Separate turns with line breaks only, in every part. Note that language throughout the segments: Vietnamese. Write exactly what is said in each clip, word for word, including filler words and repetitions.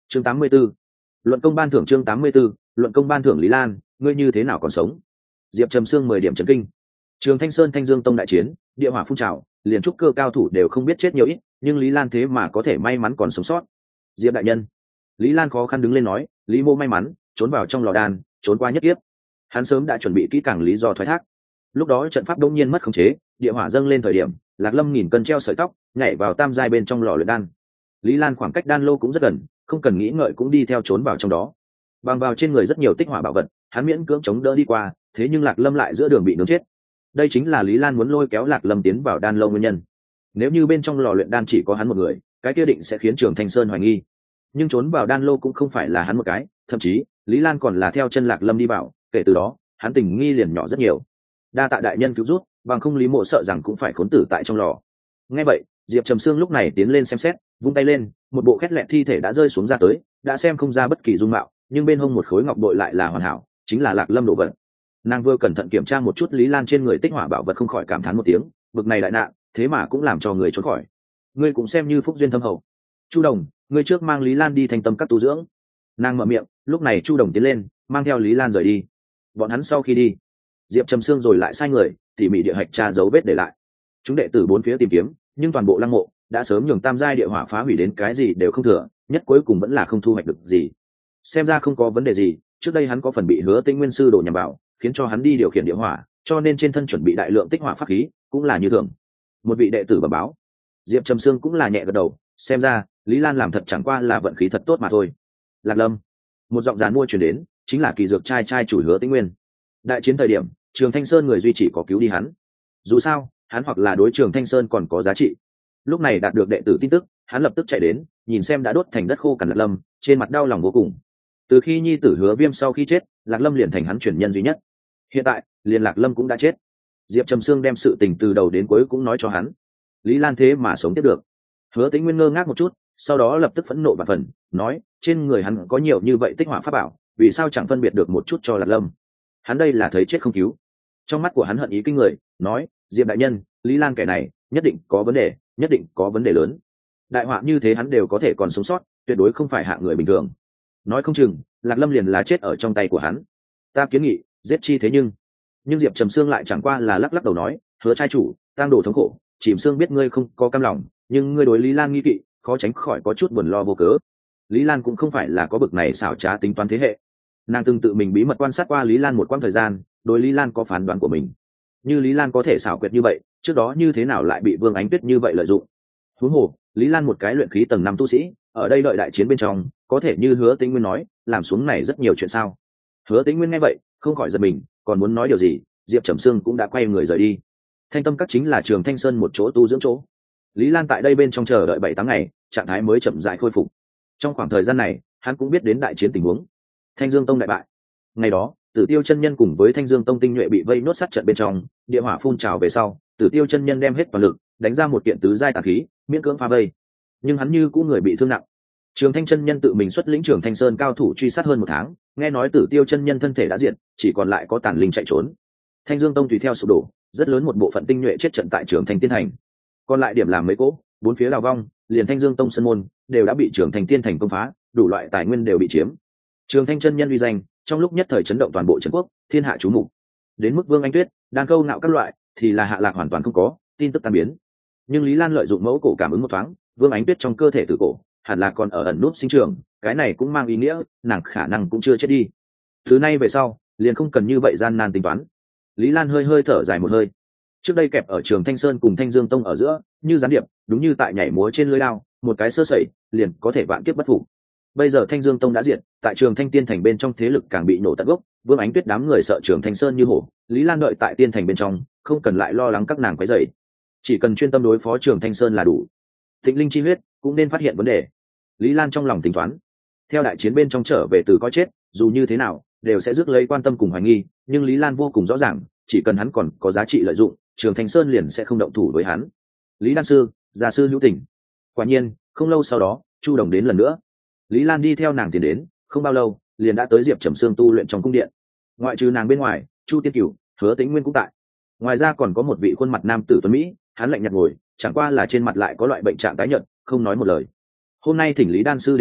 chương tám mươi 84. Luận công ban thưởng chương tám mươi 84. Luận công ban thưởng Lý Lan, ngươi như thế nào còn sống? Diệp Trầm Sương mười điểm chấn kinh. Trường Thanh Sơn Thanh Dương Tông đại chiến, địa hỏa phun trào, liền trúc cơ cao thủ đều không biết chết nhiều ít, nhưng Lý Lan thế mà có thể may mắn còn sống sót. Diệp đại nhân. Lý Lan khó khăn đứng lên nói, Lý Mô may mắn, trốn vào trong lò đan, trốn qua nhất kiếp. Hắn sớm đã chuẩn bị kỹ càng lý do thoái thác. Lúc đó trận pháp đông nhiên mất khống chế, địa hỏa dâng lên thời điểm, Lạc Lâm nghìn cân treo sợi tóc, nhảy vào tam giai bên trong lò luyện đan. Lý Lan khoảng cách đan lô cũng rất gần, không cần nghĩ ngợi cũng đi theo trốn vào trong đó. Bằng vào trên người rất nhiều tích hỏa bảo vật, hắn miễn cưỡng chống đỡ đi qua, thế nhưng Lạc Lâm lại giữa đường bị nướng chết. Đây chính là Lý Lan muốn lôi kéo Lạc Lâm tiến vào đan lô nguyên nhân. Nếu như bên trong lò luyện đan chỉ có hắn một người, cái kia định sẽ khiến Trường Thanh Sơn hoài nghi. Nhưng trốn vào đan lô cũng không phải là hắn một cái, thậm chí Lý Lan còn là theo chân Lạc Lâm đi vào, kể từ đó, hắn tình nghi liền nhỏ rất nhiều. Đa tạ đại nhân cứu giúp, bằng không Lý Mộ sợ rằng cũng phải khốn tử tại trong lò. Nghe vậy, Diệp Trầm Sương lúc này tiến lên xem xét, vung tay lên, một bộ khét lẹt thi thể đã rơi xuống ra tới, đã xem không ra bất kỳ dung mạo, nhưng bên hông một khối ngọc bội lại là hoàn hảo, chính là Lạc Lâm đồ vật. Nàng vừa cẩn thận kiểm tra một chút Lý Lan trên người tích hỏa bảo vật, không khỏi cảm thán một tiếng, bực này đại nạn, thế mà cũng làm cho người trốn khỏi. Ngươi cũng xem như phúc duyên thâm hậu. Chu Đồng, ngươi trước mang Lý Lan đi thành tâm các tu dưỡng. Nàng mở miệng, lúc này Chu Đồng tiến lên, mang theo Lý Lan rời đi. Bọn hắn sau khi đi, Diệp Trầm Sương rồi lại sai người tỉ mỉ địa hạch tra dấu vết để lại. Chúng đệ tử bốn phía tìm kiếm, nhưng toàn bộ lăng mộ đã sớm nhường tam giai địa hỏa phá hủy đến cái gì đều không thừa, nhất cuối cùng vẫn là không thu hoạch được gì. Xem ra không có vấn đề gì, trước đây hắn có phần bị Hứa Tĩnh Nguyên sư đổ nhầm vào, khiến cho hắn đi điều khiển địa hỏa, cho nên trên thân chuẩn bị đại lượng tích hỏa pháp khí, cũng là như thường. Một vị đệ tử bẩm báo. Diệp Trầm Sương cũng là nhẹ gật đầu, xem ra Lý Lan làm thật chẳng qua là vận khí thật tốt mà thôi. Lạc Lâm, một giọng dàn mua truyền đến, chính là kỳ dược trai trai chủ Hứa Tĩnh Nguyên. Đại chiến thời điểm, Trường Thanh Sơn người duy chỉ có cứu đi hắn. Dù sao, hắn hoặc là đối Trường Thanh Sơn còn có giá trị. Lúc này đạt được đệ tử tin tức, hắn lập tức chạy đến, nhìn xem đã đốt thành đất khô cằn Lạc Lâm, trên mặt đau lòng vô cùng. Từ khi nhi tử Hứa Viêm sau khi chết, Lạc Lâm liền thành hắn truyền nhân duy nhất. Hiện tại, liền Lạc Lâm cũng đã chết. Diệp Trầm Sương đem sự tình từ đầu đến cuối cũng nói cho hắn. Lý Lan thế mà sống tiếp được. Hứa Tĩnh Nguyên ngơ ngác một chút, sau đó lập tức phẫn nộ và phần, nói, trên người hắn có nhiều như vậy tích hỏa pháp bảo, vì sao chẳng phân biệt được một chút cho Lạc Lâm? Hắn đây là thấy chết không cứu. Trong mắt của hắn hận ý kinh người, nói, Diệp đại nhân, Lý Lan kẻ này nhất định có vấn đề, nhất định có vấn đề lớn. Đại họa như thế hắn đều có thể còn sống sót, tuyệt đối không phải hạng người bình thường. Nói không chừng Lạc Lâm liền là chết ở trong tay của hắn. Ta kiến nghị giết chi thế nhưng nhưng Diệp Trầm Sương lại chẳng qua là lắc lắc đầu nói, Hứa trai chủ, tang đồ thống khổ, Chìm Sương biết ngươi không có cam lòng, nhưng ngươi đối Lý Lan nghi kỵ, khó tránh khỏi có chút buồn lo vô cớ. Lý Lan cũng không phải là có bực này xảo trá tính toán thế hệ. Nàng từng tự mình bí mật quan sát qua Lý Lan một quãng thời gian, đối Lý Lan có phán đoán của mình. Như Lý Lan có thể xảo quyệt như vậy, trước đó như thế nào lại bị Vương Ánh Tuyết như vậy lợi dụng? Huống hồ, Lý Lan một cái luyện khí tầng năm tu sĩ, ở đây đợi đại chiến bên trong, có thể như Hứa Tĩnh Nguyên nói, làm xuống này rất nhiều chuyện sao? Hứa Tĩnh Nguyên nghe vậy, không khỏi giật mình, còn muốn nói điều gì, Diệp Trầm Sương cũng đã quay người rời đi. Thanh Tâm Các chính là Trường Thanh Sơn một chỗ tu dưỡng chỗ. Lý Lan tại đây bên trong chờ đợi bảy tám ngày, trạng thái mới chậm rãi khôi phục. Trong khoảng thời gian này, hắn cũng biết đến đại chiến tình huống. Thanh Dương Tông đại bại. Ngày đó, Tử Tiêu chân nhân cùng với Thanh Dương Tông tinh nhuệ bị vây nốt sát trận bên trong, địa hỏa phun trào về sau, Tử Tiêu chân nhân đem hết toàn lực, đánh ra một kiện tứ giai tà khí, miễn cưỡng phá vây. Nhưng hắn như cũng người bị thương nặng. Trường Thanh chân nhân tự mình xuất lĩnh Trường Thanh Sơn cao thủ truy sát hơn một tháng, nghe nói Tử Tiêu chân nhân thân thể đã diệt, chỉ còn lại có tàn linh chạy trốn. Thanh Dương Tông tùy theo sụp đổ, rất lớn một bộ phận tinh nhuệ chết trận tại Trường Thanh Tiên Thành. Còn lại điểm làm mấy cỗ, bốn phía đào vong, liền Thanh Dương Tông sân môn đều đã bị Trường Thanh Tiên Thành công phá, đủ loại tài nguyên đều bị chiếm. Trường Thanh chân nhân uy danh, trong lúc nhất thời chấn động toàn bộ trấn quốc, thiên hạ chú mục. Đến mức Vương Ánh Tuyết, Đan Câu Nạo các loại, thì là hạ lạc hoàn toàn không có, tin tức tan biến. Nhưng Lý Lan lợi dụng mẫu cổ cảm ứng một thoáng, Vương Ánh Tuyết trong cơ thể tử cổ, hẳn là còn ở ẩn núp sinh trưởng, cái này cũng mang ý nghĩa, nàng khả năng cũng chưa chết đi. Thứ nay về sau, liền không cần như vậy gian nan tính toán. Lý Lan hơi hơi thở dài một hơi. Trước đây kẹp ở Trường Thanh Sơn cùng Thanh Dương Tông ở giữa, như gián điệp, đúng như tại nhảy múa trên lưới đao, một cái sơ sẩy, liền có thể vạn kiếp bất phục. Bây giờ Thanh Dương Tông đã diệt, tại Trường Thanh Tiên Thành bên trong thế lực càng bị nổ tận gốc, Vương Ánh Tuyết đám người sợ Trường Thanh Sơn như hổ, Lý Lan đợi tại Tiên Thành bên trong, không cần lại lo lắng các nàng quấy rầy, chỉ cần chuyên tâm đối phó Trường Thanh Sơn là đủ. Thịnh linh chi huyết cũng nên phát hiện vấn đề. Lý Lan trong lòng tính toán, theo đại chiến bên trong trở về từ có chết, dù như thế nào đều sẽ rước lấy quan tâm cùng hoài nghi, nhưng Lý Lan vô cùng rõ ràng, chỉ cần hắn còn có giá trị lợi dụng, Trường Thanh Sơn liền sẽ không động thủ với hắn. Lý Đan sư, gia sư hữu tình. Quả nhiên, không lâu sau đó, Chu Đồng đến lần nữa. Lý Lan đi theo nàng tiến đến, không bao lâu, liền đã tới Diệp Trầm Sương tu luyện trong cung điện. Ngoại trừ nàng bên ngoài, Chu Tiên Cửu, Hứa Tĩnh Nguyên cũng tại. Ngoài ra còn có một vị khuôn mặt nam tử tuấn mỹ, hắn lạnh nhạt ngồi, chẳng qua là trên mặt lại có loại bệnh trạng tái nhợt, không nói một lời. Hôm nay thỉnh Lý Đan sư đến đây,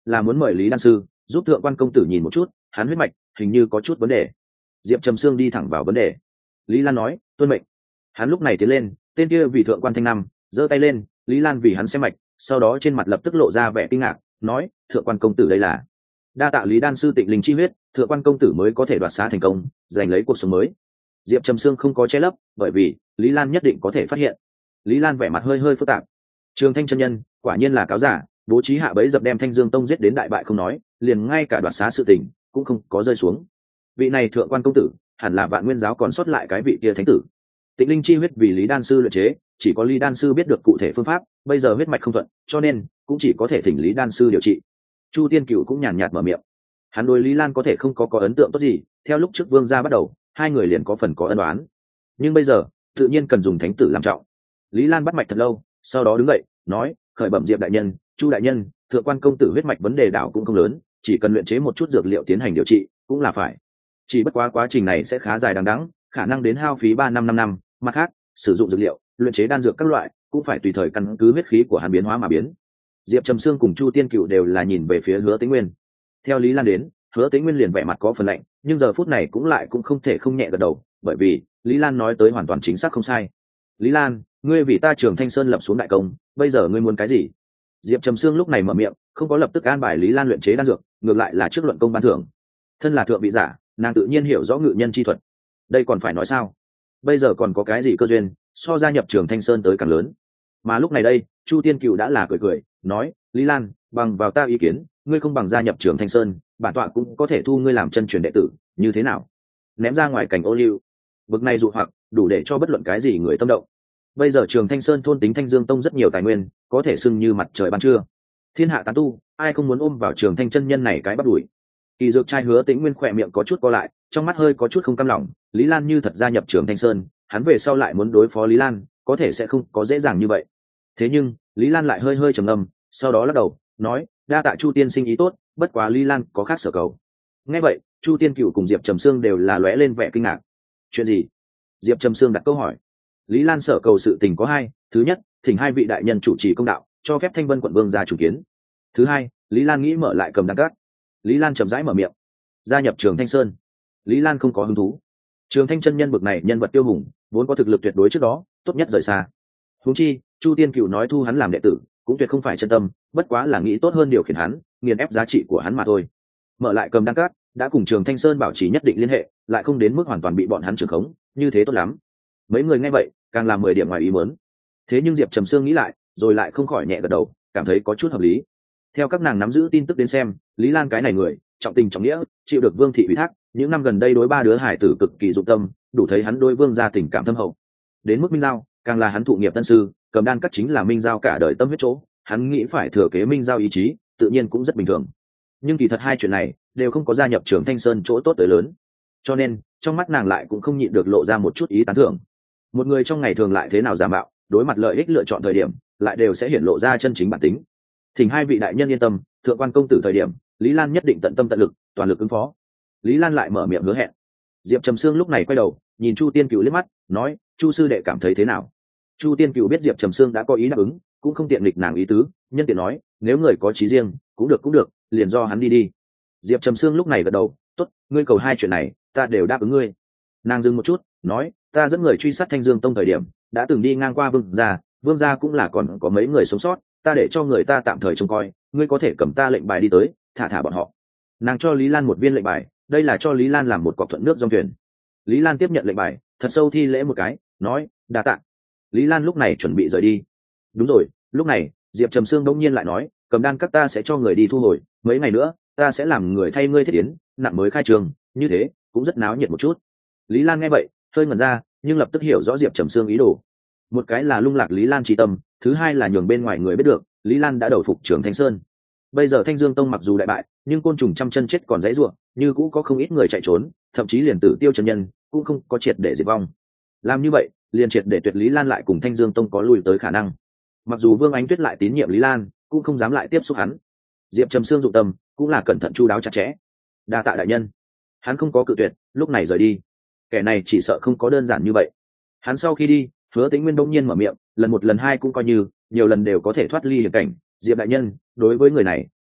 là muốn mời lý đan sư giúp thượng quan công tử nhìn một chút hắn huyết mạch hình như có chút vấn đề. Diệp Trầm Sương đi thẳng vào vấn đề. Lý Lan nói, tuân mệnh. Hắn lúc này tiến lên, tên kia vì thượng quan thanh năm giơ tay lên, Lý Lan vì hắn xem mạch, sau đó trên mặt lập tức lộ ra vẻ kinh ngạc, nói, thượng quan công tử đây là đa tạ Lý đan sư tịnh linh chi huyết, thượng quan công tử mới có thể đoạt xá thành công, giành lấy cuộc sống mới. Diệp Trầm Sương không có che lấp, bởi vì Lý Lan nhất định có thể phát hiện. Lý Lan vẻ mặt hơi hơi phức tạp. Trường Thanh chân nhân quả nhiên là cáo giả, bố trí hạ bẫy dập đem Thanh Dương Tông giết đến đại bại không nói, liền ngay cả đoạt xá sự tình cũng không có rơi xuống. Vị này thượng quan công tử hẳn là Vạn Nguyên giáo còn sót lại cái vị kia thánh tử. Tịnh linh chi huyết vì Lý đan sư luyện chế, chỉ có Lý đan sư biết được cụ thể phương pháp, bây giờ huyết mạch không thuận, cho nên cũng chỉ có thể thỉnh Lý đan sư điều trị. Chu Tiên Cửu cũng nhàn nhạt mở miệng. Hắn đối Lý Lan có thể không có có ấn tượng tốt gì, theo lúc trước Vương gia bắt đầu, hai người liền có phần có ân oán. Nhưng bây giờ, tự nhiên cần dùng thánh tử làm trọng. Lý Lan bắt mạch thật lâu, sau đó đứng dậy, nói, khởi bẩm Diệp đại nhân, Chu đại nhân, thượng quan công tử huyết mạch vấn đề đảo cũng không lớn, chỉ cần luyện chế một chút dược liệu tiến hành điều trị, cũng là phải. Chỉ bất quá quá trình này sẽ khá dài đằng đẵng, khả năng đến hao phí ba năm năm năm, mặt khác, sử dụng dược liệu, luyện chế đan dược các loại, cũng phải tùy thời căn cứ huyết khí của hắn biến hóa mà biến. Diệp Trầm Sương cùng Chu Tiên Cựu đều là nhìn về phía Hứa Tĩnh Nguyên. Theo Lý Lan đến, Hứa Tĩnh Nguyên liền vẻ mặt có phần lạnh, nhưng giờ phút này cũng lại cũng không thể không nhẹ gật đầu, bởi vì Lý Lan nói tới hoàn toàn chính xác không sai. Lý Lan, ngươi vì ta Trường Thanh Sơn lập xuống đại công, bây giờ ngươi muốn cái gì? Diệp Trầm Sương lúc này mở miệng, không có lập tức an bài Lý Lan luyện chế đan dược, ngược lại là trước luận công ban thưởng. Thân là thượng vị giả, nàng tự nhiên hiểu rõ ngự nhân chi thuật. Đây còn phải nói sao? Bây giờ còn có cái gì cơ duyên, so gia nhập Trường Thanh Sơn tới càng lớn. Mà lúc này đây, Chu Tiên Cựu đã là cười cười, nói, Lý Lan, bằng vào ta ý kiến, ngươi không bằng gia nhập Trường Thanh Sơn, bản tọa cũng có thể thu ngươi làm chân truyền đệ tử, như thế nào? Ném ra ngoài cảnh ô liu. Bực này dụ hoặc, đủ để cho bất luận cái gì người tâm động. Bây giờ Trường Thanh Sơn thôn tính Thanh Dương Tông rất nhiều tài nguyên, có thể xưng như mặt trời ban trưa. Thiên hạ tán tu, ai không muốn ôm vào Trường Thanh chân nhân này cái bắt đuổi. Kỳ Dược trai Hứa Tĩnh Nguyên khỏe miệng có chút co lại, trong mắt hơi có chút không cam lòng, Lý Lan như thật gia nhập Trường Thanh Sơn, hắn về sau lại muốn đối phó Lý Lan, có thể sẽ không có dễ dàng như vậy. Thế nhưng, Lý Lan lại hơi hơi trầm ngâm, sau đó lắc đầu, nói, đa tạ Chu tiên sinh ý tốt, bất quá Lý Lan có khác sở cầu. Nghe vậy, Chu Tiên Cựu cùng Diệp Trầm Sương đều là lóe lên vẻ kinh ngạc. Chuyện gì? Diệp Trầm Sương đặt câu hỏi. Lý Lan sở cầu sự tình có hai, thứ nhất, thỉnh hai vị đại nhân chủ trì công đạo, cho phép Thanh Vân quận vương gia chủ kiến. Thứ hai, Lý Lan nghĩ mở lại Cầm Đan Các. Lý Lan chậm rãi mở miệng. Gia nhập Trường Thanh Sơn. Lý Lan không có hứng thú. Trường Thanh chân nhân bực này nhân vật tiêu hùng, vốn có thực lực tuyệt đối trước đó, tốt nhất rời xa. Huống chi, Chu Tiên Cựu nói thu hắn làm đệ tử, cũng tuyệt không phải chân tâm, bất quá là nghĩ tốt hơn điều khiển hắn, nghiền ép giá trị của hắn mà thôi. Mở lại Cầm Đan Các, đã cùng Trường Thanh Sơn bảo trì nhất định liên hệ, lại không đến mức hoàn toàn bị bọn hắn trưởng khống, như thế tốt lắm. Mấy người nghe vậy, càng làm mười điểm ngoài ý muốn. Thế nhưng Diệp Trầm Sương nghĩ lại, rồi lại không khỏi nhẹ gật đầu, cảm thấy có chút hợp lý. Theo các nàng nắm giữ tin tức đến xem, Lý Lan cái này người, trọng tình trọng nghĩa, chịu được Vương thị ủy thác, những năm gần đây đối ba đứa hải tử cực kỳ dụng tâm, đủ thấy hắn đối Vương gia tình cảm thâm hậu. Đến mức Minh Giao, càng là hắn thụ nghiệp tân sư, Cầm Đan Các chính là Minh Giao cả đời tâm huyết chỗ, hắn nghĩ phải thừa kế Minh Giao ý chí, tự nhiên cũng rất bình thường. Nhưng kỳ thật hai chuyện này đều không có gia nhập Trường Thanh Sơn chỗ tốt tới lớn, cho nên trong mắt nàng lại cũng không nhịn được lộ ra một chút ý tán thưởng. Một người trong ngày thường lại thế nào giả mạo, đối mặt lợi ích lựa chọn thời điểm, lại đều sẽ hiển lộ ra chân chính bản tính. Thỉnh hai vị đại nhân yên tâm, thượng quan công tử thời điểm, Lý Lan nhất định tận tâm tận lực, toàn lực ứng phó. Lý Lan lại mở miệng hứa hẹn. Diệp Trầm Sương lúc này quay đầu, nhìn Chu Tiên Cựu liếc mắt, nói, Chu sư đệ cảm thấy thế nào? Chu Tiên Cựu biết Diệp Trầm Sương đã có ý đáp ứng, cũng không tiện nghịch nàng ý tứ, nhân tiện nói, nếu người có chí riêng, cũng được cũng được, liền do hắn đi đi. Diệp Trầm Sương lúc này gật đầu, tốt, ngươi cầu hai chuyện này, ta đều đáp ứng ngươi. Nàng dừng một chút, nói, ta dẫn người truy sát Thanh Dương Tông thời điểm, đã từng đi ngang qua Vương gia, Vương gia cũng là còn có mấy người sống sót, ta để cho người ta tạm thời trông coi, ngươi có thể cầm ta lệnh bài đi tới, thả thả bọn họ. Nàng cho Lý Lan một viên lệnh bài, đây là cho Lý Lan làm một cọc thuận nước dòng thuyền. Lý Lan tiếp nhận lệnh bài, thật sâu thi lễ một cái, nói, đa tạ. Lý Lan lúc này chuẩn bị rời đi. Đúng rồi, lúc này Diệp Trầm Sương đông nhiên lại nói, Cầm Đan Các ta sẽ cho người đi thu hồi, mấy ngày nữa ta sẽ làm người thay ngươi thiết yến, nặng mới khai trường, như thế cũng rất náo nhiệt một chút. Lý Lan nghe vậy hơi ngẩn ra, nhưng lập tức hiểu rõ Diệp Trầm Sương ý đồ. Một cái là lung lạc Lý Lan trí tâm, thứ hai là nhường bên ngoài người biết được Lý Lan đã đầu phục Trường Thanh Sơn. Bây giờ Thanh Dương Tông mặc dù đại bại, nhưng côn trùng trăm chân chết còn dãy ruộng, như cũ có không ít người chạy trốn, thậm chí liền Tử Tiêu chân nhân cũng không có triệt để diệt vong. Làm như vậy, liền triệt để tuyệt Lý Lan lại cùng Thanh Dương Tông có lùi tới khả năng. Mặc dù Vương Ánh Tuyết lại tín nhiệm Lý Lan, cũng không dám lại tiếp xúc hắn. Diệp Trầm Sương dụng tâm, cũng là cẩn thận chu đáo chặt chẽ. Đa tạ đại nhân. Hắn không có cự tuyệt, lúc này rời đi. Kẻ này chỉ sợ không có đơn giản như vậy. Hắn sau khi đi, Hứa Tĩnh Nguyên đông nhiên mở miệng, lần một lần hai cũng coi như, nhiều lần đều có thể thoát ly hiểm cảnh. Diệp đại nhân, đối với người này,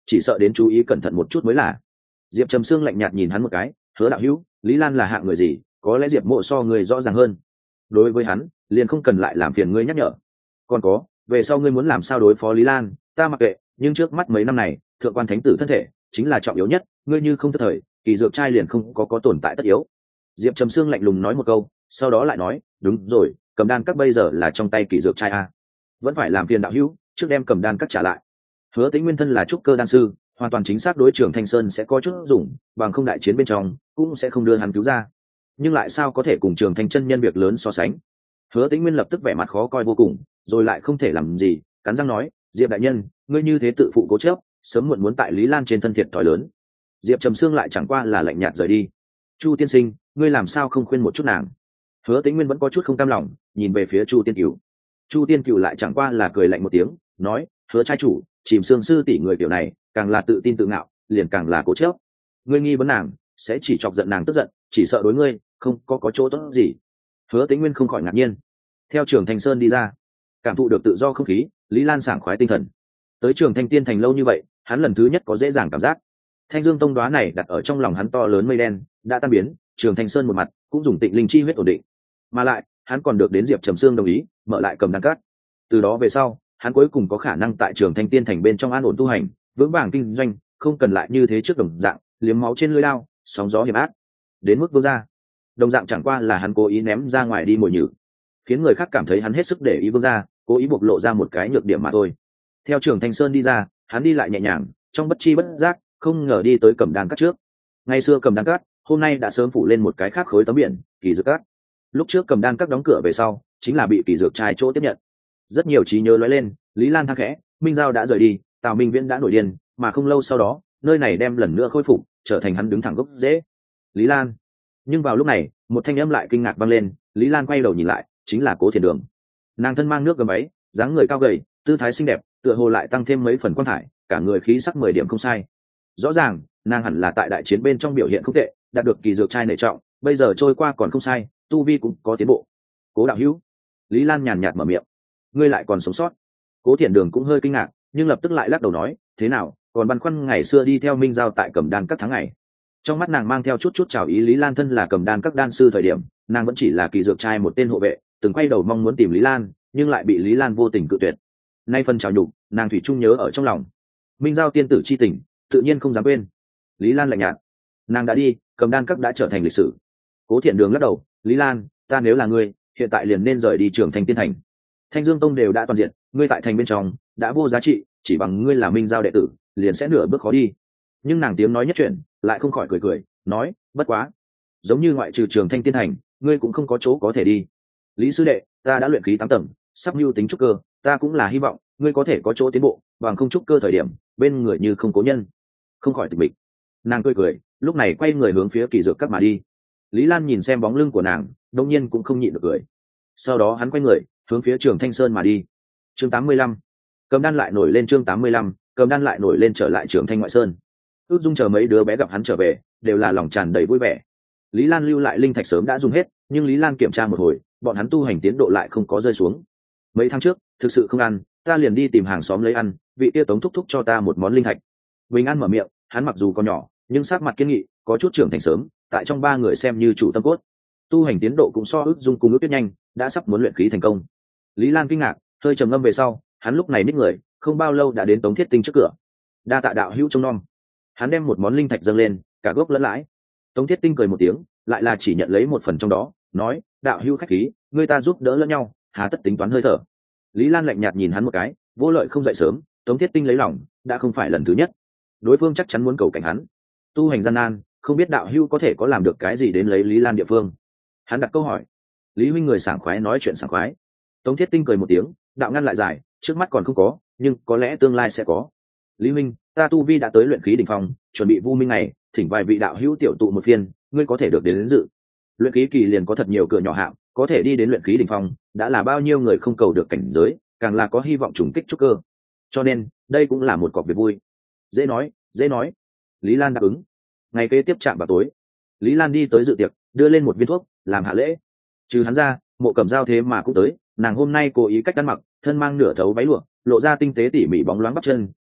chỉ sợ đến chú ý cẩn thận một chút mới là. Diệp Trầm Sương lạnh nhạt nhìn hắn một cái, hứa đạo hữu, Lý Lan là hạng người gì, có lẽ Diệp Mộ so người rõ ràng hơn. Đối với hắn, liền không cần lại làm phiền ngươi nhắc nhở. Còn có, về sau ngươi muốn làm sao đối phó Lý Lan, ta mặc kệ, nhưng trước mắt mấy năm này, thượng quan thánh tử thân thể chính là trọng yếu nhất, ngươi như không thất thời, kỳ dược trai liền không có có tồn tại tất yếu. Diệp Trầm Sương lạnh lùng nói một câu, sau đó lại nói, đúng rồi, cầm đan các bây giờ là trong tay kỳ dược trai a, vẫn phải làm phiền đạo hữu trước đem cầm đan các trả lại. Hứa Tĩnh Nguyên thân là trúc cơ đan sư, hoàn toàn chính xác đối trưởng Thanh Sơn sẽ có chút dùng, bằng không đại chiến bên trong cũng sẽ không đưa hắn cứu ra. Nhưng lại sao có thể cùng Trường Thanh chân nhân việc lớn so sánh? Hứa Tĩnh Nguyên lập tức vẻ mặt khó coi vô cùng, rồi lại không thể làm gì, cắn răng nói, Diệp đại nhân, ngươi như thế tự phụ cố chấp, sớm muộn muốn tại Lý Lan trên thân thiệt thòi lớn. Diệp Trầm Sương lại chẳng qua là lạnh nhạt rời đi. Chu tiên sinh, ngươi làm sao không khuyên một chút nàng? Hứa Tĩnh Nguyên vẫn có chút không cam lòng, nhìn về phía Chu Tiên Cửu. Chu Tiên Cửu lại chẳng qua là cười lạnh một tiếng, nói, hứa trai chủ, chìm xương sư tỷ người kiểu này, càng là tự tin tự ngạo, liền càng là cố chấp. Ngươi nghi vấn nàng, sẽ chỉ chọc giận nàng tức giận, chỉ sợ đối ngươi không có có chỗ tốt gì. Hứa Tĩnh Nguyên không khỏi ngạc nhiên. Theo Trường Thanh Sơn đi ra, cảm thụ được tự do không khí, Lý Lan sảng khoái tinh thần. Tới Trường Thanh Tiên thành lâu như vậy, hắn lần thứ nhất có dễ dàng cảm giác. Thanh Dương Tông đoá này đặt ở trong lòng hắn to lớn mây đen, đã tan biến, Trường Thanh Sơn một mặt cũng dùng Tịnh Linh chi huyết ổn định. Mà lại, hắn còn được đến Diệp Trầm Sương đồng ý, mở lại cầm đan cát. Từ đó về sau, hắn cuối cùng có khả năng tại Trường Thanh Tiên thành bên trong an ổn tu hành, vững vàng kinh doanh, không cần lại như thế trước đồng dạng, liếm máu trên lưỡi lao, sóng gió hiểm ác. Đến mức vô gia, đồng dạng chẳng qua là hắn cố ý ném ra ngoài đi mồi nhử, khiến người khác cảm thấy hắn hết sức để ý vương gia, cố ý bộc lộ ra một cái nhược điểm mà thôi. Theo Trường Thanh Sơn đi ra, hắn đi lại nhẹ nhàng, trong bất chi bất giác, không ngờ đi tới cầm đan cát trước. Ngày xưa cầm đan cát, hôm nay đã sớm phủ lên một cái khác khối tấm biển, kỳ dược cát. Lúc trước cầm đan cát đóng cửa về sau, chính là bị kỳ dược trai chỗ tiếp nhận. Rất nhiều trí nhớ lóe lên, Lý Lan thang khẽ, Minh Giao đã rời đi, Tào Minh Viễn đã nổi điên, mà không lâu sau đó, nơi này đem lần nữa khôi phục, trở thành hắn đứng thẳng gốc rễ. Lý Lan. Nhưng vào lúc này, một thanh âm lại kinh ngạc vang lên, Lý Lan quay đầu nhìn lại, chính là Cố Thiền Đường. Nàng thân mang nước gấm váy, dáng người cao gầy, tư thái xinh đẹp, tựa hồ lại tăng thêm mấy phần quan thải, cả người khí sắc mười điểm không sai. Rõ ràng, nàng hẳn là tại đại chiến bên trong biểu hiện không tệ, đạt được kỳ dược trai nể trọng, bây giờ trôi qua còn không sai, tu vi cũng có tiến bộ. Cố đạo hữu. Lý Lan nhàn nhạt mở miệng, ngươi lại còn sống sót. Cố Thiền Đường cũng hơi kinh ngạc, nhưng lập tức lại lắc đầu nói, thế nào, còn băn khoăn ngày xưa đi theo Minh Giao tại cầm đan các tháng ngày. Trong mắt nàng mang theo chút chút chào ý. Lý Lan thân là cầm đan các đan sư thời điểm, nàng vẫn chỉ là kỳ dược trai một tên hộ vệ, từng quay đầu mong muốn tìm Lý Lan, nhưng lại bị Lý Lan vô tình cự tuyệt. Nay phần chào nhục, nàng thủy chung nhớ ở trong lòng. Minh Giao tiên tử chi tình, tự nhiên không dám quên. Lý Lan lạnh nhạt, nàng đã đi, cầm đan các đã trở thành lịch sử. Cố Thiện Đường lắc đầu, Lý Lan, ta nếu là ngươi, hiện tại liền nên rời đi Trường Thanh Tiên thành. Thanh Dương Tông đều đã toàn diện, ngươi tại thành bên trong đã vô giá trị, chỉ bằng ngươi là Minh Giao đệ tử, liền sẽ nửa bước khó đi. Nhưng nàng tiếng nói nhất chuyện, lại không khỏi cười cười, nói, bất quá, giống như ngoại trừ Trường Thanh Tiên thành, ngươi cũng không có chỗ có thể đi. Lý sư đệ, ta đã luyện khí tám tầng, sắp mưu tính trúc cơ, ta cũng là hy vọng ngươi có thể có chỗ tiến bộ, bằng không trúc cơ thời điểm, bên người như không cố nhân. Không khỏi tịch mịch. Nàng cười cười, lúc này quay người hướng phía kỳ dược các mà đi. Lý Lan nhìn xem bóng lưng của nàng, đột nhiên cũng không nhịn được cười. Sau đó hắn quay người, hướng phía Trường Thanh Sơn mà đi. Chương tám mươi lăm. Cầm đan lại nổi lên chương tám mươi lăm, cầm đan lại nổi lên trở lại Trường Thanh ngoại sơn. Ước Dung chờ mấy đứa bé gặp hắn trở về, đều là lòng tràn đầy vui vẻ. Lý Lan lưu lại linh thạch sớm đã dùng hết, nhưng Lý Lan kiểm tra một hồi, bọn hắn tu hành tiến độ lại không có rơi xuống. Mấy tháng trước, thực sự không ăn, ta liền đi tìm hàng xóm lấy ăn, vị kia Tống thúc thúc cho ta một món linh thạch. Bình An mở miệng, hắn mặc dù còn nhỏ, nhưng sắc mặt kiên nghị, có chút trưởng thành sớm, tại trong ba người xem như chủ tâm cốt. Tu hành tiến độ cũng so Ước Dung cùng Ước Tuyết nhanh, đã sắp muốn luyện khí thành công. Lý Lan kinh ngạc, hơi trầm ngâm về sau, hắn lúc này ních người, không bao lâu đã đến Tống Thiết Tinh trước cửa. Đa tạ đạo hữu trông nom. Hắn đem một món linh thạch dâng lên, cả gốc lẫn lãi. Tống Thiết Tinh cười một tiếng, lại là chỉ nhận lấy một phần trong đó, nói, đạo hữu khách khí, người ta giúp đỡ lẫn nhau, hà tất tính toán hơi thở. Lý Lan lạnh nhạt nhìn hắn một cái, vô lợi không dậy sớm, Tống Thiết Tinh lấy lòng, đã không phải lần thứ nhất. Đối phương chắc chắn muốn cầu cảnh hắn. Tu hành gian nan, không biết đạo hữu có thể có làm được cái gì đến lấy Lý Lan địa phương. Hắn đặt câu hỏi. Lý huynh người sảng khoái nói chuyện sảng khoái. Tống Thiết Tinh cười một tiếng, đạo ngăn lại dài, trước mắt còn không có, nhưng có lẽ tương lai sẽ có. Lý huynh, ta tu vi đã tới luyện khí đỉnh phong, chuẩn bị vu minh này, thỉnh vài vị đạo hữu tiểu tụ một phiên, ngươi có thể được đến, đến dự. Luyện khí kỳ liền có thật nhiều cửa nhỏ hạng, có thể đi đến luyện khí đỉnh phong, đã là bao nhiêu người không cầu được cảnh giới, càng là có hy vọng trùng kích trúc cơ. Cho nên, đây cũng là một cọc việc vui. Dễ nói, dễ nói. Lý Lan đáp ứng. Ngày kế tiếp chạm vào tối, Lý Lan đi tới dự tiệc, đưa lên một viên thuốc, làm hạ lễ. Trừ hắn ra, Mộ Cẩm Dao thế mà cũng tới, nàng hôm nay cố ý cách ăn mặc, thân mang nửa thấu váy lụa, lộ ra tinh tế tỉ mỉ bóng loáng bắp chân,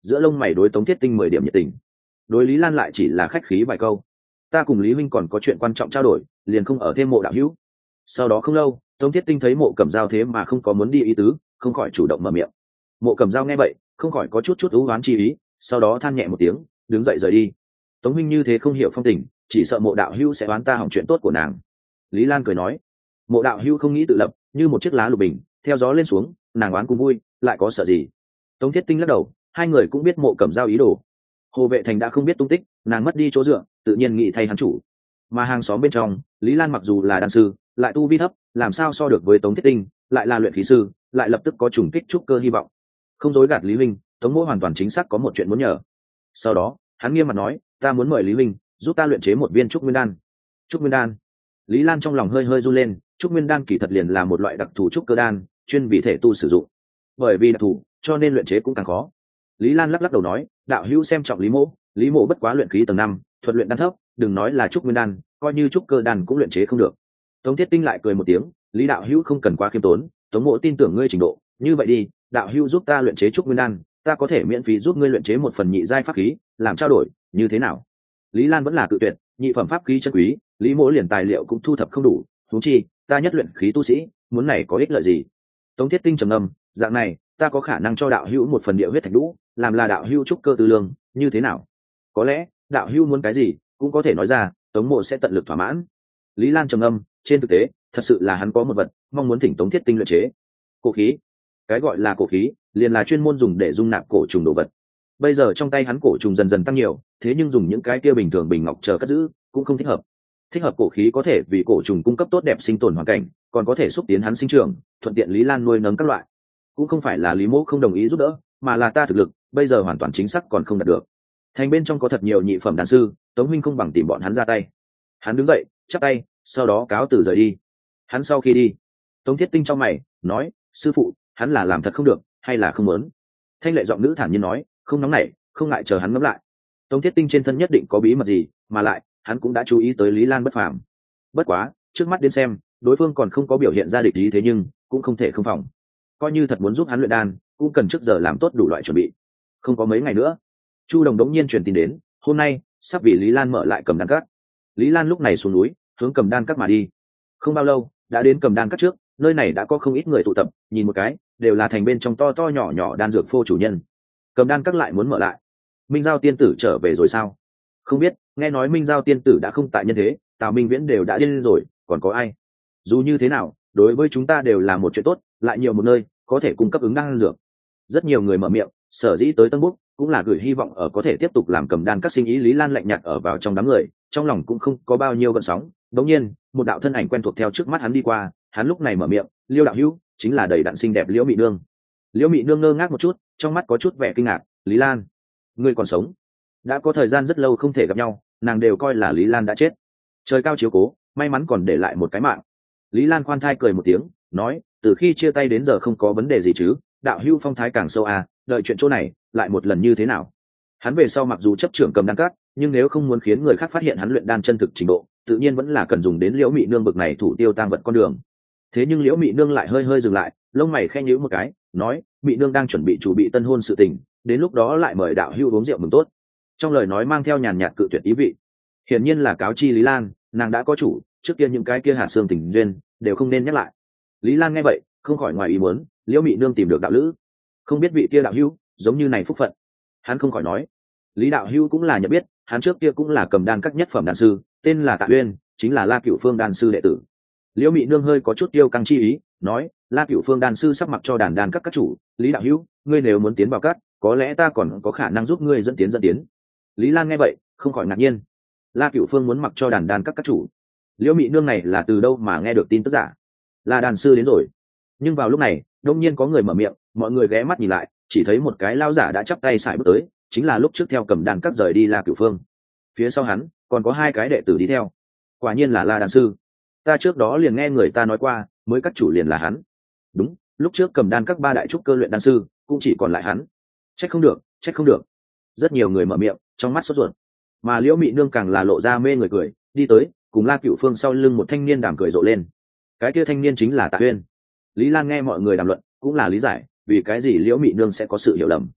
giữa lông mày đối Tống Thiết Tinh mười điểm nhiệt tình. Đối Lý Lan lại chỉ là khách khí vài câu. Ta cùng Lý huynh còn có chuyện quan trọng trao đổi, liền không ở thêm Mộ đạo hữu. Sau đó không lâu, Tống Thiết Tinh thấy Mộ Cẩm Dao thế mà không có muốn đi ý tứ, không khỏi chủ động mở miệng. Mộ Cẩm Dao nghe vậy, không khỏi có chút chút ưu oán chi ý, sau đó than nhẹ một tiếng, đứng dậy rời đi. Tống huynh như thế không hiểu phong tình, chỉ sợ Mộ đạo hữu sẽ oán ta hỏng chuyện tốt của nàng. Lý Lan cười nói, Mộ đạo hữu không nghĩ tự lập, như một chiếc lá lục bình, theo gió lên xuống, nàng oán cũng vui, lại có sợ gì? Tống Thiết Tinh lắc đầu, hai người cũng biết Mộ Cẩm Dao ý đồ. Hồ Vệ Thành đã không biết tung tích, nàng mất đi chỗ dựa, tự nhiên nghĩ thay hắn chủ. Mà hàng xóm bên trong, Lý Lan mặc dù là đan sư, lại tu vi thấp, làm sao so được với Tống Thiết Tinh, lại là luyện khí sư, lại lập tức có trùng kích trúc cơ hy vọng. Không dối gạt Lý huynh, Tống mỗ hoàn toàn chính xác có một chuyện muốn nhờ. Sau đó, hắn nghiêm mặt nói, ta muốn mời Lý huynh giúp ta luyện chế một viên trúc nguyên đan. Trúc nguyên đan? Lý Lan trong lòng hơi hơi run lên, trúc nguyên đan kỳ thật liền là một loại đặc thù trúc cơ đan, chuyên vì thể tu sử dụng. Bởi vì đặc thù, cho nên luyện chế cũng càng khó. Lý Lan lắc lắc đầu nói, đạo hữu xem trọng Lý mỗ, Lý mỗ bất quá luyện khí tầng năm, thuật luyện đan thấp, đừng nói là trúc nguyên đan, coi như trúc cơ đan cũng luyện chế không được. Tống Thiết Tinh lại cười một tiếng, Lý đạo hữu không cần quá khiêm tốn, Tống mỗ tin tưởng ngươi trình độ, như vậy đi, đạo hữu giúp ta luyện chế trúc nguyên đan, ta có thể miễn phí giúp ngươi luyện chế một phần nhị giai pháp khí, làm trao đổi, như thế nào? Lý Lan vẫn là cự tuyệt, nhị phẩm pháp khí chân quý, Lý mỗ liền tài liệu cũng thu thập không đủ, huống chi, ta nhất luyện khí tu sĩ, muốn này có ích lợi gì? Tống Thiết Tinh trầm ngâm, dạng này, ta có khả năng cho đạo hữu một phần địa huyết thạch lũ, làm là đạo hữu trúc cơ tư lương, như thế nào? Có lẽ, đạo hữu muốn cái gì, cũng có thể nói ra, Tống mộ sẽ tận lực thỏa mãn. Lý Lan trầm ngâm, trên thực tế, thật sự là hắn có một vật, mong muốn thỉnh Tống Thiết Tinh luyện chế. Cổ khí. Cái gọi là cổ khí, liền là chuyên môn dùng để dung nạp cổ trùng đồ vật. Bây giờ trong tay hắn cổ trùng dần dần tăng nhiều, thế nhưng dùng những cái kia bình thường bình ngọc chờ cất giữ, cũng không thích hợp. Thích hợp cổ khí có thể vì cổ trùng cung cấp tốt đẹp sinh tồn hoàn cảnh, còn có thể xúc tiến hắn sinh trưởng, thuận tiện Lý Lan nuôi nấng các loại. Cũng không phải là Lý mỗ không đồng ý giúp đỡ, mà là ta thực lực bây giờ hoàn toàn chính xác còn không đạt được. Thành bên trong có thật nhiều nhị phẩm đan sư, Tống huynh không bằng tìm bọn hắn ra tay. Hắn đứng dậy, chắp tay, sau đó cáo từ rời đi. Hắn sau khi đi, Tống Thiết Tinh trong mày nói, sư phụ, hắn là làm thật không được, hay là không muốn? Thanh Lệ giọng nữ thản nhiên nói, không nóng nảy, không ngại chờ hắn ngẫm lại. Tống Thiết Tinh trên thân nhất định có bí mật gì, mà lại hắn cũng đã chú ý tới Lý Lan bất phàm. Bất quá, trước mắt đến xem, đối phương còn không có biểu hiện ra địch ý, thế nhưng cũng không thể không phòng. Coi như thật muốn giúp hắn luyện đan, cũng cần trước giờ làm tốt đủ loại chuẩn bị. Không có mấy ngày nữa, Chu Đồng đống nhiên truyền tin đến, hôm nay sắp vì Lý Lan mở lại Cầm Đan Các. Lý Lan lúc này xuống núi, hướng Cầm Đan Các mà đi. Không bao lâu, đã đến Cầm Đan Các trước, nơi này đã có không ít người tụ tập, nhìn một cái, đều là thành bên trong to to nhỏ nhỏ đan dược phô chủ nhân. Cầm Đan Các lại muốn mở lại. Minh Giao tiên tử trở về rồi sao? Không biết, nghe nói Minh Giao tiên tử đã không tại nhân thế, Tào Minh Viễn đều đã điên rồi, còn có ai? Dù như thế nào, đối với chúng ta đều là một chuyện tốt, lại nhiều một nơi có thể cung cấp ứng đan dược. Rất nhiều người mở miệng, sở dĩ tới Tân Búc cũng là gửi hy vọng ở có thể tiếp tục làm Cầm Đan Các sinh ý. Lý Lan lạnh nhạt ở vào trong đám người, trong lòng cũng không có bao nhiêu gợn sóng. Đống nhiên, một đạo thân ảnh quen thuộc theo trước mắt hắn đi qua, hắn lúc này mở miệng, Liêu đạo hữu, chính là đầy đặn xinh đẹp Liễu Mị Nương. Liễu Mị Nương ngơ ngác một chút, trong mắt có chút vẻ kinh ngạc, Lý Lan, ngươi còn sống? Đã có thời gian rất lâu không thể gặp nhau, nàng đều coi là Lý Lan đã chết. Trời cao chiếu cố, may mắn còn để lại một cái mạng. Lý Lan khoan thai cười một tiếng, nói, từ khi chia tay đến giờ không có vấn đề gì chứ? Đạo hữu phong thái càng sâu à, đợi chuyện chỗ này lại một lần như thế nào? Hắn về sau mặc dù chấp trưởng Cầm Đan Các, nhưng nếu không muốn khiến người khác phát hiện hắn luyện đan chân thực trình độ, tự nhiên vẫn là cần dùng đến Liễu Mị Nương bực này thủ tiêu tang vật con đường. Thế nhưng Liễu Mị Nương lại hơi hơi dừng lại, lông mày khẽ nhíu một cái, nói, Mị Nương đang chuẩn bị chủ bị tân hôn sự tình, đến lúc đó lại mời đạo hữu uống rượu mừng tốt. Trong lời nói mang theo nhàn nhạt cự tuyệt ý vị, hiển nhiên là cáo chi Lý Lan, nàng đã có chủ, trước kia những cái kia hạt xương tình duyên đều không nên nhắc lại. Lý Lan nghe vậy, không khỏi ngoài ý muốn, Liễu Mị Nương tìm được đạo lữ, không biết vị kia đạo hữu giống như này phúc phận. Hắn không khỏi nói, Lý đạo hữu cũng là nhận biết, hắn trước kia cũng là Cầm Đan Các nhất phẩm đan sư, tên là Tạ Uyên, chính là La Cửu Phương đan sư đệ tử. Liễu Mị Nương hơi có chút tiêu căng chi ý, nói, La Cửu Phương đan sư sắp mặc cho đàn đan các các chủ, Lý đạo hữu, ngươi nếu muốn tiến vào các, có lẽ ta còn có khả năng giúp ngươi dẫn tiến dẫn tiến. Lý Lan nghe vậy, không khỏi ngạc nhiên, La Cửu Phương muốn mặc cho đàn đan các các chủ. Liễu Mị Nương này là từ đâu mà nghe được tin tức giả? Là đàn sư đến rồi. Nhưng vào lúc này, đột nhiên có người mở miệng, mọi người ghé mắt nhìn lại, chỉ thấy một cái lao giả đã chắp tay sải bước tới, chính là lúc trước theo Cầm Đan Các rời đi La Cửu Phương. Phía sau hắn còn có hai cái đệ tử đi theo, quả nhiên là La đàn sư. Ta trước đó liền nghe người ta nói qua, mới các chủ liền là hắn. Đúng, lúc trước Cầm Đan Các ba đại trúc cơ luyện đan sư cũng chỉ còn lại hắn. Trách không được, trách không được. Rất nhiều người mở miệng, trong mắt sốt ruột. Mà Liễu Mị Nương càng là lộ ra mê người cười, đi tới, cùng La Cửu Phương sau lưng một thanh niên đàm cười rộ lên. Cái kia thanh niên chính là Tạ Uyên. Lý Lan nghe mọi người đàm luận, cũng là lý giải vì cái gì Liễu Mị Nương sẽ có sự hiểu lầm.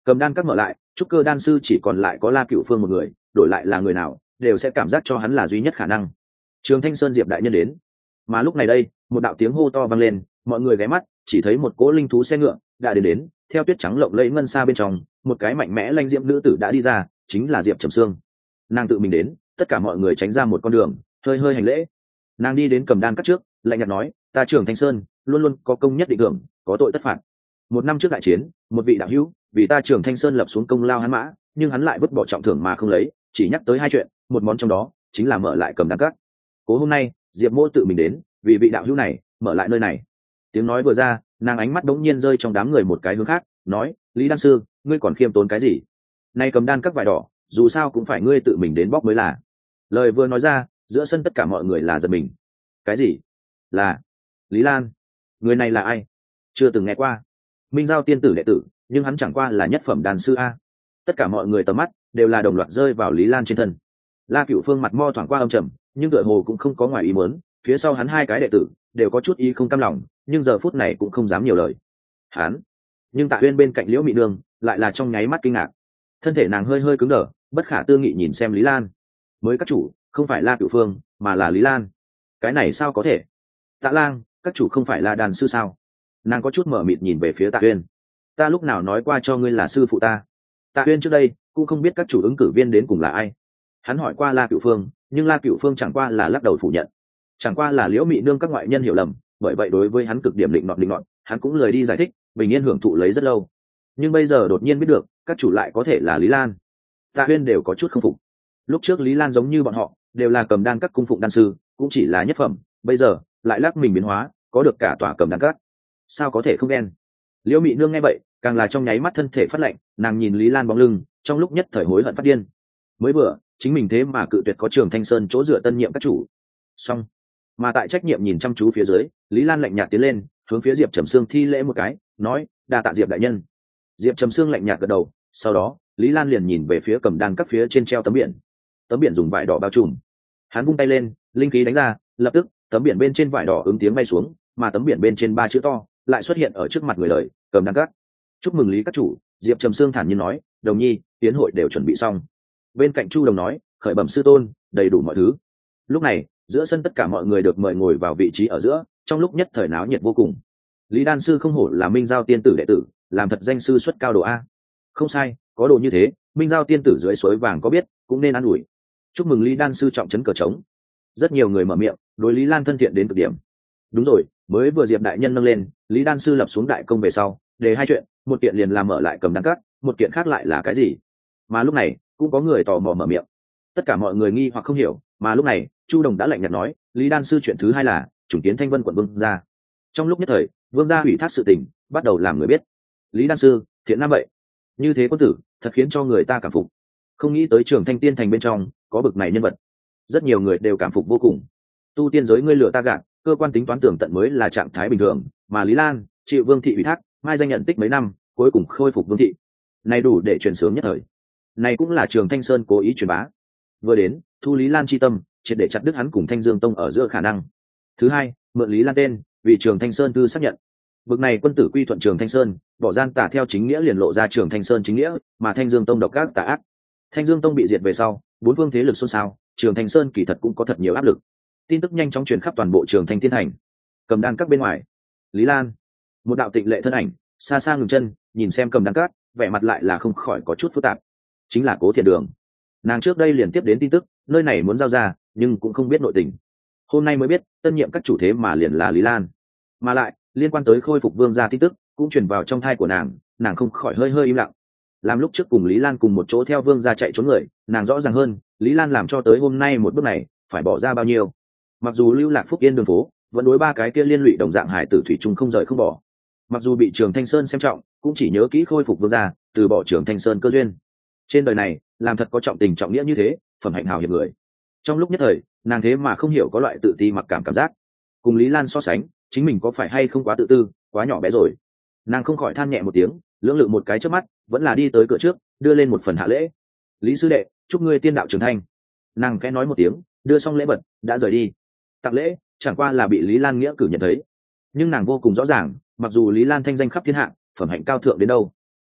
Cầm đan các mở lại, trúc cơ đan sư chỉ còn lại có La Cửu Phương một người, đổi lại là người nào đều sẽ cảm giác cho hắn là duy nhất khả năng. Trường Thanh Sơn Diệp đại nhân đến. Mà lúc này đây, một đạo tiếng hô to vang lên, mọi người ghé mắt, chỉ thấy một cỗ linh thú xe ngựa đã đến đến, theo tuyết trắng lộng lẫy ngân xa bên trong, một cái mạnh mẽ lanh diễm nữ tử đã đi ra, chính là Diệp Trầm Sương. Nàng tự mình đến, tất cả mọi người tránh ra một con đường, hơi hơi hành lễ. Nàng đi đến Cầm đan các trước, lạnh nhạt nói, ta Trường Thanh Sơn luôn luôn có công nhất định thưởng, có tội tất phạt. Một năm trước đại chiến, một vị đạo hữu vì ta Trường Thanh Sơn lập xuống công lao hắn mã, nhưng hắn lại vứt bỏ trọng thưởng mà không lấy, chỉ nhắc tới hai chuyện, một món trong đó chính là mở lại Cầm đan các. Cố hôm nay, Diệp Mỗ tự mình đến, vì vị đạo hữu này mở lại nơi này. Tiếng nói vừa ra, nàng ánh mắt đống nhiên rơi trong đám người một cái hướng khác, nói, Lý đan sư, ngươi còn khiêm tốn cái gì? Nay Cầm đan các vải đỏ, dù sao cũng phải ngươi tự mình đến bóc mới là. Lời vừa nói ra, giữa sân tất cả mọi người là giật mình. Cái gì? Là Lý Lan? Người này là ai? Chưa từng nghe qua. Minh Giao tiên tử đệ tử, nhưng hắn chẳng qua là nhất phẩm đan sư a. Tất cả mọi người tầm mắt đều là đồng loạt rơi vào Lý Lan trên thân. La Cửu Phương mặt mo thoáng qua âm trầm, nhưng tựa hồ cũng không có ngoài ý muốn, phía sau hắn hai cái đệ tử đều có chút ý không cam lòng, nhưng giờ phút này cũng không dám nhiều lời. Hắn, nhưng Tạ Uyên bên cạnh Liễu Mị Nương lại là trong nháy mắt kinh ngạc, thân thể nàng hơi hơi cứng đờ, bất khả tư nghị nhìn xem Lý Lan. Mới các chủ, không phải La Cửu Phương, mà là Lý Lan. Cái này sao có thể? Tạ Lang, các chủ không phải là đàn sư sao? Nàng có chút mở mịt nhìn về phía Tạ Uyên. Ta lúc nào nói qua cho ngươi là sư phụ ta? Tạ Uyên trước đây cũng không biết các chủ ứng cử viên đến cùng là ai. Hắn hỏi qua La Cửu Phương, nhưng La Cửu Phương chẳng qua là lắc đầu phủ nhận. Chẳng qua là Liễu Mị Nương các ngoại nhân hiểu lầm, bởi vậy đối với hắn cực điểm định nọt định nọt, hắn cũng lười đi giải thích, bình yên hưởng thụ lấy rất lâu. Nhưng bây giờ đột nhiên biết được, các chủ lại có thể là Lý Lan. Tạ Uyên đều có chút không phục. Lúc trước Lý Lan giống như bọn họ, đều là Cầm đan các cung phụng đan sư, cũng chỉ là nhất phẩm, bây giờ lại lắc mình biến hóa, có được cả tòa Cầm đan các. Sao có thể không đen? Liễu Mị Nương nghe vậy, càng là trong nháy mắt thân thể phát lạnh, nàng nhìn Lý Lan bóng lưng, trong lúc nhất thời hối hận phát điên. Mới vừa, chính mình thế mà cự tuyệt có Trường Thanh Sơn chỗ dựa tân nhiệm các chủ. Xong, mà tại trách nhiệm nhìn chăm chú phía dưới, Lý Lan lạnh nhạt tiến lên, hướng phía Diệp Trầm Sương thi lễ một cái, nói, đa tạ Diệp đại nhân. Diệp Trầm Sương lạnh nhạt gật đầu, sau đó, Lý Lan liền nhìn về phía Cầm đan các phía trên treo tấm biển. Tấm biển dùng vải đỏ bao trùm. Hắn vung tay lên, linh khí đánh ra, lập tức, tấm biển bên trên vải đỏ ứng tiếng bay xuống, mà tấm biển bên trên ba chữ to lại xuất hiện ở trước mặt người đời, Cầm đan các. Chúc mừng Lý các chủ. Diệp Trầm Sương thản nhiên nói, đồng nhi, tiến hội đều chuẩn bị xong. Bên cạnh Chu Đồng nói, khởi bẩm sư tôn, đầy đủ mọi thứ. Lúc này, giữa sân tất cả mọi người được mời ngồi vào vị trí ở giữa, trong lúc nhất thời náo nhiệt vô cùng. Lý đan sư không hổ là Minh Giao tiên tử đệ tử, làm thật danh sư xuất cao độ a. Không sai, có đồ như thế, Minh Giao tiên tử dưới suối vàng có biết, cũng nên ăn ủi. Chúc mừng Lý đan sư trọng trấn cờ trống. Rất nhiều người mở miệng, đối Lý Lan thân thiện đến cực điểm. Đúng rồi, mới vừa Diệp đại nhân nâng lên, Lý đan sư lập xuống đại công về sau, để hai chuyện, một kiện liền làm mở lại Cầm đan các, một kiện khác lại là cái gì? Mà lúc này, cũng có người tò mò mở miệng. Tất cả mọi người nghi hoặc không hiểu, mà lúc này, Chu Đồng đã lạnh nhạt nói, Lý đan sư chuyện thứ hai là chủng kiến Thanh Vân quận vương gia. Trong lúc nhất thời, vương gia ủy thác sự tình, bắt đầu làm người biết. Lý đan sư, thiện nam vậy. Như thế quân tử, thật khiến cho người ta cảm phục. Không nghĩ tới Trường Thanh Tiên thành bên trong có bực này nhân vật. Rất nhiều người đều cảm phục vô cùng. Tu tiên giới ngươi lừa ta gạt, cơ quan tính toán tưởng tận mới là trạng thái bình thường, mà Lý Lan chịu vương thị ủy thác, mai danh nhận tích mấy năm, cuối cùng khôi phục vương thị. Này đủ để truyền sướng nhất thời. Này cũng là Trường Thanh Sơn cố ý truyền bá. Vừa đến, thu Lý Lan chi tâm, triệt để chặt đứt hắn cùng Thanh Dương Tông ở giữa khả năng. Thứ hai, mượn Lý Lan tên, vì Trường Thanh Sơn thư xác nhận. Bực này quân tử quy thuận Trường Thanh Sơn, bỏ gian tà theo chính nghĩa liền lộ ra Trường Thanh Sơn chính nghĩa, mà Thanh Dương Tông độc ác tà ác. Thanh Dương Tông bị diệt về sau, bốn phương thế lực xôn xao, Trường Thanh Sơn kỳ thật cũng có thật nhiều áp lực. Tin tức nhanh chóng truyền khắp toàn bộ Trường Thanh Tiên thành. Cầm đan các bên ngoài, Lý Lan, một đạo tịnh lệ thân ảnh, xa xa ngừng chân, nhìn xem Cầm đan các, vẻ mặt lại là không khỏi có chút phức tạp. Chính là Cố Thiện Đường. Nàng trước đây liền tiếp đến tin tức, nơi này muốn giao ra, nhưng cũng không biết nội tình. Hôm nay mới biết, tân nhiệm các chủ thế mà liền là Lý Lan. Mà lại, liên quan tới khôi phục vương gia tin tức, cũng truyền vào trong thai của nàng, nàng không khỏi hơi hơi im lặng. Làm lúc trước cùng Lý Lan cùng một chỗ theo vương gia chạy trốn người, nàng rõ ràng hơn, Lý Lan làm cho tới hôm nay một bước này, phải bỏ ra bao nhiêu. Mặc dù lưu lạc phúc yên đường phố, vẫn đối ba cái kia liên lụy đồng dạng hải tử thủy chung không rời không bỏ. Mặc dù bị Trường Thanh Sơn xem trọng, cũng chỉ nhớ kỹ khôi phục vương gia, từ bỏ Trường Thanh Sơn cơ duyên. Trên đời này, làm thật có trọng tình trọng nghĩa như thế, phẩm hạnh hào hiệp người. Trong lúc nhất thời, nàng thế mà không hiểu có loại tự ti mặc cảm cảm giác. Cùng Lý Lan so sánh, chính mình có phải hay không quá tự tư, quá nhỏ bé rồi. Nàng không khỏi than nhẹ một tiếng, lưỡng lự một cái trước mắt, vẫn là đi tới cửa trước, đưa lên một phần hạ lễ. Lý sư đệ, chúc ngươi tiên đạo trưởng thành. Nàng khẽ nói một tiếng, đưa xong lễ vật, đã rời đi. Tặng lễ, chẳng qua là bị Lý Lan nghĩa cử nhận thấy. Nhưng nàng vô cùng rõ ràng, mặc dù Lý Lan thanh danh khắp thiên hạ, phẩm hạnh cao thượng đến đâu,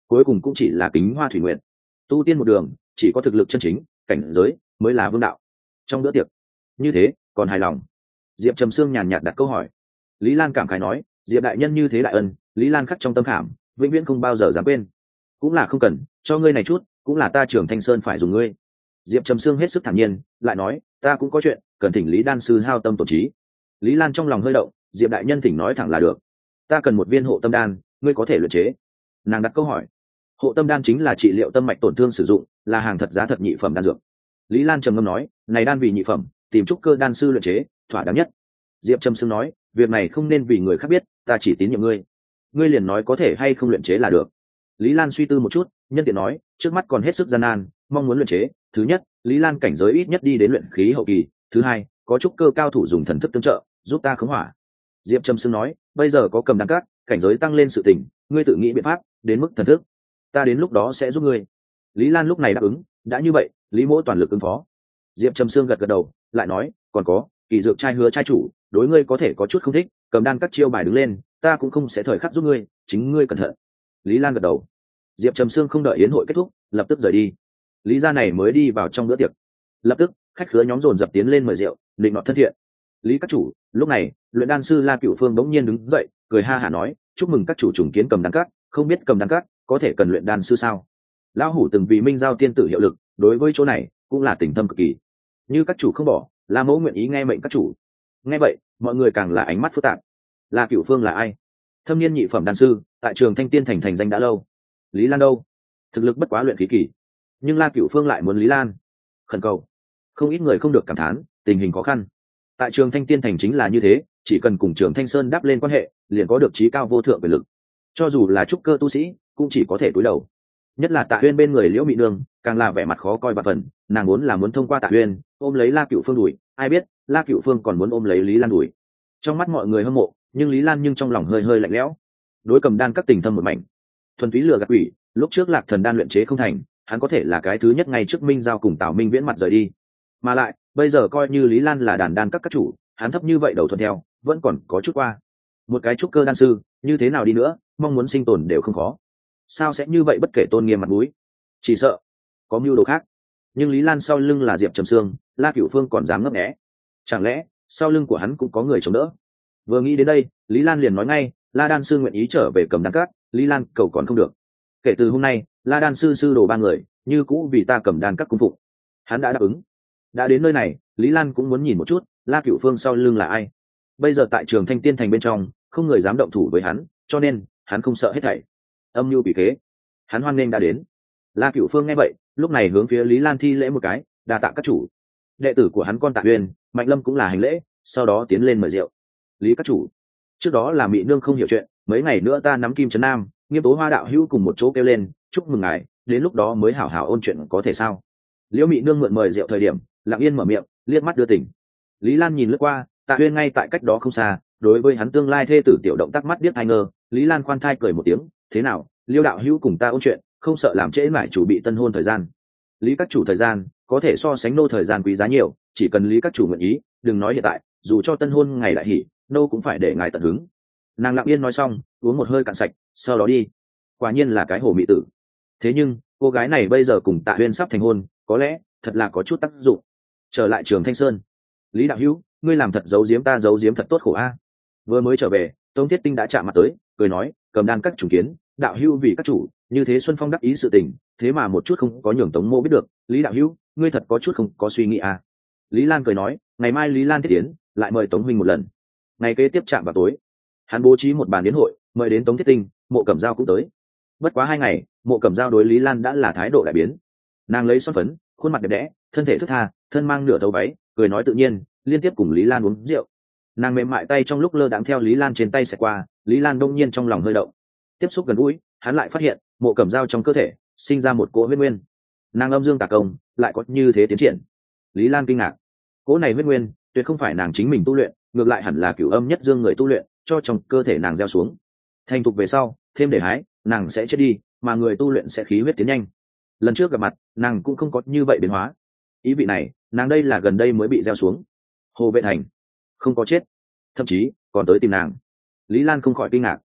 cuối cùng cũng chỉ là kính hoa thủy nguyện. Tu tiên một đường chỉ có thực lực chân chính, cảnh giới mới là vương đạo. Trong bữa tiệc như thế còn hài lòng? Diệp Trầm Sương nhàn nhạt đặt câu hỏi. Lý Lan cảm khái nói, Diệp đại nhân như thế đại ân, Lý Lan khắc trong tâm khảm, vĩnh viễn không bao giờ dám quên. Cũng là không cần, cho ngươi này chút, cũng là ta Trường Thanh Sơn phải dùng ngươi. Diệp Trầm Sương hết sức thản nhiên, lại nói, ta cũng có chuyện cần thỉnh Lý đan sư hao tâm tổ trí. Lý Lan trong lòng hơi động, Diệp đại nhân thỉnh nói thẳng là được. Ta cần một viên hộ tâm đan, ngươi có thể luyện chế. Nàng đặt câu hỏi. Hộ tâm đan chính là trị liệu tâm mạch tổn thương sử dụng, là hàng thật giá thật nhị phẩm đan dược. Lý Lan trầm ngâm nói, này đan vì nhị phẩm, tìm trúc cơ đan sư luyện chế, thỏa đáng nhất. Diệp Trầm Sương nói, việc này không nên vì người khác biết, ta chỉ tín nhiệm ngươi. Ngươi liền nói có thể hay không luyện chế là được. Lý Lan suy tư một chút, nhân tiện nói, trước mắt còn hết sức gian nan, mong muốn luyện chế. Thứ nhất, Lý Lan cảnh giới ít nhất đi đến luyện khí hậu kỳ. Thứ hai, có trúc cơ cao thủ dùng thần thức tương trợ, giúp ta khống hỏa. Diệp Trầm Sương nói, bây giờ có cầm đan cát, cảnh giới tăng lên sự tỉnh, ngươi tự nghĩ biện pháp, đến mức thần thức, ta đến lúc đó sẽ giúp ngươi. Lý Lan lúc này đáp ứng, đã như vậy, Lý Mỗ toàn lực ứng phó. Diệp Trầm Sương gật gật đầu, lại nói, còn có, kỳ dược trai hứa trai chủ, đối ngươi có thể có chút không thích, cầm đan các chiêu bài đứng lên, ta cũng không sẽ thời khắc giúp ngươi, chính ngươi cẩn thận. Lý Lan gật đầu. Diệp Trầm Sương không đợi yến hội kết thúc, lập tức rời đi. Lý gia này mới đi vào trong bữa tiệc. Lập tức, khách khứa nhóm dồn dập tiến lên mời rượu, định nọt thân thiện. Lý các chủ, lúc này, luyện đan sư La Cửu Phương bỗng nhiên đứng dậy, cười ha hả nói, chúc mừng các chủ trùng kiến cầm đan các, không biết cầm đan các có thể cần luyện đan sư sao? Lão hủ từng vì Minh Giao tiên tử hiệu lực, đối với chỗ này cũng là tình thâm cực kỳ. Như các chủ không bỏ, La Mẫu nguyện ý nghe mệnh các chủ. Nghe vậy, mọi người càng là ánh mắt phức tạp. La Cửu Phương là ai? Thâm niên nhị phẩm đan sư, tại trường Thanh Tiên thành thành danh đã lâu. Lý Lan đâu? Thực lực bất quá luyện khí kỳ, nhưng La Cửu Phương lại muốn Lý Lan. Khẩn cầu. Không ít người không được cảm thán, tình hình khó khăn. Tại trường Thanh Tiên thành chính là như thế, chỉ cần cùng trường Thanh Sơn đáp lên quan hệ, liền có được trí cao vô thượng về lực. Cho dù là trúc cơ tu sĩ, cũng chỉ có thể cúi đầu. Nhất là Tạ Huyên bên người Liễu Mị Nương, càng là vẻ mặt khó coi bạt phần, nàng muốn là muốn thông qua Tạ Huyên ôm lấy La Cửu Phương đuổi, ai biết La Cửu Phương còn muốn ôm lấy Lý Lan đuổi. Trong mắt mọi người hâm mộ, nhưng Lý Lan nhưng trong lòng hơi hơi lạnh lẽo. Đối cầm đan các tình thâm một mảnh, thuần túy lừa gạt quỷ. Lúc trước Lạc Thần đan luyện chế không thành, hắn có thể là cái thứ nhất ngay trước Minh Giao cùng Tào Minh Viễn mặt rời đi. Mà lại, bây giờ coi như Lý Lan là đàn đan các các chủ, hắn thấp như vậy đầu thuận theo, vẫn còn có chút qua. Một cái trúc cơ đan sư, như thế nào đi nữa, mong muốn sinh tồn đều không khó. Sao sẽ như vậy bất kể tôn nghiêm mặt mũi? Chỉ sợ có mưu đồ khác. Nhưng Lý Lan sau lưng là Diệp Trầm Sương, La Cửu Phương còn dám ngấp nghé. Chẳng lẽ sau lưng của hắn cũng có người chống đỡ? Vừa nghĩ đến đây, Lý Lan liền nói ngay, La đan sư nguyện ý trở về cầm đan các, Lý Lan cầu còn không được. Kể từ hôm nay, La đan sư sư đồ ba người như cũ vì ta cầm đan các cung phụng. Hắn đã đáp ứng. Đã đến nơi này, Lý Lan cũng muốn nhìn một chút La Cửu Phương sau lưng là ai. Bây giờ tại trường Thanh Tiên thành bên trong, không người dám động thủ với hắn, cho nên hắn không sợ hết thảy. Âm mưu quỷ kế, hắn hoan nghênh đã đến. La Cửu Phương nghe vậy, lúc này hướng phía Lý Lan thi lễ một cái, đa tạ các chủ. Đệ tử của hắn con Tạ Uyên, Mạnh Lâm cũng là hành lễ, sau đó tiến lên mời rượu. Lý các chủ, trước đó là Mị Nương không hiểu chuyện, mấy ngày nữa ta nắm Kim Trấn Nam, Nghiêm Tố Hoa đạo hữu cùng một chỗ kêu lên, chúc mừng ngài, đến lúc đó mới hảo hảo ôn chuyện có thể sao? Liễu Mị Nương mượn mời rượu thời điểm, lặng yên mở miệng, liếc mắt đưa tỉnh. Lý Lan nhìn lướt qua, Tạ Uyên ngay tại cách đó không xa, đối với hắn tương lai thê tử tiểu động tác mắt biết ai ngờ, Lý Lan khoan thai cười một tiếng, thế nào, Liêu đạo hữu cùng ta ôn chuyện, không sợ làm trễ mãi chủ bị tân hôn thời gian. Lý các chủ thời gian có thể so sánh nô thời gian quý giá nhiều, chỉ cần Lý các chủ nguyện ý, đừng nói hiện tại, dù cho tân hôn ngày đại hỉ, nô cũng phải để ngài tận hứng. Nàng lặng yên nói xong, uống một hơi cạn sạch, sau đó đi. Quả nhiên là cái hồ mị tử. Thế nhưng cô gái này bây giờ cùng Tạ Uyên sắp thành hôn, có lẽ thật là có chút tác dụng. Trở lại trường Thanh Sơn, Lý đạo hữu, ngươi làm thật giấu giếm ta giấu giếm thật tốt khổ a. Vừa mới trở về, Tống Thiết Tinh đã chạm mặt tới, cười nói, cầm đan các chủ kiến, đạo hữu vì các chủ, như thế Xuân Phong đắc ý sự tình, thế mà một chút không có nhường Tống Mô biết được, Lý đạo hữu, ngươi thật có chút không có suy nghĩ a. Lý Lan cười nói, ngày mai Lý Lan thiết tiến, lại mời Tống huynh một lần. Ngày kế tiếp chạm vào tối, hắn bố trí một bàn đến hội, mời đến Tống Thiết Tinh, Mộ Cẩm Dao cũng tới. Bất quá hai ngày, Mộ Cẩm Dao đối Lý Lan đã là thái độ đại biến. Nàng lấy son phấn, khuôn mặt đẹp đẽ, thân thể thướt tha, thân mang nửa thấu váy, cười nói tự nhiên, liên tiếp cùng Lý Lan uống rượu. Nàng mềm mại tay trong lúc lơ đãng theo Lý Lan trên tay xẹt qua, Lý Lan đông nhiên trong lòng hơi động. Tiếp xúc gần gũi, hắn lại phát hiện Mộ Cẩm Dao trong cơ thể sinh ra một cỗ huyết nguyên. Nàng âm dương tà công lại có như thế tiến triển. Lý Lan kinh ngạc, cỗ này huyết nguyên tuyệt không phải nàng chính mình tu luyện, ngược lại hẳn là cửu âm nhất dương người tu luyện cho trong cơ thể nàng gieo xuống. Thành thục về sau, thêm để hái, nàng sẽ chết đi, mà người tu luyện sẽ khí huyết tiến nhanh. Lần trước gặp mặt, nàng cũng không có như vậy biến hóa. Ý vị này, nàng đây là gần đây mới bị gieo xuống. Hồ Vệ Thành không có chết, thậm chí còn tới tìm nàng. Lý Lan không khỏi kinh ngạc.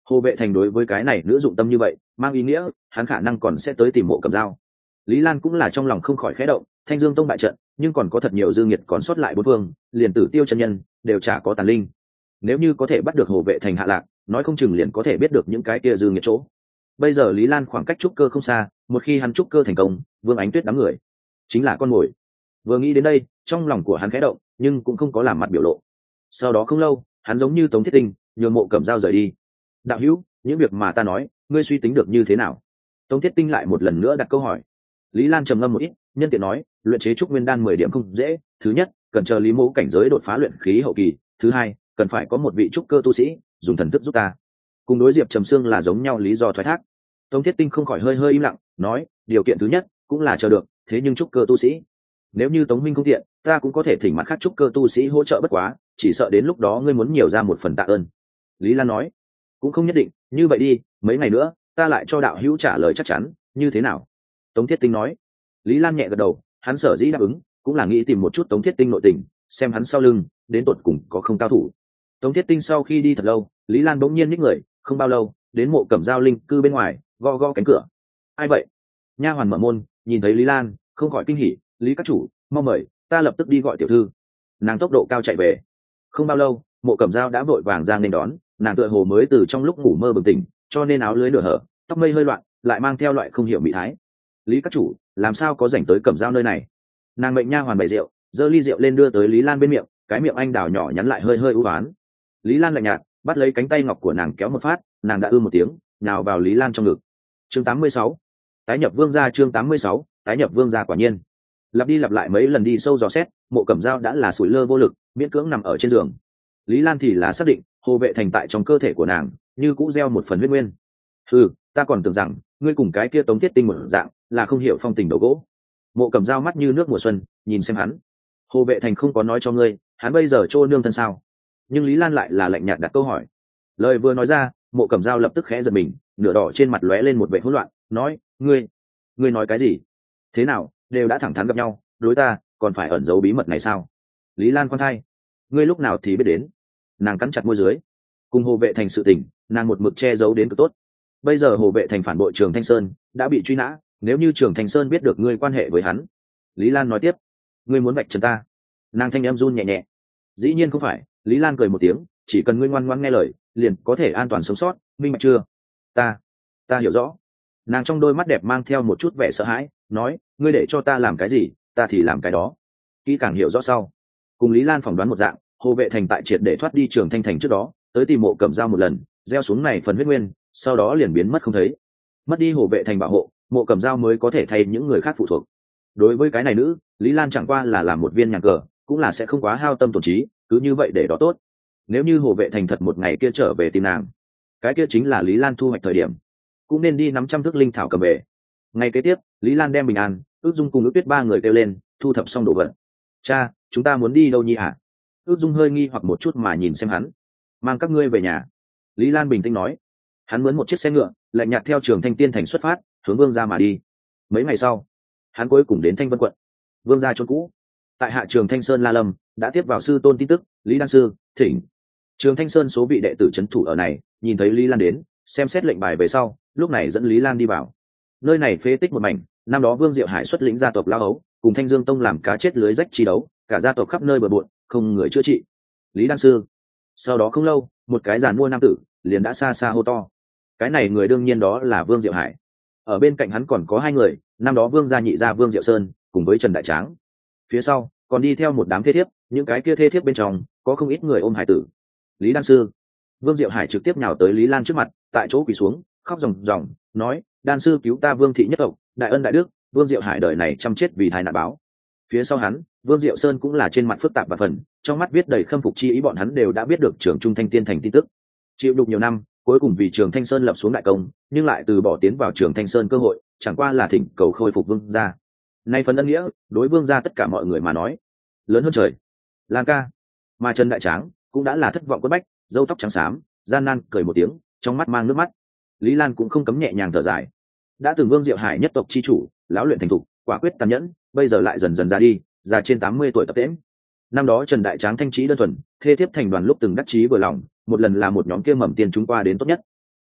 Hồ Vệ Thành đối với cái này nữ dụng tâm như vậy mang ý nghĩa hắn khả năng còn sẽ tới tìm Mộ Cẩm Dao. Lý Lan cũng là trong lòng không khỏi khẽ động, Thanh Dương Tông bại trận nhưng còn có thật nhiều dư nghiệt còn sót lại bốn phương, liền Tử Tiêu chân nhân đều chả có tàn linh. Nếu như có thể bắt được Hồ Vệ Thành hạ lạc, nói không chừng liền có thể biết được những cái kia dư nghiệt chỗ. Bây giờ Lý Lan khoảng cách trúc cơ không xa, một khi hắn trúc cơ thành công, Vương Ánh Tuyết đám người chính là con mồi. Vừa nghĩ đến đây, trong lòng của hắn khẽ động, nhưng cũng không có làm mặt biểu lộ. Sau đó không lâu, hắn giống như Tống Thiết Tinh, nhường Mộ Cẩm Dao rời đi. Đạo hữu, những việc mà ta nói, ngươi suy tính được như thế nào? Tống Thiết Tinh lại một lần nữa đặt câu hỏi. Lý Lan trầm ngâm một ít, nhân tiện nói, luyện chế trúc nguyên đan mười điểm không dễ. Thứ nhất, cần chờ Lý Mộ cảnh giới đột phá luyện khí hậu kỳ. Thứ hai, cần phải có một vị trúc cơ tu sĩ dùng thần thức giúp ta. Cùng đối Diệp Trầm Sương là giống nhau lý do thoái thác. Tống Thiết Tinh không khỏi hơi hơi im lặng, nói, điều kiện thứ nhất cũng là chờ được, thế nhưng trúc cơ tu sĩ, nếu như Tống minh không tiện, ta cũng có thể thỉnh mặt khác trúc cơ tu sĩ hỗ trợ, bất quá chỉ sợ đến lúc đó ngươi muốn nhiều ra một phần tạ ơn. Lý Lan nói, cũng không nhất định, như vậy đi, mấy ngày nữa ta lại cho đạo hữu trả lời chắc chắn, như thế nào? Tống Thiết Tinh nói. Lý Lan nhẹ gật đầu, hắn sở dĩ đáp ứng cũng là nghĩ tìm một chút Tống Thiết Tinh nội tình, xem hắn sau lưng đến tột cùng có không cao thủ. Tống Thiết Tinh sau khi đi thật lâu, Lý Lan bỗng nhiên nhích người, không bao lâu đến Mộ Cẩm Dao linh cư bên ngoài, gõ gõ cánh cửa. Ai vậy? Nha hoàn mở môn, nhìn thấy Lý Lan không khỏi kinh hỉ, Lý các chủ, mong mời, ta lập tức đi gọi tiểu thư. Nàng tốc độ cao chạy về. Không bao lâu, Mộ Cẩm Dao đã vội vàng ra nên đón, nàng tựa hồ mới từ trong lúc ngủ mơ bừng tỉnh, cho nên áo lưới nửa hở, tóc mây hơi loạn, lại mang theo loại không hiểu mỹ thái. Lý các chủ, làm sao có rảnh tới Cẩm Dao nơi này? Nàng mệnh nha hoàn bày rượu, giơ ly rượu lên đưa tới Lý Lan bên miệng, cái miệng anh đào nhỏ nhắn lại hơi hơi u ám. Lý Lan lạnh nhạt bắt lấy cánh tay ngọc của nàng kéo một phát, nàng đã ư một tiếng, nào vào Lý Lan trong ngực. Chương tám mươi sáu, tái nhập vương gia. Chương tám mươi sáu, tái nhập vương gia. Quả nhiên, lặp đi lặp lại mấy lần đi sâu dò xét, Mộ Cẩm Dao đã là sủi lơ vô lực, miễn cưỡng nằm ở trên giường. Lý Lan thì là xác định Hồ Vệ Thành tại trong cơ thể của nàng như cũ gieo một phần huyết nguyên. Ừ, ta còn tưởng rằng ngươi cùng cái kia Tống Thiết Tinh một dạng là không hiểu phong tình đầu gỗ. Mộ Cẩm Dao mắt như nước mùa xuân nhìn xem hắn. Hồ Vệ Thành không có nói cho ngươi hắn bây giờ trô nương thân sao? Nhưng Lý Lan lại là lạnh nhạt đặt câu hỏi. Lời vừa nói ra, Mộ Cẩm Dao lập tức khẽ giật mình, nửa đỏ trên mặt lóe lên một vẻ hỗn loạn, nói, ngươi ngươi nói cái gì? Thế nào, đều đã thẳng thắn gặp nhau, đối ta còn phải ẩn giấu bí mật này sao? Lý Lan khoan thai, ngươi lúc nào thì biết đến? Nàng cắn chặt môi dưới. Cùng Hồ Vệ Thành sự tình, nàng một mực che giấu đến cực tốt. Bây giờ Hồ Vệ Thành phản bội Trường Thanh Sơn đã bị truy nã, nếu như Trường Thanh Sơn biết được ngươi quan hệ với hắn. Lý Lan nói tiếp, ngươi muốn vạch trần ta? Nàng thanh em run nhẹ nhẹ. Dĩ nhiên không phải. Lý Lan cười một tiếng, chỉ cần ngươi ngoan ngoãn nghe lời, liền có thể an toàn sống sót, minh bạch chưa? Ta ta hiểu rõ. Nàng trong đôi mắt đẹp mang theo một chút vẻ sợ hãi, nói, ngươi để cho ta làm cái gì, ta thì làm cái đó. Kỹ càng hiểu rõ sau, cùng Lý Lan phỏng đoán một dạng, Hồ Vệ Thành tại triệt để thoát đi Trường Thanh Thành trước đó, tới tìm Mộ Cẩm Dao một lần, gieo xuống này phần huyết nguyên, sau đó liền biến mất không thấy. Mất đi Hồ Vệ Thành bảo hộ, Mộ Cẩm Dao mới có thể thay những người khác phụ thuộc. Đối với cái này nữ, Lý Lan chẳng qua là làm một viên nhàn cờ, cũng là sẽ không quá hao tâm tổn trí, cứ như vậy để đó tốt. Nếu như Hồ Vệ Thành thật một ngày kia trở về tìm nàng, cái kia chính là Lý Lan thu hoạch thời điểm, cũng nên đi nắm trăm thước linh thảo cầm về. Ngày kế tiếp, Lý Lan đem Bình An, Ước Dung cùng Ước Tuyết ba người kêu lên, thu thập xong đồ vật. Cha, chúng ta muốn đi đâu nhi hả? Ước Dung hơi nghi hoặc một chút mà nhìn xem hắn. Mang các ngươi về nhà. Lý Lan bình tĩnh nói. Hắn mướn một chiếc xe ngựa, lạnh nhạt theo Trường Thanh Tiên Thành xuất phát, hướng vương gia mà đi. Mấy ngày sau, hắn cuối cùng đến Thanh Vân quận. Vương gia chốn cũ, tại hạ Trường Thanh Sơn La Lâm đã tiếp vào sư tôn tin tức, Lý Đan sư, thỉnh. Trường Thanh Sơn số vị đệ tử trấn thủ ở này, nhìn thấy Lý Lan đến, xem xét lệnh bài về sau, lúc này dẫn Lý Lan đi vào. Nơi này phế tích một mảnh, năm đó Vương Diệu Hải xuất lĩnh gia tộc Lao Ấu, cùng Thanh Dương Tông làm cá chết lưới rách chi đấu, cả gia tộc khắp nơi bừa bộn, không người chữa trị. Lý Đan sư. Sau đó không lâu, một cái giàn mua nam tử liền đã xa xa hô to. Cái này người đương nhiên đó là Vương Diệu Hải. Ở bên cạnh hắn còn có hai người, năm đó Vương gia nhị gia Vương Diệu Sơn, cùng với Trần Đại Tráng. Phía sau còn đi theo một đám thê thiếp, những cái kia thê thiếp bên trong có không ít người ôm hải tử. Lý Đan sư. Vương Diệu Hải trực tiếp nhào tới Lý Lan trước mặt, tại chỗ quỳ xuống, khóc ròng ròng, nói, Đan sư cứu ta Vương thị nhất tộc, đại ân đại đức, Vương Diệu Hải đời này chăm chết vì thai nạn báo. Phía sau hắn, Vương Diệu Sơn cũng là trên mặt phức tạp và phần, trong mắt viết đầy khâm phục chi ý, bọn hắn đều đã biết được Trường Trung Thanh Tiên Thành tin tức. Chịu đục nhiều năm, cuối cùng vì Trường Thanh Sơn lập xuống đại công, nhưng lại từ bỏ tiến vào Trường Thanh Sơn cơ hội, chẳng qua là thỉnh cầu khôi phục Vương gia. Nay phần ân nghĩa, đối Vương gia tất cả mọi người mà nói, lớn hơn trời. Lan ca. Mà Trần Đại Tráng cũng đã là thất vọng quất bách, râu tóc trắng xám, gian nan cười một tiếng, trong mắt mang nước mắt. Lý Lan cũng không cấm nhẹ nhàng thở dài. Đã từng Vương Diệu Hải nhất tộc chi chủ, lão luyện thành thục, quả quyết tàn nhẫn, bây giờ lại dần dần ra đi, già trên tám mươi tuổi tập tễnh. Năm đó Trần Đại Tráng thanh trí đơn thuần, thê thiếp thành đoàn lúc từng đắc chí vừa lòng, một lần là một nhóm kia mầm tiền chúng qua đến tốt nhất.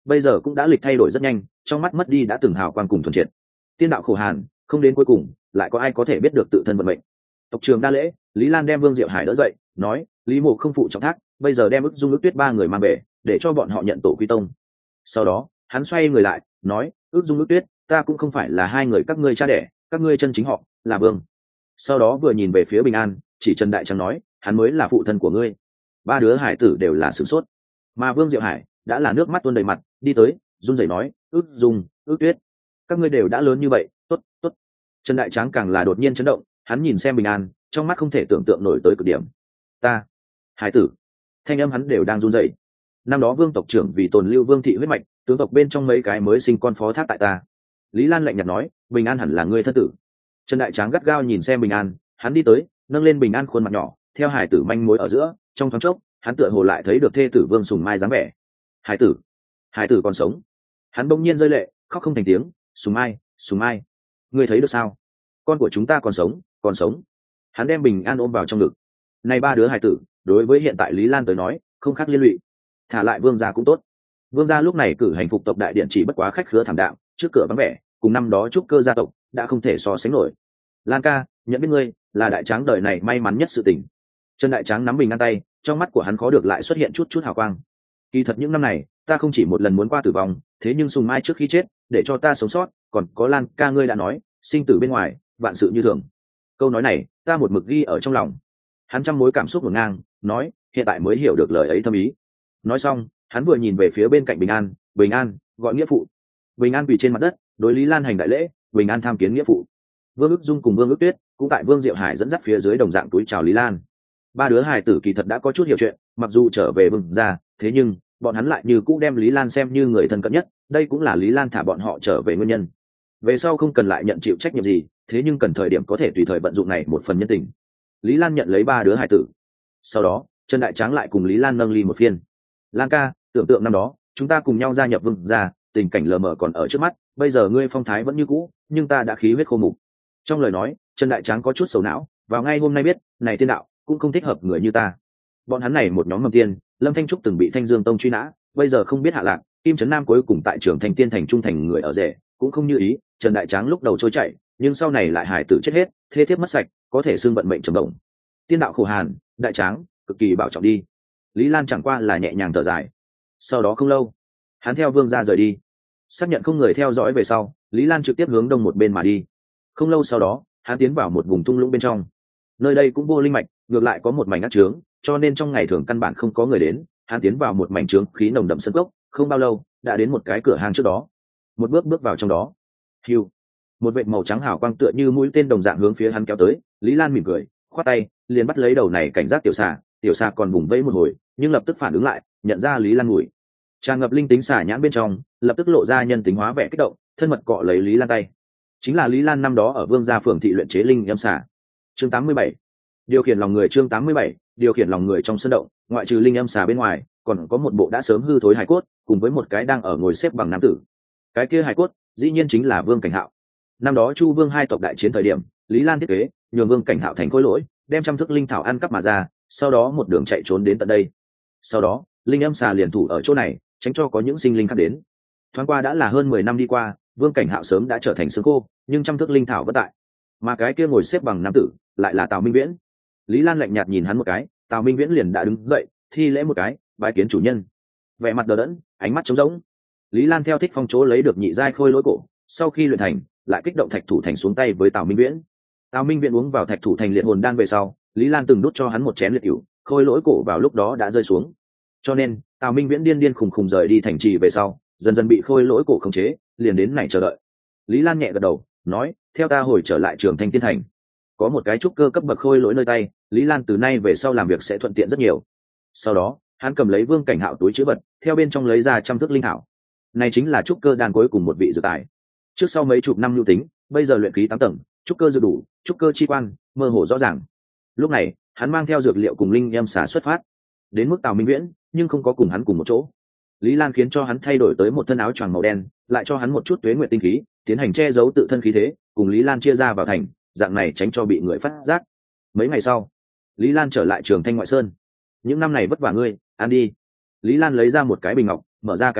bây giờ cũng đã lịch thay đổi rất nhanh, trong mắt mất đi đã từng hào quang cùng thuần triệt. Tiên đạo khổ hàn, không đến cuối cùng lại có ai có thể biết được tự thân vận mệnh. Tộc trưởng đa lễ, Lý Lan đem Vương Diệu Hải đỡ dậy, nói: Lý Mộ không phụ trọng thác, bây giờ đem ức dung ức tuyết ba người mang về, để cho bọn họ nhận tổ quy tông. Sau đó hắn xoay người lại, nói: ức dung ức tuyết, ta cũng không phải là hai người các ngươi cha đẻ, các ngươi chân chính họ là Vương. Sau đó vừa nhìn về phía Bình An, chỉ Trần Đại Trắng nói: hắn mới là phụ thân của ngươi. Ba đứa hải tử đều là sửng sốt, mà Vương Diệu Hải đã là nước mắt tuôn đầy mặt, đi tới run rẩy nói: ức dung ức tuyết, các ngươi đều đã lớn như vậy, tốt tốt. Trần Đại Tráng càng là đột nhiên chấn động, hắn nhìn xem Bình An, trong mắt không thể tưởng tượng nổi tới cực điểm. Ta hải tử, thanh âm hắn đều đang run rẩy. Năm đó Vương tộc trưởng vì tồn lưu Vương thị huyết mạch, tướng tộc bên trong mấy cái mới sinh con phó thác tại ta. Lý Lan lạnh nhạt nói: Bình An hẳn là ngươi thân tử. Trần Đại Tráng gắt gao nhìn xem Bình An, hắn đi tới nâng lên Bình An khuôn mặt nhỏ, theo hải tử manh mối ở giữa, trong thoáng chốc hắn tựa hồ lại thấy được thê tử Vương Sùng Mai dáng vẻ. Hải tử, hải tử còn sống. Hắn bỗng nhiên rơi lệ, khóc không thành tiếng. Sùng Mai, Sùng Mai, ngươi thấy được sao? Con của chúng ta còn sống, còn sống. Hắn đem Bình An ôm vào trong ngực. Này ba đứa hải tử, đối với hiện tại Lý Lan tới nói, không khác liên lụy. Thả lại Vương gia cũng tốt. Vương gia lúc này cử hành phục tộc đại điện chỉ bất quá khách khứa thảm đạm, trước cửa vắng vẻ, cùng năm đó trúc cơ gia tộc đã không thể so sánh nổi. Lan ca, nhận biết ngươi là Đại Tráng đời này may mắn nhất sự tình. Trần Đại Tráng nắm Bình An tay, trong mắt của hắn khó được lại xuất hiện chút chút hào quang. Kỳ thật những năm này, ta không chỉ một lần muốn qua tử vong, thế nhưng Sùng Mai trước khi chết, để cho ta sống sót, còn có Lan ca ngươi đã nói, sinh tử bên ngoài, vạn sự như thường. Câu nói này, ta một mực ghi ở trong lòng. Hắn trăm mối cảm xúc ngổn ngang, nói, hiện tại mới hiểu được lời ấy thâm ý. Nói xong, hắn vừa nhìn về phía bên cạnh Bình An, Bình An, gọi nghĩa phụ. Bình An quỳ trên mặt đất, đối Lý Lan hành đại lễ, Bình An tham kiến nghĩa phụ. Vương ức dung cùng Vương ức tuyết cũng tại Vương Diệu Hải dẫn dắt phía dưới đồng dạng túi chào Lý Lan. Ba đứa hài tử kỳ thật đã có chút hiểu chuyện, mặc dù trở về Vương gia, thế nhưng bọn hắn lại như cũ đem Lý Lan xem như người thân cận nhất, đây cũng là Lý Lan thả bọn họ trở về nguyên nhân. Về sau không cần lại nhận chịu trách nhiệm gì, thế nhưng cần thời điểm có thể tùy thời vận dụng này một phần nhân tình. Lý Lan nhận lấy ba đứa hài tử. Sau đó, Trần Đại Tráng lại cùng Lý Lan nâng ly một phiên. Lan ca, tưởng tượng năm đó, chúng ta cùng nhau gia nhập Vương gia, tình cảnh lờ mờ còn ở trước mắt, bây giờ ngươi phong thái vẫn như cũ, nhưng ta đã khí huyết khô mục. Trong lời nói, Trần Đại Tráng có chút sầu não, vào ngay hôm nay biết, này tiên đạo cũng không thích hợp người như ta. Bọn hắn này một nhóm mầm tiên, Lâm Thanh Trúc từng bị Thanh Dương Tông truy nã, bây giờ không biết hạ lạc, Kim Trấn Nam cuối cùng tại Trường Thành Tiên thành trung thành người ở rể, cũng không như ý. Trần Đại Tráng lúc đầu trôi chảy, nhưng sau này lại hải tử chết hết, thê thiếp mất sạch, có thể xương vận mệnh trầm động. Tiên đạo khổ hàn, Đại Tráng cực kỳ bảo trọng đi. Lý Lan chẳng qua là nhẹ nhàng thở dài. Sau đó không lâu, hắn theo Vương gia rời đi. Xác nhận không người theo dõi về sau, Lý Lan trực tiếp hướng đông một bên mà đi. Không lâu sau đó, hắn tiến vào một vùng thung lũng bên trong. Nơi đây cũng vô linh mạch, ngược lại có một mảnh ác trướng, cho nên trong ngày thường căn bản không có người đến. Hắn tiến vào một mảnh trướng khí nồng đậm sân cốc, không bao lâu đã đến một cái cửa hàng trước đó. Một bước bước vào trong đó, hiu, một vệt màu trắng hào quang tựa như mũi tên đồng dạng hướng phía hắn kéo tới. Lý Lan mỉm cười, khoát tay, liền bắt lấy đầu này cảnh giác tiểu xà. Tiểu xà còn vùng vẫy một hồi, nhưng lập tức phản ứng lại, nhận ra Lý Lan mùi. Tràn ngập linh tính xà nhãn bên trong, lập tức lộ ra nhân tính hóa vẻ kích động, thân mật cọ lấy Lý Lan tay. Chính là Lý Lan năm đó ở Vương gia phường thị luyện chế linh âm xà. Chương tám mươi bảy, điều khiển lòng người. Chương tám mươi bảy, điều khiển lòng người. Trong sân động, ngoại trừ linh âm xà bên ngoài, còn có một bộ đã sớm hư thối hài cốt, cùng với một cái đang ở ngồi xếp bằng nam tử. Cái kia hài cốt, dĩ nhiên chính là Vương Cảnh Hạo. Năm đó Chu Vương hai tộc đại chiến thời điểm, Lý Lan thiết kế, nhường Vương Cảnh Hạo thành khối lỗi, đem trăm thức linh thảo ăn cắp mà ra, sau đó một đường chạy trốn đến tận đây. Sau đó, linh âm xà liền thủ ở chỗ này, tránh cho có những sinh linh khác đến. Thoáng qua đã là hơn mười năm đi qua, Vương Cảnh Hạo sớm đã trở thành xương khô, nhưng trăm thức linh thảo vẫn tại. Mà cái kia ngồi xếp bằng nam tử, lại là Tào Minh Viễn. Lý Lan lạnh nhạt nhìn hắn một cái, Tào Minh Viễn liền đã đứng dậy, thi lễ một cái, bái kiến chủ nhân. Vẻ mặt đờ đẫn, ánh mắt trống rỗng. Lý Lan theo Thích Phong chỗ lấy được nhị giai khôi lỗi cổ, sau khi luyện thành, lại kích động thạch thủ thành xuống tay với Tào Minh Viễn. Tào Minh Viễn uống vào thạch thủ thành liệt hồn đan về sau, Lý Lan từng đút cho hắn một chén liệt cửu, khôi lỗi cổ vào lúc đó đã rơi xuống. Cho nên, Tào Minh Viễn điên điên khùng khùng rời đi thành trì về sau, dần dần bị khôi lỗi cổ khống chế, liền đến này chờ đợi. Lý Lan nhẹ gật đầu, nói, theo ta hồi trở lại Trường Thanh Tiên thành. Có một cái trúc cơ cấp bậc khôi lỗi nơi tay, Lý Lan từ nay về sau làm việc sẽ thuận tiện rất nhiều. Sau đó, hắn cầm lấy Vương Cảnh Hạo túi chữ vật, theo bên trong lấy ra trăm thước linh thảo. Này chính là trúc cơ đan cuối cùng một vị dược tài. Trước sau mấy chục năm nhu tính, bây giờ luyện khí tám tầng, trúc cơ dược đủ, trúc cơ chi quan, mơ hồ rõ ràng. Lúc này, hắn mang theo dược liệu cùng linh âm xà xuất phát, đến mức Tào Minh Viễn, nhưng không có cùng hắn cùng một chỗ. Lý Lan khiến cho hắn thay đổi tới một thân áo choàng màu đen, lại cho hắn một chút tuế nguyệt tinh khí, tiến hành che giấu tự thân khí thế, cùng Lý Lan chia ra vào thành, dạng này tránh cho bị người phát giác. Mấy ngày sau, Lý Lan trở lại Trường Thanh ngoại sơn. Những năm này vất vả ngươi, ăn đi. Lý Lan lấy ra một cái bình ngọc, mở ra cái nắp,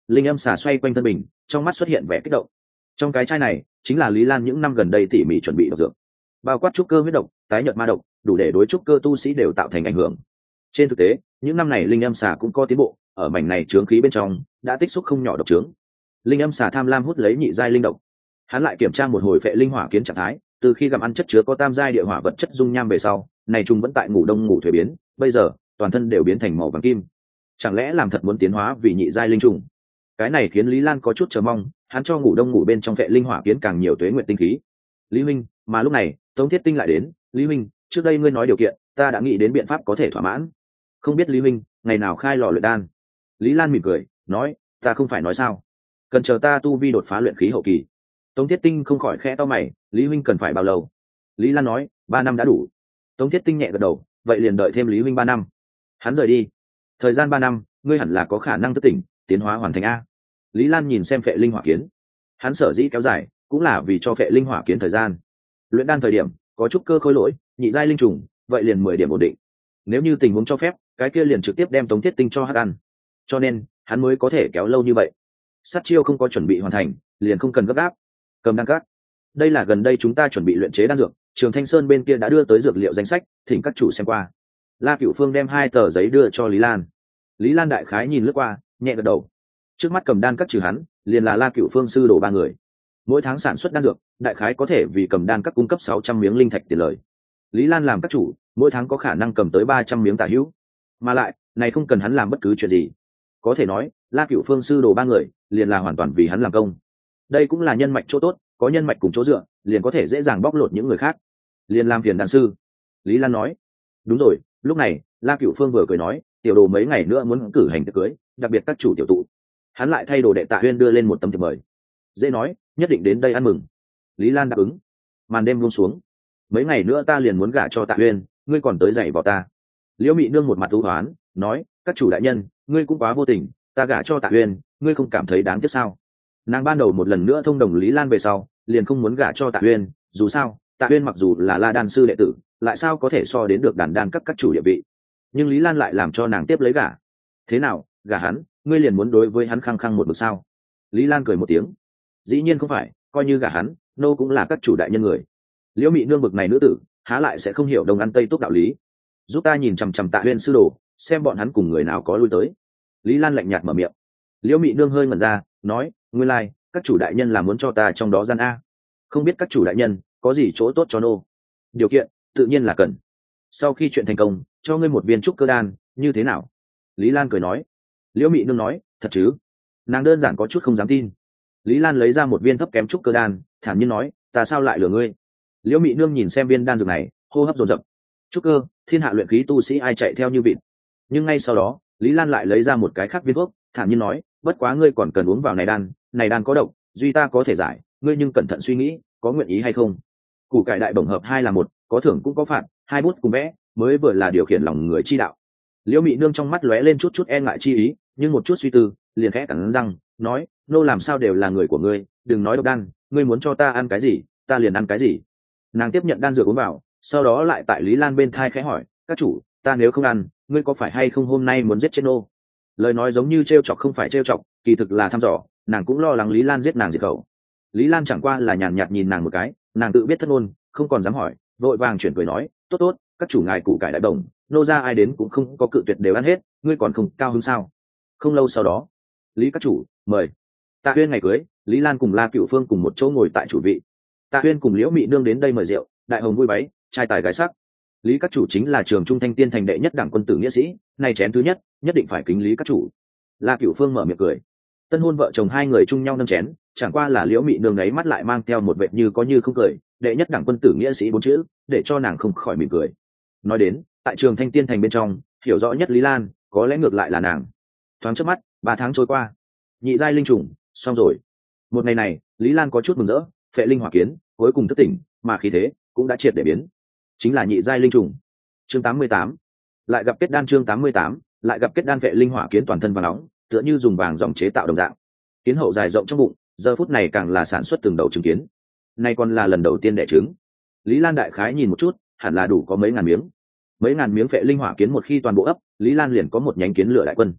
linh âm xà xoay quanh thân mình, trong mắt xuất hiện vẻ kích động. Trong cái chai này chính là Lý Lan những năm gần đây tỉ mỉ chuẩn bị độc dược, bao quát trúc cơ huyết độc, tái nhợt ma độc, đủ để đối trúc cơ tu sĩ đều tạo thành ảnh hưởng. Trên thực tế, những năm này linh âm xà cũng có tiến bộ, ở mảnh này chướng khí bên trong đã tích xúc không nhỏ độc trướng. Linh âm xà tham lam hút lấy nhị giai linh độc. Hắn lại kiểm tra một hồi phệ linh hỏa kiến trạng thái, từ khi gặm ăn chất chứa có tam giai địa hỏa vật chất dung nham về sau, này trùng vẫn tại ngủ đông ngủ thuế biến, bây giờ toàn thân đều biến thành màu vàng kim. Chẳng lẽ làm thật muốn tiến hóa vì nhị giai linh trùng? Cái này khiến Lý Lan có chút chờ mong, hắn cho ngủ đông ngủ bên trong phệ linh hỏa kiến càng nhiều tuế nguyện tinh khí. Lý huynh, mà lúc này, Tống Thiết Tinh lại đến, Lý huynh, trước đây ngươi nói điều kiện, ta đã nghĩ đến biện pháp có thể thỏa mãn. Không biết Lý huynh, ngày nào khai lò luyện đan? Lý Lan mỉm cười, nói, ta không phải nói sao? Cần chờ ta tu vi đột phá luyện khí hậu kỳ. Tống Thiết Tinh không khỏi khẽ to mày, Lý huynh cần phải bao lâu? Lý Lan nói, ba năm đã đủ. Tống Thiết Tinh nhẹ gật đầu, vậy liền đợi thêm Lý huynh ba năm. Hắn rời đi. Thời gian ba năm, ngươi hẳn là có khả năng thức tỉnh, tiến hóa hoàn thành a. Lý Lan nhìn xem phệ linh hỏa kiến, hắn sở dĩ kéo dài cũng là vì cho phệ linh hỏa kiến thời gian. Luyện đan thời điểm có chút cơ khối lỗi, nhị giai linh trùng, vậy liền mười điểm ổn định. Nếu như tình huống cho phép, cái kia liền trực tiếp đem Tống Thiết Tinh cho hắc ăn. Cho nên hắn mới có thể kéo lâu như vậy. Sát chiêu không có chuẩn bị hoàn thành, liền không cần gấp gáp. Cầm đan các, đây là gần đây chúng ta chuẩn bị luyện chế đan dược, Trường Thanh Sơn bên kia đã đưa tới dược liệu danh sách, thỉnh các chủ xem qua. La Cửu Phương đem hai tờ giấy đưa cho Lý Lan. Lý Lan đại khái nhìn lướt qua, nhẹ gật đầu. Trước mắt cầm đan các trừ hắn, liền là La Cửu Phương sư đồ ba người. Mỗi tháng sản xuất đan dược, đại khái có thể vì cầm đan các cung cấp sáu trăm miếng linh thạch tiền lời. Lý Lan làm các chủ, mỗi tháng có khả năng cầm tới ba trăm miếng tả hữu. Mà lại, này không cần hắn làm bất cứ chuyện gì. Có thể nói, La Cửu Phương sư đồ ba người, liền là hoàn toàn vì hắn làm công. Đây cũng là nhân mạch chỗ tốt, có nhân mạch cùng chỗ dựa, liền có thể dễ dàng bóc lột những người khác. Liền làm phiền đan sư. Lý Lan nói. Đúng rồi, lúc này, La Cửu Phương vừa cười nói, tiểu đồ mấy ngày nữa muốn cử hành tiệc cưới, đặc biệt các chủ tiểu tụ. Hắn lại thay đồ đệ Tạ Huyên đưa lên một tấm thiệp mời. Dễ nói, nhất định đến đây ăn mừng. Lý Lan đáp ứng. Màn đêm buông xuống. Mấy ngày nữa ta liền muốn gả cho Tạ Huyên, ngươi còn tới dạy vào ta. Liễu Mị Nương một mặt u hoán, nói, các chủ đại nhân, ngươi cũng quá vô tình, ta gả cho Tạ Huyên, ngươi không cảm thấy đáng tiếc sao? Nàng ban đầu một lần nữa thông đồng Lý Lan về sau, liền không muốn gả cho Tạ Huyên, dù sao, Tạ Huyên mặc dù là La đan sư đệ tử, lại sao có thể so đến được đàn đan các các chủ địa vị. Nhưng Lý Lan lại làm cho nàng tiếp lấy gả. Thế nào, gả hắn, ngươi liền muốn đối với hắn khăng khăng một mực sao? Lý Lan cười một tiếng. Dĩ nhiên không phải, coi như gả hắn, nô cũng là các chủ đại nhân người. Liễu Mị Nương bực này nữ tử, há lại sẽ không hiểu đông ăn tây túc đạo lý. Giúp ta nhìn chằm chằm Tạ Huyên sư đồ, xem bọn hắn cùng người nào có lui tới. Lý Lan lạnh nhạt mở miệng. Liễu Mị Nương hơi ngẩn ra, nói, nguyên lai, like, các chủ đại nhân là muốn cho ta trong đó gian a. Không biết các chủ đại nhân có gì chỗ tốt cho nô? Điều kiện tự nhiên là cần. Sau khi chuyện thành công, cho ngươi một viên trúc cơ đan, như thế nào? Lý Lan cười nói. Liễu Mị Nương nói, thật chứ? Nàng đơn giản có chút không dám tin. Lý Lan lấy ra một viên thấp kém trúc cơ đan, thản nhiên nói, ta sao lại lừa ngươi? Liễu Mị Nương nhìn xem viên đan dược này, hô hấp dồn dập. Trúc cơ, thiên hạ luyện khí tu sĩ ai chạy theo như vịt. Nhưng ngay sau đó, Lý Lan lại lấy ra một cái khác viên thuốc, thản nhiên nói, bất quá ngươi còn cần uống vào này đan, này đan có độc, duy ta có thể giải, ngươi nhưng cẩn thận suy nghĩ, có nguyện ý hay không? Củ cải đại bổng hợp hai là một, có thưởng cũng có phạt, hai bút cùng vẽ, mới vừa là điều khiển lòng người chi đạo. Liễu Mị Nương trong mắt lóe lên chút chút e ngại chi ý, nhưng một chút suy tư, liền khẽ cắn răng, nói, nô làm sao đều là người của ngươi, đừng nói độc đan, ngươi muốn cho ta ăn cái gì, ta liền ăn cái gì. Nàng tiếp nhận đan dược uống vào, sau đó lại tại Lý Lan bên thai khẽ hỏi, các chủ, ta nếu không ăn, ngươi có phải hay không hôm nay muốn giết chết nô? Lời nói giống như trêu chọc không phải trêu chọc, kỳ thực là thăm dò, nàng cũng lo lắng Lý Lan giết nàng diệt khẩu. Lý Lan chẳng qua là nhàn nhạt nhìn nàng một cái, nàng tự biết thất ngôn, không còn dám hỏi, vội vàng chuyển cười nói, tốt tốt, các chủ ngài củ cải đại đồng, nô ra ai đến cũng không có cự tuyệt đều ăn hết, ngươi còn không cao hứng sao? Không lâu sau đó, Lý các chủ mời. Tạ Huyên ngày cưới, Lý Lan cùng La Cửu Phương cùng một chỗ ngồi tại chủ vị. Tạ Huyên cùng Liễu Mị Nương đến đây mời rượu, đại hồng vui váy, trai tài gái sắc. Lý các chủ chính là Trường Trung Thanh Tiên thành đệ nhất đảng quân tử nghĩa sĩ, này chén thứ nhất, nhất định phải kính Lý các chủ. La Cửu Phương mở miệng cười. Tân hôn vợ chồng hai người chung nhau nâng chén, chẳng qua là Liễu Mị Nương ấy mắt lại mang theo một vệt như có như không cười, đệ nhất đảng quân tử nghĩa sĩ bốn chữ, để cho nàng không khỏi mỉm cười. Nói đến, tại Trường Thanh Tiên thành bên trong, hiểu rõ nhất Lý Lan, có lẽ ngược lại là nàng. Thoáng chớp mắt, ba tháng trôi qua. Nhị giai linh trùng, xong rồi. Một ngày này, Lý Lan có chút mừng rỡ, phệ linh hỏa kiến, cuối cùng thức tỉnh, mà khí thế cũng đã triệt để biến. Chính là nhị giai linh trùng. Chương tám mươi tám. Lại gặp kết đan chương tám mươi tám, lại gặp kết đan phệ linh hỏa kiến toàn thân vàng nóng, tựa như dùng vàng dòng chế tạo đồng dạng. Kiến hậu dài rộng trong bụng, giờ phút này càng là sản xuất từng đầu trứng kiến. Nay còn là lần đầu tiên đẻ trứng. Lý Lan đại khái nhìn một chút, hẳn là đủ có mấy ngàn miếng. Mấy ngàn miếng phệ linh hỏa kiến một khi toàn bộ ấp, Lý Lan liền có một nhánh kiến lửa đại quân.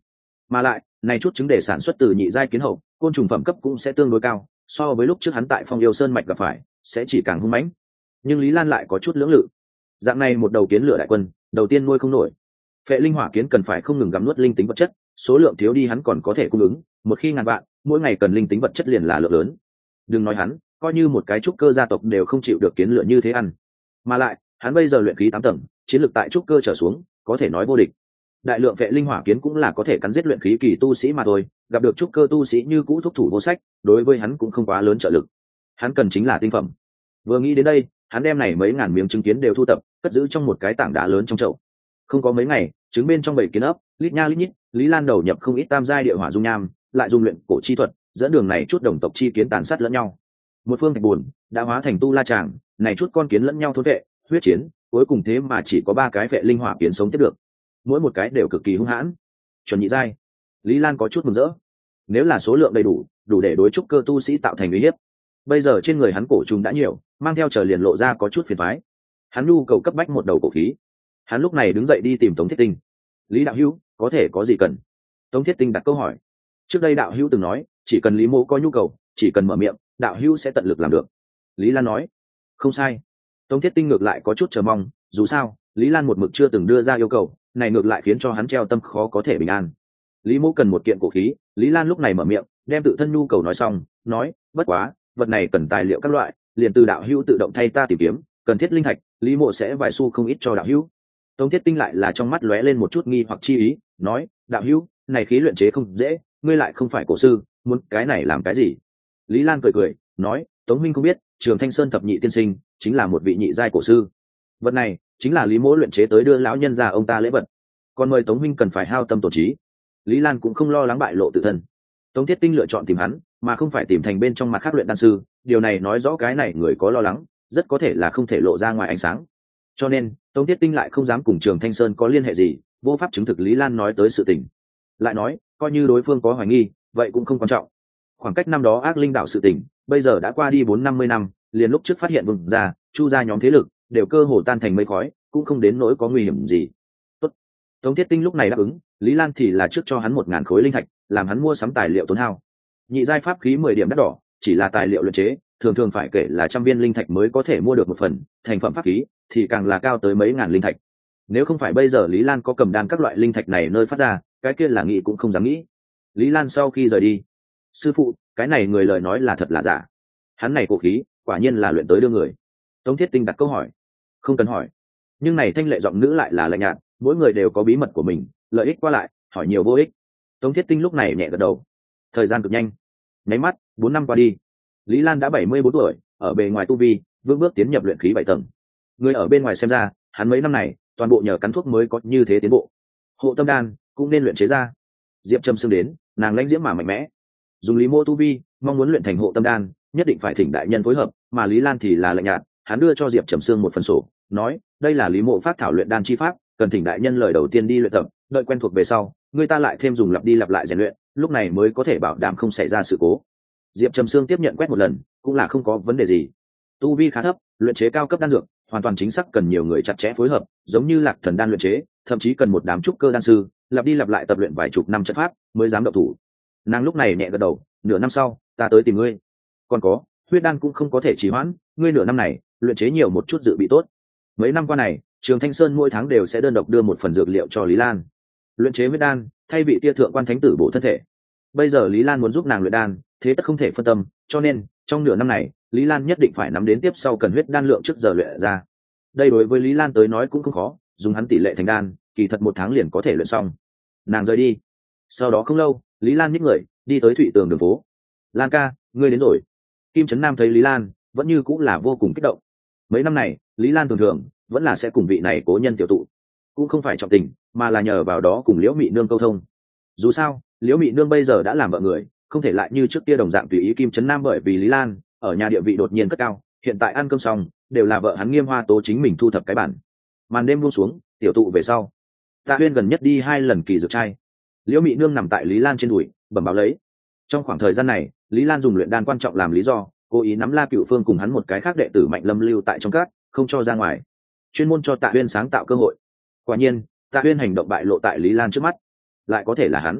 mà lại này chút trứng để sản xuất từ nhị giai kiến hậu, côn trùng phẩm cấp cũng sẽ tương đối cao, so với lúc trước hắn tại Phong Yêu Sơn mạch gặp phải sẽ chỉ càng hung mãnh. Nhưng Lý Lan lại có chút lưỡng lự. Dạng này một đầu kiến lửa đại quân, đầu tiên nuôi không nổi. Phệ linh hỏa kiến cần phải không ngừng gặm nuốt linh tính vật chất, số lượng thiếu đi hắn còn có thể cung ứng, một khi ngàn vạn, mỗi ngày cần linh tính vật chất liền là lượng lớn. Đừng nói hắn, coi như một cái trúc cơ gia tộc đều không chịu được kiến lửa như thế ăn. Mà lại, hắn bây giờ luyện khí tám tầng, chiến lược tại trúc cơ trở xuống, có thể nói vô địch. Đại lượng phệ linh hỏa kiến cũng là có thể cắn giết luyện khí kỳ tu sĩ mà thôi, gặp được trúc cơ tu sĩ như cũ thúc thủ vô sách, đối với hắn cũng không quá lớn trợ lực. Hắn cần chính là tinh phẩm. Vừa nghĩ đến đây, hắn đem này mấy ngàn miếng trứng kiến đều thu tập, cất giữ trong một cái tảng đá lớn trong chậu. Không có mấy ngày, trứng bên trong bảy kiến ấp, lít nha lít nhít, Lý Lan đầu nhập không ít tam giai địa hỏa dung nham, lại dùng luyện cổ chi thuật, dẫn đường này chút đồng tộc chi kiến tàn sát lẫn nhau. Một phương thạch buồn đã hóa thành tu la tràng, này chút con kiến lẫn nhau thôn vệ, huyết chiến, cuối cùng thế mà chỉ có ba cái phệ linh hỏa kiến sống tiếp được. Mỗi một cái đều cực kỳ hung hãn. Chuẩn nhị giai. Lý Lan có chút mừng rỡ. Nếu là số lượng đầy đủ, đủ để đối trúc cơ tu sĩ tạo thành uy hiếp. Bây giờ trên người hắn cổ trùng đã nhiều, mang theo trở liền lộ ra có chút phiền toái. Hắn nhu cầu cấp bách một đầu cổ khí. Hắn lúc này đứng dậy đi tìm Tống Thiết Tinh. Lý đạo hữu, có thể có gì cần? Tống Thiết Tinh đặt câu hỏi. Trước đây đạo hữu từng nói, chỉ cần Lý Mộ có nhu cầu, chỉ cần mở miệng, đạo hữu sẽ tận lực làm được. Lý Lan nói. Không sai. Tống Thiết Tinh ngược lại có chút chờ mong, dù sao, Lý Lan một mực chưa từng đưa ra yêu cầu, này ngược lại khiến cho hắn treo tâm khó có thể bình an. Lý Mộ cần một kiện cổ khí, Lý Lan lúc này mở miệng, đem tự thân nhu cầu nói xong, nói, bất quá, vật này cần tài liệu các loại, liền từ đạo hữu tự động thay ta tìm kiếm, cần thiết linh thạch, Lý Mộ sẽ vài xu không ít cho đạo hữu. Tống Thiết Tinh lại là trong mắt lóe lên một chút nghi hoặc chi ý, nói, đạo hữu, này khí luyện chế không dễ, ngươi lại không phải cổ sư, muốn cái này làm cái gì? Lý Lan cười cười, nói, Tống minh không biết, Trường Thanh Sơn thập nhị tiên sinh chính là một vị nhị giai cổ sư. Vật này chính là Lý Mỗ luyện chế tới đưa lão nhân gia ông ta lễ vật, còn mời Tống minh cần phải hao tâm tổ trí. Lý Lan cũng không lo lắng bại lộ tự thân. Tống Thiết Tinh lựa chọn tìm hắn, mà không phải tìm thành bên trong mặt khác luyện đan sư, điều này nói rõ cái này người có lo lắng, rất có thể là không thể lộ ra ngoài ánh sáng. Cho nên, Tống Thiết Tinh lại không dám cùng Trường Thanh Sơn có liên hệ gì, vô pháp chứng thực Lý Lan nói tới sự tình. Lại nói, coi như đối phương có hoài nghi, vậy cũng không quan trọng. Khoảng cách năm đó ác linh đạo sự tình, bây giờ đã qua đi bốn năm mươi năm, liền lúc trước phát hiện Vương gia, Chu gia nhóm thế lực đều cơ hồ tan thành mây khói, cũng không đến nỗi có nguy hiểm gì. Tốt. Tống Thiết Tinh lúc này đáp ứng, Lý Lan thì là trước cho hắn một ngàn khối linh thạch, làm hắn mua sắm tài liệu tốn hao. Nhị giai pháp khí mười điểm đắt đỏ, chỉ là tài liệu luyện chế, thường thường phải kể là trăm viên linh thạch mới có thể mua được một phần, thành phẩm pháp khí thì càng là cao tới mấy ngàn linh thạch. Nếu không phải bây giờ Lý Lan có cầm đan các loại linh thạch này nơi phát ra, cái kia là nghĩ cũng không dám nghĩ. Lý Lan sau khi rời đi, sư phụ, cái này người lời nói là thật là giả? Hắn này cổ khí, quả nhiên là luyện tới đưa người. Tống Thiết Tinh đặt câu hỏi. Không cần hỏi. Nhưng này thanh lệ giọng nữ lại là lạnh nhạt, mỗi người đều có bí mật của mình, lợi ích qua lại, hỏi nhiều vô ích. Tống Thiết Tinh lúc này nhẹ gật đầu. Thời gian cực nhanh, nháy mắt bốn năm qua đi. Lý Lan đã bảy mươi bốn tuổi, ở bề ngoài tu vi vững bước tiến nhập luyện khí bảy tầng. Người ở bên ngoài xem ra, hắn mấy năm này toàn bộ nhờ cắn thuốc mới có như thế tiến bộ. Hộ tâm đan cũng nên luyện chế ra. Diệp Trầm Sương đến, nàng lãnh diễm mà mạnh mẽ, dùng Lý Mô tu vi mong muốn luyện thành hộ tâm đan, nhất định phải thỉnh đại nhân phối hợp, mà Lý Lan thì là lạnh nhạt, hắn đưa cho Diệp Trầm Sương một phần sổ, nói, đây là Lý Mộ phát thảo luyện đan chi pháp, cần thỉnh đại nhân lời đầu tiên đi luyện tập, đợi quen thuộc về sau, người ta lại thêm dùng lặp đi lặp lại rèn luyện, lúc này mới có thể bảo đảm không xảy ra sự cố. Diệp Trầm Sương tiếp nhận quét một lần, cũng là không có vấn đề gì. Tu vi khá thấp, luyện chế cao cấp đan dược, hoàn toàn chính xác cần nhiều người chặt chẽ phối hợp, giống như Lạc Thần đan luyện chế, thậm chí cần một đám trúc cơ đan sư, lặp đi lặp lại tập luyện vài chục năm trận pháp, mới dám động thủ. Nàng lúc này nhẹ gật đầu, nửa năm sau, ta tới tìm ngươi. Còn có, huyết đan cũng không có thể trì hoãn, ngươi nửa năm này, luyện chế nhiều một chút dự bị tốt. Mấy năm qua này, Trường Thanh Sơn mỗi tháng đều sẽ đơn độc đưa một phần dược liệu cho Lý Lan. Luyện chế huyết đan, thay vị tia thượng quan thánh tử bổ thân thể. Bây giờ Lý Lan muốn giúp nàng luyện đan, thế tất không thể phân tâm, cho nên, trong nửa năm này, Lý Lan nhất định phải nắm đến tiếp sau cần huyết đan lượng trước giờ luyện ra. Đây đối với Lý Lan tới nói cũng không khó, dùng hắn tỷ lệ thành đan, kỳ thật một tháng liền có thể luyện xong. Nàng rời đi. Sau đó không lâu, Lý Lan nhích người, đi tới Thụy Tường đường phố. Lan ca, ngươi đến rồi. Kim Trấn Nam thấy Lý Lan, vẫn như cũng là vô cùng kích động. Mấy năm này, Lý Lan thường thường vẫn là sẽ cùng vị này cố nhân tiểu tụ, cũng không phải trọng tình, mà là nhờ vào đó cùng Liễu Mị Nương câu thông. Dù sao, Liễu Mị Nương bây giờ đã làm vợ người, không thể lại như trước kia đồng dạng tùy ý Kim Trấn Nam, bởi vì Lý Lan ở nhà địa vị đột nhiên cất cao, hiện tại ăn cơm xong đều là vợ hắn Nghiêm Hoa Tố chính mình thu thập cái bản. Màn đêm buông xuống, tiểu tụ về sau, Tạ Huyên gần nhất đi hai lần kỳ dược trai. Liễu Mị Nương nằm tại Lý Lan trên đùi, bẩm báo lấy. Trong khoảng thời gian này, Lý Lan dùng luyện đan quan trọng làm lý do, cố ý nắm La Cựu Phương cùng hắn một cái khác đệ tử Mạnh Lâm lưu tại trong cát, không cho ra ngoài, chuyên môn cho Tạ Huyên sáng tạo cơ hội. Quả nhiên, Tạ Huyên hành động bại lộ tại Lý Lan trước mắt, lại có thể là hắn.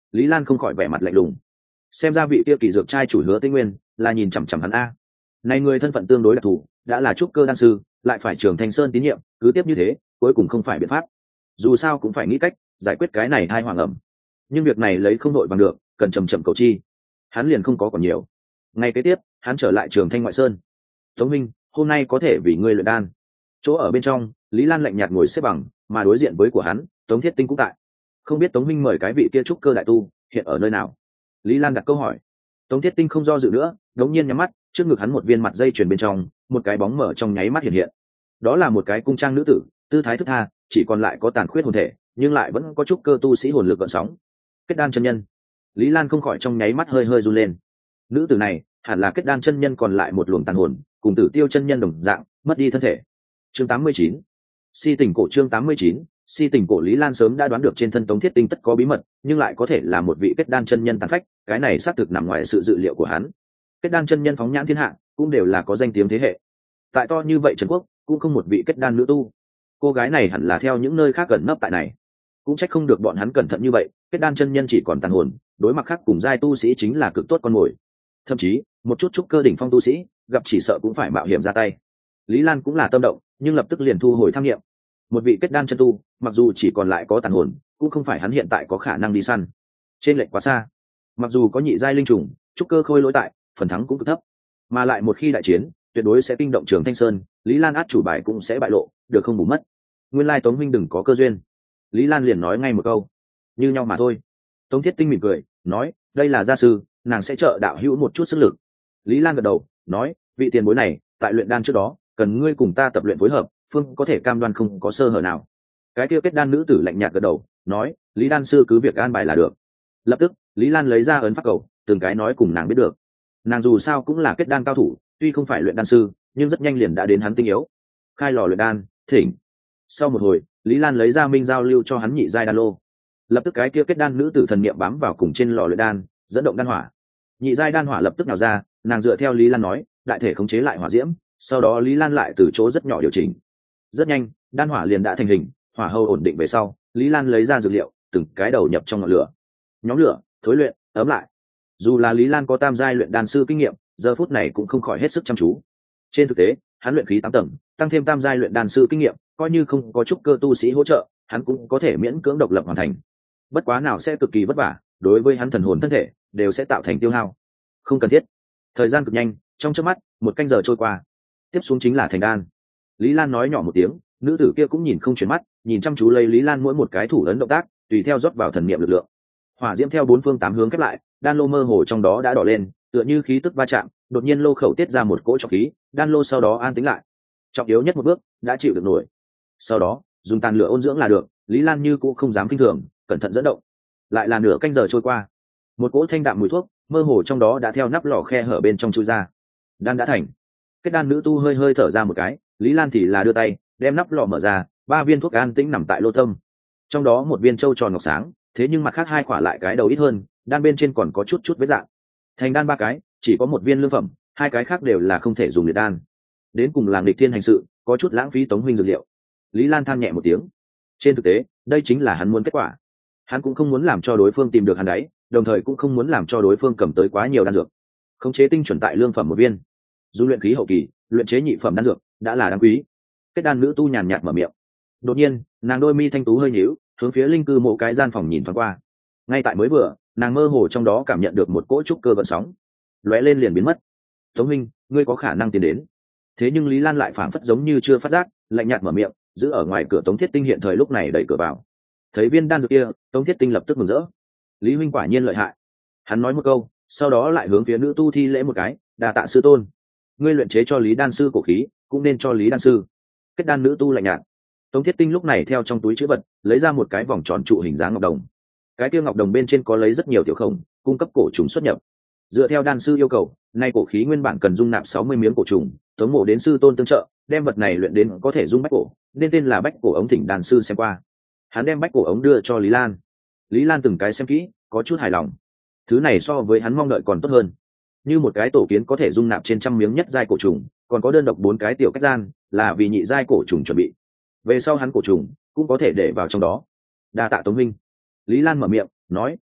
Lý Lan không khỏi vẻ mặt lạnh lùng. Xem ra vị kia kỳ dược trai chủ Hứa Tĩnh Nguyên là nhìn chằm chằm hắn a. Này người thân phận tương đối đặc thù, đã là trúc cơ đan sư, lại phải Trường Thanh Sơn tín nhiệm, cứ tiếp như thế, cuối cùng không phải biện pháp. Dù sao cũng phải nghĩ cách giải quyết cái này hai hoàng ẩm. Nhưng việc này lấy không đội bằng được, cần chậm chậm cầu chi. Hắn liền không có còn nhiều. Ngày kế tiếp, hắn trở lại Trường Thanh ngoại sơn. Tống Minh, hôm nay có thể vì ngươi luyện đan. Chỗ ở bên trong, Lý Lan lạnh nhạt ngồi xếp bằng, mà đối diện với của hắn, Tống Thiết Tinh cũng tại. Không biết Tống Minh mời cái vị kia trúc cơ đại tu hiện ở nơi nào? Lý Lan đặt câu hỏi. Tống Thiết Tinh không do dự nữa, đống nhiên nhắm mắt, trước ngực hắn một viên mặt dây chuyền bên trong, một cái bóng mở trong nháy mắt hiện hiện. Đó là một cái cung trang nữ tử, tư thái thức tha, chỉ còn lại có tàn khuyết hồn thể, nhưng lại vẫn có trúc cơ tu sĩ hồn lực gợn sóng. Kết đan chân nhân. Lý Lan không khỏi trong nháy mắt hơi hơi run lên. Nữ tử này, hẳn là kết đan chân nhân còn lại một luồng tàn hồn, cùng Tử Tiêu chân nhân đồng dạng, mất đi thân thể. Chương tám mươi chín. Si tình cổ chương tám mươi chín. Si tình cổ. Lý Lan sớm đã đoán được trên thân Tống Thiết Tinh tất có bí mật, nhưng lại có thể là một vị kết đan chân nhân tàn phách, cái này xác thực nằm ngoài sự dự liệu của hắn. Kết đan chân nhân phóng nhãn thiên hạ, cũng đều là có danh tiếng thế hệ. Tại to như vậy trấn quốc, cũng không một vị kết đan nữ tu. Cô gái này hẳn là theo những nơi khác gần nấp tại này. Cũng trách không được bọn hắn cẩn thận như vậy, kết đan chân nhân chỉ còn tàn hồn, đối mặt khác cùng giai tu sĩ chính là cực tốt con mồi. Thậm chí, một chút trúc cơ đỉnh phong tu sĩ, gặp chỉ sợ cũng phải mạo hiểm ra tay. Lý Lan cũng là tâm động, nhưng lập tức liền thu hồi tham nghiệm. Một vị kết đan chân tu, mặc dù chỉ còn lại có tàn hồn, cũng không phải hắn hiện tại có khả năng đi săn. Trên lệch quá xa. Mặc dù có nhị giai linh trùng, trúc cơ khôi lỗi tại, phần thắng cũng cực thấp. Mà lại một khi đại chiến, tuyệt đối sẽ kinh động Trường Thanh Sơn, Lý Lan át chủ bài cũng sẽ bại lộ, được không bù mất. Nguyên lai Tống huynh đừng có cơ duyên. Lý Lan liền nói ngay một câu, như nhau mà thôi. Tống Thiết Tinh mỉm cười, nói, đây là gia sư, nàng sẽ trợ đạo hữu một chút sức lực. Lý Lan gật đầu, nói, vị tiền bối này, tại luyện đan trước đó, cần ngươi cùng ta tập luyện phối hợp, phương có thể cam đoan không có sơ hở nào. Cái kia kết đan nữ tử lạnh nhạt gật đầu, nói, Lý đan sư cứ việc an bài là được. Lập tức, Lý Lan lấy ra ấn pháp cầu, từng cái nói cùng nàng biết được. Nàng dù sao cũng là kết đan cao thủ, tuy không phải luyện đan sư, nhưng rất nhanh liền đã đến hắn tinh yếu. Khai lò luyện đan, thỉnh. Sau một hồi, Lý Lan lấy ra minh giao lưu cho hắn nhị giai đan lô. Lập tức cái kia kết đan nữ tử thần niệm bám vào cùng trên lò luyện đan, dẫn động đan hỏa. Nhị giai đan hỏa lập tức nào ra, nàng dựa theo Lý Lan nói, đại thể khống chế lại hỏa diễm, sau đó Lý Lan lại từ chỗ rất nhỏ điều chỉnh. Rất nhanh, đan hỏa liền đã thành hình, hỏa hầu ổn định về sau, Lý Lan lấy ra dược liệu, từng cái đầu nhập trong ngọn lửa. Nhóm lửa, thối luyện, ấm lại. Dù là Lý Lan có tam giai luyện đan sư kinh nghiệm, giờ phút này cũng không khỏi hết sức chăm chú. Trên thực tế, hắn luyện khí tám tầng, tăng thêm tam giai luyện đan sư kinh nghiệm, coi như không có trúc cơ tu sĩ hỗ trợ, hắn cũng có thể miễn cưỡng độc lập hoàn thành. Bất quá nào sẽ cực kỳ vất vả, đối với hắn thần hồn thân thể đều sẽ tạo thành tiêu hao. Không cần thiết. Thời gian cực nhanh, trong chớp mắt, một canh giờ trôi qua. Tiếp xuống chính là thành đan. Lý Lan nói nhỏ một tiếng, nữ tử kia cũng nhìn không chuyển mắt, nhìn chăm chú lấy Lý Lan mỗi một cái thủ ấn động tác, tùy theo rót vào thần niệm lực lượng. Hỏa diễm theo bốn phương tám hướng khép lại, đan lô mơ hồ trong đó đã đỏ lên, tựa như khí tức va chạm, đột nhiên lô khẩu tiết ra một cỗ trọng khí, đan lô sau đó an tĩnh lại. Trọng yếu nhất một bước, đã chịu được nổi. Sau đó, dùng tàn lửa ôn dưỡng là được, Lý Lan như cũng không dám kinh thường, cẩn thận dẫn động. Lại là nửa canh giờ trôi qua, một cỗ thanh đạm mùi thuốc, mơ hồ trong đó đã theo nắp lò khe hở bên trong chui ra. Đan đã thành. Kết đan nữ tu hơi hơi thở ra một cái, Lý Lan thì là đưa tay, đem nắp lò mở ra, ba viên thuốc an tĩnh nằm tại lô tâm. Trong đó một viên châu tròn ngọc sáng, thế nhưng mặt khác hai quả lại cái đầu ít hơn, đan bên trên còn có chút chút vết dạng. Thành đan ba cái, chỉ có một viên lương phẩm, hai cái khác đều là không thể dùng để đan. Đến cùng làm nghịch thiên hành sự, có chút lãng phí Tống huynh dược liệu. Lý Lan than nhẹ một tiếng. Trên thực tế, đây chính là hắn muốn kết quả. Hắn cũng không muốn làm cho đối phương tìm được hắn đấy, đồng thời cũng không muốn làm cho đối phương cầm tới quá nhiều đan dược. Khống chế tinh chuẩn tại lương phẩm một viên. Dù luyện khí hậu kỳ, luyện chế nhị phẩm đan dược đã là đáng quý. Kết đan nữ tu nhàn nhạt mở miệng. Đột nhiên, nàng đôi mi thanh tú hơi nhíu, hướng phía linh cư mộ cái gian phòng nhìn thoáng qua. Ngay tại mới vừa, nàng mơ hồ trong đó cảm nhận được một cỗ trúc cơ gợn sóng, lóe lên liền biến mất. Tống minh, ngươi có khả năng tiến đến. Thế nhưng Lý Lan lại phảng phất giống như chưa phát giác, lạnh nhạt mở miệng, giữ ở ngoài cửa. Tống Thiết Tinh hiện thời lúc này đẩy cửa vào. Thấy viên đan dược kia, Tống Thiết Tinh lập tức mừng rỡ. Lý huynh quả nhiên lợi hại. Hắn nói một câu, sau đó lại hướng phía nữ tu thi lễ một cái, đà tạ sư tôn. Ngươi luyện chế cho Lý đan sư cổ khí, cũng nên cho Lý đan sư. Kết đan nữ tu lạnh nhạt. Tống Thiết Tinh lúc này theo trong túi chữ vật lấy ra một cái vòng tròn trụ hình dáng ngọc đồng. Cái kia ngọc đồng bên trên có lấy rất nhiều tiểu khổng, cung cấp cổ trùng xuất nhập. Dựa theo đan sư yêu cầu, nay cổ khí nguyên bản cần dung nạp sáu mươi miếng cổ trùng, Tống Mộ đến sư tôn tương trợ, đem vật này luyện đến có thể dung bách cổ, nên tên là bách cổ ống. Thỉnh đan sư xem qua. Hắn đem bách cổ ống đưa cho Lý Lan. Lý Lan từng cái xem kỹ, có chút hài lòng. Thứ này so với hắn mong đợi còn tốt hơn. Như một cái tổ kiến có thể dung nạp trên trăm miếng nhất giai cổ trùng, còn có đơn độc bốn cái tiểu cách gian, là vì nhị giai cổ trùng chuẩn bị. Về sau hắn cổ trùng cũng có thể để vào trong đó. Đa tạ Tống minh. Lý Lan mở miệng nói,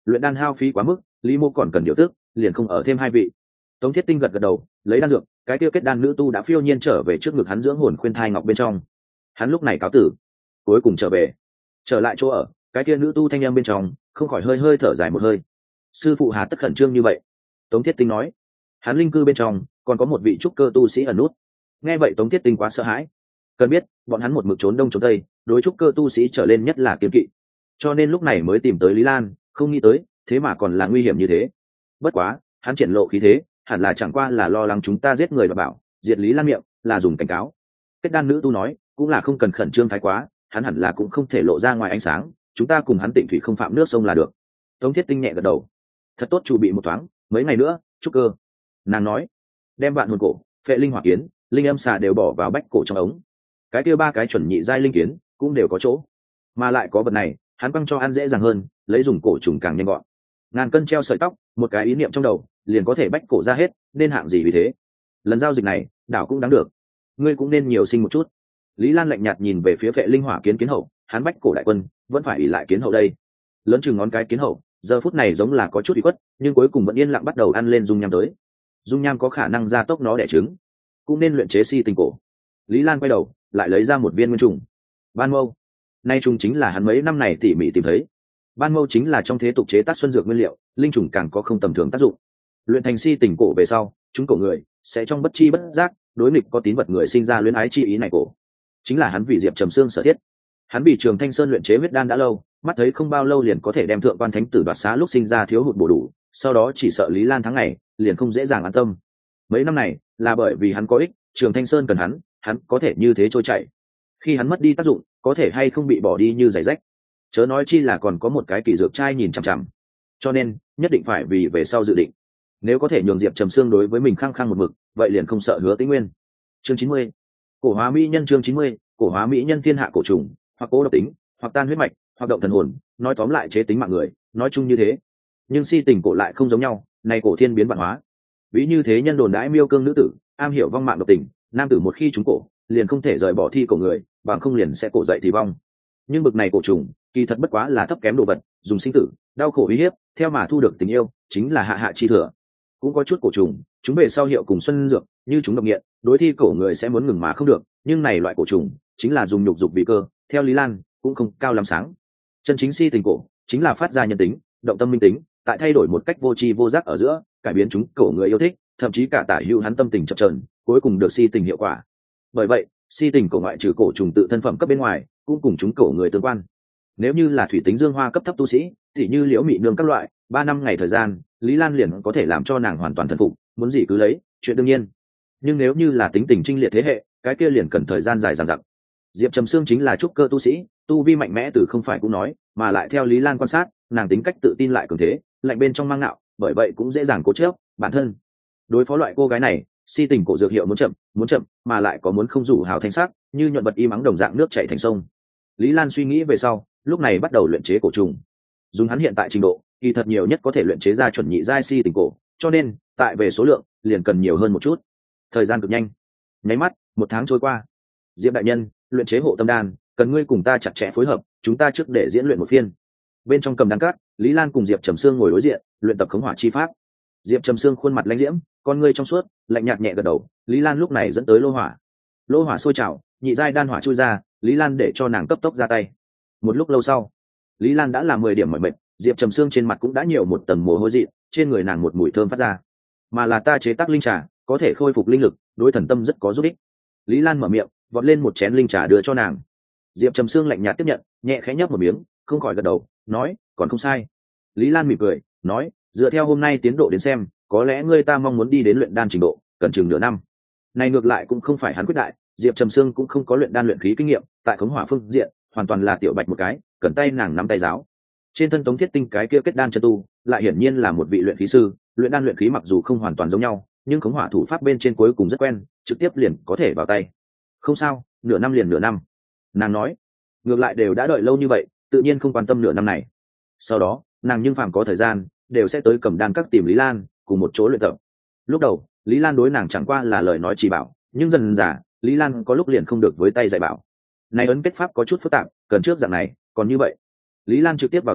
luyện đan hao phí quá mức, lý mô còn cần điều tước, liền không ở thêm hai vị. Tống Thiết Tinh gật gật đầu, lấy đan dược, cái tiêu kết đan nữ tu đã phiêu nhiên trở về trước ngực hắn dưỡng hồn khuyên thai ngọc bên trong. Hắn lúc này cáo tử, cuối cùng trở về, trở lại chỗ ở, cái kia nữ tu thanh em bên trong không khỏi hơi hơi thở dài một hơi. Sư phụ hà tất khẩn trương như vậy? Tống Thiết Tinh nói. Hắn linh cư bên trong còn có một vị trúc cơ tu sĩ ẩn nút. Nghe vậy Tống Thiết Tinh quá sợ hãi. Cần biết, bọn hắn một mực trốn đông trốn tây, đối trúc cơ tu sĩ trở lên nhất là kiên kỵ, cho nên lúc này mới tìm tới Lý Lan, không nghĩ tới thế mà còn là nguy hiểm như thế. Bất quá hắn triển lộ khí thế, hẳn là chẳng qua là lo lắng chúng ta giết người và bảo diệt Lý Lan miệng, là dùng cảnh cáo. Kết đan nữ tu nói, cũng là không cần khẩn trương thái quá, hắn hẳn là cũng không thể lộ ra ngoài ánh sáng, chúng ta cùng hắn tịnh thủy không phạm nước sông là được. Tống Thiết Tinh nhẹ gật đầu. Thật tốt, chuẩn bị một thoáng, mấy ngày nữa trúc cơ. Nàng nói, đem vạn hồn cổ, phệ linh hỏa kiến, linh âm xà đều bỏ vào bách cổ trong ống. Cái kia ba cái chuẩn nhị giai linh kiến cũng đều có chỗ, mà lại có vật này hắn băng cho ăn dễ dàng hơn, lấy dùng cổ trùng càng nhanh gọn. Ngàn cân treo sợi tóc, một cái ý niệm trong đầu liền có thể bách cổ ra hết, nên hạng gì vì thế. Lần giao dịch này đảo cũng đáng được, ngươi cũng nên nhiều sinh một chút. Lý Lan lạnh nhạt nhìn về phía phệ linh hỏa kiến kiến hậu, hắn bách cổ đại quân vẫn phải ỷ lại kiến hậu đây. Lớn chừng ngón cái kiến hậu giờ phút này giống là có chút bị khuất, nhưng cuối cùng vẫn yên lặng bắt đầu ăn lên dung nham tới. Dung nham có khả năng gia tốc nó đẻ trứng, cũng nên luyện chế si tình cổ. Lý Lan quay đầu lại lấy ra một viên nguyên trùng ban mâu. Nay trùng chính là hắn mấy năm này tỉ mỉ tìm thấy. Ban mâu chính là trong thế tục chế tác xuân dược nguyên liệu, linh trùng càng có không tầm thường tác dụng. Luyện thành si tình cổ về sau, chúng cổ người sẽ trong bất chi bất giác đối nghịch có tín vật người sinh ra luyến ái chi ý này cổ, chính là hắn vì Diệp Trầm Sương sở thiết. Hắn vì Trường Thanh Sơn luyện chế huyết đan đã lâu, mắt thấy không bao lâu liền có thể đem thượng quan thánh tử đoạt xá lúc sinh ra thiếu hụt bổ đủ, sau đó chỉ sợ Lý Lan tháng ngày liền không dễ dàng an tâm. Mấy năm này là bởi vì hắn có ích, Trường Thanh Sơn cần hắn, hắn có thể như thế trôi chảy. Khi hắn mất đi tác dụng, có thể hay không bị bỏ đi như giày rách, chớ nói chi là còn có một cái kỳ dược trai nhìn chằm chằm. Cho nên nhất định phải vì về sau dự định, nếu có thể nhường Diệp Trầm Sương đối với mình khăng khăng một mực, vậy liền không sợ Hứa Tĩnh Nguyên. Chương chín mươi, cổ hóa mỹ nhân. Chương chín mươi, cổ hóa mỹ nhân. Thiên hạ cổ trùng, hoặc cố độc tính, hoặc tan huyết mạch, hoặc động thần hồn, nói tóm lại chế tính mạng người, nói chung như thế. Nhưng si tình cổ lại không giống nhau, này cổ thiên biến vạn hóa. Ví như thế nhân đồn đãi miêu cương nữ tử, am hiểu vong mạng độc tình, nam tử một khi trúng cổ, liền không thể rời bỏ thi cổ người, bằng không liền sẽ cổ dậy thì vong. Nhưng bực này cổ trùng, kỳ thật bất quá là thấp kém đồ vật, dùng sinh tử, đau khổ uy hiếp, theo mà thu được tình yêu, chính là hạ hạ chi thừa. Cũng có chút cổ trùng, chúng về sau hiệu cùng xuân dược, như chúng độc nghiện, đối thi cổ người sẽ muốn ngừng mà không được, nhưng này loại cổ trùng, chính là dùng nhục dục vì cơ, theo Lý Lan, cũng không cao lắm sáng. Chân chính si tình cổ, chính là phát ra nhân tính, động tâm minh tính, tại thay đổi một cách vô tri vô giác ở giữa, cải biến chúng cổ người yêu thích, thậm chí cả tả hữu hắn tâm tình chập chờn, cuối cùng được si tình hiệu quả. Bởi vậy, si tình cổ ngoại trừ cổ trùng tự thân phẩm cấp bên ngoài, cũng cùng chúng cổ người tương quan. Nếu như là thủy tính dương hoa cấp thấp tu sĩ, thì như liễu mị nương các loại, ba năm ngày thời gian, Lý Lan liền có thể làm cho nàng hoàn toàn thần phục, muốn gì cứ lấy, chuyện đương nhiên. Nhưng nếu như là tính tình trinh liệt thế hệ, cái kia liền cần thời gian dài dằng dặc. Diệp Trầm Sương chính là trúc cơ tu sĩ, tu vi mạnh mẽ từ không phải cũng nói, mà lại theo Lý Lan quan sát, nàng tính cách tự tin lại cường thế, lạnh bên trong mang ngạo, bởi vậy cũng dễ dàng cố chấp bản thân. Đối phó loại cô gái này, si tình cổ dược hiệu muốn chậm, muốn chậm, mà lại có muốn không rủ hào thanh sắc, như nhuận bật y mắng đồng dạng nước chảy thành sông. Lý Lan suy nghĩ về sau, lúc này bắt đầu luyện chế cổ trùng. Dùng hắn hiện tại trình độ, kỳ thật nhiều nhất có thể luyện chế ra chuẩn nhị giai si tình cổ, cho nên tại về số lượng liền cần nhiều hơn một chút. Thời gian cực nhanh, nháy mắt một tháng trôi qua. Diệp đại nhân, luyện chế hộ tâm đan, cần ngươi cùng ta chặt chẽ phối hợp, chúng ta trước để diễn luyện một phiên. Bên trong cầm đan cát, Lý Lan cùng Diệp Trầm Sương ngồi đối diện, luyện tập khống hỏa chi pháp. Diệp Trầm Sương khuôn mặt lãnh diễm, con ngươi trong suốt, lạnh nhạt nhẹ gật đầu. Lý Lan lúc này dẫn tới lô hỏa, lô hỏa sôi trào, nhị giai đan hỏa chui ra, Lý Lan để cho nàng cấp tốc ra tay. Một lúc lâu sau, Lý Lan đã làm mười điểm mỏi mệt, Diệp Trầm Sương trên mặt cũng đã nhiều một tầng mồ hôi dị, trên người nàng một mùi thơm phát ra. Mà là ta chế tác linh trà, có thể khôi phục linh lực, đối thần tâm rất có giúp ích. Lý Lan mở miệng, vọt lên một chén linh trà đưa cho nàng. Diệp Trầm Sương lạnh nhạt tiếp nhận, nhẹ khẽ nhấp một miếng, không khỏi gật đầu, nói, còn không sai. Lý Lan mỉm cười, nói, dựa theo hôm nay tiến độ đến xem, có lẽ ngươi ta mong muốn đi đến luyện đan trình độ, cần chừng nửa năm. Này ngược lại cũng không phải hắn quyết đại, Diệp Trầm Sương cũng không có luyện đan luyện khí kinh nghiệm, tại khống hỏa phương diện, hoàn toàn là tiểu bạch một cái, cần tay nàng nắm tay giáo. Trên thân Tống Thiết Tinh cái kia kết đan chân tu, lại hiển nhiên là một vị luyện khí sư, luyện đan luyện khí mặc dù không hoàn toàn giống nhau, nhưng khống hỏa thủ pháp bên trên cuối cùng rất quen, trực tiếp liền có thể vào tay. Không sao, nửa năm liền nửa năm. Nàng nói, ngược lại đều đã đợi lâu như vậy, tự nhiên không quan tâm nửa năm này. Sau đó, nàng nhưng phàm có thời gian, đều sẽ tới Cẩm Đan Các tìm Lý Lan, cùng một chỗ luyện tập. Lúc đầu, Lý Lan đối nàng chẳng qua là lời nói chỉ bảo, nhưng dần dần, Lý Lan có lúc liền không được với tay dạy bảo. Này ấn kết pháp có chút phức tạp, cần trước dạng này, còn như vậy. Lý Lan trực tiếp vào tay,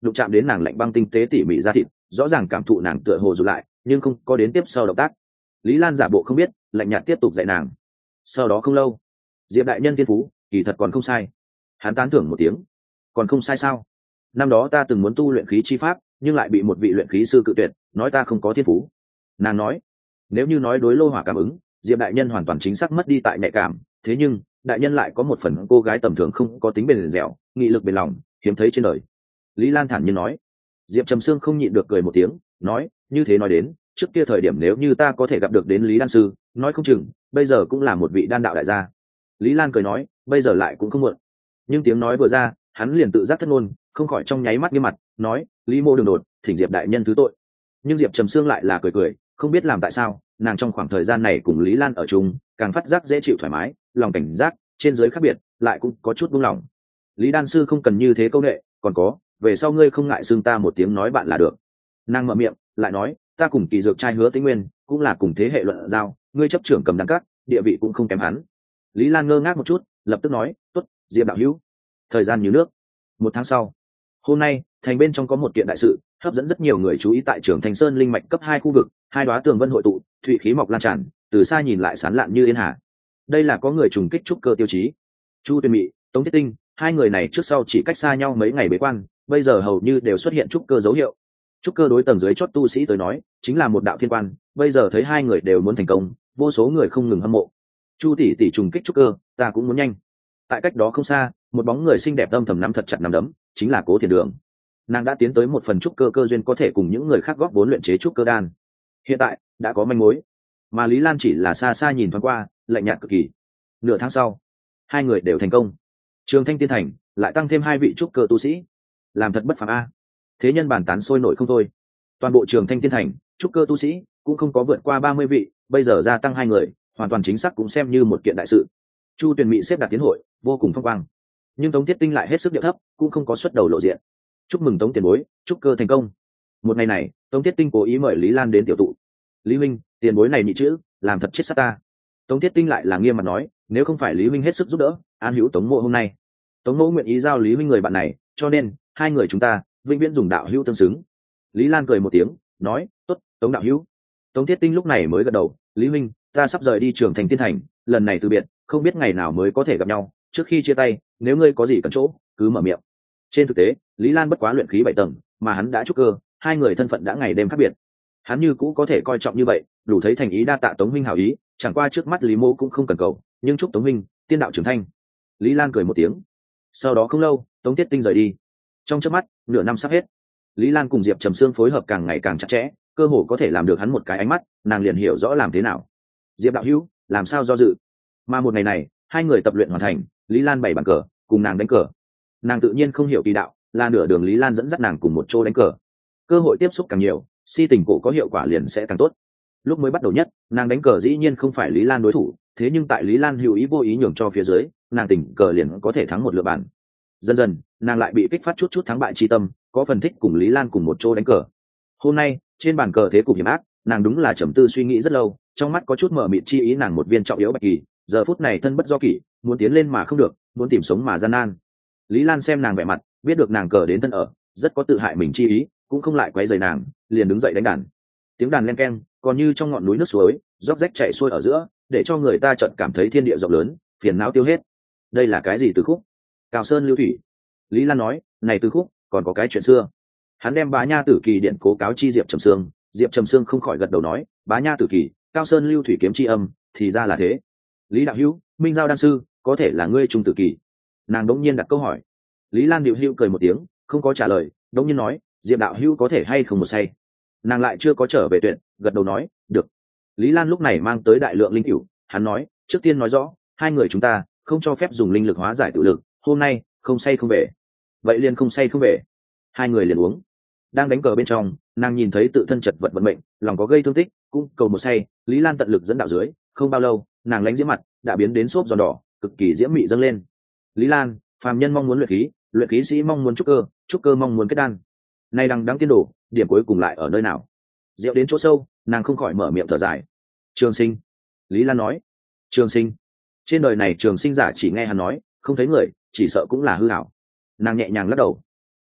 đụng chạm đến nàng lạnh băng tinh tế tỉ mỉ ra thịt, rõ ràng cảm thụ nàng tựa hồ rụt lại nhưng không có đến tiếp sau động tác. Lý Lan giả bộ không biết, lạnh nhạt tiếp tục dạy nàng. Sau đó không lâu, Diệp đại nhân thiên phú kỳ thật còn không sai. Hắn tán thưởng một tiếng. Còn không sai sao? Năm đó ta từng muốn tu luyện khí chi pháp, nhưng lại bị một vị luyện khí sư cự tuyệt, nói ta không có thiên phú. Nàng nói, nếu như nói đối lô hỏa cảm ứng, Diệp đại nhân hoàn toàn chính xác mất đi tại nhạy cảm, thế nhưng đại nhân lại có một phần cô gái tầm thường không có tính bền dẻo, nghị lực bền lòng, hiếm thấy trên đời. Lý Lan thản nhiên nói. Diệp Trầm Sương không nhịn được cười một tiếng, nói, như thế nói đến, trước kia thời điểm nếu như ta có thể gặp được đến Lý đan sư, nói không chừng bây giờ cũng là một vị đan đạo đại gia. Lý Lan cười nói, bây giờ lại cũng không muộn. Nhưng tiếng nói vừa ra, hắn liền tự giác thất ngôn, không khỏi trong nháy mắt nghiêm mặt, nói, Lý mô đường đột, thỉnh Diệp đại nhân thứ tội. Nhưng Diệp Trầm Sương lại là cười cười, không biết làm tại sao, nàng trong khoảng thời gian này cùng Lý Lan ở chung, càng phát giác dễ chịu thoải mái, lòng cảnh giác trên dưới khác biệt, lại cũng có chút buông lỏng. Lý đan sư không cần như thế câu nệ, còn có, về sau ngươi không ngại xưng ta một tiếng nói bạn là được. Nàng mở miệng, lại nói, ta cùng Kỳ Dược trai Hứa Tĩnh Nguyên cũng là cùng thế hệ luận giao, ngươi chấp trưởng Cầm Đăng Các, địa vị cũng không kém hắn. Lý Lan ngơ ngác một chút, lập tức nói, tốt, Diệp đạo hữu. Thời gian như nước. Một tháng sau, hôm nay thành bên trong có một kiện đại sự hấp dẫn rất nhiều người chú ý. Tại trường Thành Sơn linh mạch cấp hai khu vực, hai đóa tường vân hội tụ, thụy khí mọc lan tràn, từ xa nhìn lại sán lạn như yên hà. Đây là có người trùng kích trúc cơ tiêu chí. Chu Tuyền Mị, Tống Thiết Tinh, hai người này trước sau chỉ cách xa nhau mấy ngày bế quan, bây giờ hầu như đều xuất hiện trúc cơ dấu hiệu. Trúc cơ đối tầng dưới chót tu sĩ tới nói chính là một đạo thiên quan, bây giờ thấy hai người đều muốn thành công, vô số người không ngừng hâm mộ. Chu tỷ tỷ trùng kích trúc cơ, ta cũng muốn nhanh. Tại cách đó không xa, một bóng người xinh đẹp âm thầm nắm thật chặt nắm đấm, chính là Cố Thiền Đường. Nàng đã tiến tới một phần trúc cơ cơ duyên, có thể cùng những người khác góp vốn luyện chế trúc cơ đan. Hiện tại đã có manh mối, mà Lý Lan chỉ là xa xa nhìn thoáng qua, lạnh nhạt cực kỳ. Nửa tháng sau, hai người đều thành công. Trường Thanh Tiên Thành lại tăng thêm hai vị trúc cơ tu sĩ, làm thật bất phàm a. Thế nhân bàn tán sôi nổi không thôi. Toàn bộ Trường Thanh Tiên Thành trúc cơ tu sĩ cũng không có vượt qua ba mươi vị, bây giờ gia tăng hai người, hoàn toàn chính xác cũng xem như một kiện đại sự. Chu Tuyền Mị xếp đặt tiến hội vô cùng phong quang, nhưng Tống Thiết Tinh lại hết sức điệu thấp, cũng không có xuất đầu lộ diện. Chúc mừng Tống tiền bối, trúc cơ thành công. Một ngày này, Tống Thiết Tinh cố ý mời Lý Lan đến tiểu tụ. Lý Minh, tiền bối này nhị chữ làm thật chết sát ta. Tống Thiết Tinh lại là nghiêm mặt nói, nếu không phải Lý Minh hết sức giúp đỡ, an hữu Tống mộ hôm nay. Tống mộ nguyện ý giao Lý Minh người bạn này, cho nên hai người chúng ta vĩnh viễn dùng đạo hữu tương xứng. Lý Lan cười một tiếng, nói, tốt, Tống đạo hữu. Tống Thiết Tinh lúc này mới gật đầu, Lý Minh, ta sắp rời đi Trường Thành Tiên Thành, lần này từ biệt, không biết ngày nào mới có thể gặp nhau. Trước khi chia tay, nếu ngươi có gì cần chỗ, cứ mở miệng. Trên thực tế, Lý Lan bất quá luyện khí bảy tầng, mà hắn đã trúc cơ, hai người thân phận đã ngày đêm khác biệt. Hắn như cũ có thể coi trọng như vậy, đủ thấy thành ý đa tạ Tống Minh hảo ý, chẳng qua trước mắt Lý Mô cũng không cần cầu, nhưng chúc Tống Minh tiên đạo trưởng thành. Lý Lan cười một tiếng. Sau đó không lâu, Tống Thiết Tinh rời đi. Trong chớp mắt, nửa năm sắp hết. Lý Lan cùng Diệp Trầm Sương phối hợp càng ngày càng chặt chẽ, cơ hồ có thể làm được hắn một cái ánh mắt, nàng liền hiểu rõ làm thế nào. Diệp đạo hữu, làm sao do dự? Mà một ngày này, hai người tập luyện hoàn thành, Lý Lan bày bàn cờ, cùng nàng đánh cờ. Nàng tự nhiên không hiểu kỳ đạo, là nửa đường Lý Lan dẫn dắt nàng cùng một chỗ đánh cờ. Cơ hội tiếp xúc càng nhiều, si tình cổ có hiệu quả liền sẽ càng tốt. Lúc mới bắt đầu nhất, nàng đánh cờ dĩ nhiên không phải Lý Lan đối thủ, thế nhưng tại Lý Lan hữu ý vô ý nhường cho phía dưới, nàng tình cờ liền có thể thắng một lượt bàn. Dần dần, nàng lại bị kích phát chút chút thắng bại chi tâm, có phần thích cùng Lý Lan cùng một chỗ đánh cờ. Hôm nay, trên bàn cờ thế cục hiểm ác, nàng đúng là trầm tư suy nghĩ rất lâu, trong mắt có chút mở mịt chi ý. Nàng một viên trọng yếu bạch kỳ, giờ phút này thân bất do kỷ, muốn tiến lên mà không được, muốn tìm sống mà gian nan. Lý Lan xem nàng vẻ mặt, biết được nàng cờ đến thân ở, rất có tự hại mình chi ý, cũng không lại quấy rầy nàng, liền đứng dậy đánh đàn. Tiếng đàn len keng, còn như trong ngọn núi nước suối, róc rách chảy xuôi ở giữa, để cho người ta chợt cảm thấy thiên địa rộng lớn, phiền não tiêu hết. Đây là cái gì từ khúc? Cao Sơn Lưu Thủy. Lý Lan nói, này từ khúc, còn có cái chuyện xưa. Hắn đem Bá Nha Tử Kỳ điện cố cáo chi Diệp Trầm Sương, Diệp Trầm Sương không khỏi gật đầu nói, Bá Nha Tử Kỳ, Cao Sơn Lưu Thủy kiếm chi âm, thì ra là thế. Lý đạo hữu, Minh Giao đan sư, có thể là ngươi trung tử kỳ? Nàng đống nhiên đặt câu hỏi. Lý Lan điệu hữu cười một tiếng, không có trả lời, đống nhiên nói, Diệp đạo hữu có thể hay không một say? Nàng lại chưa có trở về tuyệt, gật đầu nói, được. Lý Lan lúc này mang tới đại lượng linh cửu, hắn nói, trước tiên nói rõ, hai người chúng ta không cho phép dùng linh lực hóa giải tự lực, hôm nay không say không về. Vậy liền không say không về. Hai người liền uống. Đang đánh cờ bên trong, nàng nhìn thấy tự thân chật vật vận mệnh, lòng có gây thương tích, cũng cầu một say. Lý Lan tận lực dẫn đạo dưới, không bao lâu, nàng lánh diễm mặt đã biến đến xốp giòn đỏ, cực kỳ diễm mị dâng lên. Lý Lan, phàm nhân mong muốn luyện khí, luyện khí sĩ mong muốn trúc cơ, trúc cơ mong muốn kết đan. Nay đằng đáng tiên đồ, điểm cuối cùng lại ở nơi nào? Rượu đến chỗ sâu, nàng không khỏi mở miệng thở dài. Trường Sinh. Lý Lan nói. Trường Sinh. Trên đời này trường sinh giả chỉ nghe hắn nói, không thấy người, chỉ sợ cũng là hư ảo. Nàng nhẹ nhàng lắc đầu.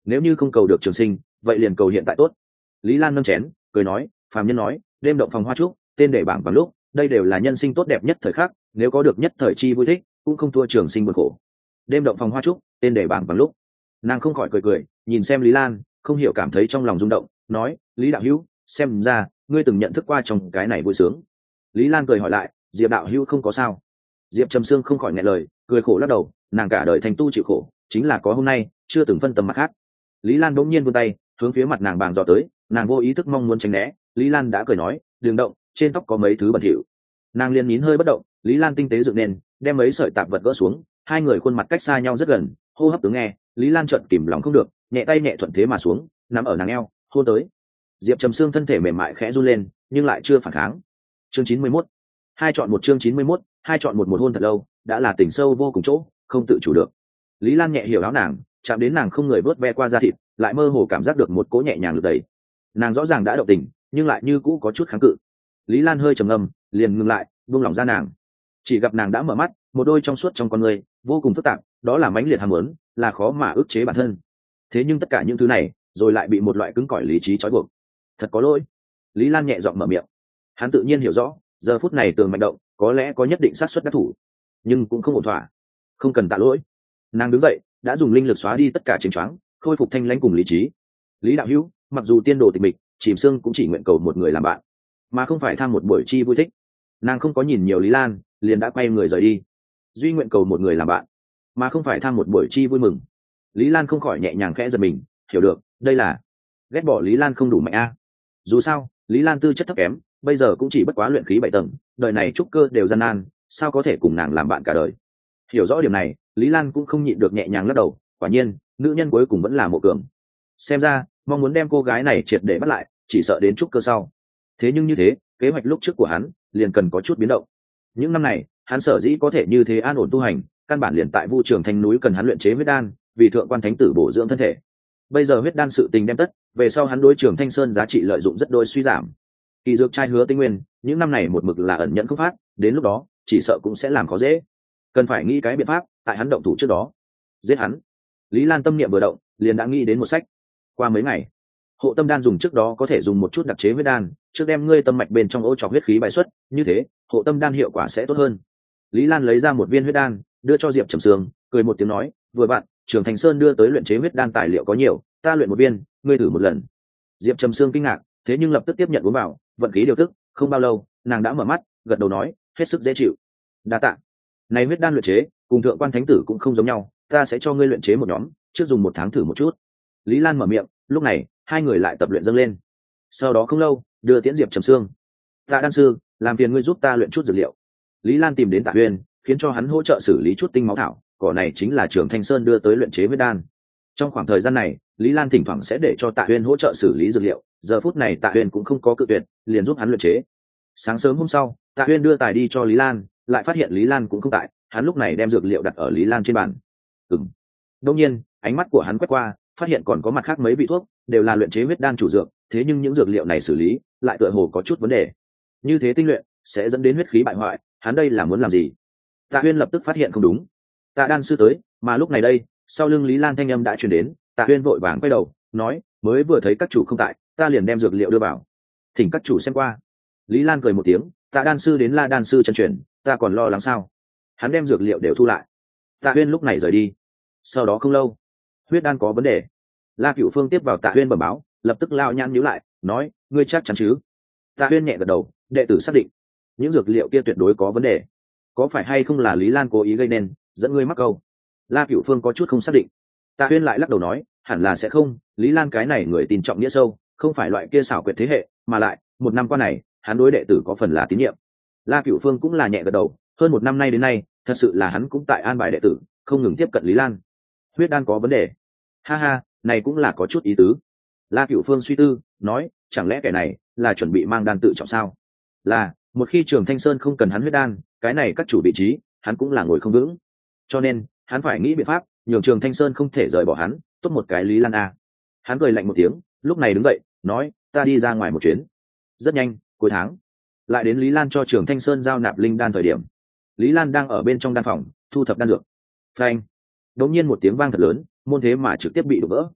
nếu như không cầu được trường sinh vậy liền cầu hiện tại tốt. Lý Lan nâng chén cười nói, phàm nhân nói đêm động phòng hoa trúc, tên để bảng bằng lúc, đây đều là nhân sinh tốt đẹp nhất thời khắc, nếu có được nhất thời chi vui thích cũng không thua trường sinh buồn khổ. Đêm động phòng hoa trúc, tên để bảng bằng lúc. Nàng không khỏi cười cười nhìn xem Lý Lan, không hiểu cảm thấy trong lòng rung động, nói, Lý đạo hữu, xem ra ngươi từng nhận thức qua trong cái này vui sướng. Lý Lan cười hỏi lại, Diệp đạo hữu không có sao? Diệp Trầm Sương không khỏi nghẹn lời, cười khổ lắc đầu, nàng cả đời thành tu chịu khổ, chính là có hôm nay chưa từng phân tâm mặt khác. Lý Lan đống nhiên vươn tay hướng phía mặt nàng bàng dò tới, nàng vô ý thức mong muốn tránh né. Lý Lan đã cười nói, đừng động, trên tóc có mấy thứ bẩn thỉu. Nàng liền nín hơi bất động. Lý Lan tinh tế dựng nên đem mấy sợi tạp vật gỡ xuống, hai người khuôn mặt cách xa nhau rất gần, hô hấp tướng nghe. Lý Lan trợn kìm lòng không được, nhẹ tay nhẹ thuận thế mà xuống, nằm ở nàng eo, hôn tới. Diệp Trầm Sương thân thể mềm mại khẽ run lên, nhưng lại chưa phản kháng. Chương chín mươi mốt, hai chọn một. Chương chín mươi mốt, hai chọn một. Một hôn thật lâu, đã là tình sâu vô cùng chỗ, không tự chủ được. Lý Lan nhẹ hiểu áo nàng, chạm đến nàng không người vớt ve qua da thịt, lại mơ hồ cảm giác được một cỗ nhẹ nhàng lực đẩy. Nàng rõ ràng đã động tình, nhưng lại như cũ có chút kháng cự. Lý Lan hơi trầm ngâm, liền ngừng lại, buông lỏng ra nàng. Chỉ gặp nàng đã mở mắt, một đôi trong suốt trong con người vô cùng phức tạp, đó là mãnh liệt ham muốn, là khó mà ức chế bản thân. Thế nhưng tất cả những thứ này, rồi lại bị một loại cứng cỏi lý trí trói buộc. Thật có lỗi. Lý Lan nhẹ giọng mở miệng. Hắn tự nhiên hiểu rõ, giờ phút này tường mạnh động, có lẽ có nhất định sát suất đắc thủ, nhưng cũng không ổn thỏa. Không cần tạ lỗi. Nàng đứng dậy, đã dùng linh lực xóa đi tất cả chênh choáng, khôi phục thanh lãnh cùng lý trí. Lý đạo hữu, mặc dù tiên đồ tịch mịch, chìm xương cũng chỉ nguyện cầu một người làm bạn, mà không phải tham một buổi chi vui thích. Nàng không có nhìn nhiều Lý Lan, liền đã quay người rời đi. Duy nguyện cầu một người làm bạn, mà không phải tham một buổi chi vui mừng. Lý Lan không khỏi nhẹ nhàng khẽ giật mình, hiểu được, đây là ghét bỏ Lý Lan không đủ mạnh a. Dù sao, Lý Lan tư chất thấp kém, bây giờ cũng chỉ bất quá luyện khí bảy tầng, đời này trúc cơ đều gian nan, sao có thể cùng nàng làm bạn cả đời. Hiểu rõ điểm này, Lý Lan cũng không nhịn được nhẹ nhàng lắc đầu, quả nhiên, nữ nhân cuối cùng vẫn là Mộ Cường. Xem ra, mong muốn đem cô gái này triệt để bắt lại, chỉ sợ đến trúc cơ sau. Thế nhưng như thế, kế hoạch lúc trước của hắn liền cần có chút biến động. Những năm này, hắn sở dĩ có thể như thế an ổn tu hành, căn bản liền tại Vu Trường Thanh núi cần hắn luyện chế huyết đan, vì thượng quan thánh tử bổ dưỡng thân thể. Bây giờ huyết đan sự tình đem tất, về sau hắn đối Trường Thanh Sơn giá trị lợi dụng rất đôi suy giảm. Kỳ dược trai Hứa Tinh Nguyên, những năm này một mực là ẩn nhẫn không phát, đến lúc đó, chỉ sợ cũng sẽ làm khó dễ. Cần phải nghĩ cái biện pháp, tại hắn động thủ trước đó, giết hắn. Lý Lan tâm niệm vừa động, liền đã nghĩ đến một sách. Qua mấy ngày, hộ tâm đan dùng trước đó có thể dùng một chút đặc chế huyết đan, trước đem ngươi tâm mạch bên trong ô trọc huyết khí bài xuất, như thế, hộ tâm đan hiệu quả sẽ tốt hơn. Lý Lan lấy ra một viên huyết đan, đưa cho Diệp Trầm Sương, cười một tiếng nói, vừa bạn, Trường Thành Sơn đưa tới luyện chế huyết đan tài liệu có nhiều, ta luyện một viên, ngươi thử một lần. Diệp Trầm Sương kinh ngạc, thế nhưng lập tức tiếp nhận uống vào, vận khí điều tức, không bao lâu, nàng đã mở mắt, gật đầu nói, hết sức dễ chịu. Đa tạ. Này huyết đan luyện chế, cùng thượng quan thánh tử cũng không giống nhau, ta sẽ cho ngươi luyện chế một nhóm, trước dùng một tháng thử một chút. Lý Lan mở miệng, lúc này, hai người lại tập luyện dâng lên. Sau đó không lâu, đưa tiễn Diệp Trầm Sương. Tạ đan sư, làm phiền ngươi giúp ta luyện chút dược liệu. Lý Lan tìm đến Tạ Uyên, khiến cho hắn hỗ trợ xử lý chút tinh máu thảo, cỏ này chính là Trường Thanh Sơn đưa tới luyện chế huyết đan. Trong khoảng thời gian này, Lý Lan thỉnh thoảng sẽ để cho Tạ Uyên hỗ trợ xử lý dược liệu, giờ phút này Tạ Uyên cũng không có cự tuyệt, liền giúp hắn luyện chế. Sáng sớm hôm sau, Tạ Uyên đưa tài đi cho Lý Lan, lại phát hiện Lý Lan cũng không tại, hắn lúc này đem dược liệu đặt ở Lý Lan trên bàn. Ừm. Đương nhiên, ánh mắt của hắn quét qua, phát hiện còn có mặt khác mấy vị thuốc, đều là luyện chế huyết đan chủ dược, thế nhưng những dược liệu này xử lý, lại tựa hồ có chút vấn đề. Như thế tinh luyện sẽ dẫn đến huyết khí bại hoại, hắn đây là muốn làm gì? Tạ Uyên lập tức phát hiện không đúng. Tạ đan sư tới, mà lúc này đây, sau lưng Lý Lan thanh âm đã truyền đến, Tạ Uyên vội vàng quay đầu, nói, mới vừa thấy các chủ không tại, ta liền đem dược liệu đưa vào. Thỉnh các chủ xem qua. Lý Lan cười một tiếng, Tạ đan sư đến La đan sư chân truyền, ta còn lo lắng sao? Hắn đem dược liệu đều thu lại. Tạ Uyên lúc này rời đi. Sau đó không lâu, huyết đan có vấn đề. La Cửu Phương tiếp vào Tạ Uyên bẩm báo, lập tức lao nhăn nhíu lại, nói, ngươi chắc chắn chứ? Tạ Uyên nhẹ gật đầu, đệ tử xác định, những dược liệu kia tuyệt đối có vấn đề. Có phải hay không là Lý Lan cố ý gây nên, dẫn ngươi mắc câu? La Cửu Phương có chút không xác định. Tạ Uyên lại lắc đầu nói, hẳn là sẽ không, Lý Lan cái này người tin trọng nghĩa sâu, không phải loại kia xảo quyệt thế hệ, mà lại, một năm qua này, hắn đối đệ tử có phần là tín nhiệm. La Cửu Phương cũng là nhẹ gật đầu, hơn một năm nay đến nay, thật sự là hắn cũng tại an bài đệ tử, không ngừng tiếp cận Lý Lan. Huyết đan có vấn đề. Ha ha, này cũng là có chút ý tứ. La Cửu Phương suy tư, nói, chẳng lẽ kẻ này là chuẩn bị mang đan tự trọng sao? Là, một khi Trường Thanh Sơn không cần hắn huyết đan, cái này các chủ vị trí, hắn cũng là ngồi không vững. Cho nên, hắn phải nghĩ biện pháp, nhường Trường Thanh Sơn không thể rời bỏ hắn, tốt một cái Lý Lan a. Hắn cười lạnh một tiếng, lúc này đứng dậy, nói, ta đi ra ngoài một chuyến. Rất nhanh, cuối tháng, lại đến Lý Lan cho Trường Thanh Sơn giao nạp linh đan thời điểm. Lý Lan đang ở bên trong đan phòng, thu thập đan dược. Phanh! Đột nhiên một tiếng vang thật lớn, môn thế mà trực tiếp bị đổ vỡ.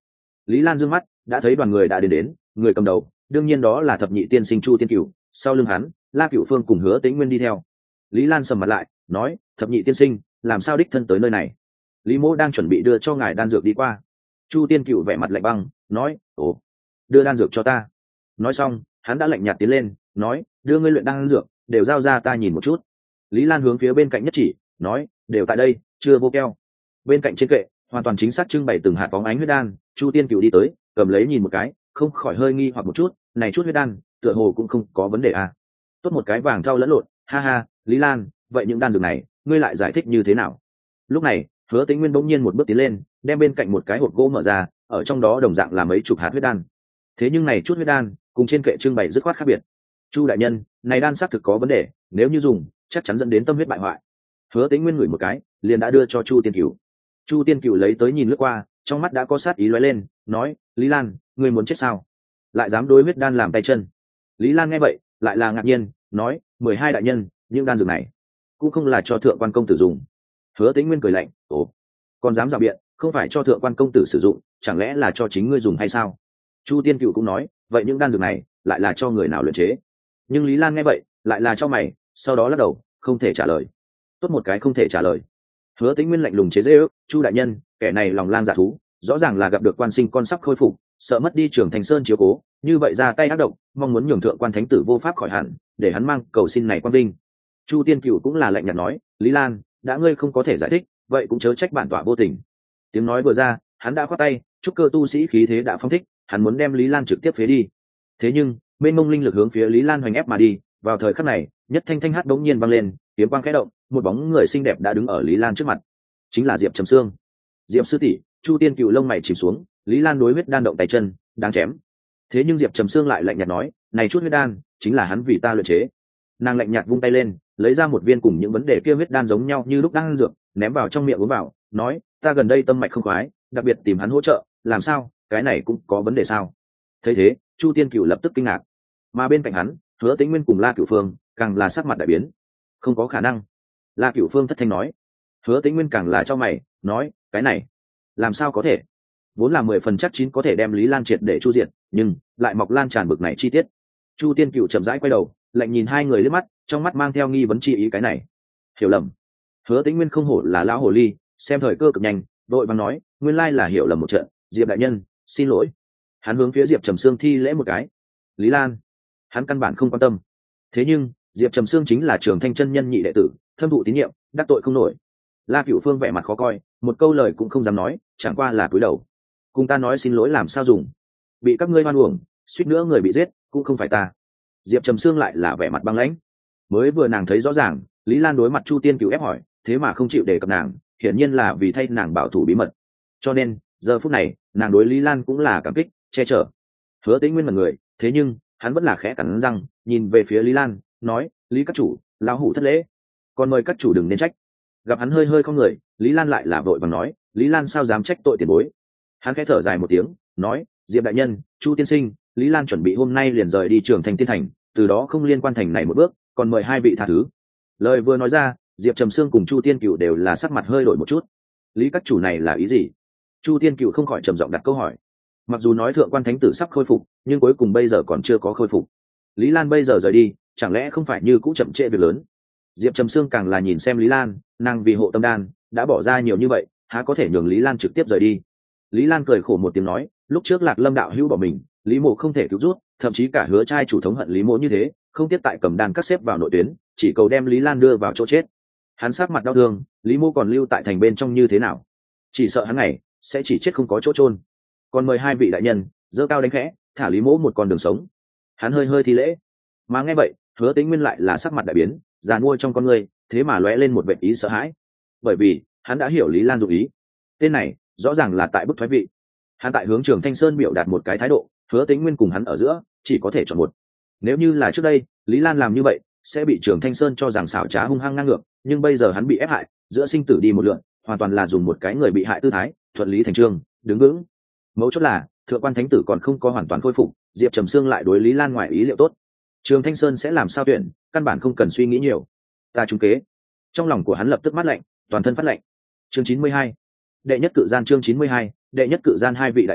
Lý Lan dương mắt đã thấy đoàn người đã đến đến, người cầm đầu đương nhiên đó là thập nhị tiên sinh Chu Tiên Cửu, sau lưng hắn La Cửu Phương cùng Hứa Tĩnh Nguyên đi theo. Lý Lan sầm mặt lại nói, thập nhị tiên sinh làm sao đích thân tới nơi này? Lý Mỗ đang chuẩn bị đưa cho ngài đan dược đi qua. Chu Tiên Cửu vẻ mặt lạnh băng nói, ồ, đưa đan dược cho ta. Nói xong hắn đã lạnh nhạt tiến lên nói, đưa ngươi luyện đan dược đều giao ra ta nhìn một chút. Lý Lan hướng phía bên cạnh nhất chỉ nói, đều tại đây, chưa vô keo. Bên cạnh trên kệ hoàn toàn chính xác trưng bày từng hạt bóng ánh huyết đan. Chu Tiên Cửu đi tới cầm lấy nhìn một cái, không khỏi hơi nghi hoặc một chút, này chút huyết đan tựa hồ cũng không có vấn đề à. Tốt một cái vàng thau lẫn lộn, ha ha. Lý Lan, vậy những đan dược này ngươi lại giải thích như thế nào? Lúc này Hứa Tĩnh Nguyên bỗng nhiên một bước tiến lên, đem bên cạnh một cái hộp gỗ mở ra, ở trong đó đồng dạng là mấy chục hạt huyết đan. Thế nhưng này chút huyết đan cùng trên kệ trưng bày dứt khoát khác biệt. Chu đại nhân, này đan xác thực có vấn đề, nếu như dùng chắc chắn dẫn đến tâm huyết bại hoại. Hứa Tĩnh Nguyên ngửi một cái liền đã đưa cho Chu Tiên Cửu. Chu Tiên Cửu lấy tới nhìn lướt qua, trong mắt đã có sát ý lóe lên, nói, Lý Lan, ngươi muốn chết sao? Lại dám đối huyết đan làm tay chân? Lý Lan nghe vậy lại là ngạc nhiên, nói, mười hai đại nhân, những đan dược này cũng không là cho thượng quan công tử dùng. Hứa Tĩnh Nguyên cười lạnh, ồ, còn dám rào biện, không phải cho thượng quan công tử sử dụng, chẳng lẽ là cho chính ngươi dùng hay sao? Chu Tiên Cửu cũng nói, vậy những đan dược này lại là cho người nào luyện chế? Nhưng Lý Lan nghe vậy lại là cho mày, sau đó lắc đầu, không thể trả lời. Tốt một cái không thể trả lời. Hứa Tĩnh Nguyên lạnh lùng chế giễu, Chu đại nhân, kẻ này lòng lang dạ thú, rõ ràng là gặp được quan sinh con sắp khôi phục, sợ mất đi Trường Thành Sơn chiếu cố, như vậy ra tay ác độc, mong muốn nhường thượng quan thánh tử vô pháp khỏi hẳn, để hắn mang cầu xin này quan binh. Chu Tiên Cửu cũng là lạnh nhạt nói, Lý Lan, đã ngươi không có thể giải thích, vậy cũng chớ trách bản tọa vô tình. Tiếng nói vừa ra, hắn đã khoát tay, trúc cơ tu sĩ khí thế đã phong thích, hắn muốn đem Lý Lan trực tiếp phế đi. Thế nhưng mênh mông linh lực hướng phía Lý Lan hoành ép mà đi. Vào thời khắc này, nhất thanh thanh hát đống nhiên vang lên, kiếm quang khẽ động, một bóng người xinh đẹp đã đứng ở Lý Lan trước mặt, chính là Diệp Trầm Sương. Diệp sư tỷ. Chu Tiên Cửu lông mày chìm xuống, Lý Lan đối huyết đan động tay chân, đáng chém. Thế nhưng Diệp Trầm Sương lại lạnh nhạt nói, này chút huyết đan chính là hắn vì ta luyện chế. Nàng lạnh nhạt vung tay lên, lấy ra một viên cùng những vấn đề kia huyết đan giống nhau như lúc đang dược, ném vào trong miệng uống vào, nói, ta gần đây tâm mạch không khoái, đặc biệt tìm hắn hỗ trợ, làm sao, cái này cũng có vấn đề sao? Thấy thế, Chu Tiên Cửu lập tức kinh ngạc, mà bên cạnh hắn, Hứa Tĩnh Nguyên cùng La Cửu Phương càng là sắc mặt đại biến. Không có khả năng. La Cửu Phương thất thanh nói. Hứa Tĩnh Nguyên càng là cho mày, nói, cái này làm sao có thể? Vốn là mười phần chắc chín có thể đem Lý Lan triệt để chu diệt, nhưng lại mọc lan tràn bực này chi tiết. Chu Tiên Cửu chậm rãi quay đầu, lạnh nhìn hai người liếc mắt, trong mắt mang theo nghi vấn chi ý, cái này hiểu lầm. Hứa Tĩnh Nguyên không hổ là lão hồ ly, xem thời cơ cực nhanh, đội vàng nói, nguyên lai là hiểu lầm một trận, Diệp đại nhân, xin lỗi. Hắn hướng phía Diệp Trầm Sương thi lễ một cái. Lý Lan, hắn căn bản không quan tâm. Thế nhưng Diệp Trầm Sương chính là Trường Thanh chân nhân nhị đệ tử, thâm thụ tín nhiệm, đắc tội không nổi. La Cửu Phương vẻ mặt khó coi, một câu lời cũng không dám nói, chẳng qua là cúi đầu. Cùng ta nói xin lỗi làm sao dùng? Bị các ngươi hoan uổng, suýt nữa người bị giết, cũng không phải ta. Diệp Trầm Sương lại là vẻ mặt băng lãnh. Mới vừa nàng thấy rõ ràng, Lý Lan đối mặt Chu Tiên Cửu ép hỏi, thế mà không chịu đề cập nàng, hiển nhiên là vì thay nàng bảo thủ bí mật. Cho nên giờ phút này, nàng đối Lý Lan cũng là cảm kích, che chở. Hứa Tĩnh Nguyên là người, thế nhưng hắn vẫn là khẽ cắn răng, nhìn về phía Lý Lan, nói, Lý các chủ, lão hủ thất lễ, còn mời các chủ đừng nên trách. Gặp hắn hơi hơi không người, Lý Lan lại là vội vàng nói, Lý Lan sao dám trách tội tiền bối? Hắn khẽ thở dài một tiếng, nói, Diệp đại nhân, Chu tiên sinh, Lý Lan chuẩn bị hôm nay liền rời đi Trường Thành Tiên Thành, từ đó không liên quan thành này một bước, còn mời hai vị tha thứ. Lời vừa nói ra, Diệp Trầm Sương cùng Chu Tiên Cửu đều là sắc mặt hơi đổi một chút. Lý các chủ này là ý gì? Chu Tiên Cửu không khỏi trầm giọng đặt câu hỏi. Mặc dù nói thượng quan thánh tử sắp khôi phục, nhưng cuối cùng bây giờ còn chưa có khôi phục. Lý Lan bây giờ rời đi, chẳng lẽ không phải như cũ chậm trễ việc lớn? Diệp Trầm Sương càng là nhìn xem Lý Lan, nàng vì hộ tâm đan đã bỏ ra nhiều như vậy, há có thể nhường Lý Lan trực tiếp rời đi? Lý Lan cười khổ một tiếng nói, lúc trước Lạc Lâm đạo hữu bỏ mình, Lý Mộ không thể cứu rút, thậm chí cả Hứa trai chủ thống hận Lý Mộ như thế, không tiếp tại cầm đan cắt xếp vào nội tuyến, chỉ cầu đem Lý Lan đưa vào chỗ chết. Hắn sắc mặt đau thương, Lý Mộ còn lưu tại thành bên trong như thế nào? Chỉ sợ hắn này sẽ chỉ chết không có chỗ chôn. Còn mời hai vị đại nhân giơ cao đánh khẽ, thả Lý Mộ một con đường sống. Hắn hơi hơi thi lễ. Mà nghe vậy, Hứa Tĩnh Nguyên lại là sắc mặt đại biến, già nuôi trong con người thế mà lóe lên một vệt ý sợ hãi, bởi vì hắn đã hiểu Lý Lan dụng ý. Tên này rõ ràng là tại bức thoái vị. Hắn tại hướng Trường Thanh Sơn biểu đạt một cái thái độ, Hứa Tĩnh Nguyên cùng hắn ở giữa chỉ có thể chọn một. Nếu như là trước đây, Lý Lan làm như vậy sẽ bị Trường Thanh Sơn cho rằng xảo trá hung hăng ngang ngược, nhưng bây giờ hắn bị ép hại, giữa sinh tử đi một lượn, hoàn toàn là dùng một cái người bị hại tư thái, thuận lý thành trương, đứng vững. Mấu chốt là thượng quan thánh tử còn không có hoàn toàn khôi phục, Diệp Trầm Sương lại đối Lý Lan ngoài ý liệu tốt. Trường Thanh Sơn sẽ làm sao tuyển, căn bản không cần suy nghĩ nhiều. Ta trúng kế. Trong lòng của hắn lập tức mát lạnh, toàn thân phát lạnh. Chương chín mươi hai, đệ nhất cự gian. Chương chín mươi hai, đệ nhất cự gian. Hai vị đại nhân,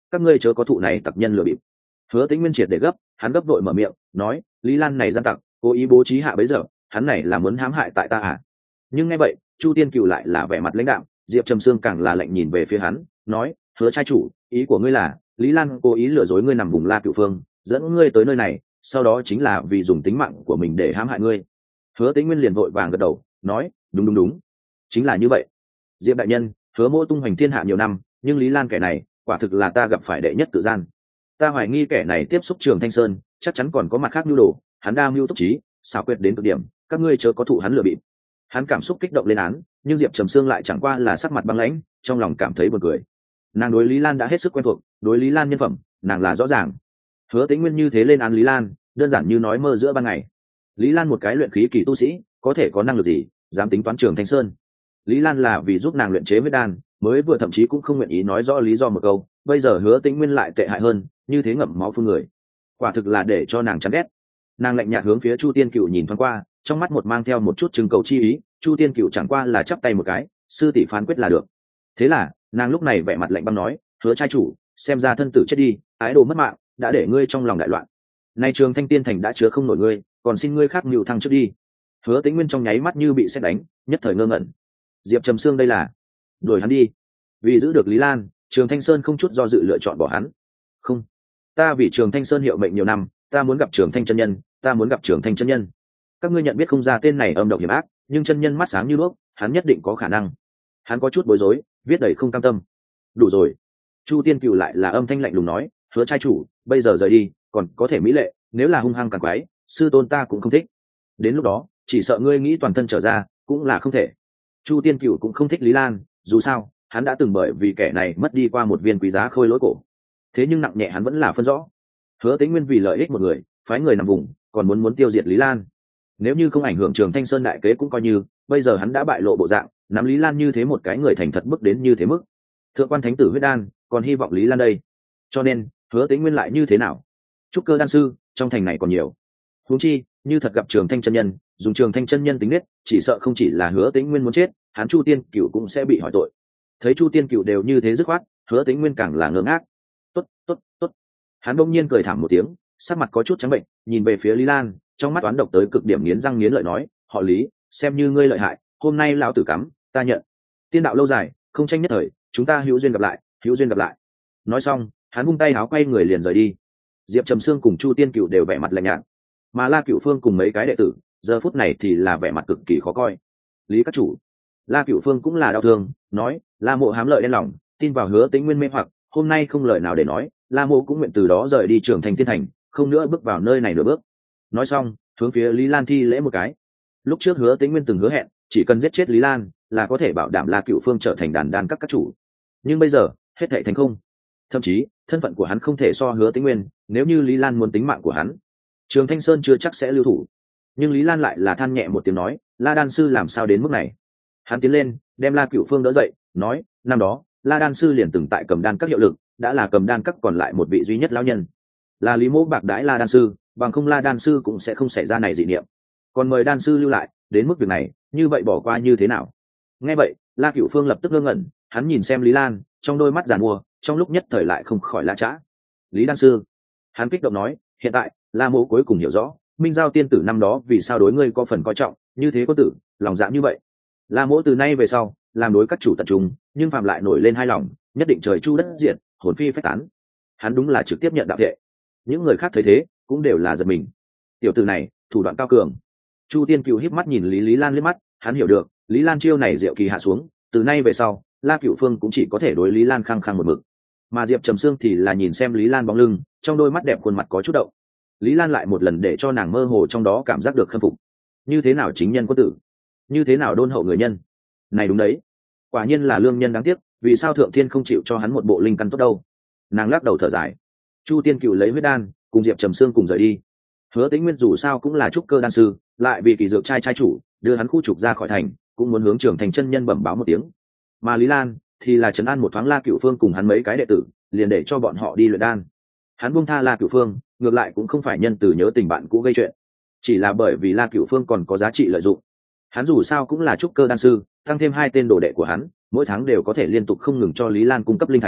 các ngươi chớ có thụ này tặc nhân lừa bịp. Hứa Tĩnh Nguyên triệt để gấp, hắn gấp vội mở miệng nói, Lý Lan này gian tặc cố ý bố trí hạ bấy giờ, hắn này là muốn hãm hại tại ta à? Nhưng nghe vậy Chu Tiên Cựu lại là vẻ mặt lãnh đạm, Diệp Trầm Sương càng là lạnh nhìn về phía hắn, nói, Hứa trai chủ, ý của ngươi là Lý Lan cố ý lừa dối ngươi nằm vùng La Cửu Phương, dẫn ngươi tới nơi này, sau đó chính là vì dùng tính mạng của mình để hãm hại ngươi. Hứa Tĩnh Nguyên liền vội vàng gật đầu, nói, đúng đúng đúng, chính là như vậy. Diệp đại nhân, Hứa mỗ tung hoành thiên hạ nhiều năm, nhưng Lý Lan kẻ này quả thực là ta gặp phải đệ nhất tự gian. Ta hoài nghi kẻ này tiếp xúc Trường Thanh Sơn, chắc chắn còn có mặt khác mưu đồ, hắn đa mưu túc trí, xảo quyệt đến cực điểm, các ngươi chớ có thụ hắn lừa bịp. Hắn cảm xúc kích động lên án, nhưng Diệp Trầm Sương lại chẳng qua là sắc mặt băng lãnh, trong lòng cảm thấy buồn cười. Nàng đối Lý Lan đã hết sức quen thuộc, đối Lý Lan nhân phẩm nàng là rõ ràng. Hứa Tĩnh Nguyên như thế lên án Lý Lan, đơn giản như nói mơ giữa ban ngày. Lý Lan một cái luyện khí kỳ tu sĩ, có thể có năng lực gì dám tính toán Trường Thanh Sơn? Lý Lan là vì giúp nàng luyện chế huyết đan, mới vừa thậm chí cũng không nguyện ý nói rõ lý do một câu, bây giờ Hứa Tĩnh Nguyên lại tệ hại hơn, như thế ngậm máu phun người, quả thực là để cho nàng chán ghét. Nàng lạnh nhạt hướng phía Chu Tiên Cựu nhìn thoáng qua, trong mắt một mang theo một chút trừng cầu chi ý. Chu Tiên Cựu chẳng qua là chắp tay một cái, sư tỷ phán quyết là được. Thế là nàng lúc này vẻ mặt lạnh băng nói, Hứa trai chủ, xem ra thân tử chết đi, ái đồ mất mạng, đã để ngươi trong lòng đại loạn. Nay Trường Thanh Tiên thành đã chứa không nổi ngươi, còn xin ngươi khác mưu thăng trước đi. Hứa Tĩnh Nguyên trong nháy mắt như bị sét đánh, nhất thời ngơ ngẩn. Diệp Trầm Sương đây là đuổi hắn đi. Vì giữ được Lý Lan, Trường Thanh Sơn không chút do dự lựa chọn bỏ hắn. Không, ta vì Trường Thanh Sơn hiệu mệnh nhiều năm, ta muốn gặp Trường Thanh chân nhân, ta muốn gặp Trường Thanh chân nhân. Các ngươi nhận biết không ra tên này âm độc hiểm ác, nhưng chân nhân mắt sáng như đuốc, hắn nhất định có khả năng. Hắn có chút bối rối, viết đầy không cam tâm. Đủ rồi. Chu Tiên Cựu lại là âm thanh lạnh lùng nói, Hứa trai chủ, bây giờ rời đi còn có thể mỹ lệ, nếu là hung hăng càng quái, sư tôn ta cũng không thích. Đến lúc đó chỉ sợ ngươi nghĩ toàn thân trở ra cũng là không thể. Chu Tiên Cựu cũng không thích Lý Lan, dù sao hắn đã từng bởi vì kẻ này mất đi qua một viên quý giá khôi lỗi cổ, thế nhưng nặng nhẹ hắn vẫn là phân rõ. Hứa Tĩnh Nguyên vì lợi ích một người phái người nằm vùng, còn muốn muốn tiêu diệt Lý Lan. Nếu như không ảnh hưởng Trường Thanh Sơn đại kế cũng coi như, bây giờ hắn đã bại lộ bộ dạng, nắm Lý Lan như thế một cái người thành thật bước đến như thế mức. Thượng quan thánh tử huyết đan còn hy vọng Lý Lan đây, cho nên Hứa Tĩnh Nguyên lại như thế nào? Trúc cơ đan sư trong thành này còn nhiều, huống chi như thật gặp Trường Thanh chân nhân, dùng Trường Thanh chân nhân tính nết, chỉ sợ không chỉ là Hứa Tĩnh Nguyên muốn chết, hắn Chu Tiên Cựu cũng sẽ bị hỏi tội. Thấy Chu Tiên Cựu đều như thế dứt khoát, Hứa Tĩnh Nguyên càng là ngơ ngác. Tốt, tốt, tốt. Hắn bỗng nhiên cười thảm một tiếng, sắc mặt có chút trắng bệnh, nhìn về phía Lý Lan, trong mắt oán độc tới cực điểm, nghiến răng nghiến lợi nói, họ Lý, xem như ngươi lợi hại, hôm nay lão tử cắm, ta nhận. Tiên đạo lâu dài, không tranh nhất thời, chúng ta hữu duyên gặp lại, hữu duyên gặp lại. Nói xong, hắn vung tay áo quay người liền rời đi. Diệp Trầm Sương cùng Chu Tiên Cựu đều vẻ mặt lạnh nhạt, mà La Cửu Phương cùng mấy cái đệ tử giờ phút này thì là vẻ mặt cực kỳ khó coi. Lý các chủ. La Cửu Phương cũng là đau thương, nói, La mộ hám lợi đen lòng, tin vào Hứa Tĩnh Nguyên mê hoặc, hôm nay không lời nào để nói, La mộ cũng nguyện từ đó rời đi Trường Thành Thiên Thành, không nữa bước vào nơi này nửa bước. Nói xong, hướng phía Lý Lan thi lễ một cái. Lúc trước Hứa Tĩnh Nguyên từng hứa hẹn, chỉ cần giết chết Lý Lan là có thể bảo đảm La Cửu Phương trở thành đàn đan các các chủ, nhưng bây giờ hết thảy thành không. Thậm chí thân phận của hắn không thể so Hứa Tĩnh Nguyên, nếu như Lý Lan muốn tính mạng của hắn, Trường Thanh Sơn chưa chắc sẽ lưu thủ. Nhưng Lý Lan lại là than nhẹ một tiếng nói, La đan sư làm sao đến mức này? Hắn tiến lên đem La Cửu Phương đỡ dậy, nói, năm đó La đan sư liền từng tại Cầm Đan các hiệu lực, đã là Cầm Đan các còn lại một vị duy nhất lão nhân, là Lý mỗ bạc đãi La đan sư, bằng không La đan sư cũng sẽ không xảy ra này dị niệm, còn mời đan sư lưu lại, đến mức việc này như vậy bỏ qua như thế nào? Nghe vậy La Cửu Phương lập tức ngơ ngẩn, hắn nhìn xem Lý Lan, trong đôi mắt giàn mua, trong lúc nhất thời lại không khỏi lạ chã. Lý đan sư, hắn kích động nói, hiện tại La mỗ cuối cùng hiểu rõ Minh Giao tiên tử năm đó vì sao đối ngươi có phần coi trọng như thế, có tử lòng dạ như vậy. La mỗ từ nay về sau làm đối các chủ tận trung, nhưng phạm lại nổi lên hai lòng, nhất định trời chu đất diệt, hồn phi phách tán. Hắn đúng là trực tiếp nhận đạo thệ. Những người khác thấy thế cũng đều là giật mình. Tiểu tử này thủ đoạn cao cường. Chu Tiên Cựu híp mắt nhìn Lý Lý Lan liếc mắt, hắn hiểu được Lý Lan chiêu này diệu kỳ hạ xuống, từ nay về sau La Cửu Phương cũng chỉ có thể đối Lý Lan khăng khăng một mực. Mà Diệp Trầm Sương thì là nhìn xem Lý Lan bóng lưng, trong đôi mắt đẹp khuôn mặt có chút động. Lý Lan lại một lần để cho nàng mơ hồ trong đó cảm giác được khâm phục. Như thế nào chính nhân quân tử, như thế nào đôn hậu người nhân, này đúng đấy, quả nhiên là lương nhân đáng tiếc, vì sao thượng thiên không chịu cho hắn một bộ linh căn tốt đâu. Nàng lắc đầu thở dài. Chu Tiên Cựu lấy huyết đan cùng Diệp Trầm Sương cùng rời đi. Hứa Tĩnh Nguyên dù sao cũng là trúc cơ đan sư, lại vì kỳ dược trai trai chủ đưa hắn khu trục ra khỏi thành, cũng muốn hướng Trường Thành chân nhân bẩm báo một tiếng. Mà Lý Lan thì là trấn an một thoáng La Cửu Phương cùng hắn mấy cái đệ tử, liền để cho bọn họ đi luyện đan. Hắn buông tha La Cửu Phương, ngược lại cũng không phải nhân từ nhớ tình bạn cũ gây chuyện, chỉ là bởi vì La Cửu Phương còn có giá trị lợi dụng. Hắn dù sao cũng là trúc cơ đan sư, tăng thêm hai tên đồ đệ của hắn, mỗi tháng đều có thể liên tục không ngừng cho Lý Lan cung cấp linh thạch.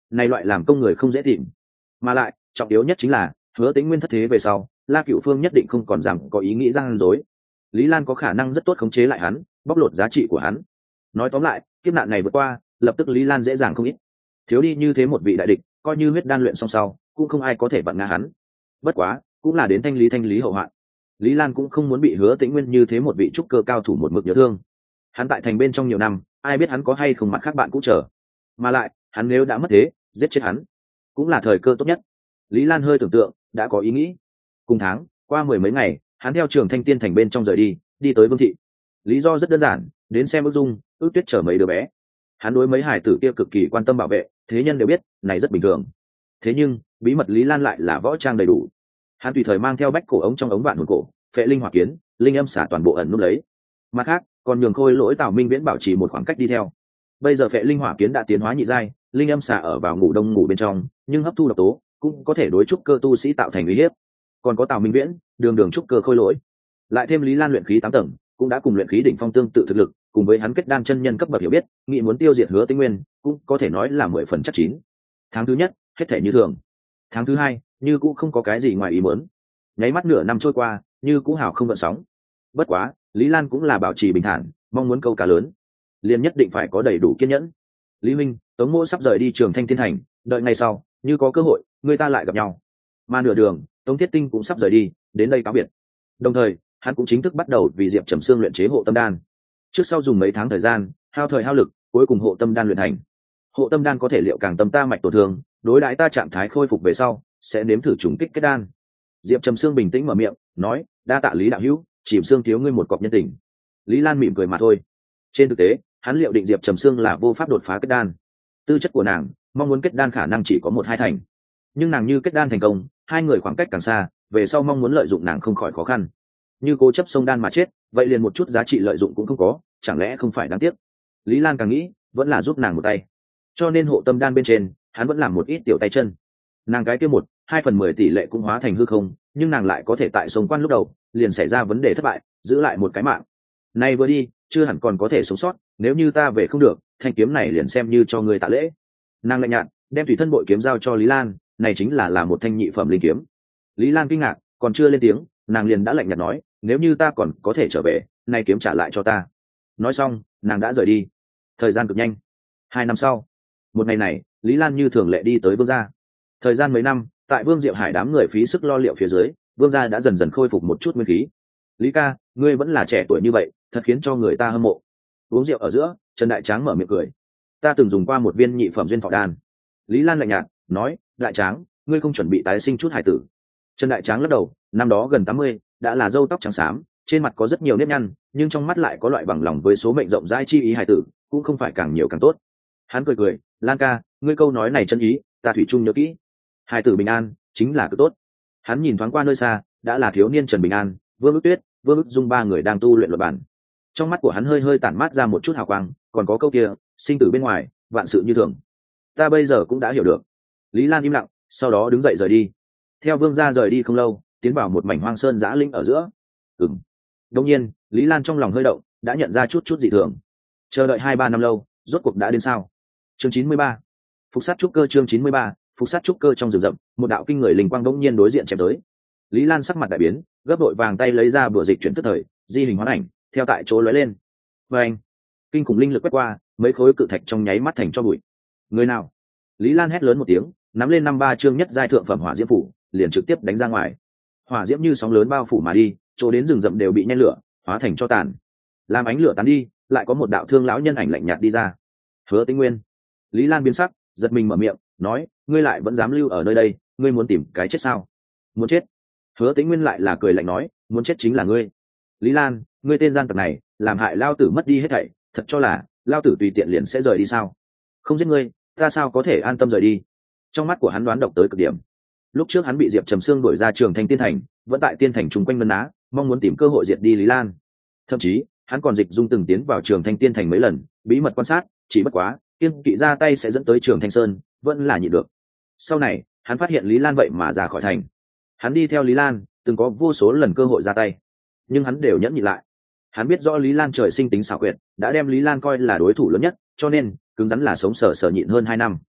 này loại làm công người không dễ tìm, mà lại trọng yếu nhất chính là Hứa Tĩnh Nguyên thất thế về sau, La Cửu Phương nhất định không còn rằng có ý nghĩ gian dối. Lý Lan có khả năng rất tốt khống chế lại hắn, bóc lột giá trị của hắn. Nói tóm lại, kiếp nạn này vượt qua, lập tức Lý Lan dễ dàng không ít. Thiếu đi như thế một vị đại địch, coi như huyết đan luyện xong sau, cũng không ai có thể vặn ngã hắn. Bất quá, cũng là đến thanh lý thanh lý hậu hoạn. Lý Lan cũng không muốn bị Hứa Tĩnh Nguyên như thế một vị trúc cơ cao thủ một mực nhớ thương. Hắn tại thành bên trong nhiều năm, ai biết hắn có hay không mặt khác bạn cũng chờ. Mà lại, hắn nếu đã mất thế, giết chết hắn, cũng là thời cơ tốt nhất. Lý Lan hơi tưởng tượng, đã có ý nghĩ. Cùng tháng, qua mười mấy ngày, hắn theo Trường Thanh Tiên thành bên trong rời đi, đi tới Vương thị. Lý do rất đơn giản, đến xem Ước Dung, Ước Tuyết chở mấy đứa bé. Hắn đối mấy hải tử kia cực kỳ quan tâm bảo vệ, thế nhân đều biết, này rất bình thường. Thế nhưng, bí mật Lý Lan lại là võ trang đầy đủ. Hắn tùy thời mang theo bách cổ ống trong ống vạn hồn cổ, phệ linh hỏa kiến, linh âm xả toàn bộ ẩn núp lấy. Mặt khác, còn nhường Khôi Lỗi Tào Minh Viễn bảo trì một khoảng cách đi theo. Bây giờ phệ linh hỏa kiến đã tiến hóa nhị giai, linh âm xả ở vào ngủ đông ngủ bên trong, nhưng hấp thu độc tố cũng có thể đối trúc cơ tu sĩ tạo thành uy hiếp. Còn có Tào Minh Viễn, đường đường trúc cơ khôi lỗi, lại thêm Lý Lan luyện khí tám tầng, cũng đã cùng luyện khí đỉnh phong tương tự thực lực, cùng với hắn kết đan chân nhân cấp bậc hiểu biết, nghĩ muốn tiêu diệt Hứa Tĩnh Nguyên, cũng có thể nói là mười phần chắc chín. Tháng thứ nhất, hết thể như thường. Tháng thứ hai, như cũng không có cái gì ngoài ý muốn. Nháy mắt nửa năm trôi qua, như cũng hào không gợn sóng. Bất quá, Lý Lan cũng là bảo trì bình thản, mong muốn câu cá lớn, liền nhất định phải có đầy đủ kiên nhẫn. Lý Minh, Tống Mỗ sắp rời đi Trường Thanh Tiên thành, đợi ngày sau, như có cơ hội, người ta lại gặp nhau. Mà nửa đường, Tống Thiết Tinh cũng sắp rời đi, đến đây cáo biệt. Đồng thời, hắn cũng chính thức bắt đầu vì Diệp Trầm Sương luyện chế hộ tâm đan. Trước sau dùng mấy tháng thời gian, hao thời hao lực, cuối cùng hộ tâm đan luyện thành. Hộ tâm đan có thể liệu càng tâm ta mạch tổn thương, đối đãi ta trạng thái khôi phục về sau, sẽ nếm thử trùng kích kết đan. Diệp Trầm Sương bình tĩnh mở miệng, nói, đa tạ Lý đạo hữu, chìm xương thiếu ngươi một cọc nhân tình. Lý Lan mỉm cười mà thôi. Trên thực tế, hắn liệu định Diệp Trầm Sương là vô pháp đột phá kết đan. Tư chất của nàng, mong muốn kết đan khả năng chỉ có một hai thành. Nhưng nàng như kết đan thành công, hai người khoảng cách càng xa, về sau mong muốn lợi dụng nàng không khỏi khó khăn. Như cố chấp sông đan mà chết, vậy liền một chút giá trị lợi dụng cũng không có, chẳng lẽ không phải đáng tiếc. Lý Lan càng nghĩ, vẫn là giúp nàng một tay. Cho nên hộ tâm đan bên trên, hắn vẫn làm một ít tiểu tay chân. Nàng cái kia một, hai phần mười tỷ lệ cũng hóa thành hư không, nhưng nàng lại có thể tại sông quan lúc đầu, liền xảy ra vấn đề thất bại, giữ lại một cái mạng. Nay vừa đi, chưa hẳn còn có thể sống sót, nếu như ta về không được, thanh kiếm này liền xem như cho người tạ lễ. Nàng lạnh nhạt, đem tùy thân bội kiếm giao cho Lý Lan, này chính là là một thanh nhị phẩm linh kiếm. Lý Lan kinh ngạc, còn chưa lên tiếng, nàng liền đã lạnh nhạt nói, nếu như ta còn có thể trở về, nay kiếm trả lại cho ta. Nói xong, nàng đã rời đi. Thời gian cực nhanh. Hai năm sau, một ngày này, Lý Lan như thường lệ đi tới Vương gia. Thời gian mấy năm, tại Vương Diệu Hải đám người phí sức lo liệu phía dưới, Vương gia đã dần dần khôi phục một chút nguyên khí. Lý ca, ngươi vẫn là trẻ tuổi như vậy, thật khiến cho người ta hâm mộ. Uống rượu ở giữa, Trần Đại Tráng mở miệng cười. Ta từng dùng qua một viên nhị phẩm duyên thọ đan. Lý Lan lạnh nhạt nói, Đại Tráng, ngươi không chuẩn bị tái sinh chút hải tử? Trần Đại Tráng lắc đầu, năm đó gần tám mươi, đã là râu tóc trắng xám, trên mặt có rất nhiều nếp nhăn, nhưng trong mắt lại có loại bằng lòng với số mệnh rộng rãi chi ý hải tử, cũng không phải càng nhiều càng tốt. Hắn cười cười, Lan ca, ngươi câu nói này chân ý, ta thủy chung nhớ kỹ. Hải tử bình an, chính là cực tốt. Hắn nhìn thoáng qua nơi xa, đã là thiếu niên Trần Bình An, Vương Ước Tuyết, Vương Ước Dung ba người đang tu luyện luật bản. Trong mắt của hắn hơi hơi tản mát ra một chút hào quang, còn có câu kia, sinh tử bên ngoài, vạn sự như thường. Ta bây giờ cũng đã hiểu được. Lý Lan im lặng, sau đó đứng dậy rời đi. Theo Vương gia rời đi không lâu, tiến vào một mảnh hoang sơn giã linh ở giữa. Ừm. Đương nhiên, Lý Lan trong lòng hơi động, đã nhận ra chút chút dị thường. Chờ đợi hai ba năm lâu, rốt cuộc đã đến sao? Chương chín mươi ba. Phục sát trúc cơ chương chín mươi ba, phục sát trúc cơ trong rừng rậm, một đạo kinh người linh quang đống nhiên đối diện chém tới. Lý Lan sắc mặt đại biến, gấp đội vàng tay lấy ra bùa dịch chuyển tức thời, di hình hóa ảnh, theo tại chỗ lóe lên. Và anh, kinh khủng linh lực quét qua, mấy khối cự thạch trong nháy mắt thành cho bụi. Người nào? Lý Lan hét lớn một tiếng, nắm lên năm ba chương nhất giai thượng phẩm hỏa diễm phủ, liền trực tiếp đánh ra ngoài. Hỏa diễm như sóng lớn bao phủ mà đi, chỗ đến rừng rậm đều bị nhen lửa, hóa thành cho tàn. Làm ánh lửa tán đi, lại có một đạo thương lão nhân ảnh lạnh nhạt đi ra. Hứa Tĩnh Nguyên. Lý Lan biến sắc, giật mình mở miệng, nói, ngươi lại vẫn dám lưu ở nơi đây, ngươi muốn tìm cái chết sao? Muốn chết? Hứa Tĩnh Nguyên lại là cười lạnh nói, muốn chết chính là ngươi. Lý Lan, ngươi tên gian tặc này, làm hại lao tử mất đi hết thảy, thật cho là lao tử tùy tiện liền sẽ rời đi sao? Không giết ngươi, ta sao có thể an tâm rời đi? Trong mắt của hắn đoán độc tới cực điểm. Lúc trước hắn bị Diệp Trầm Sương đuổi ra Trường Thanh Tiên thành, vẫn tại Tiên thành trùng quanh ngân á, mong muốn tìm cơ hội diệt đi Lý Lan. Thậm chí, hắn còn dịch dung từng tiến vào Trường Thanh Tiên thành mấy lần, bí mật quan sát, chỉ bất quá, tiên kỵ ra tay sẽ dẫn tới Trường Thanh Sơn, vẫn là nhịn được. Sau này, hắn phát hiện Lý Lan vậy mà ra khỏi thành. Hắn đi theo Lý Lan, từng có vô số lần cơ hội ra tay, nhưng hắn đều nhẫn nhịn lại. Hắn biết rõ Lý Lan trời sinh tính xảo quyệt, đã đem Lý Lan coi là đối thủ lớn nhất, cho nên cứng rắn là sống sờ sờ nhịn hơn hai năm.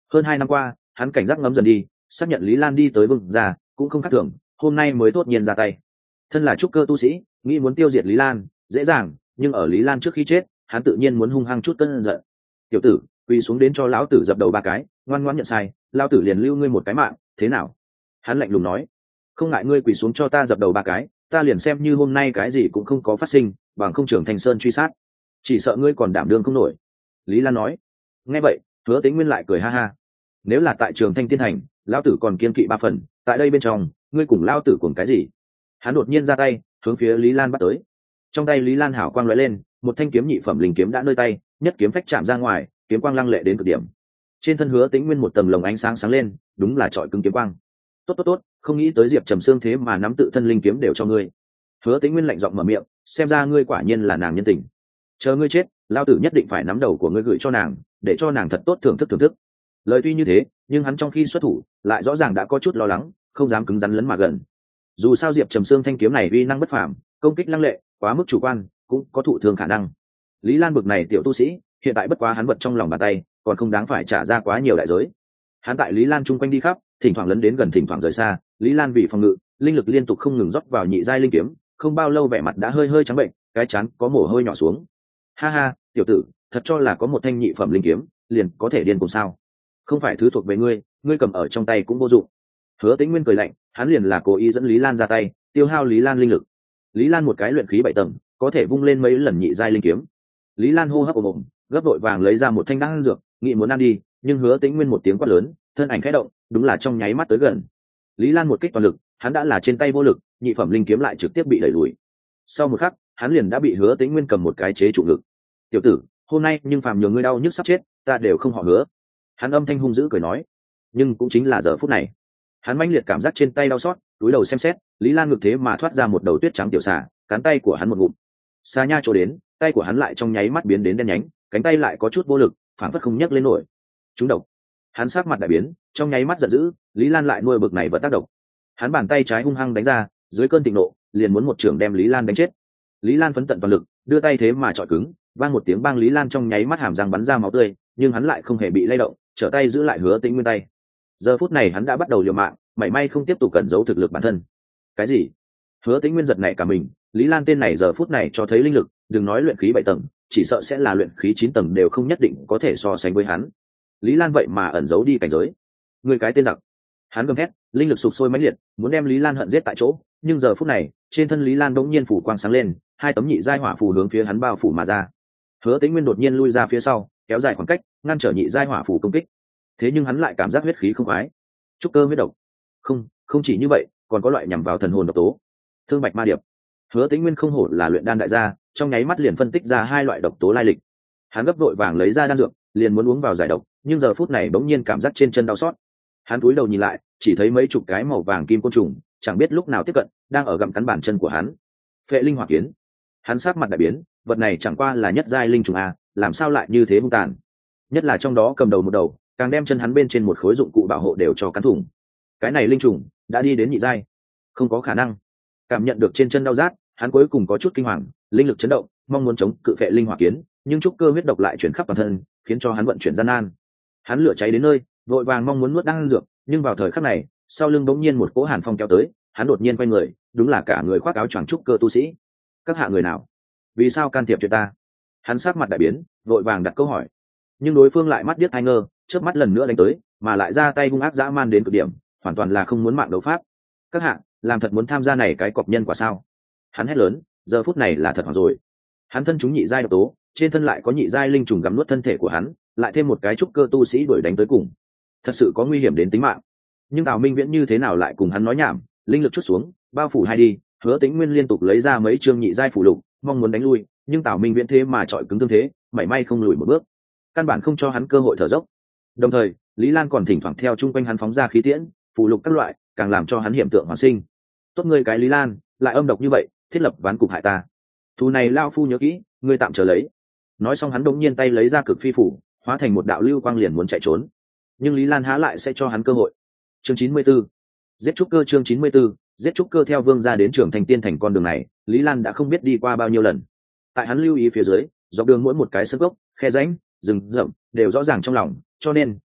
hơn hai năm qua hắn cảnh giác ngấm dần đi, xác nhận Lý Lan đi tới Vương gia cũng không khác thường, hôm nay mới tốt nhiên ra tay. Thân là trúc cơ tu sĩ, nghĩ muốn tiêu diệt Lý Lan dễ dàng, nhưng ở Lý Lan trước khi chết hắn tự nhiên muốn hung hăng chút cơn giận. Tiểu tử, quỳ xuống đến cho lão tử dập đầu ba cái, ngoan ngoãn nhận sai, lão tử liền lưu ngươi một cái mạng, thế nào? Hắn lạnh lùng nói. Không ngại ngươi quỳ xuống cho ta dập đầu ba cái, ta liền xem như hôm nay cái gì cũng không có phát sinh, bằng không trưởng Thanh Sơn truy sát, chỉ sợ ngươi còn đảm đương không nổi. Lý Lan nói. Nghe vậy, Hứa Tĩnh Nguyên lại cười ha ha. Nếu là tại Trường Thanh Tiên Hành, lão tử còn kiên kỵ ba phần, tại đây bên trong, ngươi cùng lão tử cùng cái gì? Hắn đột nhiên ra tay, hướng phía Lý Lan bắt tới. Trong tay Lý Lan hảo quang lóe lên, một thanh kiếm nhị phẩm linh kiếm đã nơi tay, nhất kiếm phách chạm ra ngoài, kiếm quang lăng lệ đến cực điểm. Trên thân Hứa Tĩnh Nguyên một tầng lồng ánh sáng sáng lên, đúng là trọi cứng kiếm quang. Tốt tốt tốt, không nghĩ tới Diệp Trầm Sương thế mà nắm tự thân linh kiếm đều cho ngươi. Hứa Tĩnh Nguyên lạnh giọng mở miệng, xem ra ngươi quả nhiên là nàng nhân tình. Chờ ngươi chết, lão tử nhất định phải nắm đầu của ngươi gửi cho nàng, để cho nàng thật tốt thưởng thức thưởng thức. Lời tuy như thế, nhưng hắn trong khi xuất thủ, lại rõ ràng đã có chút lo lắng, không dám cứng rắn lấn mà gần. Dù sao Diệp Trầm Sương thanh kiếm này uy năng bất phàm, công kích lăng lệ, quá mức chủ quan, cũng có thụ thương khả năng. Lý Lan bực này tiểu tu sĩ, hiện tại bất quá hắn vật trong lòng bàn tay, còn không đáng phải trả ra quá nhiều đại giới. Hắn tại Lý Lan chung quanh đi khắp, thỉnh thoảng lấn đến gần, thỉnh thoảng rời xa. Lý Lan vì phòng ngự, linh lực liên tục không ngừng rót vào nhị giai linh kiếm, không bao lâu vẻ mặt đã hơi hơi trắng bệnh, cái chán có mồ hôi nhỏ xuống. Ha ha, tiểu tử, thật cho là có một thanh nhị phẩm linh kiếm, liền có thể điên cùng sao? Không phải thứ thuộc về ngươi, ngươi cầm ở trong tay cũng vô dụng. Hứa Tĩnh Nguyên cười lạnh, hắn liền là cố ý dẫn Lý Lan ra tay, tiêu hao Lý Lan linh lực. Lý Lan một cái luyện khí bảy tầng, có thể vung lên mấy lần nhị giai linh kiếm. Lý Lan hô hấp ồm ồm, gấp đội vàng lấy ra một thanh đan dược, nghĩ muốn ăn đi, nhưng Hứa Tĩnh Nguyên một tiếng quát lớn, thân ảnh khẽ động, đúng là trong nháy mắt tới gần. Lý Lan một kích toàn lực, hắn đã là trên tay vô lực, nhị phẩm linh kiếm lại trực tiếp bị đẩy lùi. Sau một khắc, hắn liền đã bị Hứa Tĩnh Nguyên cầm một cái chế trụ ngực. Tiểu tử, hôm nay nhưng phàm nhường ngươi đau nhức sắp chết, ta đều không họ Hứa. Hắn âm thanh hung dữ cười nói. Nhưng cũng chính là giờ phút này, hắn mãnh liệt cảm giác trên tay đau xót, túi đầu xem xét, Lý Lan ngực thế mà thoát ra một đầu tuyết trắng tiểu xà, cắn tay của hắn một ngụm. Xà nha trổ đến, tay của hắn lại trong nháy mắt biến đến đen nhánh, cánh tay lại có chút vô lực, phản phất không nhấc lên nổi. Trúng độc. Hắn sắc mặt đại biến, trong nháy mắt giận dữ, Lý Lan lại nuôi bực này vẫn tác động. Hắn bàn tay trái hung hăng đánh ra, dưới cơn thịnh nộ, liền muốn một trường đem Lý Lan đánh chết. Lý Lan phấn tận toàn lực, đưa tay thế mà chọi cứng, vang một tiếng bang, Lý Lan trong nháy mắt hàm răng bắn ra máu tươi, nhưng hắn lại không hề bị lay động, trở tay giữ lại Hứa Tĩnh Nguyên tay. Giờ phút này hắn đã bắt đầu liều mạng, mảy may không tiếp tục cẩn giấu thực lực bản thân. Cái gì? Hứa Tĩnh Nguyên giật nảy cả mình, Lý Lan tên này giờ phút này cho thấy linh lực, đừng nói luyện khí bảy tầng, chỉ sợ sẽ là luyện khí chín tầng đều không nhất định có thể so sánh với hắn. Lý Lan vậy mà ẩn giấu đi cảnh giới. Người cái tên giặc. Hắn gầm thét, linh lực sục sôi mãnh liệt, muốn đem Lý Lan hận giết tại chỗ, nhưng giờ phút này, trên thân Lý Lan đống nhiên phủ quang sáng lên, hai tấm nhị giai hỏa phù hướng phía hắn bao phủ mà ra. Hứa Tĩnh Nguyên đột nhiên lui ra phía sau, kéo dài khoảng cách, ngăn trở nhị giai hỏa phù công kích. Thế nhưng hắn lại cảm giác huyết khí không khoái. Trúc cơ huyết độc. Không, không chỉ như vậy, còn có loại nhằm vào thần hồn độc tố. Thương Bạch Ma Điệp. Hứa Tĩnh Nguyên không hổ là luyện đan đại gia, trong nháy mắt liền phân tích ra hai loại độc tố lai lịch. Hắn gấp vội vàng lấy ra đan dược, liền muốn uống vào giải độc, nhưng giờ phút này bỗng nhiên cảm giác trên chân đau xót. Hắn cúi đầu nhìn lại, chỉ thấy mấy chục cái màu vàng kim côn trùng, chẳng biết lúc nào tiếp cận, đang ở gặm cắn bàn chân của hắn. Phệ linh hỏa kiến. Hắn sắc mặt đại biến, vật này chẳng qua là nhất giai linh trùng a, làm sao lại như thế hung tàn? Nhất là trong đó cầm đầu một đầu, càng đem chân hắn bên trên một khối dụng cụ bảo hộ đều cho cắn thủng. Cái này linh trùng đã đi đến nhị giai, không có khả năng. Cảm nhận được trên chân đau rát, hắn cuối cùng có chút kinh hoàng, linh lực chấn động, mong muốn chống cự phệ linh hỏa kiến, nhưng trúc cơ huyết độc lại chuyển khắp toàn thân, khiến cho hắn vận chuyển gian nan. Hắn lửa cháy đến nơi, vội vàng mong muốn nuốt đan dược, nhưng vào thời khắc này, sau lưng bỗng nhiên một cỗ hàn phong kéo tới, hắn đột nhiên quay người, đúng là cả người khoác áo choàng trúc cơ tu sĩ. Các hạ người nào? Vì sao can thiệp chuyện ta? Hắn sắc mặt đại biến, vội vàng đặt câu hỏi. Nhưng đối phương lại mắt điếc ai ngơ, chớp mắt lần nữa đánh tới, mà lại ra tay hung ác dã man đến cực điểm, hoàn toàn là không muốn mạng đấu pháp. Các hạ, làm thật muốn tham gia này cái cọc nhân quả sao? Hắn hét lớn, giờ phút này là thật hoảng rồi. Hắn thân chúng nhị giai độc tố, trên thân lại có nhị giai linh trùng gặm nuốt thân thể của hắn, lại thêm một cái trúc cơ tu sĩ đuổi đánh tới cùng, thật sự có nguy hiểm đến tính mạng. Nhưng Tào Minh Viễn như thế nào lại cùng hắn nói nhảm, linh lực chút xuống, bao phủ hai đi. Hứa Tĩnh Nguyên liên tục lấy ra mấy chương nhị giai phủ lục, mong muốn đánh lui, nhưng Tào Minh Viễn thế mà chọi cứng tương thế, mảy may không lùi một bước, căn bản không cho hắn cơ hội thở dốc. Đồng thời, Lý Lan còn thỉnh thoảng theo chung quanh hắn phóng ra khí tiễn, phủ lục các loại, càng làm cho hắn hiểm tượng hoàn sinh. Tốt ngươi cái Lý Lan, lại âm độc như vậy, thiết lập ván cục hại ta. Thù này lao phu nhớ kỹ, ngươi tạm chờ lấy. Nói xong hắn đống nhiên tay lấy ra cực phi phủ, hóa thành một đạo lưu quang liền muốn chạy trốn. Nhưng Lý Lan há lại sẽ cho hắn cơ hội. Chương chín mươi 44. Giết trúc cơ. Chương chín mươi 44. Giết trúc cơ. Theo Vương gia đến Trưởng Thành Tiên Thành con đường này, Lý Lan đã không biết đi qua bao nhiêu lần. Tại hắn lưu ý phía dưới, dọc đường mỗi một cái sơn gốc, khe rãnh, rừng rậm đều rõ ràng trong lòng, cho nên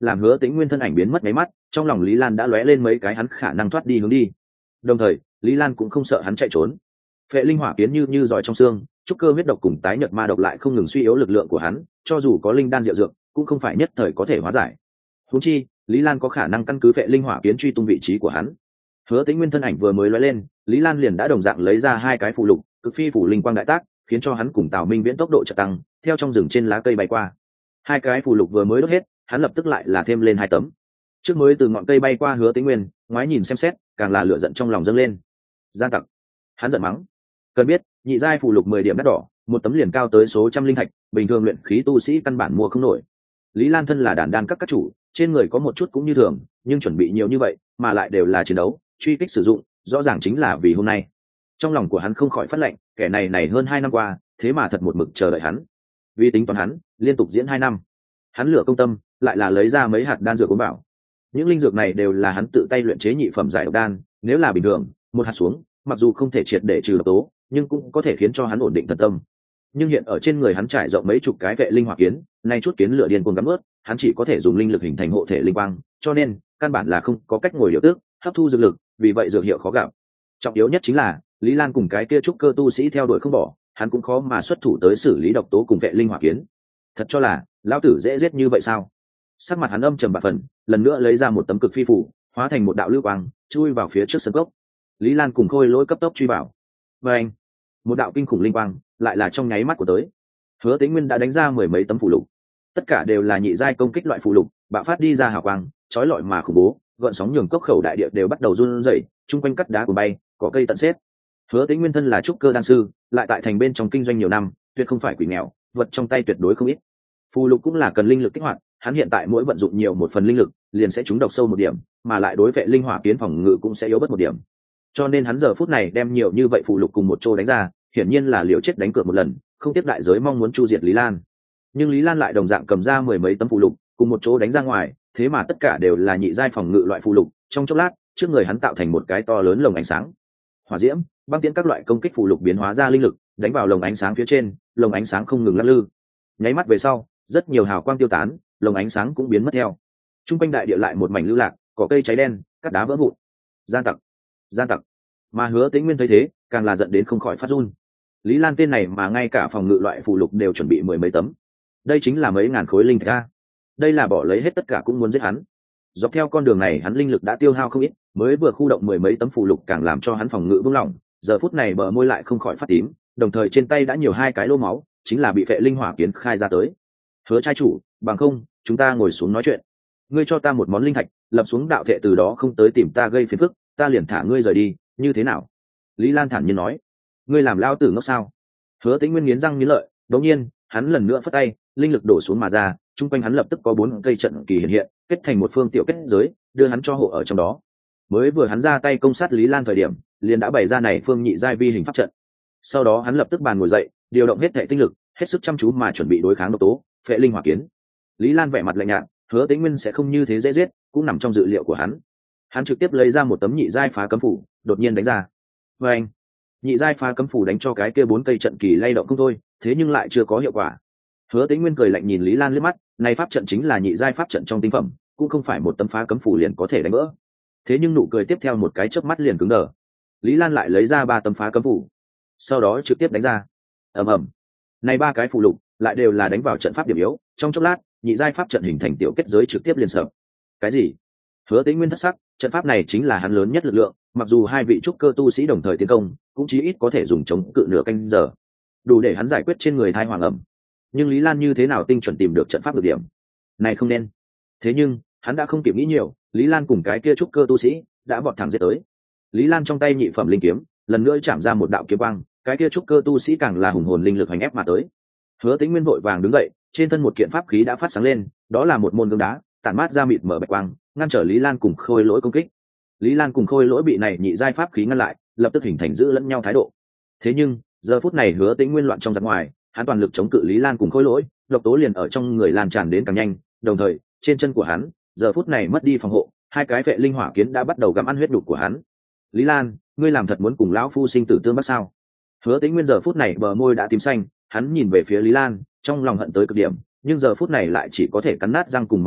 làm Hứa Tĩnh Nguyên thân ảnh biến mất mấy mắt, trong lòng Lý Lan đã lóe lên mấy cái hắn khả năng thoát đi hướng đi. Đồng thời, Lý Lan cũng không sợ hắn chạy trốn. Phệ linh hỏa kiến như như giỏi trong xương, trúc cơ huyết độc cùng tái nhợt ma độc lại không ngừng suy yếu lực lượng của hắn, cho dù có linh đan diệu dược, cũng không phải nhất thời có thể hóa giải. Huống chi, Lý Lan có khả năng căn cứ phệ linh hỏa kiến truy tung vị trí của hắn. Hứa Tĩnh Nguyên thân ảnh vừa mới lóe lên, Lý Lan liền đã đồng dạng lấy ra hai cái phù lục, cực phi phủ linh quang đại tác, khiến cho hắn cùng Tào Minh Viễn tốc độ chợt tăng, theo trong rừng trên lá cây bay qua. Hai cái phù lục vừa mới đốt hết, hắn lập tức lại là thêm lên hai tấm. Trước mới từ ngọn cây bay qua Hứa Tĩnh Nguyên, ngoái nhìn xem xét, càng là lửa giận trong lòng dâng lên. Gian tặc, hắn giận mắng. Cần biết, nhị giai phù lục mười điểm đắt đỏ, một tấm liền cao tới số trăm linh thạch, bình thường luyện khí tu sĩ căn bản mua không nổi. Lý Lan thân là đàn đan các các chủ, trên người có một chút cũng như thường, nhưng chuẩn bị nhiều như vậy, mà lại đều là chiến đấu, truy kích sử dụng, rõ ràng chính là vì hôm nay. Trong lòng của hắn không khỏi phát lệnh, kẻ này này hơn hai năm qua, thế mà thật một mực chờ đợi hắn. Vì tính toán hắn, liên tục diễn hai năm, hắn lửa công tâm, lại là lấy ra mấy hạt đan dược cuốn bảo. Những linh dược này đều là hắn tự tay luyện chế nhị phẩm giải độc đan, nếu là bình thường, một hạt xuống, mặc dù không thể triệt để trừ độc tố, nhưng cũng có thể khiến cho hắn ổn định thần tâm. Nhưng hiện ở trên người hắn trải rộng mấy chục cái vệ linh hỏa kiến, nay chút kiến lửa điên cuồng cắm ướt, hắn chỉ có thể dùng linh lực hình thành hộ thể linh quang, cho nên căn bản là không có cách ngồi điều tước, hấp thu dược lực, vì vậy dược hiệu khó gặp. Trọng yếu nhất chính là Lý Lan cùng cái kia trúc cơ tu sĩ theo đuổi không bỏ, hắn cũng khó mà xuất thủ tới xử lý độc tố cùng vệ linh hỏa kiến. Thật cho là lão tử dễ giết như vậy sao? Sắc mặt hắn âm trầm bạc phần, lần nữa lấy ra một tấm cực phi phủ, hóa thành một đạo lưu quang, chui vào phía trước sân cốc. Lý Lan cùng Khôi Lỗi cấp tốc truy bảo. Và anh, một đạo kinh khủng linh quang, lại là trong nháy mắt của tới. Hứa Tĩnh Nguyên đã đánh ra mười mấy tấm phù lục, tất cả đều là nhị giai công kích loại phù lục, bạo phát đi ra hào quang, chói lọi mà khủng bố, gợn sóng nhường cốc khẩu đại địa đều bắt đầu run rẩy, chung quanh cắt đá của bay, cỏ cây tận xếp. Hứa Tĩnh Nguyên thân là trúc cơ đan sư, lại tại thành bên trong kinh doanh nhiều năm, tuyệt không phải quỷ nghèo, vật trong tay tuyệt đối không ít. Phù lục cũng là cần linh lực kích hoạt, hắn hiện tại mỗi vận dụng nhiều một phần linh lực, liền sẽ trúng độc sâu một điểm, mà lại đối vệ linh hỏa kiến phòng ngự cũng sẽ yếu bớt một điểm. Cho nên hắn giờ phút này đem nhiều như vậy phù lục cùng một chỗ đánh ra, hiển nhiên là liều chết đánh cược một lần, không tiếp đại giới mong muốn chu diệt Lý Lan. Nhưng Lý Lan lại đồng dạng cầm ra mười mấy tấm phù lục, cùng một chỗ đánh ra ngoài, thế mà tất cả đều là nhị giai phòng ngự loại phù lục, trong chốc lát, trước người hắn tạo thành một cái to lớn lồng ánh sáng. Hỏa diễm, băng tiễn các loại công kích phù lục biến hóa ra linh lực, đánh vào lồng ánh sáng phía trên, lồng ánh sáng không ngừng lắc lư. Nháy mắt về sau, rất nhiều hào quang tiêu tán, lồng ánh sáng cũng biến mất theo. Trung quanh đại địa lại một mảnh lưu lạc, cỏ cây cháy đen, cát đá vỡ vụn. Gian tặc, gian tặc. Mà Hứa Tĩnh Nguyên thấy thế, càng là giận đến không khỏi phát run. Lý Lan tên này mà ngay cả phòng ngự loại phù lục đều chuẩn bị mười mấy tấm, đây chính là mấy ngàn khối linh thạch a. Đây là bỏ lấy hết tất cả cũng muốn giết hắn. Dọc theo con đường này hắn linh lực đã tiêu hao không ít, mới vừa khu động mười mấy tấm phù lục càng làm cho hắn phòng ngự vững lòng, giờ phút này bờ môi lại không khỏi phát tím, đồng thời trên tay đã nhiều hai cái lô máu, chính là bị phệ linh hỏa kiến khai ra tới. Hứa trai chủ, bằng không, chúng ta ngồi xuống nói chuyện. Ngươi cho ta một món linh thạch, lập xuống đạo thệ từ đó không tới tìm ta gây phiền phức, ta liền thả ngươi rời đi, như thế nào? Lý Lan thản nhiên nói. Ngươi làm lao tử ngốc sao? Hứa Tĩnh Nguyên nghiến răng nghiến lợi, đột nhiên, hắn lần nữa phất tay, linh lực đổ xuống mà ra, chung quanh hắn lập tức có bốn cây trận kỳ hiện hiện, kết thành một phương tiểu kết giới, đưa hắn cho hộ ở trong đó. Mới vừa hắn ra tay công sát Lý Lan thời điểm, liền đã bày ra này phương nhị giai vi hình pháp trận. Sau đó hắn lập tức bàn ngồi dậy, điều động hết thể tinh lực, hết sức chăm chú mà chuẩn bị đối kháng độc tố, phệ linh hỏa kiến. Lý Lan vẻ mặt lạnh nhạt, Hứa Tĩnh Nguyên sẽ không như thế dễ giết, cũng nằm trong dự liệu của hắn. Hắn trực tiếp lấy ra một tấm nhị giai phá cấm phủ, đột nhiên đánh ra. Và anh, nhị giai phá cấm phủ đánh cho cái kia bốn cây trận kỳ lay động không thôi, thế nhưng lại chưa có hiệu quả. Hứa Tĩnh Nguyên cười lạnh nhìn Lý Lan liếc mắt, này pháp trận chính là nhị giai pháp trận trong tinh phẩm, cũng không phải một tấm phá cấm phủ liền có thể đánh vỡ. Thế nhưng nụ cười tiếp theo một cái chớp mắt liền cứng đờ. Lý Lan lại lấy ra ba tấm phá cấm phủ, sau đó trực tiếp đánh ra. Ầm ầm. Này ba cái phù lục lại đều là đánh vào trận pháp điểm yếu, trong chốc lát, nhị giai pháp trận hình thành tiểu kết giới trực tiếp liền sập. Cái gì? Hứa Tĩnh Nguyên thất sắc, trận pháp này chính là hắn lớn nhất lực lượng, mặc dù hai vị trúc cơ tu sĩ đồng thời tiến công, cũng chí ít có thể dùng chống cự nửa canh giờ, đủ để hắn giải quyết trên người thai hoàng ẩm. Nhưng Lý Lan như thế nào tinh chuẩn tìm được trận pháp được điểm này không nên. Thế nhưng hắn đã không kịp nghĩ nhiều, Lý Lan cùng cái kia trúc cơ tu sĩ đã vọt thẳng giết tới. Lý Lan trong tay nhị phẩm linh kiếm lần nữa chạm ra một đạo kiếm quang, cái kia trúc cơ tu sĩ càng là hùng hồn linh lực hành ép mà tới. Hứa Tĩnh Nguyên vội vàng đứng dậy, trên thân một kiện pháp khí đã phát sáng lên, đó là một môn gương đá tản mát ra mịt mở bạch quang, ngăn trở Lý Lan cùng Khôi Lỗi công kích. Lý Lan cùng Khôi Lỗi bị này nhị giai pháp khí ngăn lại, lập tức hình thành giữ lẫn nhau thái độ. Thế nhưng giờ phút này Hứa Tĩnh Nguyên loạn trong giặc ngoài, hắn toàn lực chống cự Lý Lan cùng Khôi Lỗi, độc tố liền ở trong người lan tràn đến càng nhanh, đồng thời trên chân của hắn giờ phút này mất đi phòng hộ, hai cái vệ linh hỏa kiến đã bắt đầu gặm ăn huyết đục của hắn. Lý Lan, ngươi làm thật muốn cùng lão phu sinh tử tương bác sao? Hứa Tĩnh Nguyên giờ phút này bờ môi đã tím xanh, hắn nhìn về phía Lý Lan, trong lòng hận tới cực điểm, nhưng giờ phút này lại chỉ có thể cắn nát răng cùng máu ướt,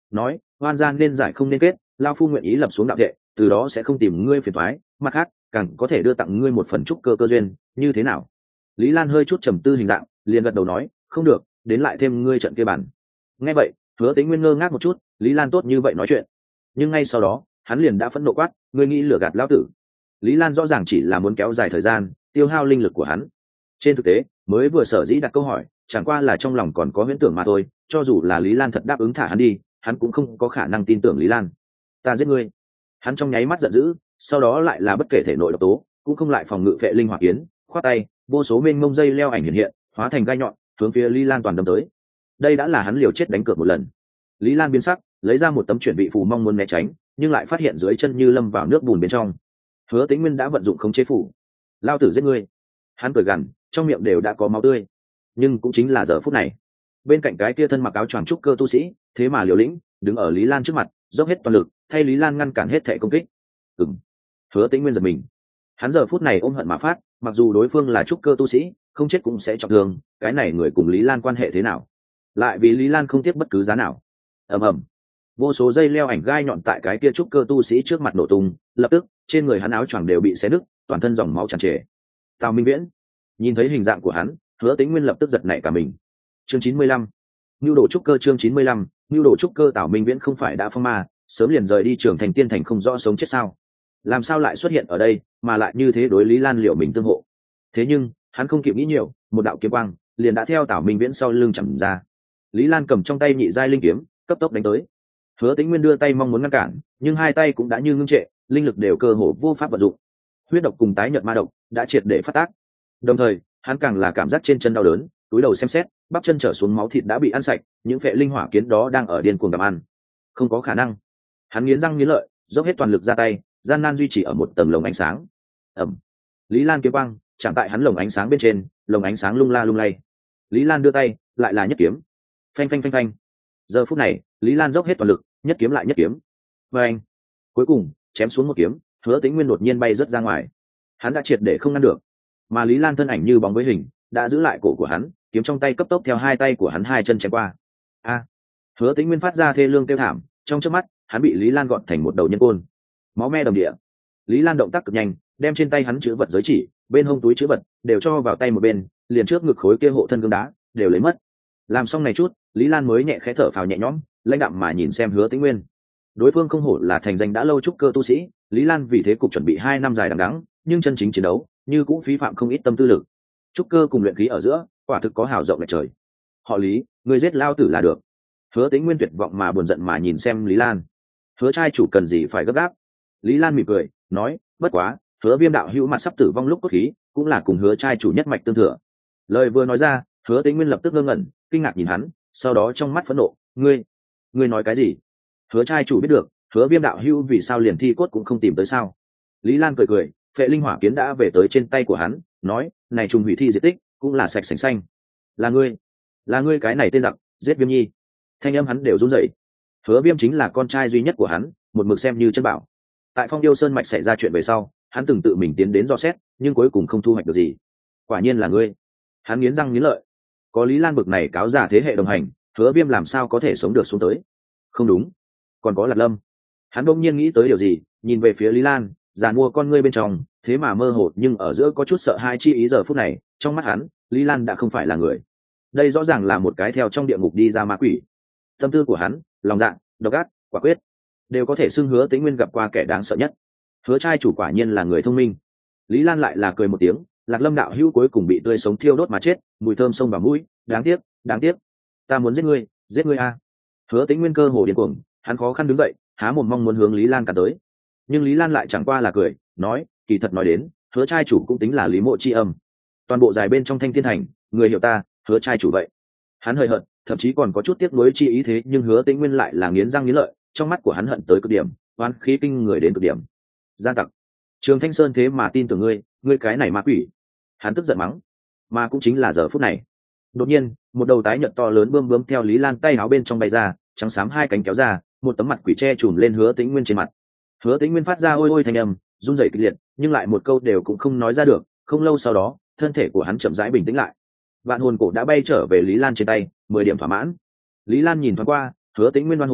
nói oan gian nên giải không nên kết, lao phu nguyện ý lập xuống đạo thệ, từ đó sẽ không tìm ngươi phiền toái, mặt khác càng có thể đưa tặng ngươi một phần trúc cơ cơ duyên, như thế nào? Lý Lan hơi chút trầm tư hình dạng, liền gật đầu nói không được, đến lại thêm ngươi trận kia bản. Nghe vậy Hứa Tĩnh Nguyên ngơ ngác một chút, Lý Lan tốt như vậy nói chuyện, nhưng ngay sau đó hắn liền đã phẫn nộ quát, ngươi nghĩ lừa gạt lão tử? Lý Lan rõ ràng chỉ là muốn kéo dài thời gian, tiêu hao linh lực của hắn. Trên thực tế mới vừa sở dĩ đặt câu hỏi chẳng qua là trong lòng còn có huyễn tưởng mà thôi, cho dù là Lý Lan thật đáp ứng thả hắn đi, hắn cũng không có khả năng tin tưởng Lý Lan. Ta giết ngươi! Hắn trong nháy mắt giận dữ, sau đó lại là bất kể thể nội độc tố cũng không lại phòng ngự phệ linh hỏa kiến, khoát tay vô số mênh mông dây leo ảnh hiện hiện, hóa thành gai nhọn hướng phía Lý Lan toàn đâm tới. Đây đã là hắn liều chết đánh cược một lần. Lý Lan biến sắc, lấy ra một tấm chuyển bị phù mong muốn né tránh, nhưng lại phát hiện dưới chân như lâm vào nước bùn bên trong. Hứa Tĩnh Nguyên đã vận dụng khống chế phủ. Lao tử giết ngươi! Hắn cười gằn, trong miệng đều đã có máu tươi. Nhưng cũng chính là giờ phút này, bên cạnh cái kia thân mặc áo choàng trúc cơ tu sĩ thế mà liều lĩnh đứng ở Lý Lan trước mặt, dốc hết toàn lực thay Lý Lan ngăn cản hết thệ công kích. Ừm. Hứa Tĩnh Nguyên giật mình. Hắn giờ phút này ôm hận mà phát, mặc dù đối phương là trúc cơ tu sĩ, không chết cũng sẽ trọng thương, cái này người cùng Lý Lan quan hệ thế nào? Lại vì Lý Lan không tiếc bất cứ giá nào. Ầm ầm. Vô số dây leo ảnh gai nhọn tại cái kia trúc cơ tu sĩ trước mặt nổ tung, lập tức trên người hắn áo choàng đều bị xé nứt, toàn thân dòng máu tràn trề. Tào Minh Viễn nhìn thấy hình dạng của hắn, Hứa Tĩnh Nguyên lập tức giật nảy cả mình. Chương chín mươi lăm, nưu đồ trúc cơ. Chương chín mươi lăm, nưu đồ trúc cơ. Tào Minh Viễn không phải đã phong ma, sớm liền rời đi Trường Thành Tiên Thành không rõ sống chết sao? Làm sao lại xuất hiện ở đây, mà lại như thế đối Lý Lan liệu mình tương hộ? Thế nhưng hắn không kịp nghĩ nhiều, một đạo kiếm quang liền đã theo Tào Minh Viễn sau lưng chầm ra. Lý Lan cầm trong tay nhị giai linh kiếm, cấp tốc đánh tới. Hứa Tĩnh Nguyên đưa tay mong muốn ngăn cản, nhưng hai tay cũng đã như ngưng trệ, linh lực đều cơ hồ vô pháp vận dụng. Huyết độc cùng tái nhợt ma độc đã triệt để phát tác. Đồng thời hắn càng là cảm giác trên chân đau đớn, túi đầu xem xét, bắp chân trở xuống máu thịt đã bị ăn sạch, những phệ linh hỏa kiến đó đang ở điên cuồng gặm ăn. Không có khả năng. Hắn nghiến răng nghiến lợi, dốc hết toàn lực ra tay, gian nan duy trì ở một tầng lồng ánh sáng. Ầm. Lý Lan kiếm quang chạm tại hắn lồng ánh sáng bên trên, lồng ánh sáng lung la lung lay. Lý Lan đưa tay, lại là nhất kiếm. Phanh phanh phanh phanh. Giờ phút này, Lý Lan dốc hết toàn lực, nhất kiếm lại nhất kiếm. Và anh, cuối cùng chém xuống một kiếm, Hứa Tĩnh Nguyên đột nhiên bay rớt ra ngoài. Hắn đã triệt để không ngăn được, mà Lý Lan thân ảnh như bóng với hình, đã giữ lại cổ của hắn, kiếm trong tay cấp tốc theo hai tay của hắn hai chân chém qua. A! Hứa Tĩnh Nguyên phát ra thê lương kêu thảm, trong chớp mắt, hắn bị Lý Lan gọt thành một đầu nhân côn. Máu me đầm địa. Lý Lan động tác cực nhanh, đem trên tay hắn chữ vật giới chỉ, bên hông túi chữ vật đều cho vào tay một bên, liền trước ngực khối kia hộ thân gương đá đều lấy mất. Làm xong này chút, Lý Lan mới nhẹ khẽ thở phào nhẹ nhõm, lãnh đạm mà nhìn xem Hứa Tĩnh Nguyên. Đối phương không hổ là thành danh đã lâu trúc cơ tu sĩ, Lý Lan vì thế cục chuẩn bị hai năm dài đằng đẵng, nhưng chân chính chiến đấu, như cũng phí phạm không ít tâm tư lực. Trúc cơ cùng luyện khí ở giữa, quả thực có hào rộng lệch trời. Họ Lý, người giết lao tử là được. Hứa Tĩnh Nguyên tuyệt vọng mà buồn giận mà nhìn xem Lý Lan. Hứa trai chủ cần gì phải gấp gáp? Lý Lan mỉm cười, nói, bất quá, Hứa Viêm đạo hữu mặt sắp tử vong lúc cốt khí, cũng là cùng Hứa trai chủ nhất mạch tương thừa. Lời vừa nói ra, Hứa Tĩnh Nguyên lập tức ngơ ngẩn, kinh ngạc nhìn hắn, sau đó trong mắt phẫn nộ, ngươi, ngươi nói cái gì? Hứa trai chủ biết được, Hứa Viêm đạo hữu vì sao liền thi cốt cũng không tìm tới sao? Lý Lan cười cười, phệ linh hỏa kiến đã về tới trên tay của hắn, nói, này trùng hủy thi diệt tích, cũng là sạch sành xanh. Là ngươi, là ngươi cái này tên giặc, giết Viêm Nhi. Thanh âm hắn đều run rẩy. Hứa Viêm chính là con trai duy nhất của hắn, một mực xem như chân bảo. Tại Phong Yêu Sơn mạch xảy ra chuyện về sau, hắn từng tự mình tiến đến dò xét, nhưng cuối cùng không thu hoạch được gì. Quả nhiên là ngươi. Hắn nghiến răng nghiến lợi. Có Lý Lan bực này cáo giả thế hệ đồng hành, Hứa Viêm làm sao có thể sống được xuống tới? Không đúng, còn có Lạt Lâm. Hắn bỗng nhiên nghĩ tới điều gì, nhìn về phía Lý Lan, giàn mua con ngươi bên trong, thế mà mơ hồ nhưng ở giữa có chút sợ hai chi ý. Giờ phút này, trong mắt hắn, Lý Lan đã không phải là người. Đây rõ ràng là một cái theo trong địa ngục đi ra ma quỷ. Tâm tư của hắn, lòng dạ, độc ác, quả quyết, đều có thể xưng Hứa Tĩnh Nguyên gặp qua kẻ đáng sợ nhất. Hứa trai chủ quả nhiên là người thông minh. Lý Lan lại là cười một tiếng, Lạc Lâm đạo hữu cuối cùng bị tươi sống thiêu đốt mà chết, mùi thơm sông vào mũi, đáng tiếc, đáng tiếc. Ta muốn giết ngươi, giết ngươi a. Hứa Tĩnh Nguyên cơ hồ điên cuồng, hắn khó khăn đứng dậy, há mồm mong muốn hướng Lý Lan cả tới. Nhưng Lý Lan lại chẳng qua là cười, nói, kỳ thật nói đến, Hứa trai chủ cũng tính là Lý Mộ chi âm. Toàn bộ dài bên trong Thanh Thiên Thành, người hiểu ta, Hứa trai chủ vậy. Hắn hơi hận, thậm chí còn có chút tiếc nuối chi ý, thế nhưng Hứa Tĩnh Nguyên lại là nghiến răng nghiến lợi, trong mắt của hắn hận tới cực điểm, oán khí kinh người đến cực điểm. Gian tặc, Trường Thanh Sơn thế mà tin tưởng ngươi, ngươi cái này ma quỷ. Hắn tức giận mắng. Mà cũng chính là giờ phút này, đột nhiên, một đầu tái nhợt to lớn bươm bướm theo Lý Lan tay áo bên trong bay ra, trắng xám hai cánh kéo ra, một tấm mặt quỷ che trùm lên Hứa Tĩnh Nguyên trên mặt. Hứa Tĩnh Nguyên phát ra ôi ôi thanh âm, run rẩy kịch liệt, nhưng lại một câu đều cũng không nói ra được. Không lâu sau đó, thân thể của hắn chậm rãi bình tĩnh lại. Vạn hồn cổ đã bay trở về Lý Lan trên tay, mười điểm thỏa mãn. Lý Lan nhìn thoáng qua, Hứa Tĩnh Nguyên oan hồn,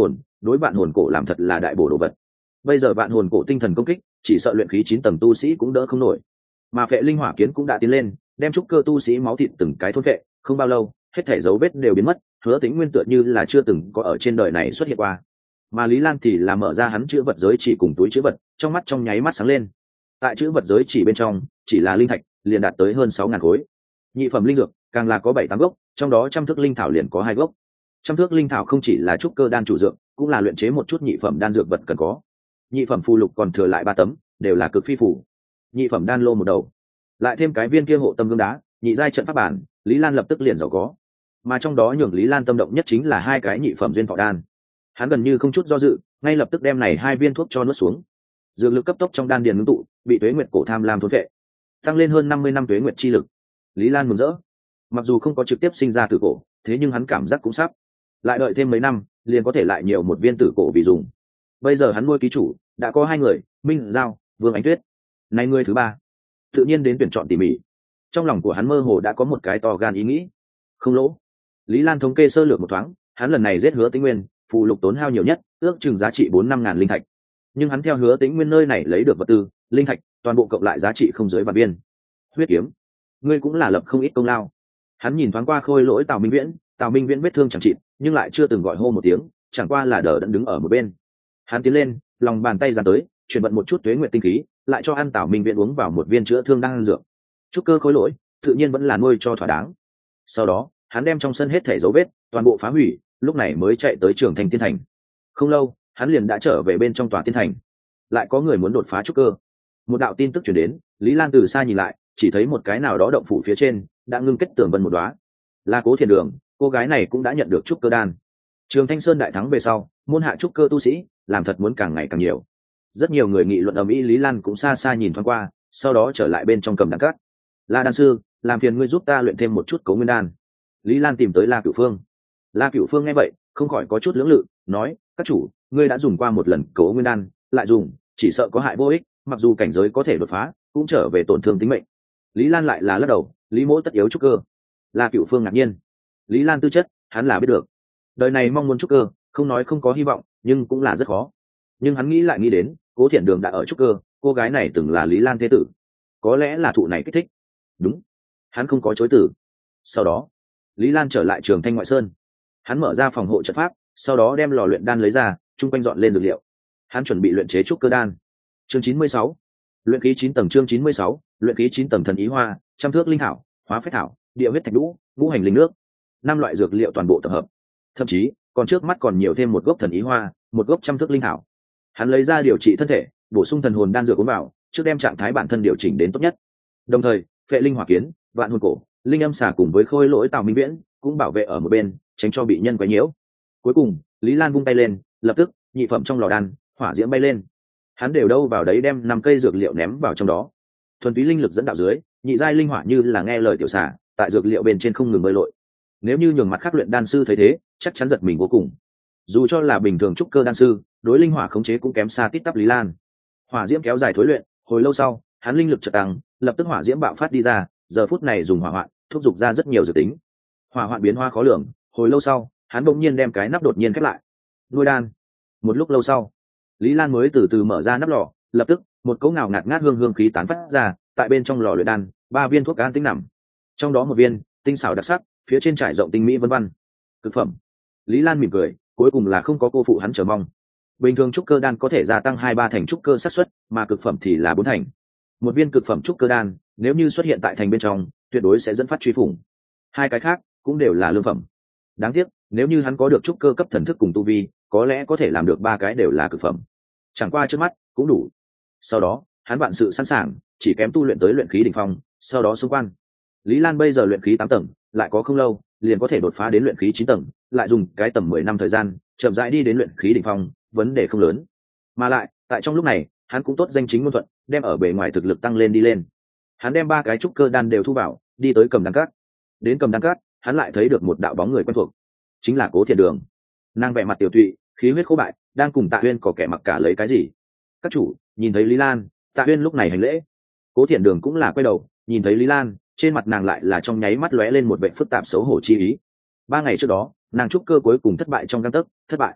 đối vạn hồn cổ làm thật là đại bổ đồ vật. Bây giờ vạn hồn cổ tinh thần công kích chỉ sợ luyện khí chín tầng tu sĩ cũng đỡ không nổi, mà phệ linh hỏa kiến cũng đã tiến lên đem trúc cơ tu sĩ máu thịt từng cái thôn phệ. Không bao lâu hết thể dấu vết đều biến mất, Hứa Tĩnh Nguyên tựa như là chưa từng có ở trên đời này xuất hiện qua. Mà Lý Lan thì là mở ra hắn chữ vật giới chỉ cùng túi chữ vật, trong mắt trong nháy mắt sáng lên. Tại chữ vật giới chỉ bên trong chỉ là linh thạch liền đạt tới hơn sáu ngàn khối, nhị phẩm linh dược càng là có bảy tám gốc, trong đó trăm thước linh thảo liền có hai gốc. Trăm thước linh thảo không chỉ là trúc cơ đan chủ dược, cũng là luyện chế một chút nhị phẩm đan dược vật cần có. Nhị phẩm phù lục còn thừa lại ba tấm, đều là cực phi phù. Nhị phẩm đan lô một đầu, lại thêm cái viên kia hộ tâm gương đá, nhị giai trận pháp bản, Lý Lan lập tức liền giàu có. Mà trong đó nhường Lý Lan tâm động nhất chính là hai cái nhị phẩm duyên thọ đan. Hắn gần như không chút do dự, ngay lập tức đem này hai viên thuốc cho nuốt xuống. Dược lực cấp tốc trong đan điền ngưng tụ, bị tuế nguyệt cổ tham lam thôn phệ, tăng lên hơn năm mươi năm tuế nguyệt chi lực. Lý Lan mừng rỡ. Mặc dù không có trực tiếp sinh ra tử cổ, thế nhưng hắn cảm giác cũng sắp. Lại đợi thêm mấy năm, liền có thể lại nhiều một viên tử cổ vì dùng. Bây giờ hắn nuôi ký chủ đã có hai người, Minh Giao, Vương Ánh Tuyết. Này người thứ ba, tự nhiên đến tuyển chọn tỉ mỉ. Trong lòng của hắn mơ hồ đã có một cái to gan ý nghĩ. Không lỗ. Lý Lan thống kê sơ lược một thoáng, hắn lần này giết Hứa Tĩnh Nguyên, phù lục tốn hao nhiều nhất, ước chừng giá trị bốn năm ngàn linh thạch. Nhưng hắn theo Hứa Tĩnh Nguyên nơi này lấy được vật tư, linh thạch, toàn bộ cộng lại giá trị không dưới vạn viên. Huyết kiếm, ngươi cũng là lập không ít công lao. Hắn nhìn thoáng qua khôi lỗi Tào Minh Viễn, Tào Minh Viễn vết thương chẳng trị, nhưng lại chưa từng gọi hô một tiếng, chẳng qua là đờ đẫn đứng ở một bên. Hắn tiến lên, lòng bàn tay dàn tới, chuyển vận một chút tuế nguyệt tinh khí, lại cho ăn Tào Minh Viễn uống vào một viên chữa thương đan dược. Trúc cơ khối lỗi, tự nhiên vẫn là nuôi cho thỏa đáng. Sau đó, hắn đem trong sân hết thể dấu vết toàn bộ phá hủy, lúc này mới chạy tới Trường Thành Tiên Thành. Không lâu, hắn liền đã trở về bên trong tòa tiên thành. Lại có người muốn đột phá trúc cơ. Một đạo tin tức truyền đến, Lý Lan từ xa nhìn lại, chỉ thấy một cái nào đó động phủ phía trên đã ngưng kết tường vân một đóa, là Cố Thiền Đường. Cô gái này cũng đã nhận được trúc cơ đan. Trường Thanh Sơn đại thắng về sau, môn hạ trúc cơ tu sĩ làm thật muốn càng ngày càng nhiều. Rất nhiều người nghị luận ầm ĩ, Lý Lan cũng xa xa nhìn thoáng qua, sau đó trở lại bên trong cầm đan cát. La đan sư, làm phiền ngươi giúp ta luyện thêm một chút Cấu Nguyên đan. Lý Lan tìm tới La Cửu Phương. La Cửu Phương nghe vậy không khỏi có chút lưỡng lự, nói: các chủ, ngươi đã dùng qua một lần Cấu Nguyên đan, lại dùng chỉ sợ có hại vô ích, mặc dù cảnh giới có thể đột phá cũng trở về tổn thương tính mệnh. Lý Lan lại là lắc đầu, Lý mỗ tất yếu trúc cơ. La Cửu Phương ngạc nhiên, Lý Lan tư chất hắn là biết được, đời này mong muốn trúc cơ không nói không có hy vọng, nhưng cũng là rất khó. Nhưng hắn nghĩ lại nghĩ đến, Cố Thiện Đường đã ở trúc cơ, cô gái này từng là Lý Lan thế tử, có lẽ là thụ này kích thích. Đúng, hắn không có chối từ. Sau đó Lý Lan trở lại Trường Thanh Ngoại Sơn, hắn mở ra phòng hộ trận pháp, sau đó đem lò luyện đan lấy ra, chung quanh dọn lên dược liệu. Hắn chuẩn bị luyện chế trúc cơ đan. Chương chín mươi sáu, luyện khí chín tầng. Chương chín mươi sáu, luyện khí chín tầng. Thần ý hoa, trăm thước linh thảo, hóa phách thảo, địa huyết thạch lũ, ngũ hành linh nước, năm loại dược liệu toàn bộ tập hợp. Thậm chí còn trước mắt còn nhiều thêm một gốc thần ý hoa, một gốc trăm thước linh thảo. Hắn lấy ra điều trị thân thể, bổ sung thần hồn đan dược uống vào, trước đem trạng thái bản thân điều chỉnh đến tốt nhất. Đồng thời phệ linh hỏa kiến, vạn hồn cổ, linh âm xà cùng với khôi lỗi Tào Minh Viễn cũng bảo vệ ở một bên, tránh cho bị nhân quấy nhiễu. Cuối cùng Lý Lan vung tay lên, lập tức nhị phẩm trong lò đan hỏa diễm bay lên. Hắn đều đâu vào đấy đem năm cây dược liệu ném vào trong đó. Thuần túy linh lực dẫn đạo dưới, nhị giai linh hỏa như là nghe lời tiểu xà, tại dược liệu bên trên không ngừng bơi lội. Nếu như nhường mặt khác luyện đan sư thấy thế, chắc chắn giật mình vô cùng. Dù cho là bình thường trúc cơ đan sư, đối linh hỏa khống chế cũng kém xa tít tắp Lý Lan. Hỏa diễm kéo dài thối luyện, hồi lâu sau, hắn linh lực chợt tăng, lập tức hỏa diễm bạo phát đi ra, giờ phút này dùng hỏa hoạn thúc giục ra rất nhiều dự tính. Hỏa hoạn biến hóa khó lường, hồi lâu sau, hắn bỗng nhiên đem cái nắp đột nhiên khép lại. Nuôi đan. Một lúc lâu sau, Lý Lan mới từ từ mở ra nắp lò, lập tức một cỗ ngào ngạt ngát hương hương khí tán phát ra, tại bên trong lò luyện đan, ba viên thuốc an tinh nằm. Trong đó một viên tinh xảo đặc sắc, phía trên trải rộng tinh mỹ vân vân. Cực phẩm. Lý Lan mỉm cười, cuối cùng là không có cô phụ hắn chờ mong. Bình thường trúc cơ đan có thể gia tăng hai ba thành trúc cơ xác suất, mà cực phẩm thì là bốn thành. Một viên cực phẩm trúc cơ đan, nếu như xuất hiện tại thành bên trong, tuyệt đối sẽ dẫn phát truy phủng. Hai cái khác cũng đều là lương phẩm. Đáng tiếc, nếu như hắn có được trúc cơ cấp thần thức cùng tu vi, có lẽ có thể làm được ba cái đều là cực phẩm. Chẳng qua trước mắt cũng đủ. Sau đó, hắn vạn sự sẵn sàng, chỉ kém tu luyện tới luyện khí đỉnh phong, sau đó xung quan. Lý Lan bây giờ luyện khí tám tầng, lại có không lâu, liền có thể đột phá đến luyện khí chín tầng, lại dùng cái tầm mười năm thời gian, chậm rãi đi đến luyện khí đỉnh phong, vấn đề không lớn. Mà lại, tại trong lúc này, hắn cũng tốt danh chính ngôn thuận, đem ở bề ngoài thực lực tăng lên đi lên. Hắn đem ba cái trúc cơ đan đều thu vào, đi tới cầm đan cát. Đến cầm đan cát, hắn lại thấy được một đạo bóng người quen thuộc, chính là Cố Thiện Đường. Nàng vẻ mặt tiểu tụy, khí huyết khô bại, đang cùng Tạ Uyên có kẻ mặc cả lấy cái gì. Các chủ, nhìn thấy Lý Lan, Tạ Uyên lúc này hành lễ. Cố Thiện Đường cũng là quay đầu, nhìn thấy Lý Lan, trên mặt nàng lại là trong nháy mắt lóe lên một vẻ phức tạp xấu hổ chi ý. Ba ngày trước đó, nàng trúc cơ cuối cùng thất bại trong gang tấc, thất bại.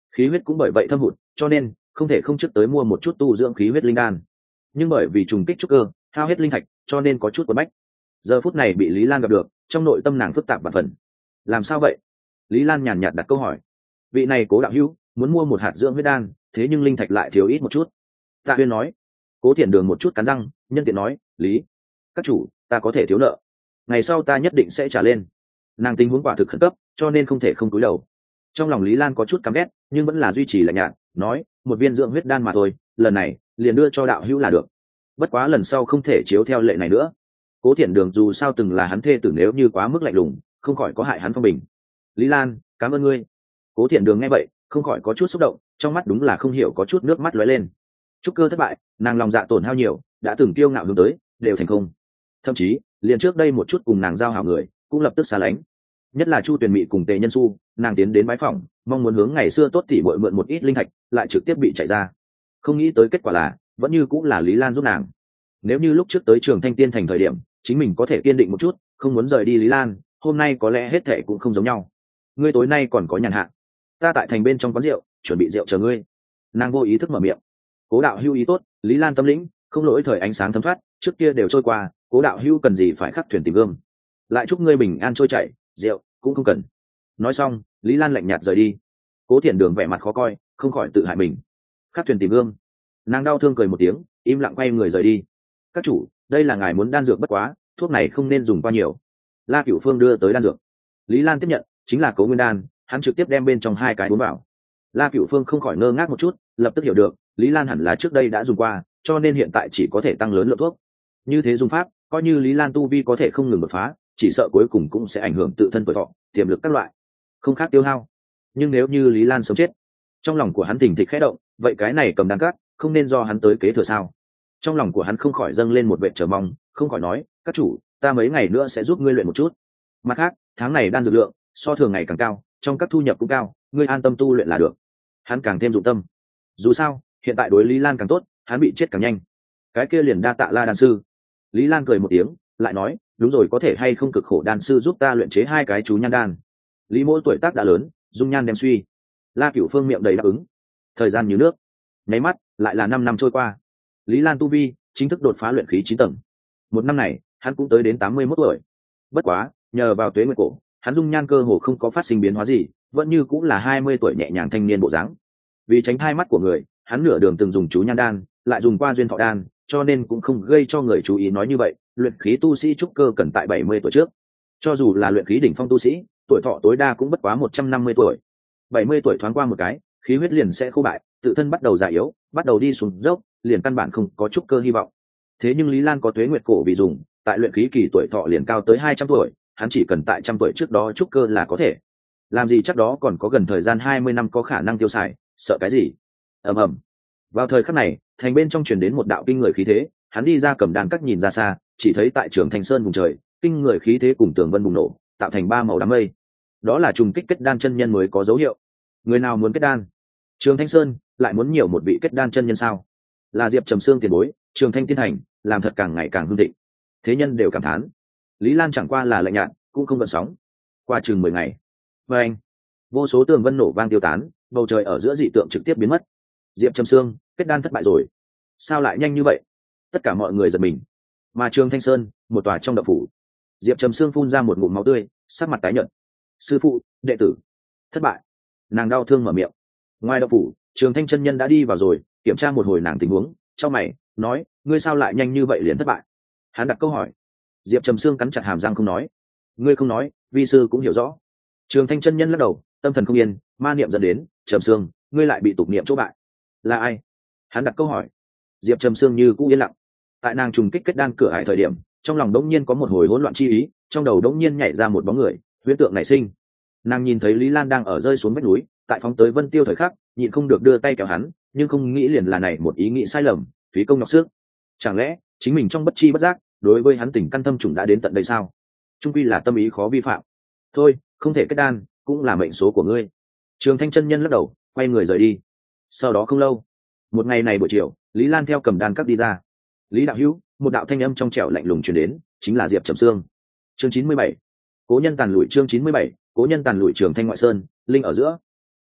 khí huyết cũng bởi vậy thâm hụt, cho nên không thể không trước tới mua một chút tu dưỡng khí huyết linh đan. Nhưng bởi vì trùng kích trúc cơ hao hết linh thạch, cho nên có chút quấn bách. Giờ phút này bị Lý Lan gặp được, trong nội tâm nàng phức tạp và phần. Làm sao vậy? Lý Lan nhàn nhạt đặt câu hỏi. Vị này Cố đạo hữu muốn mua một hạt dưỡng huyết đan, thế nhưng linh thạch lại thiếu ít một chút. Tạ Huyên nói. Cố Thiện Đường một chút cắn răng, nhân tiện nói, lý các chủ, ta có thể thiếu nợ, ngày sau ta nhất định sẽ trả lên. Nàng tình huống quả thực khẩn cấp, cho nên không thể không cúi đầu. Trong lòng Lý Lan có chút căm ghét, nhưng vẫn là duy trì lạnh nhạt, nói, một viên dưỡng huyết đan mà thôi, lần này liền đưa cho đạo hữu là được. Bất quá lần sau không thể chiếu theo lệ này nữa. Cố Thiện Đường dù sao từng là hắn thê tử, nếu như quá mức lạnh lùng, không khỏi có hại hắn phong bình. Lý Lan, cảm ơn ngươi. Cố Thiện Đường nghe vậy, không khỏi có chút xúc động, trong mắt đúng là không hiểu có chút nước mắt lóe lên. Trúc cơ thất bại, nàng lòng dạ tổn hao nhiều, đã từng kiêu ngạo hướng tới, đều thành không. Thậm chí, liền trước đây một chút cùng nàng giao hảo người, cũng lập tức xa lánh. Nhất là Chu Tuyền Mị cùng Tề Nhân Xu, nàng tiến đến bái phỏng, mong muốn hướng ngày xưa tốt tỉ muội mượn một ít linh thạch, lại trực tiếp bị chạy ra. Không nghĩ tới kết quả là, vẫn như cũng là Lý Lan giúp nàng. Nếu như lúc trước tới Trường Thanh Tiên thành thời điểm, chính mình có thể kiên định một chút, không muốn rời đi Lý Lan, hôm nay có lẽ hết thảy cũng không giống nhau. Ngươi tối nay còn có nhàn hạ, ta tại thành bên trong quán rượu, chuẩn bị rượu chờ ngươi. Nàng vô ý thức mở miệng. Cố đạo hữu ý tốt, Lý Lan tâm lĩnh, không lỗi thời ánh sáng thấm thoát, trước kia đều trôi qua, Cố đạo hữu cần gì phải khắc thuyền tìm gương. Lại chúc ngươi bình an trôi chảy, rượu cũng không cần. Nói xong, Lý Lan lạnh nhạt rời đi. Cố Thiện Đường vẻ mặt khó coi, không khỏi tự hại mình. Khắc thuyền tìm gương. Nàng đau thương cười một tiếng, im lặng quay người rời đi. Các chủ, đây là ngài muốn đan dược bất quá, thuốc này không nên dùng qua nhiều. La Cửu Phương đưa tới đan dược. Lý Lan tiếp nhận, chính là Cố Nguyên đan, hắn trực tiếp đem bên trong hai cái uống vào. La Cửu Phương không khỏi ngơ ngác một chút, lập tức hiểu được, Lý Lan hẳn là trước đây đã dùng qua, cho nên hiện tại chỉ có thể tăng lớn lượng thuốc. Như thế dùng pháp, coi như Lý Lan tu vi có thể không ngừng đột phá, chỉ sợ cuối cùng cũng sẽ ảnh hưởng tự thân tuổi thọ, tiềm lực các loại, không khác tiêu hao. Nhưng nếu như Lý Lan sống chết, trong lòng của hắn thình thịch khẽ động, vậy cái này cầm đan cát, không nên do hắn tới kế thừa sao? Trong lòng của hắn không khỏi dâng lên một vẻ chờ mong, không khỏi nói, các chủ, ta mấy ngày nữa sẽ giúp ngươi luyện một chút. Mặt khác, tháng này đan dược lượng so thường ngày càng cao, trong các thu nhập cũng cao, ngươi an tâm tu luyện là được. Hắn càng thêm dụng tâm. Dù sao, hiện tại đối Lý Lan càng tốt, hắn bị chết càng nhanh. Cái kia liền đa tạ La đan sư. Lý Lan cười một tiếng, lại nói, đúng rồi, có thể hay không cực khổ đan sư giúp ta luyện chế hai cái chú nhan đan. Lý Mỗ tuổi tác đã lớn, dung nhan đem suy. La Cửu Phương miệng đầy đáp ứng. Thời gian như nước, nháy mắt lại là năm năm trôi qua. Lý Lan tu vi chính thức đột phá luyện khí chín tầng. Một năm này, hắn cũng tới đến tám mươi mốt tuổi. Bất quá, nhờ vào tuế nguyệt cổ, hắn dung nhan cơ hồ không có phát sinh biến hóa gì, vẫn như cũng là hai mươi tuổi nhẹ nhàng thanh niên bộ dáng. Vì tránh thai mắt của người, hắn nửa đường từng dùng chú nhan đan, lại dùng qua duyên thọ đan, cho nên cũng không gây cho người chú ý. Nói như vậy, luyện khí tu sĩ trúc cơ cần tại bảy mươi tuổi trước. Cho dù là luyện khí đỉnh phong tu sĩ, tuổi thọ tối đa cũng bất quá một trăm năm mươi tuổi. bảy mươi tuổi thoáng qua một cái, khí huyết liền sẽ khô bại, tự thân bắt đầu già yếu, bắt đầu đi xuống dốc, liền căn bản không có trúc cơ hy vọng. Thế nhưng Lý Lan có tuế nguyệt cổ vì dùng, tại luyện khí kỳ tuổi thọ liền cao tới hai trăm tuổi, hắn chỉ cần tại trăm tuổi trước đó trúc cơ là có thể. Làm gì chắc đó còn có gần thời gian hai mươi năm có khả năng tiêu xài, sợ cái gì? Ầm ầm. Vào thời khắc này, thành bên trong truyền đến một đạo kinh người khí thế, hắn đi ra cầm đàn cắt nhìn ra xa, chỉ thấy tại Trường Thanh Sơn vùng trời, kinh người khí thế cùng tường vân bùng nổ, tạo thành ba màu đám mây. Đó là trùng kích kết đan chân nhân mới có dấu hiệu. Người nào muốn kết đan? Trường Thanh Sơn lại muốn nhiều một vị kết đan chân nhân sao? Là Diệp Trầm Sương tiền bối, Trường Thanh Tiên Hành, làm thật càng ngày càng hưng thịnh. Thế nhân đều cảm thán. Lý Lan chẳng qua là lạnh nhạt, cũng không gợn sóng. Qua chừng mười ngày, và anh, vô số tường vân nổ vang tiêu tán, bầu trời ở giữa dị tượng trực tiếp biến mất. Diệp Trầm Sương kết đan thất bại rồi. Sao lại nhanh như vậy? Tất cả mọi người giật mình. Mà Trường Thanh Sơn, một tòa trong động phủ, Diệp Trầm Sương phun ra một ngụm máu tươi, sắc mặt tái nhợt. Sư phụ, đệ tử thất bại. Nàng đau thương mở miệng. Ngoài động phủ, Trường Thanh chân nhân đã đi vào rồi, kiểm tra một hồi nàng tình huống, trong mày nói, ngươi sao lại nhanh như vậy liền thất bại? Hắn đặt câu hỏi. Diệp Trầm Sương cắn chặt hàm răng không nói. Ngươi không nói, vi sư cũng hiểu rõ. Trường Thanh chân nhân lắc đầu, tâm thần không yên, ma niệm dẫn đến. Trầm Sương, ngươi lại bị tục niệm chỗ bại. Là ai? Hắn đặt câu hỏi. Diệp Trầm Sương như cũ yên lặng. Tại nàng trùng kích kết đan cửa hải thời điểm, trong lòng đống nhiên có một hồi hỗn loạn chi ý, trong đầu đống nhiên nhảy ra một bóng người, huyễn tượng nảy sinh. Nàng nhìn thấy Lý Lan đang ở rơi xuống vách núi, tại phóng tới Vân Tiêu thời khắc, nhịn không được đưa tay kéo hắn, nhưng không nghĩ liền là này một ý nghĩ sai lầm, phí công nhọc sức. Chẳng lẽ chính mình trong bất chi bất giác, đối với hắn tình căn thâm trùng đã đến tận đây sao? Trung quy là tâm ý khó vi phạm. Thôi, không thể kết đan, cũng là mệnh số của ngươi. Trường Thanh chân nhân lắc đầu, quay người rời đi. Sau đó không lâu, một ngày này buổi chiều, Lý Lan theo cầm đan các đi ra. Lý đạo hữu, một đạo thanh âm trong trẻo lạnh lùng truyền đến, chính là Diệp Trầm Sương. Chương chín mươi bảy, cố nhân tàn lụi. Chương chín mươi bảy, cố nhân tàn lụi. Trường Thanh ngoại sơn, linh ở giữa.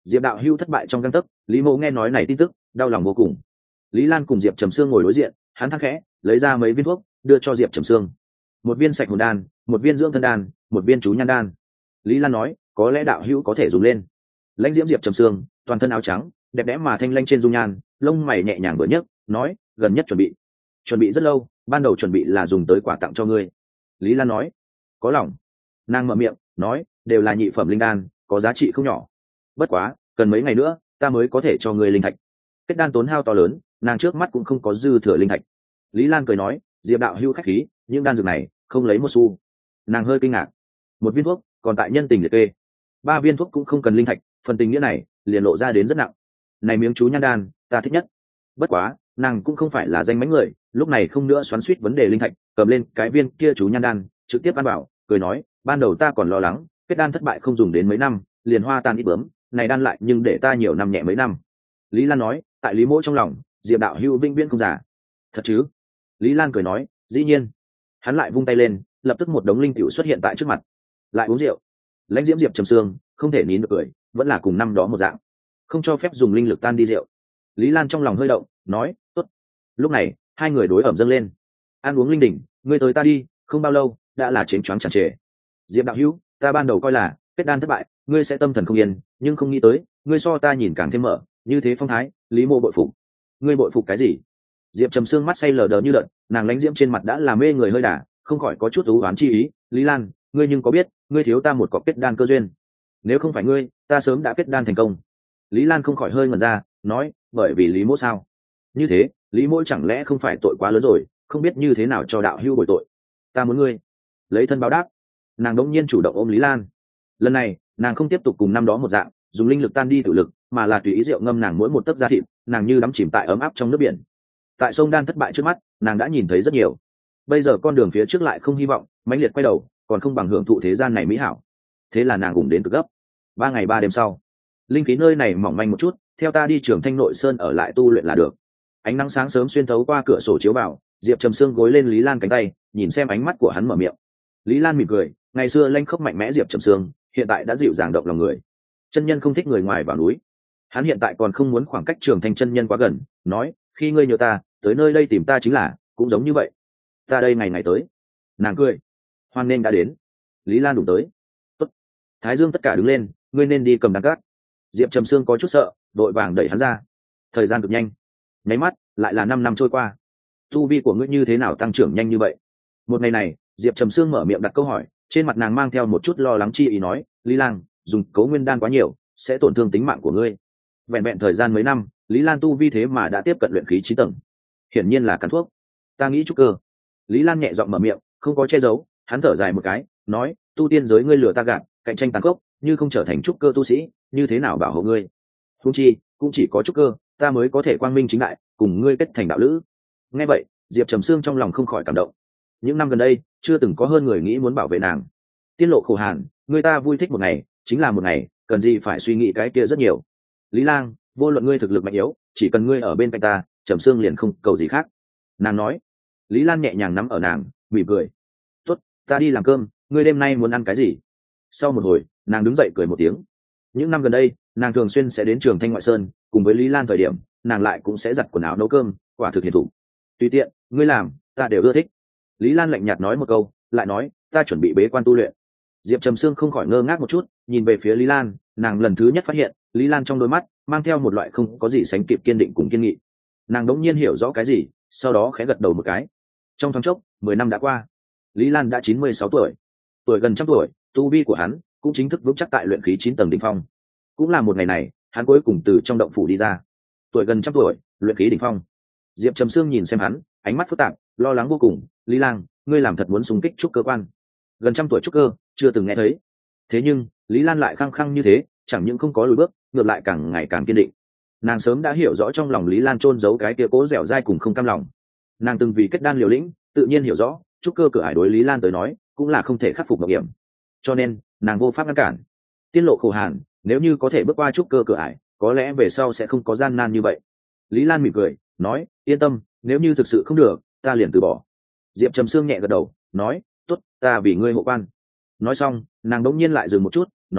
Diệp đạo hưu thất bại trong găng tấc, Lý Mộ nghe nói này tin tức đau lòng vô cùng. Lý Lan cùng Diệp Trầm Sương ngồi đối diện, hắn thắc khẽ lấy ra mấy viên thuốc đưa cho Diệp Trầm Sương. Một viên sạch hồn đan, một viên dưỡng thân đan, một viên chú nhan đan. Lý Lan nói có lẽ đạo hữu có thể dùng lên. Lãnh diễm Diệp Trầm Sương toàn thân áo trắng, đẹp đẽ mà thanh lanh trên dung nhan, lông mày nhẹ nhàng vừa nhấc, nói gần nhất chuẩn bị chuẩn bị rất lâu, ban đầu chuẩn bị là dùng tới quà tặng cho ngươi. Lý Lan nói có lòng. Nàng mở miệng nói đều là nhị phẩm linh đan, có giá trị không nhỏ, bất quá cần mấy ngày nữa ta mới có thể cho ngươi linh thạch. Kết đan tốn hao to lớn, nàng trước mắt cũng không có dư thừa linh thạch. Lý Lan cười nói Diệp đạo hữu khách khí, những đan dược này không lấy một xu. Nàng hơi kinh ngạc, một viên thuốc còn tại nhân tình liệt kê, ba viên thuốc cũng không cần linh thạch, phần tình nghĩa này liền lộ ra đến rất nặng. Này miếng chú nhan đan ta thích nhất, bất quá nàng cũng không phải là danh mánh người, lúc này không nữa xoắn suýt vấn đề linh thạch, cầm lên cái viên kia chú nhan đan trực tiếp ăn bảo, cười nói ban đầu ta còn lo lắng kết đan thất bại không dùng đến mấy năm liền hoa tan ít bướm, này đan lại nhưng để ta nhiều năm nhẹ mấy năm. Lý Lan nói tại Lý Mỗ trong lòng Diệp đạo hữu vinh viễn không giả. Thật chứ? Lý Lan cười nói dĩ nhiên. Hắn lại vung tay lên, lập tức một đống linh cựu xuất hiện tại trước mặt. Lại uống rượu. Lãnh diễm Diệp Trầm Sương không thể nín được cười, vẫn là cùng năm đó một dạng, không cho phép dùng linh lực tan đi rượu. Lý Lan trong lòng hơi động, nói tốt. Lúc này hai người đối ẩm dâng lên, ăn uống linh đỉnh, ngươi tới ta đi, không bao lâu đã là chén choáng tràn trề. Diệp đạo hữu, ta ban đầu coi là kết đan thất bại ngươi sẽ tâm thần không yên, nhưng không nghĩ tới ngươi so ta nhìn càng thêm mở, như thế phong thái, Lý Mộ bội phục. Ngươi bội phục cái gì? Diệp Trầm Sương mắt say lờ đờ như đợt, nàng lãnh diễm trên mặt đã làm mê người hơi đà, không khỏi có chút ú oán chi ý. Lý Lan, ngươi nhưng có biết ngươi thiếu ta một cọc kết đan cơ duyên, nếu không phải ngươi ta sớm đã kết đan thành công. Lý Lan không khỏi hơi ngẩn ra, nói bởi vì Lý Mỗ sao? Như thế Lý Mỗ chẳng lẽ không phải tội quá lớn rồi, không biết như thế nào cho đạo hữu bồi tội. Ta muốn ngươi lấy thân báo đáp. Nàng đống nhiên chủ động ôm Lý Lan. Lần này nàng không tiếp tục cùng năm đó một dạng dùng linh lực tan đi tự lực, mà là tùy ý rượu ngâm nàng mỗi một tấc da thịt, nàng như đắm chìm tại ấm áp trong nước biển. Tại sông đan thất bại trước mắt, nàng đã nhìn thấy rất nhiều, bây giờ con đường phía trước lại không hy vọng, mãnh liệt quay đầu còn không bằng hưởng thụ thế gian này mỹ hảo. Thế là nàng cùng đến cực gấp. Ba ngày ba đêm sau, linh khí nơi này mỏng manh một chút, theo ta đi Trường Thanh Nội Sơn ở lại tu luyện là được. Ánh nắng sáng sớm xuyên thấu qua cửa sổ chiếu vào, Diệp Trầm Sương gối lên Lý Lan cánh tay, nhìn xem ánh mắt của hắn mở miệng. Lý Lan mỉm cười, ngày xưa lanh khốc mạnh mẽ Diệp Trầm Sương hiện tại đã dịu dàng động lòng người. Chân nhân không thích người ngoài vào núi, hắn hiện tại còn không muốn khoảng cách Trường Thanh chân nhân quá gần, nói khi ngươi nhớ ta tới nơi đây tìm ta chính là cũng giống như vậy, ta đây ngày ngày tới. Nàng cười, hoan nên đã đến. Lý Lan đụng tới. Tốt. Thái Dương tất cả đứng lên, ngươi nên đi cầm đàn cát. Diệp Trầm Sương có chút sợ, đội vàng đẩy hắn ra. Thời gian cực nhanh, nháy mắt lại là năm năm trôi qua. Tu vi của ngươi như thế nào tăng trưởng nhanh như vậy? Một ngày này Diệp Trầm Sương mở miệng đặt câu hỏi, trên mặt nàng mang theo một chút lo lắng chi ý, nói Lý Lan, dùng cấu nguyên đan quá nhiều sẽ tổn thương tính mạng của ngươi. Vẹn vẹn thời gian mấy năm, Lý Lan tu vi thế mà đã tiếp cận luyện khí chín tầng, hiển nhiên là cắn thuốc. Ta nghĩ trúc cơ. Lý Lan nhẹ giọng mở miệng, không có che giấu. Hắn thở dài một cái, nói tu tiên giới ngươi lừa ta gạt, cạnh tranh tàn khốc, như không trở thành trúc cơ tu sĩ như thế nào bảo hộ ngươi? Huống chi cũng chỉ có trúc cơ ta mới có thể quang minh chính đại cùng ngươi kết thành đạo lữ. Nghe vậy Diệp Trầm Sương trong lòng không khỏi cảm động. Những năm gần đây chưa từng có hơn người nghĩ muốn bảo vệ nàng. Tiên lộ khổ hàn, người ta vui thích một ngày chính là một ngày, cần gì phải suy nghĩ cái kia rất nhiều. Lý Lang, vô luận ngươi thực lực mạnh yếu, chỉ cần ngươi ở bên cạnh ta, Trầm Sương liền không cầu gì khác. Nàng nói. Lý Lan nhẹ nhàng nắm ở nàng, mỉm cười. Tốt, ta đi làm cơm, ngươi đêm nay muốn ăn cái gì? Sau một hồi nàng đứng dậy cười một tiếng. Những năm gần đây nàng thường xuyên sẽ đến Trường Thanh Ngoại Sơn, cùng với Lý Lan thời điểm nàng lại cũng sẽ giặt quần áo nấu cơm, quả thực hiền thủ. Tùy tiện ngươi làm, ta đều ưa thích. Lý Lan lạnh nhạt nói một câu, lại nói ta chuẩn bị bế quan tu luyện. Diệp Trầm Sương không khỏi ngơ ngác một chút, nhìn về phía Lý Lan, nàng lần thứ nhất phát hiện Lý Lan trong đôi mắt mang theo một loại không có gì sánh kịp kiên định cùng kiên nghị. Nàng đống nhiên hiểu rõ cái gì, sau đó khẽ gật đầu một cái. Trong thoáng chốc mười năm đã qua, Lý Lan đã chín mươi sáu tuổi, tuổi gần trăm tuổi, tu vi của hắn cũng chính thức vững chắc tại luyện khí chín tầng đỉnh phong. Cũng là một ngày này, hắn cuối cùng từ trong động phủ đi ra. Tuổi gần trăm tuổi, luyện khí đỉnh phong. Diệp Trầm Sương nhìn xem hắn, ánh mắt phức tạp, lo lắng vô cùng. Lý Lang, ngươi làm thật muốn xung kích trúc cơ quan? Gần trăm tuổi trúc cơ, chưa từng nghe thấy. Thế nhưng Lý Lan lại khăng khăng như thế, chẳng những không có lùi bước, ngược lại càng ngày càng kiên định. Nàng sớm đã hiểu rõ trong lòng Lý Lan chôn giấu cái kia cố dẻo dai cùng không cam lòng. Nàng từng vì kết đan liều lĩnh, tự nhiên hiểu rõ trúc cơ cửa ải đối Lý Lan tới nói cũng là không thể khắc phục mạo hiểm, cho nên nàng vô pháp ngăn cản. Tiên lộ khổ hàn, nếu như có thể bước qua trúc cơ cửa ải, có lẽ về sau sẽ không có gian nan như vậy. Lý Lan mỉm cười, nói yên tâm, nếu như thực sự không được ta liền từ bỏ. Diệp Trầm Sương nhẹ gật đầu, nói tốt, ta vì ngươi hộ quan. Nói xong nàng đống nhiên lại dừng một chút, nói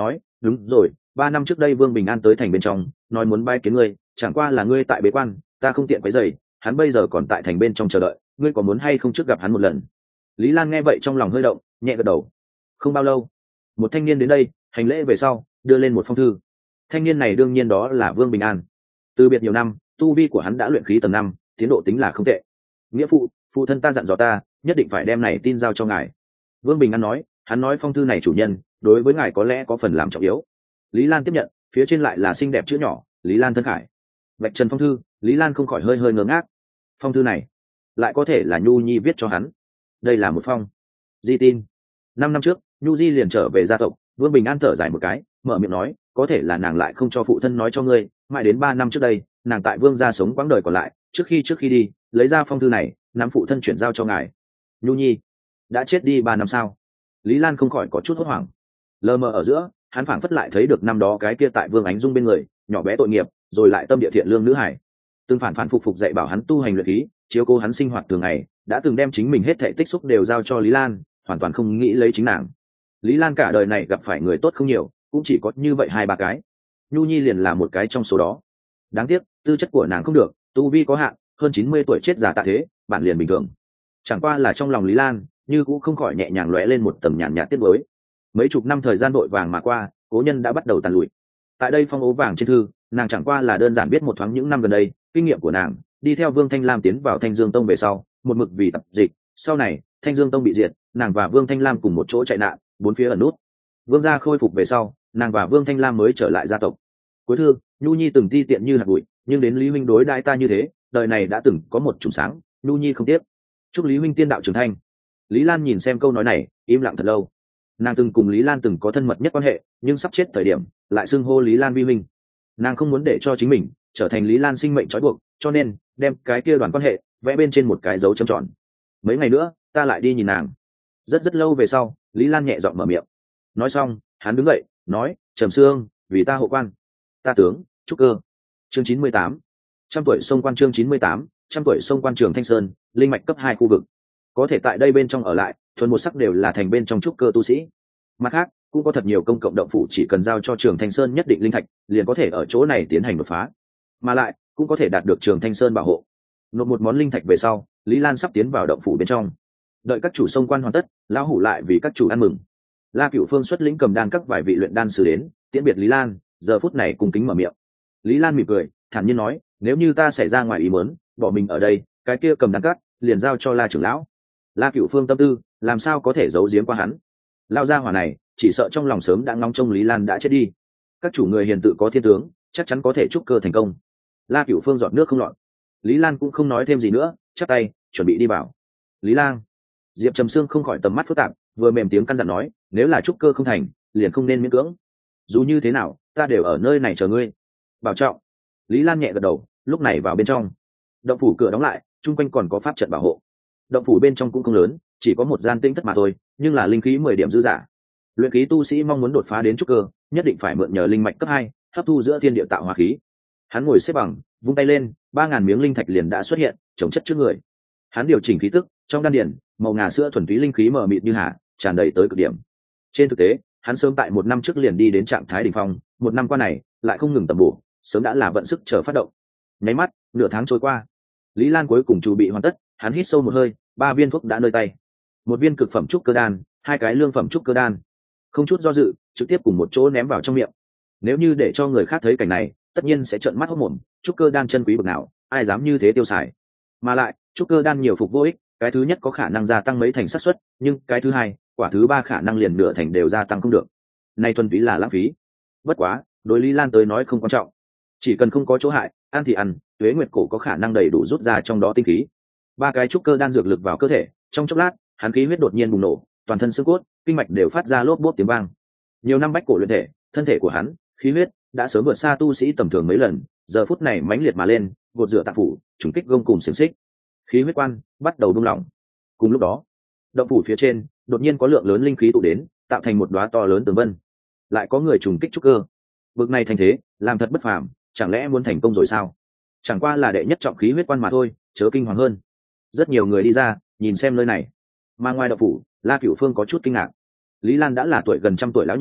đúng rồi, ba năm trước đây Vương Bình An tới thành bên trong nói muốn bái kiến ngươi, chẳng qua là ngươi tại bế quan, ta không tiện quấy rầy, hắn bây giờ còn tại thành bên trong chờ đợi, ngươi có muốn hay không trước gặp hắn một lần? Lý Lan nghe vậy trong lòng hơi động, nhẹ gật đầu. Không bao lâu, một thanh niên đến đây, hành lễ về sau đưa lên một phong thư. Thanh niên này đương nhiên đó là Vương Bình An. Từ biệt nhiều năm, tu vi của hắn đã luyện khí tầng năm, tiến độ tính là không tệ. Nghĩa phụ, phụ thân ta dặn dò ta nhất định phải đem này tin giao cho ngài. Vương Bình An nói, hắn nói phong thư này chủ nhân đối với ngài có lẽ có phần làm trọng yếu. Lý Lan tiếp nhận, phía trên lại là xinh đẹp chữ nhỏ, Lý Lan thân khải. Vạch trần phong thư, Lý Lan không khỏi hơi hơi ngơ ngác. Phong thư này lại có thể là Nhu Nhi viết cho hắn. Đây là một phong di tin. Năm năm trước, Nhu Di liền trở về gia tộc. Vương Bình An thở dài một cái, mở miệng nói, có thể là nàng lại không cho phụ thân nói cho ngươi, mãi đến ba năm trước đây, nàng tại Vương gia sống quãng đời còn lại, trước khi trước khi đi, lấy ra phong thư này, nắm phụ thân chuyển giao cho ngài. Nhu Nhi đã chết đi ba năm sao? Lý Lan không khỏi có chút hốt hoảng. Lờ mờ ở giữa, hắn phảng phất lại thấy được năm đó cái kia tại Vương Ánh Dung bên người, nhỏ bé tội nghiệp, rồi lại tâm địa thiện lương nữ hải, từng phản phản phục phục dạy bảo hắn tu hành luyện khí, chiếu cố hắn sinh hoạt thường ngày, đã từng đem chính mình hết thảy tích xúc đều giao cho Lý Lan, hoàn toàn không nghĩ lấy chính nàng. Lý Lan cả đời này gặp phải người tốt không nhiều, cũng chỉ có như vậy hai ba cái. Nhu Nhi liền là một cái trong số đó. Đáng tiếc, tư chất của nàng không được, tu vi có hạn, hơn chín mươi tuổi chết già tạ thế, bản liền bình thường. Chẳng qua là trong lòng Lý Lan, như cũng không khỏi nhẹ nhàng lóe lên một tầng nhàn nhạt tiếc nuối. Mấy chục năm thời gian vội vàng mà qua, cố nhân đã bắt đầu tàn lụi. Tại đây phong ố vàng trên thư, nàng chẳng qua là đơn giản biết một thoáng những năm gần đây, kinh nghiệm của nàng, đi theo Vương Thanh Lam tiến vào Thanh Dương Tông về sau, một mực vì tập dịch, sau này, Thanh Dương Tông bị diệt, nàng và Vương Thanh Lam cùng một chỗ chạy nạn, bốn phía ẩn nút. Vương gia khôi phục về sau, nàng và Vương Thanh Lam mới trở lại gia tộc. Cuối thư, Nhu Nhi từng ti tiện như hạt bụi, nhưng đến Lý huynh đối đãi ta như thế, đời này đã từng có một chùm sáng, Nhu Nhi không tiếc. Chúc Lý huynh tiên đạo trưởng thành. Lý Lan nhìn xem câu nói này, im lặng thật lâu. Nàng từng cùng Lý Lan từng có thân mật nhất quan hệ, nhưng sắp chết thời điểm, lại xưng hô Lý Lan vi huynh. Nàng không muốn để cho chính mình trở thành Lý Lan sinh mệnh trói buộc, cho nên đem cái kia đoàn quan hệ vẽ bên trên một cái dấu chấm tròn. Mấy ngày nữa, ta lại đi nhìn nàng. Rất rất lâu về sau, Lý Lan nhẹ giọng mở miệng. Nói xong, hắn đứng dậy, nói, Trầm Sương, vì ta hộ quan. Ta tướng, Trúc Cơ. Chương chín mươi tám. Trăm tuổi sông quan chương chín mươi tám, trăm tuổi sông quan Trường Thanh Sơn, linh mạch cấp hai khu vực. Có thể tại đây bên trong ở lại, thuần một sắc đều là thành bên trong trúc cơ tu sĩ. Mặt khác, cũng có thật nhiều công cộng động phủ chỉ cần giao cho Trường Thanh Sơn nhất định linh thạch, liền có thể ở chỗ này tiến hành đột phá. Mà lại, cũng có thể đạt được Trường Thanh Sơn bảo hộ. Nộp một món linh thạch về sau, Lý Lan sắp tiến vào động phủ bên trong. Đợi các chủ sông quan hoàn tất, lão hủ lại vì các chủ ăn mừng. La Cửu Phương xuất lĩnh cầm đan các vài vị luyện đan sư đến, tiễn biệt Lý Lan, giờ phút này cùng kính mở miệng. Lý Lan mỉm cười, thản nhiên nói, nếu như ta xảy ra ngoài ý muốn, bỏ mình ở đây, cái kia cầm đan các liền giao cho La trưởng lão. La Cửu Phương tâm tư, làm sao có thể giấu giếm qua hắn? Lao gia hỏa này, chỉ sợ trong lòng sớm đã ngóng trông Lý Lan đã chết đi. Các chủ người hiền tự có thiên tướng, chắc chắn có thể trúc cơ thành công. La Cửu Phương giọt nước không lọt. Lý Lan cũng không nói thêm gì nữa, chắp tay, chuẩn bị đi vào. Lý Lang. Diệp Trầm Sương không khỏi tầm mắt phức tạp, vừa mềm tiếng căn dặn nói, nếu là trúc cơ không thành, liền không nên miễn cưỡng. Dù như thế nào, ta đều ở nơi này chờ ngươi. Bảo trọng. Lý Lan nhẹ gật đầu, lúc này vào bên trong. Động phủ cửa đóng lại, chung quanh còn có pháp trận bảo hộ. Động phủ bên trong cũng không lớn, chỉ có một gian tinh thất mà thôi, nhưng là linh khí mười điểm dư dả. Luyện khí tu sĩ mong muốn đột phá đến trúc cơ, nhất định phải mượn nhờ linh mạch cấp hai, hấp thu giữa thiên địa tạo hóa khí. Hắn ngồi xếp bằng, vung tay lên, ba ngàn miếng linh thạch liền đã xuất hiện, chồng chất trước người. Hắn điều chỉnh khí tức, trong đan điển, màu ngà sữa thuần túy linh khí mờ mịt như hà, tràn đầy tới cực điểm. Trên thực tế, hắn sớm tại một năm trước liền đi đến trạng thái đỉnh phong, một năm qua này lại không ngừng tầm bổ, sớm đã là vận sức chờ phát động. Nháy mắt, nửa tháng trôi qua, Lý Lan cuối cùng chuẩn bị hoàn tất, hắn hít sâu một hơi, ba viên thuốc đã nơi tay. Một viên cực phẩm trúc cơ đan, hai cái lương phẩm trúc cơ đan. Không chút do dự, trực tiếp cùng một chỗ ném vào trong miệng. Nếu như để cho người khác thấy cảnh này, tất nhiên sẽ trợn mắt hốt mồm, trúc cơ đan chân quý bậc nào, ai dám như thế tiêu xài. Mà lại, trúc cơ đan nhiều phục vô ích, cái thứ nhất có khả năng gia tăng mấy thành xác suất, nhưng cái thứ hai, quả thứ ba khả năng liền nửa thành đều gia tăng không được. Này thuần túy là lãng phí. Bất quá, đối Lý Lan tới nói không quan trọng, chỉ cần không có chỗ hại, ăn thì ăn, tuế nguyệt cổ có khả năng đầy đủ rút ra trong đó tinh khí. Ba cái trúc cơ đan dược lực vào cơ thể, trong chốc lát, hắn khí huyết đột nhiên bùng nổ, toàn thân xương cốt, kinh mạch đều phát ra lốp bốp tiếng vang. Nhiều năm bách cổ luyện thể, thân thể của hắn, khí huyết đã sớm vượt xa tu sĩ tầm thường mấy lần, giờ phút này mãnh liệt mà lên, gột rửa tạng phủ, trùng kích gông cùng xiềng xích. Khí huyết quan bắt đầu buông lỏng. Cùng lúc đó, động phủ phía trên đột nhiên có lượng lớn linh khí tụ đến, tạo thành một đóa to lớn tường vân. Lại có người trùng kích trúc cơ. Vực này thành thế, làm thật bất phàm, chẳng lẽ muốn thành công rồi sao? Chẳng qua là đệ nhất trọng khí huyết quan mà thôi, chớ kinh hoàng hơn. Rất nhiều người đi ra, nhìn xem nơi này. Mà ngoài động phủ, La Cửu Phương có chút kinh ngạc. Lý Lan đã là tuổi gần trăm tuổi lão nhân,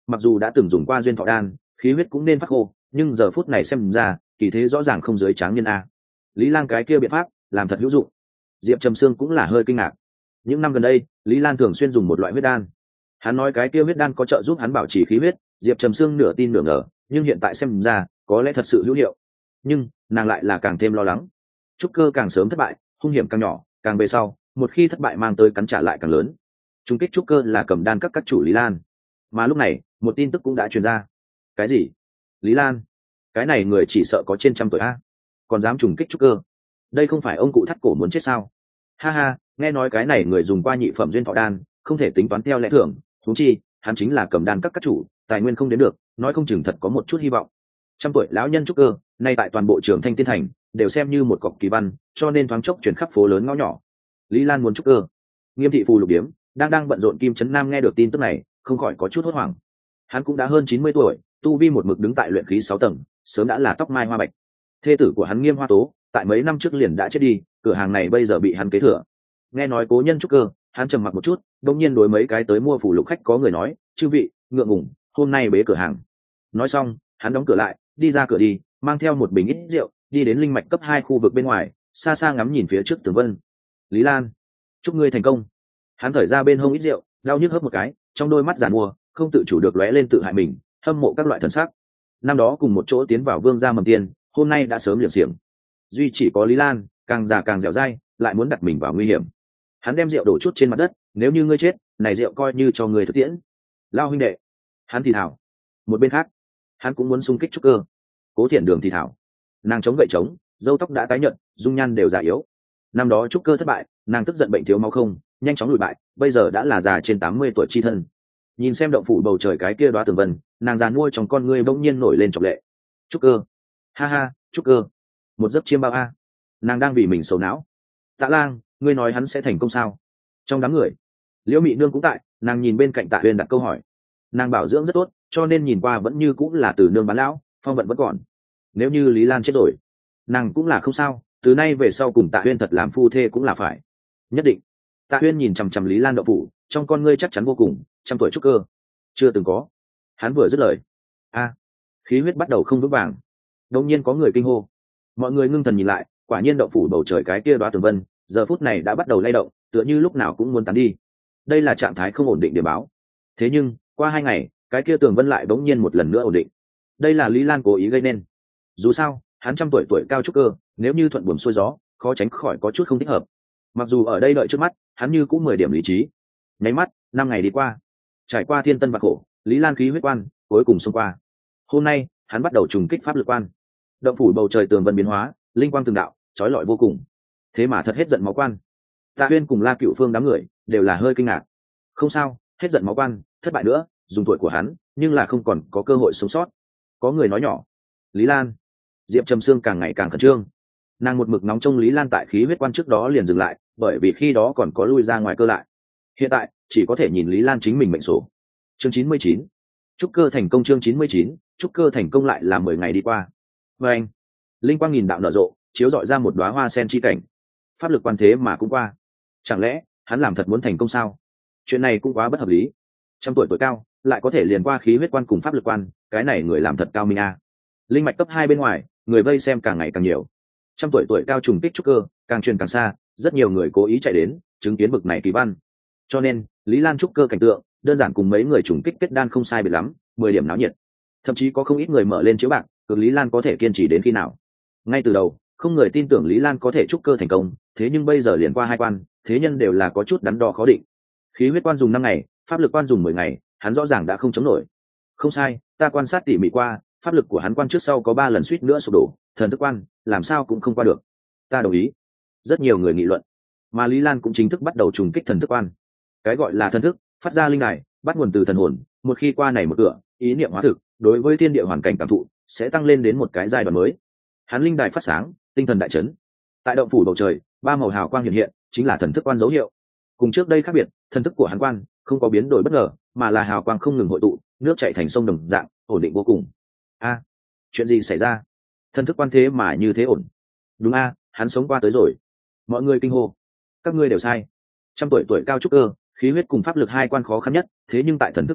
mặc dù đã từng dùng qua duyên thọ đan khí huyết cũng nên phát khô, nhưng giờ phút này xem ra kỳ thế rõ ràng không dưới tráng niên a. Lý Lan cái kia biện pháp làm thật hữu dụng. Diệp Trầm Sương cũng là hơi kinh ngạc. Những năm gần đây Lý Lan thường xuyên dùng một loại huyết đan, hắn nói cái kia huyết đan có trợ giúp hắn bảo trì khí huyết. Diệp Trầm Sương nửa tin nửa ngờ, nhưng hiện tại xem ra có lẽ thật sự hữu hiệu. Nhưng nàng lại là càng thêm lo lắng. Trúc cơ càng sớm thất bại, hung hiểm càng nhỏ, càng về sau một khi thất bại mang tới cắn trả lại càng lớn. Trung kích trúc cơ là cầm đan các các chủ Lý Lan, mà lúc này một tin tức cũng đã truyền ra. Cái gì? Lý Lan? Cái này người chỉ sợ có trên trăm tuổi a, còn dám trùng kích trúc cơ? Đây không phải ông cụ thắt cổ muốn chết sao? Ha ha, nghe nói cái này người dùng qua nhị phẩm duyên thọ đan, không thể tính toán theo lẽ thường, huống chi hắn chính là cầm đan các các chủ, tài nguyên không đến được, nói không chừng thật có một chút hy vọng. Trăm tuổi lão nhân trúc cơ, nay tại toàn bộ trường Thanh Tiên Thành đều xem như một cọc kỳ văn, cho nên thoáng chốc chuyển khắp phố lớn ngõ nhỏ. Lý Lan muốn trúc cơ. Nghiêm thị phù lục điếm đang đang bận rộn Kim Trấn Nam nghe được tin tức này, không khỏi có chút hốt hoảng. Hắn cũng đã hơn chín mươi tuổi, tu vi một mực đứng tại luyện khí sáu tầng, sớm đã là tóc mai hoa bạch. Thê tử của hắn Nghiêm Hoa Tố tại mấy năm trước liền đã chết đi, cửa hàng này bây giờ bị hắn kế thừa. Nghe nói cố nhân trúc cơ, hắn trầm mặc một chút, đột nhiên đối mấy cái tới mua phù lục khách có người nói, chư vị ngượng ngùng, hôm nay bế cửa hàng. Nói xong hắn đóng cửa lại, đi ra cửa đi, mang theo một bình ít rượu, đi đến linh mạch cấp hai khu vực bên ngoài, xa xa ngắm nhìn phía trước tường vân. Lý Lan, chúc ngươi thành công. Hắn thở ra bên hông ít rượu, đau nhức hớp một cái, trong đôi mắt giàn mua không tự chủ được lóe lên tự hại mình, hâm mộ các loại thần sắc. Năm đó cùng một chỗ tiến vào vương gia mầm tiên, hôm nay đã sớm liệng xiềng. Duy chỉ có Lý Lan càng già càng dẻo dai, lại muốn đặt mình vào nguy hiểm. Hắn đem rượu đổ chút trên mặt đất, nếu như ngươi chết, này rượu coi như cho người thực tiễn. Lao huynh đệ, hắn thì thảo. Một bên khác, hắn cũng muốn xung kích trúc cơ. Cố Thiện Đường thì thảo, nàng chống gậy trống, râu tóc đã tái nhợt, dung nhan đều già yếu. Năm đó trúc cơ thất bại, nàng tức giận bệnh thiếu máu không, nhanh chóng lùi bại, bây giờ đã là già trên tám mươi tuổi chi thân. Nhìn xem động phủ bầu trời cái kia đóa tường vân, nàng già nuôi trong con ngươi bỗng nhiên nổi lên trọng lệ. Trúc cơ, ha ha, trúc cơ, một giấc chiêm bao a. Nàng đang vì mình sầu não. Tạ Lang, ngươi nói hắn sẽ thành công sao? Trong đám người, Liễu Mị Nương cũng tại, nàng nhìn bên cạnh Tạ Uyên đặt câu hỏi. Nàng bảo dưỡng rất tốt, cho nên nhìn qua vẫn như cũng là từ nương bán lão, phong vận vẫn còn. Nếu như Lý Lan chết rồi, nàng cũng là không sao, từ nay về sau cùng Tạ Uyên thật làm phu thê cũng là phải. Nhất định. Tạ Uyên nhìn chằm chằm Lý Lan đậu phủ, trong con ngươi chắc chắn vô cùng, trăm tuổi trúc cơ, chưa từng có. Hắn vừa dứt lời, a, khí huyết bắt đầu không vững vàng. Đột nhiên có người kinh hô. Mọi người ngưng thần nhìn lại, quả nhiên đậu phủ bầu trời cái kia đóa tường vân, giờ phút này đã bắt đầu lay động, tựa như lúc nào cũng muốn tán đi. Đây là trạng thái không ổn định để báo. Thế nhưng, qua hai ngày, cái kia tường vân lại bỗng nhiên một lần nữa ổn định. Đây là Lý Lan cố ý gây nên. Dù sao, hắn trăm tuổi tuổi cao trúc cơ, nếu như thuận buồm xuôi gió, khó tránh khỏi có chút không thích hợp. Mặc dù ở đây đợi trước mắt, hắn như cũng mười điểm lý trí. Nháy mắt, năm ngày đi qua, trải qua thiên tân và khổ, Lý Lan khí huyết quan cuối cùng xông qua. Hôm nay, hắn bắt đầu trùng kích pháp lực quan. Động phủ bầu trời tường vân biến hóa, linh quang từng đạo, chói lọi vô cùng. Thế mà thật hết giận máu quan. Tạ Uyên cùng La Cửu Phương đám người đều là hơi kinh ngạc. Không sao, hết giận máu quan, thất bại nữa, dùng tuổi của hắn, nhưng là không còn có cơ hội sống sót. Có người nói nhỏ. Lý Lan. Diệp Trầm Sương càng ngày càng khẩn trương. Nàng một mực nóng trong Lý Lan tại khí huyết quan trước đó liền dừng lại, bởi vì khi đó còn có lui ra ngoài cơ lại. Hiện tại chỉ có thể nhìn Lý Lan chính mình mệnh số. Chương chín mươi chín, trúc cơ thành công. Chương chín mươi chín, trúc cơ thành công. Lại là mười ngày đi qua. Và anh, linh quang nghìn đạo nở rộ, chiếu rọi ra một đóa hoa sen chi cảnh. Pháp lực quan thế mà cũng qua. Chẳng lẽ hắn làm thật muốn thành công sao? Chuyện này cũng quá bất hợp lý. Trăm tuổi tuổi cao, lại có thể liền qua khí huyết quan cùng pháp lực quan, cái này người làm thật cao minh a. Linh mạch cấp hai bên ngoài, người vây xem càng ngày càng nhiều. Trăm tuổi tuổi cao trùng kích trúc cơ, càng truyền càng xa, rất nhiều người cố ý chạy đến chứng kiến bực này kỳ văn. Cho nên Lý Lan trúc cơ cảnh tượng đơn giản cùng mấy người trùng kích kết đan không sai biệt lắm, mười điểm náo nhiệt. Thậm chí có không ít người mở lên chiếu bạc, cực Lý Lan có thể kiên trì đến khi nào. Ngay từ đầu không người tin tưởng Lý Lan có thể trúc cơ thành công, thế nhưng bây giờ liền qua hai quan, thế nhân đều là có chút đắn đo khó định. Khí huyết quan dùng năm ngày, pháp lực quan dùng mười ngày, hắn rõ ràng đã không chống nổi. Không sai, ta quan sát tỉ mỉ qua, pháp lực của hắn quan trước sau có ba lần suýt nữa sụp đổ, thần thức quan làm sao cũng không qua được. Ta đồng ý. Rất nhiều người nghị luận. Mà Lý Lan cũng chính thức bắt đầu trùng kích thần thức quan. Cái gọi là thần thức, phát ra linh đài, bắt nguồn từ thần hồn, một khi qua này một cửa, ý niệm hóa thực, đối với thiên địa hoàn cảnh cảm thụ sẽ tăng lên đến một cái giai đoạn mới. Hắn linh đài phát sáng, tinh thần đại chấn. Tại động phủ bầu trời, ba màu hào quang hiện hiện, chính là thần thức quan dấu hiệu. Cùng trước đây khác biệt, thần thức của hắn quan không có biến đổi bất ngờ, mà là hào quang không ngừng hội tụ, nước chảy thành sông đồng dạng, ổn định vô cùng. A, chuyện gì xảy ra? Thần thức quan thế mà như thế ổn? Đúng a, hắn sống qua tới rồi. Mọi người kinh hô. Các ngươi đều sai. Trăm tuổi tuổi cao trúc cơ, khí huyết cùng pháp lực hai quan khó khăn nhất, thế nhưng tại thần thức quan,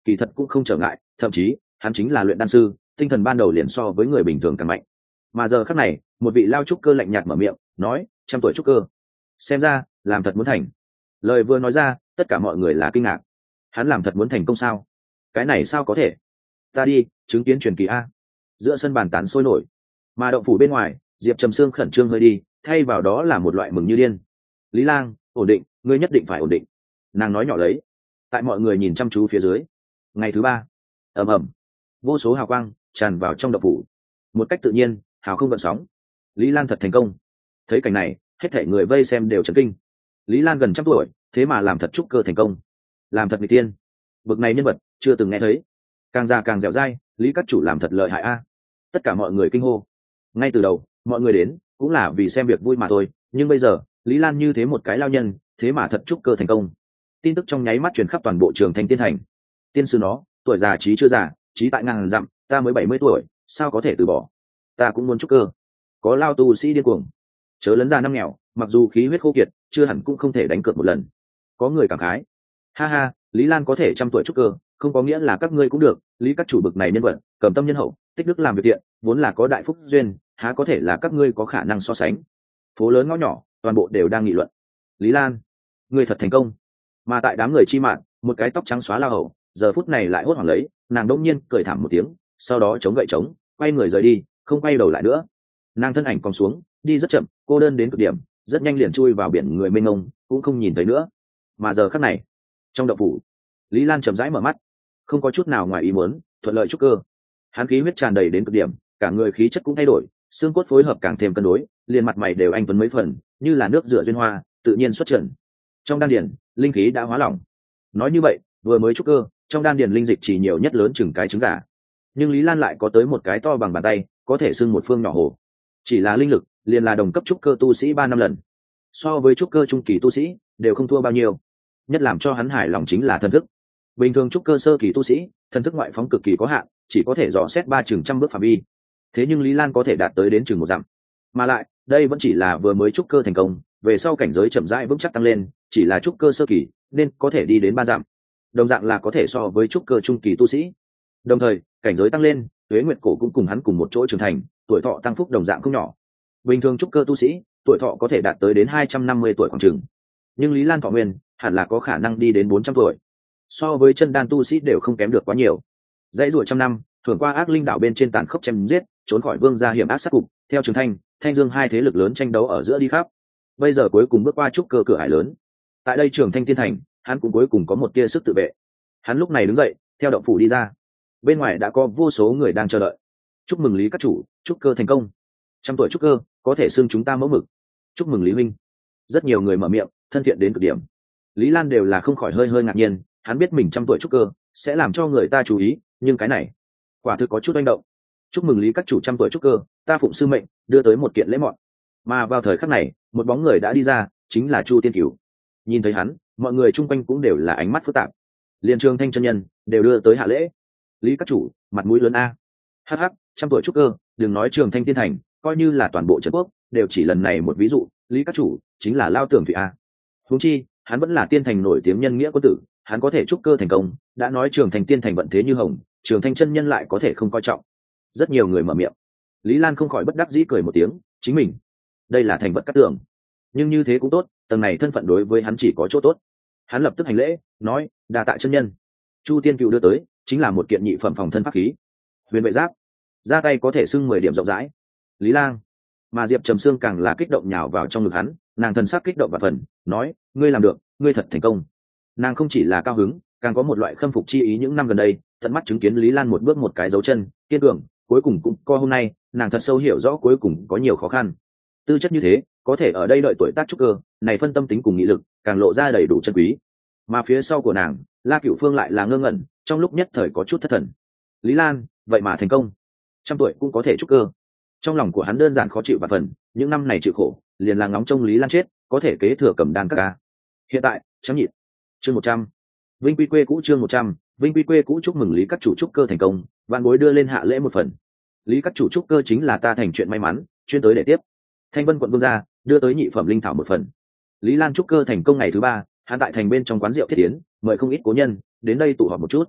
kỳ thật cũng không trở ngại, thậm chí hắn chính là luyện đan sư, tinh thần ban đầu liền so với người bình thường càng mạnh. Mà giờ khắc này, một vị lao trúc cơ lạnh nhạt mở miệng nói, trăm tuổi trúc cơ, xem ra làm thật muốn thành. Lời vừa nói ra, tất cả mọi người là kinh ngạc. Hắn làm thật muốn thành công sao? Cái này sao có thể? Ta đi chứng kiến truyền kỳ a. Giữa sân bàn tán sôi nổi, mà động phủ bên ngoài, Diệp Trầm Sương khẩn trương hơi đi, thay vào đó là một loại mừng như điên. Lý Lang, ổn định, ngươi nhất định phải ổn định, nàng nói nhỏ lấy. Tại mọi người nhìn chăm chú phía dưới, ngày thứ ba, ầm ầm, vô số hào quang tràn vào trong động phủ, một cách tự nhiên, hào không gợn sóng. Lý Lan thật thành công. Thấy cảnh này, hết thảy người vây xem đều chấn kinh. Lý Lan gần trăm tuổi, thế mà làm thật trúc cơ thành công, làm thật người tiên. Bực này nhân vật chưa từng nghe thấy, càng già càng dẻo dai. Lý các chủ làm thật lợi hại a. Tất cả mọi người kinh hô. Ngay từ đầu, mọi người đến cũng là vì xem việc vui mà thôi, nhưng bây giờ Lý Lan như thế một cái lao nhân, thế mà thật trúc cơ thành công. Tin tức trong nháy mắt truyền khắp toàn bộ Trường Thanh Tiên Thành. Tiên sư nó, tuổi già trí chưa già, trí tại ngàn dặm, ta mới bảy mươi tuổi, sao có thể từ bỏ? Ta cũng muốn trúc cơ. Có lao tu sĩ điên cuồng, chớ lấn ra năm nghèo, mặc dù khí huyết khô kiệt, chưa hẳn cũng không thể đánh cược một lần. Có người cảm khái, ha ha, Lý Lan có thể trăm tuổi trúc cơ, không có nghĩa là các ngươi cũng được. Lý các chủ bực này nhân vật, cầm tâm nhân hậu, tích đức làm việc thiện, vốn là có đại phúc duyên, há có thể là các ngươi có khả năng so sánh. Phố lớn ngõ nhỏ, toàn bộ đều đang nghị luận. Lý Lan, ngươi thật thành công. Mà tại đám người chi mạn, một cái tóc trắng xóa lao hậu, giờ phút này lại hốt hoảng lấy, nàng đông nhiên cười thảm một tiếng, sau đó chống gậy chống, quay người rời đi, không quay đầu lại nữa. Nàng thân ảnh còn xuống, đi rất chậm, cô đơn đến cực điểm, rất nhanh liền chui vào biển người mênh mông, cũng không nhìn thấy nữa. Mà giờ khắc này, trong động phủ, Lý Lan chậm rãi mở mắt, không có chút nào ngoài ý muốn, thuận lợi trúc cơ. Hắn khí huyết tràn đầy đến cực điểm, cả người khí chất cũng thay đổi, xương cốt phối hợp càng thêm cân đối, liền mặt mày đều anh tuấn mấy phần, như là nước rửa duyên hoa, tự nhiên xuất trần. Trong đan điền, linh khí đã hóa lỏng. Nói như vậy, vừa mới trúc cơ, trong đan điền linh dịch chỉ nhiều nhất lớn chừng cái trứng gà, nhưng Lý Lan lại có tới một cái to bằng bàn tay, có thể xưng một phương nhỏ hồ. Chỉ là linh lực, liền là đồng cấp trúc cơ tu sĩ ba năm lần, so với trúc cơ trung kỳ tu sĩ đều không thua bao nhiêu. Nhất làm cho hắn hài lòng chính là thần thức. Bình thường trúc cơ sơ kỳ tu sĩ, thần thức ngoại phóng cực kỳ có hạn, chỉ có thể dò xét ba chừng trăm bước phạm vi. Thế nhưng Lý Lan có thể đạt tới đến chừng một dặm, mà lại đây vẫn chỉ là vừa mới trúc cơ thành công, về sau cảnh giới chậm rãi vững chắc tăng lên, chỉ là trúc cơ sơ kỳ nên có thể đi đến ba dặm, đồng dạng là có thể so với trúc cơ trung kỳ tu sĩ. Đồng thời cảnh giới tăng lên, Tuế Nguyệt Cổ cũng cùng hắn cùng một chỗ trưởng thành, tuổi thọ tăng phúc đồng dạng không nhỏ. Bình thường trúc cơ tu sĩ tuổi thọ có thể đạt tới đến hai trăm năm mươi tuổi khoảng chừng, nhưng Lý Lan thọ nguyên hẳn là có khả năng đi đến bốn trăm tuổi, so với chân đan tu sĩ đều không kém được quá nhiều. Dãy ruột trăm năm, thường qua ác linh đảo bên trên tàn khốc chém giết, trốn khỏi vương gia hiểm ác sát cục, theo Trường Thanh, Thanh Dương hai thế lực lớn tranh đấu ở giữa đi khắp. Bây giờ cuối cùng bước qua trúc cơ cửa ải lớn. Tại đây Trường Thanh Tiên Thành, hắn cũng cuối cùng có một tia sức tự vệ. Hắn lúc này đứng dậy, theo động phủ đi ra. Bên ngoài đã có vô số người đang chờ đợi. Chúc mừng Lý các chủ, trúc cơ thành công. Trăm tuổi trúc cơ, có thể xưng chúng ta mẫu mực. Chúc mừng Lý huynh. Rất nhiều người mở miệng, thân thiện đến cực điểm. Lý Lan đều là không khỏi hơi hơi ngạc nhiên, hắn biết mình trăm tuổi trúc cơ sẽ làm cho người ta chú ý, nhưng cái này quả thực có chút manh động. Chúc mừng Lý các chủ trăm tuổi trúc cơ, ta phụng sư mệnh đưa tới một kiện lễ mọn. Mà vào thời khắc này, một bóng người đã đi ra, chính là Chu Tiên Cửu. Nhìn thấy hắn, mọi người chung quanh cũng đều là ánh mắt phức tạp. Liên Trường Thanh chân nhân đều đưa tới hạ lễ. Lý các chủ, mặt mũi lớn a. Hắc hắc, trăm tuổi trúc cơ, đừng nói Trường Thanh Tiên Thành, coi như là toàn bộ trấn quốc đều chỉ lần này một ví dụ. Lý các chủ chính là lao tưởng thủy a. Huống chi hắn vẫn là tiên thành nổi tiếng nhân nghĩa quân tử, hắn có thể trúc cơ thành công, đã nói Trường Thành Tiên Thành vận thế như hồng, Trường Thanh chân nhân lại có thể không coi trọng. Rất nhiều người mở miệng. Lý Lan không khỏi bất đắc dĩ cười một tiếng, chính mình đây là thành vật cát tường, nhưng như thế cũng tốt, tầng này thân phận đối với hắn chỉ có chỗ tốt. Hắn lập tức hành lễ, nói đa tạ chân nhân. Chu Tiên Cựu đưa tới chính là một kiện nhị phẩm phòng thân pháp khí, huyền vệ giáp, ra tay có thể xưng mười điểm rộng rãi. Lý Lang, mà Diệp Trầm Sương càng là kích động nhào vào trong ngực hắn, nàng thần sắc kích động và phần, nói ngươi làm được, ngươi thật thành công. Nàng không chỉ là cao hứng, càng có một loại khâm phục chi ý. Những năm gần đây tận mắt chứng kiến Lý Lan một bước một cái dấu chân kiên cường, cuối cùng cũng co hôm nay, nàng thật sâu hiểu rõ cuối cùng có nhiều khó khăn. Tư chất như thế, có thể ở đây đợi tuổi tác trúc cơ, này phân tâm tính cùng nghị lực càng lộ ra đầy đủ chân quý. Mà phía sau của nàng, La Cửu Phương lại là ngơ ngẩn, trong lúc nhất thời có chút thất thần. Lý Lan vậy mà thành công, trăm tuổi cũng có thể trúc cơ. Trong lòng của hắn đơn giản khó chịu và phần, những năm này chịu khổ, liền là ngóng trông Lý Lan chết, có thể kế thừa Cẩm Đan các ca. Hiện tại chấm nhịn. Chương một trăm, Vinh Quy Quê cũ. Chương một trăm, Vinh Quy Quê cũ. Chúc mừng Lý các chủ trúc cơ thành công, vạn bối đưa lên hạ lễ một phần. Lý các chủ trúc cơ chính là ta thành chuyện may mắn, chuyên tới để tiếp. Thanh Vân quận vương gia đưa tới nhị phẩm linh thảo một phần. Lý Lan trúc cơ thành công ngày thứ ba, hắn tại thành bên trong quán rượu thiết tiến, mời không ít cố nhân đến đây tụ họp một chút.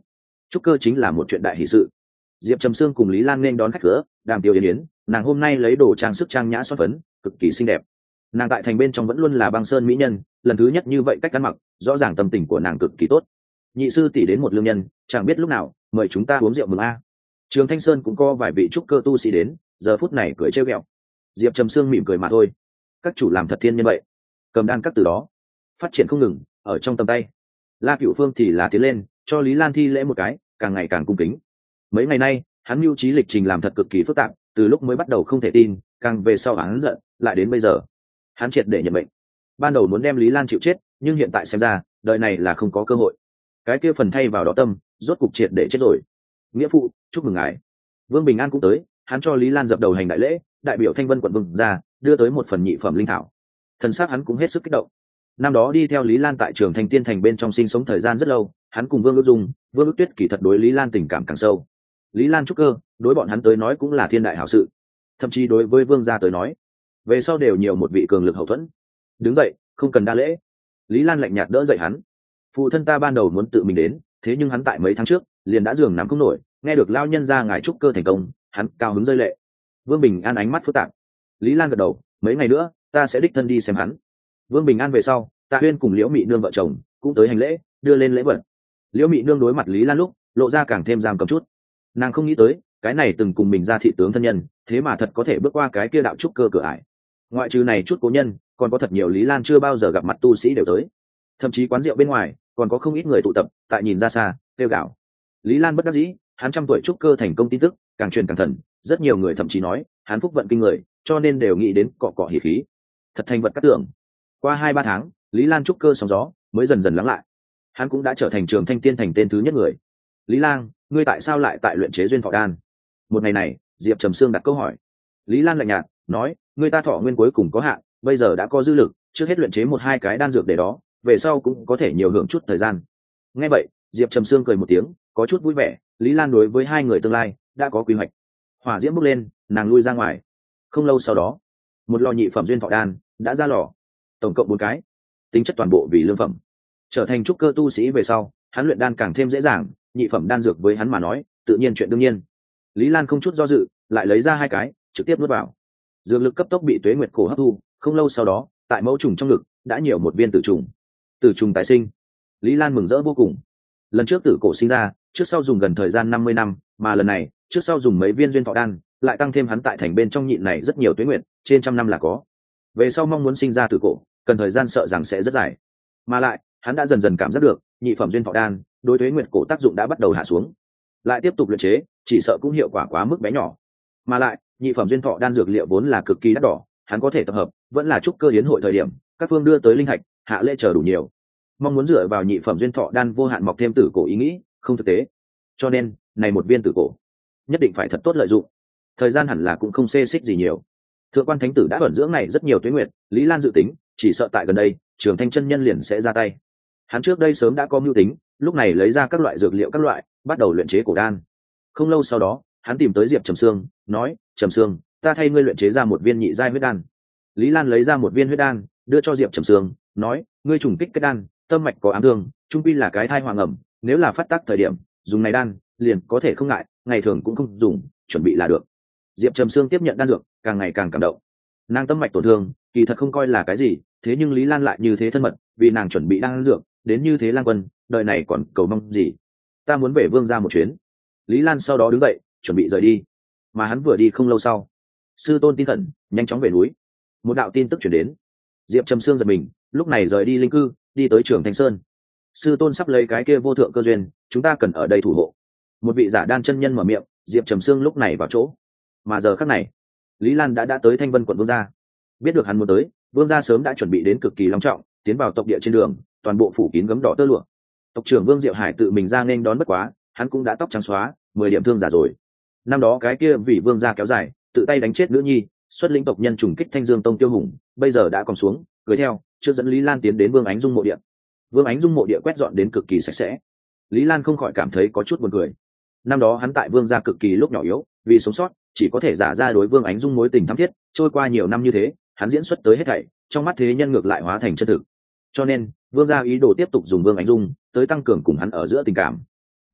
trúc cơ chính là một chuyện đại hỷ sự. Diệp Trầm Sương cùng Lý Lan nên đón khách cửa, đàm tiêu yến yến, nàng hôm nay lấy đồ trang sức trang nhã son phấn, cực kỳ xinh đẹp. Nàng tại thành bên trong vẫn luôn là băng sơn mỹ nhân, lần thứ nhất như vậy cách ăn mặc, rõ ràng tâm tình của nàng cực kỳ tốt. Nhị sư tỷ đến một lương nhân, chẳng biết lúc nào, mời chúng ta uống rượu mừng a. Trường Thanh Sơn cũng có vài vị trúc cơ tu sĩ đến, giờ phút này cười trêu ghẹo. Diệp Trầm Sương mỉm cười mà thôi. Các chủ làm thật thiên nhân vậy. Cầm đan các từ đó phát triển không ngừng, ở trong tầm tay. La Cửu Phương thì là tiến lên, cho Lý Lan thi lễ một cái, càng ngày càng cung kính. Mấy ngày nay, hắn mưu trí lịch trình làm thật cực kỳ phức tạp, từ lúc mới bắt đầu không thể tin, càng về sau hắn giận, lại đến bây giờ, hắn triệt để nhận mệnh. Ban đầu muốn đem Lý Lan chịu chết, nhưng hiện tại xem ra, đời này là không có cơ hội. Cái kia phần thay vào đó tâm, rốt cục triệt để chết rồi. Nghĩa phụ, chúc mừng ngài. Vương Bình An cũng tới, hắn cho Lý Lan dập đầu hành đại lễ, đại biểu Thanh Vân quận Vương ra, đưa tới một phần nhị phẩm linh thảo. Thần sắc hắn cũng hết sức kích động. Năm đó đi theo Lý Lan tại Trường Thanh Tiên thành bên trong sinh sống thời gian rất lâu, hắn cùng Vương Ước Dung, Vương Ước Tuyết kỳ thật đối Lý Lan tình cảm càng sâu. Lý Lan trúc cơ, đối bọn hắn tới nói cũng là thiên đại hảo sự, thậm chí đối với Vương gia tới nói, về sau đều nhiều một vị cường lực hậu thuẫn. Đứng dậy, không cần đa lễ. Lý Lan lạnh nhạt đỡ dậy hắn. Phụ thân ta ban đầu muốn tự mình đến, thế nhưng hắn tại mấy tháng trước liền đã giường nằm không nổi, nghe được lao nhân ra ngài trúc cơ thành công, hắn cao hứng rơi lệ. Vương Bình An ánh mắt phức tạp. Lý Lan gật đầu, mấy ngày nữa ta sẽ đích thân đi xem hắn. Vương Bình An về sau, Tạ Huyên cùng Liễu Mị Nương vợ chồng cũng tới hành lễ, đưa lên lễ vật. Liễu Mị Nương đối mặt Lý Lan lúc lộ ra càng thêm giam cầm chút. Nàng không nghĩ tới, cái này từng cùng mình ra thị tướng thân nhân, thế mà thật có thể bước qua cái kia đạo trúc cơ cửa ải. Ngoại trừ này chút cố nhân, còn có thật nhiều Lý Lan chưa bao giờ gặp mặt tu sĩ đều tới. Thậm chí quán rượu bên ngoài còn có không ít người tụ tập, tại nhìn ra xa, kêu gào. Lý Lan bất đắc dĩ, hắn trăm tuổi trúc cơ thành công tin tức càng truyền càng thần, rất nhiều người thậm chí nói hắn phúc vận kinh người, cho nên đều nghĩ đến cọ cọ hỉ khí. Thật thành vật cát tưởng. Qua hai ba tháng, Lý Lan trúc cơ sóng gió mới dần dần lắng lại. Hắn cũng đã trở thành Trường Thanh Tiên thành tên thứ nhất người. Lý Lan, ngươi tại sao lại tại luyện chế duyên thọ đan? Một ngày này, Diệp Trầm Sương đặt câu hỏi. Lý Lan lạnh nhạt nói, ngươi ta thọ nguyên cuối cùng có hạn, bây giờ đã có dư lực, trước hết luyện chế một hai cái đan dược để đó, về sau cũng có thể nhiều hưởng chút thời gian. Nghe vậy, Diệp Trầm Sương cười một tiếng, có chút vui vẻ. Lý Lan đối với hai người tương lai đã có quy hoạch. Hỏa diễm bốc lên, nàng lui ra ngoài. Không lâu sau đó, một lò nhị phẩm duyên thọ đan đã ra lò, tổng cộng bốn cái, tính chất toàn bộ vì lương phẩm. Trở thành trúc cơ tu sĩ về sau, hắn luyện đan càng thêm dễ dàng, nhị phẩm đan dược với hắn mà nói tự nhiên chuyện đương nhiên. Lý Lan không chút do dự lại lấy ra hai cái, trực tiếp nuốt vào. Dược lực cấp tốc bị tuế nguyệt cổ hấp thu, không lâu sau đó, tại mẫu trùng trong ngực đã nhiều một viên tử trùng. Tử trùng tái sinh. Lý Lan mừng rỡ vô cùng. Lần trước tử cổ sinh ra, trước sau dùng gần thời gian năm mươi năm, mà lần này, trước sau dùng mấy viên duyên thọ đan, lại tăng thêm hắn tại thành bên trong nhịn này rất nhiều tuế nguyệt, trên trăm năm là có. Về sau mong muốn sinh ra tử cổ, cần thời gian sợ rằng sẽ rất dài. Mà lại, hắn đã dần dần cảm giác được, nhị phẩm duyên thọ đan, đối tuế nguyệt cổ tác dụng đã bắt đầu hạ xuống. Lại tiếp tục luyện chế, chỉ sợ cũng hiệu quả quá mức bé nhỏ. Mà lại, nhị phẩm duyên thọ đan dược liệu vốn là cực kỳ đắt đỏ, hắn có thể tập hợp, vẫn là trúc cơ yến hội thời điểm, các phương đưa tới linh thạch, hạ lễ chờ đủ nhiều. Mong muốn dựa vào nhị phẩm duyên thọ đan vô hạn mọc thêm tử cổ ý nghĩ, không thực tế. Cho nên, này một viên tử cổ, nhất định phải thật tốt lợi dụng. Thời gian hẳn là cũng không xê xích gì nhiều. Thượng quan thánh tử đã ẩn dưỡng này rất nhiều tuế nguyệt, Lý Lan dự tính, chỉ sợ tại gần đây, Trường Thanh chân nhân liền sẽ ra tay. Hắn trước đây sớm đã có mưu tính, lúc này lấy ra các loại dược liệu các loại, bắt đầu luyện chế cổ đan. Không lâu sau đó, hắn tìm tới Diệp Trầm Sương, nói: "Trầm Sương, ta thay ngươi luyện chế ra một viên nhị giai huyết đan." Lý Lan lấy ra một viên huyết đan, đưa cho Diệp Trầm Sương, nói: "Ngươi trùng kích cái đan, tâm mạch có ám thương, trung quy là cái thai hoàng ẩm, nếu là phát tác thời điểm, dùng này đan, liền có thể không ngại, ngày thường cũng không dùng, chuẩn bị là được." Diệp Trầm Sương tiếp nhận đan dược, càng ngày càng cảm động. Nàng tâm mạch tổn thương, kỳ thật không coi là cái gì, thế nhưng Lý Lan lại như thế thân mật, vì nàng chuẩn bị đan dược, đến như thế Lan Quân, đời này còn cầu mong gì? Ta muốn về Vương gia một chuyến. Lý Lan sau đó đứng dậy, chuẩn bị rời đi. Mà hắn vừa đi không lâu sau, sư tôn tin khẩn, nhanh chóng về núi. Một đạo tin tức chuyển đến. Diệp Trầm Sương giật mình, lúc này rời đi linh cư, đi tới Trường Thanh Sơn. Sư tôn sắp lấy cái kia vô thượng cơ duyên, chúng ta cần ở đây thủ hộ. Một vị giả đan chân nhân mở miệng, Diệp Trầm Sương lúc này vào chỗ. Mà giờ khắc này, Lý Lan đã đã tới Thanh Vân quận Vương gia. Biết được hắn muốn tới, Vương gia sớm đã chuẩn bị đến cực kỳ long trọng, tiến vào tộc địa trên đường, toàn bộ phủ kín gấm đỏ tơ lụa. Tộc trưởng Vương Diệu Hải tự mình ra nên đón bất quá, hắn cũng đã tóc trắng xóa, mười điểm thương giả rồi. Năm đó cái kia vì Vương gia kéo dài, tự tay đánh chết nữ nhi, xuất lĩnh tộc nhân trùng kích Thanh Dương Tông tiêu hùng, bây giờ đã còn xuống, cưới theo, trước dẫn Lý Lan tiến đến Vương Ánh Dung mộ địa. Vương Ánh Dung mộ địa quét dọn đến cực kỳ sạch sẽ. Lý Lan không khỏi cảm thấy có chút buồn cười. Năm đó hắn tại Vương gia cực kỳ lúc nhỏ yếu, vì sống sót, chỉ có thể giả ra đối Vương Ánh Dung mối tình thắm thiết, trôi qua nhiều năm như thế, hắn diễn xuất tới hết thảy, trong mắt thế nhân ngược lại hóa thành chân thực. Cho nên, Vương gia ý đồ tiếp tục dùng Vương Ánh Dung tới tăng cường cùng hắn ở giữa tình cảm.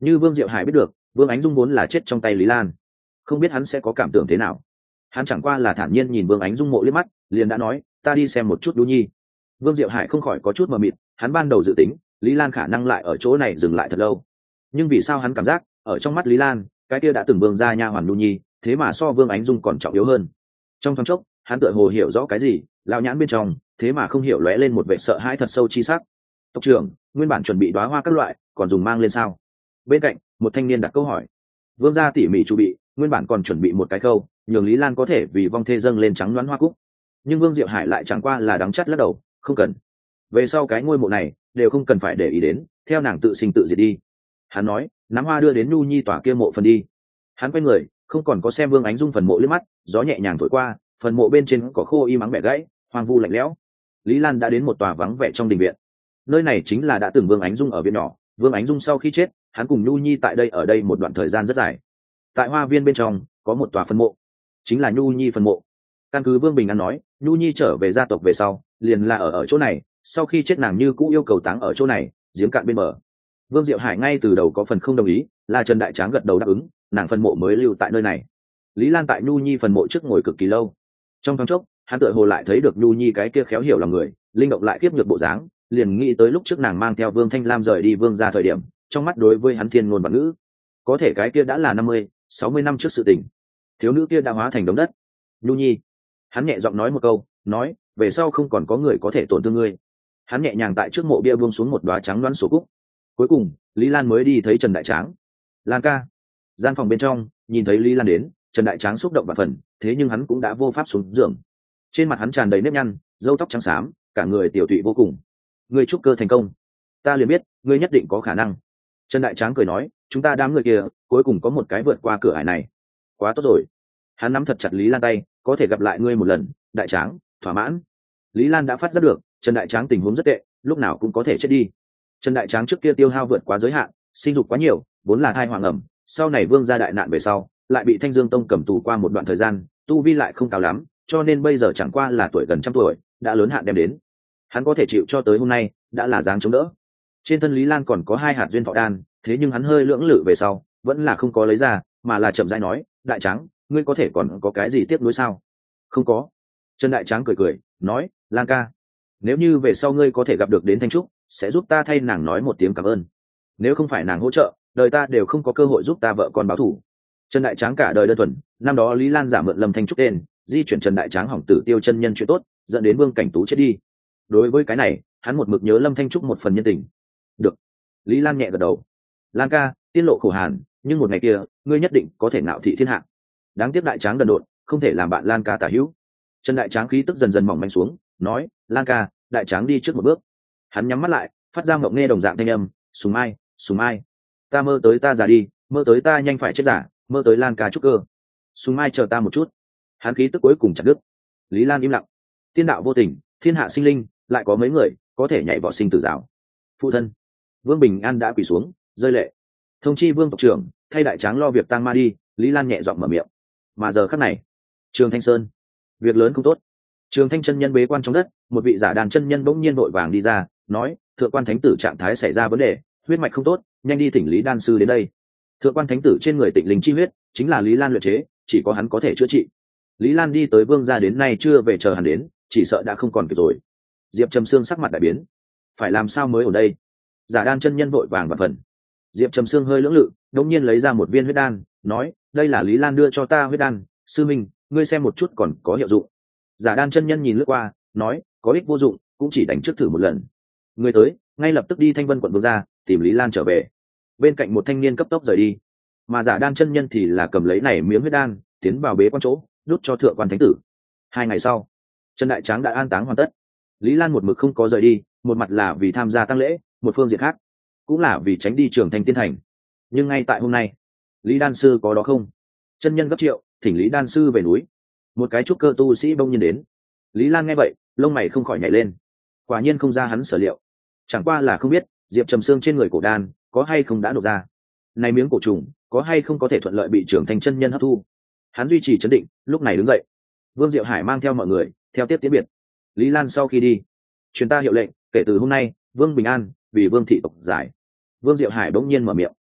Như Vương Diệu Hải biết được Vương Ánh Dung vốn là chết trong tay Lý Lan, không biết hắn sẽ có cảm tưởng thế nào. Hắn chẳng qua là thản nhiên nhìn Vương Ánh Dung mộ liếc mắt, liền đã nói ta đi xem một chút Đu Nhi. Vương Diệu Hải không khỏi có chút mờ mịt, hắn ban đầu dự tính Lý Lan khả năng lại ở chỗ này dừng lại thật lâu, nhưng vì sao hắn cảm giác ở trong mắt Lý Lan cái kia đã từng vương gia nha hoàn Đu Nhi thế mà so Vương Ánh Dung còn trọng yếu hơn. Trong thoáng chốc hắn tựa hồ hiểu rõ cái gì, lão nhãn bên trong thế mà không hiểu lóe lên một vẻ sợ hãi thật sâu chi sắc. Tộc trưởng, nguyên bản chuẩn bị đóa hoa các loại còn dùng mang lên sao? Bên cạnh một thanh niên đặt câu hỏi. Vương gia tỉ mỉ chuẩn bị, nguyên bản còn chuẩn bị một cái khâu nhường Lý Lan có thể vì vong thê dâng lên trắng đoán hoa cúc, nhưng Vương Diệu Hải lại chẳng qua là đắng chắt lắc đầu, không cần. Về sau cái ngôi mộ này đều không cần phải để ý đến, theo nàng tự sinh tự diệt đi. Hắn nói nắm hoa đưa đến Nhu Nhi tỏa kia mộ phần đi. Hắn quay người không còn có xem Vương Ánh Dung phần mộ liếc mắt, gió nhẹ nhàng thổi qua, phần mộ bên trên có khô y mắng bẻ gãy, hoang vu lạnh lẽo. Lý Lan đã đến một tòa vắng vẻ trong đình viện. Nơi này chính là đã từng Vương Ánh Dung ở viện nhỏ. Vương Ánh Dung sau khi chết, hắn cùng Nhu Nhi tại đây ở đây một đoạn thời gian rất dài. Tại hoa viên bên trong có một tòa phân mộ, chính là Nhu Nhi phân mộ. Căn cứ Vương Bình An nói, Nhu Nhi trở về gia tộc về sau liền là ở ở chỗ này, sau khi chết nàng như cũ yêu cầu táng ở chỗ này, giếng cạn bên bờ. Vương Diệu Hải ngay từ đầu có phần không đồng ý, là Trần Đại Tráng gật đầu đáp ứng, nàng phân mộ mới lưu tại nơi này. Lý Lan tại Nhu Nhi phần mộ trước ngồi cực kỳ lâu. Trong thoáng chốc hắn tựa hồ lại thấy được Nhu Nhi cái kia khéo hiểu lòng người, linh động lại kiếp nhược bộ dáng, liền nghĩ tới lúc trước nàng mang theo Vương Thanh Lam rời đi Vương gia thời điểm, trong mắt đối với hắn thiên ngôn vạn ngữ. Có thể cái kia đã là năm mươi, sáu mươi năm trước sự tình. Thiếu nữ kia đã hóa thành đống đất. Nhu Nhi, hắn nhẹ giọng nói một câu, nói về sau không còn có người có thể tổn thương ngươi. Hắn nhẹ nhàng tại trước mộ bia buông xuống một đóa trắng đoán sổ cúc. Cuối cùng Lý Lan mới đi thấy Trần Đại Tráng. Lan ca. Gian phòng bên trong nhìn thấy Lý Lan đến, Trần Đại Tráng xúc động và phần, thế nhưng hắn cũng đã vô pháp xuống giường. Trên mặt hắn tràn đầy nếp nhăn, râu tóc trắng xám, cả người tiểu tụy vô cùng. Ngươi trúc cơ thành công, ta liền biết ngươi nhất định có khả năng. Trần Đại Tráng cười nói, chúng ta đám người kia cuối cùng có một cái vượt qua cửa ải này, quá tốt rồi. Hắn nắm thật chặt Lý Lan tay, có thể gặp lại ngươi một lần, Đại Tráng, thỏa mãn. Lý Lan đã phát giác được Trần Đại Tráng tình huống rất tệ, lúc nào cũng có thể chết đi. Trần Đại Tráng trước kia tiêu hao vượt quá giới hạn, sinh dục quá nhiều, vốn là thai hoàng ẩm, sau này Vương gia đại nạn về sau lại bị Thanh Dương Tông cầm tù qua một đoạn thời gian, tu vi lại không cao lắm, cho nên bây giờ chẳng qua là tuổi gần trăm tuổi, đã lớn hạn đem đến. Hắn có thể chịu cho tới hôm nay đã là dáng chống đỡ. Trên thân Lý Lan còn có hai hạt duyên thọ đan, thế nhưng hắn hơi lưỡng lự về sau vẫn là không có lấy ra, mà là chậm rãi nói, Đại Tráng, ngươi có thể còn có cái gì tiếc nuối sao? Không có. Trần Đại Tráng cười cười nói, Lan ca, nếu như về sau ngươi có thể gặp được đến Thanh Trúc, sẽ giúp ta thay nàng nói một tiếng cảm ơn. Nếu không phải nàng hỗ trợ, đời ta đều không có cơ hội giúp ta vợ con báo thù. Trần Đại Tráng cả đời đơn thuần, năm đó Lý Lan giả mượn Lâm Thanh Trúc tên, di chuyển Trần Đại Tráng hỏng tử tiêu chân nhân chuyện tốt, dẫn đến Vương Cảnh Tú chết đi. Đối với cái này hắn một mực nhớ Lâm Thanh Trúc một phần nhân tình. Được. Lý Lan nhẹ gật đầu. Lan ca, tiên lộ khổ hàn, nhưng một ngày kia ngươi nhất định có thể ngạo thị thiên hạ. Đáng tiếc Đại Tráng đần độn, không thể làm bạn Lan ca tả hữu. Trần Đại Tráng khí tức dần dần mỏng manh xuống, nói, Lan ca, Đại Tráng đi trước một bước. Hắn nhắm mắt lại, phát ra mộng nghe đồng dạng thanh âm, Sùng Mai, Sùng Mai, ta mơ tới ta già đi, mơ tới ta nhanh phải chết giả, mơ tới Lan ca trúc cơ. Sùng Mai chờ ta một chút. Hắn khí tức cuối cùng chặt đứt. Lý Lan im lặng. Tiên đạo vô tình, thiên hạ sinh linh, lại có mấy người có thể nhảy vọt sinh tử giáo. Phụ thân. Vương Bình An đã quỳ xuống, rơi lệ. Thông chi Vương tộc trưởng, thay Đại Tráng lo việc tang ma đi. Lý Lan nhẹ giọng mở miệng. Mà giờ khắc này, Trường Thanh Sơn, việc lớn không tốt. Trường Thanh chân nhân bế quan trong đất, một vị giả đàn chân nhân bỗng nhiên vội vàng đi ra, nói, thượng quan thánh tử trạng thái xảy ra vấn đề, huyết mạch không tốt, nhanh đi thỉnh Lý đan sư đến đây. Thượng quan thánh tử trên người tịnh linh chi huyết chính là Lý Lan luyện chế, chỉ có hắn có thể chữa trị. Lý Lan đi tới Vương gia đến nay chưa về, chờ hắn đến, chỉ sợ đã không còn kịp rồi. Diệp Trầm Sương sắc mặt đại biến, phải làm sao mới ở đây? Giả đan chân nhân vội vàng và phần. Diệp Trầm Sương hơi lưỡng lự, đột nhiên lấy ra một viên huyết đan, nói, đây là Lý Lan đưa cho ta huyết đan, sư minh, ngươi xem một chút còn có hiệu dụng. Giả đan chân nhân nhìn lướt qua, nói, có ích vô dụng, cũng chỉ đánh trước thử một lần. Người tới, ngay lập tức đi Thanh Vân quận Vương gia, tìm Lý Lan trở về. Bên cạnh một thanh niên cấp tốc rời đi, mà giả đan chân nhân thì là cầm lấy này miếng huyết đan, tiến vào bế quan chỗ, đút cho thượng quan thánh tử. Hai ngày sau, Trần Đại Tráng đã an táng hoàn tất. Lý Lan một mực không có rời đi, một mặt là vì tham gia tang lễ, một phương diện khác cũng là vì tránh đi Trường Thanh tiên thành. Nhưng ngay tại hôm nay, Lý đan sư có đó không? Chân nhân gấp triệu, thỉnh Lý đan sư về núi. Một cái trúc cơ tu sĩ bỗng nhiên đến. Lý Lan nghe vậy, lông mày không khỏi nhảy lên. Quả nhiên không ra hắn sở liệu. Chẳng qua là không biết Diệp Trầm Sương trên người cổ đan có hay không đã nộp ra. Này miếng cổ trùng có hay không có thể thuận lợi bị Trường Thanh chân nhân hấp thu. Hắn duy trì trấn định, lúc này đứng dậy. Vương Diệu Hải mang theo mọi người theo tiếp tiễn biệt. Lý Lan sau khi đi, truyền ta hiệu lệnh, kể từ hôm nay Vương Bình An vì Vương thị tộc giải. Vương Diệu Hải bỗng nhiên mở miệng.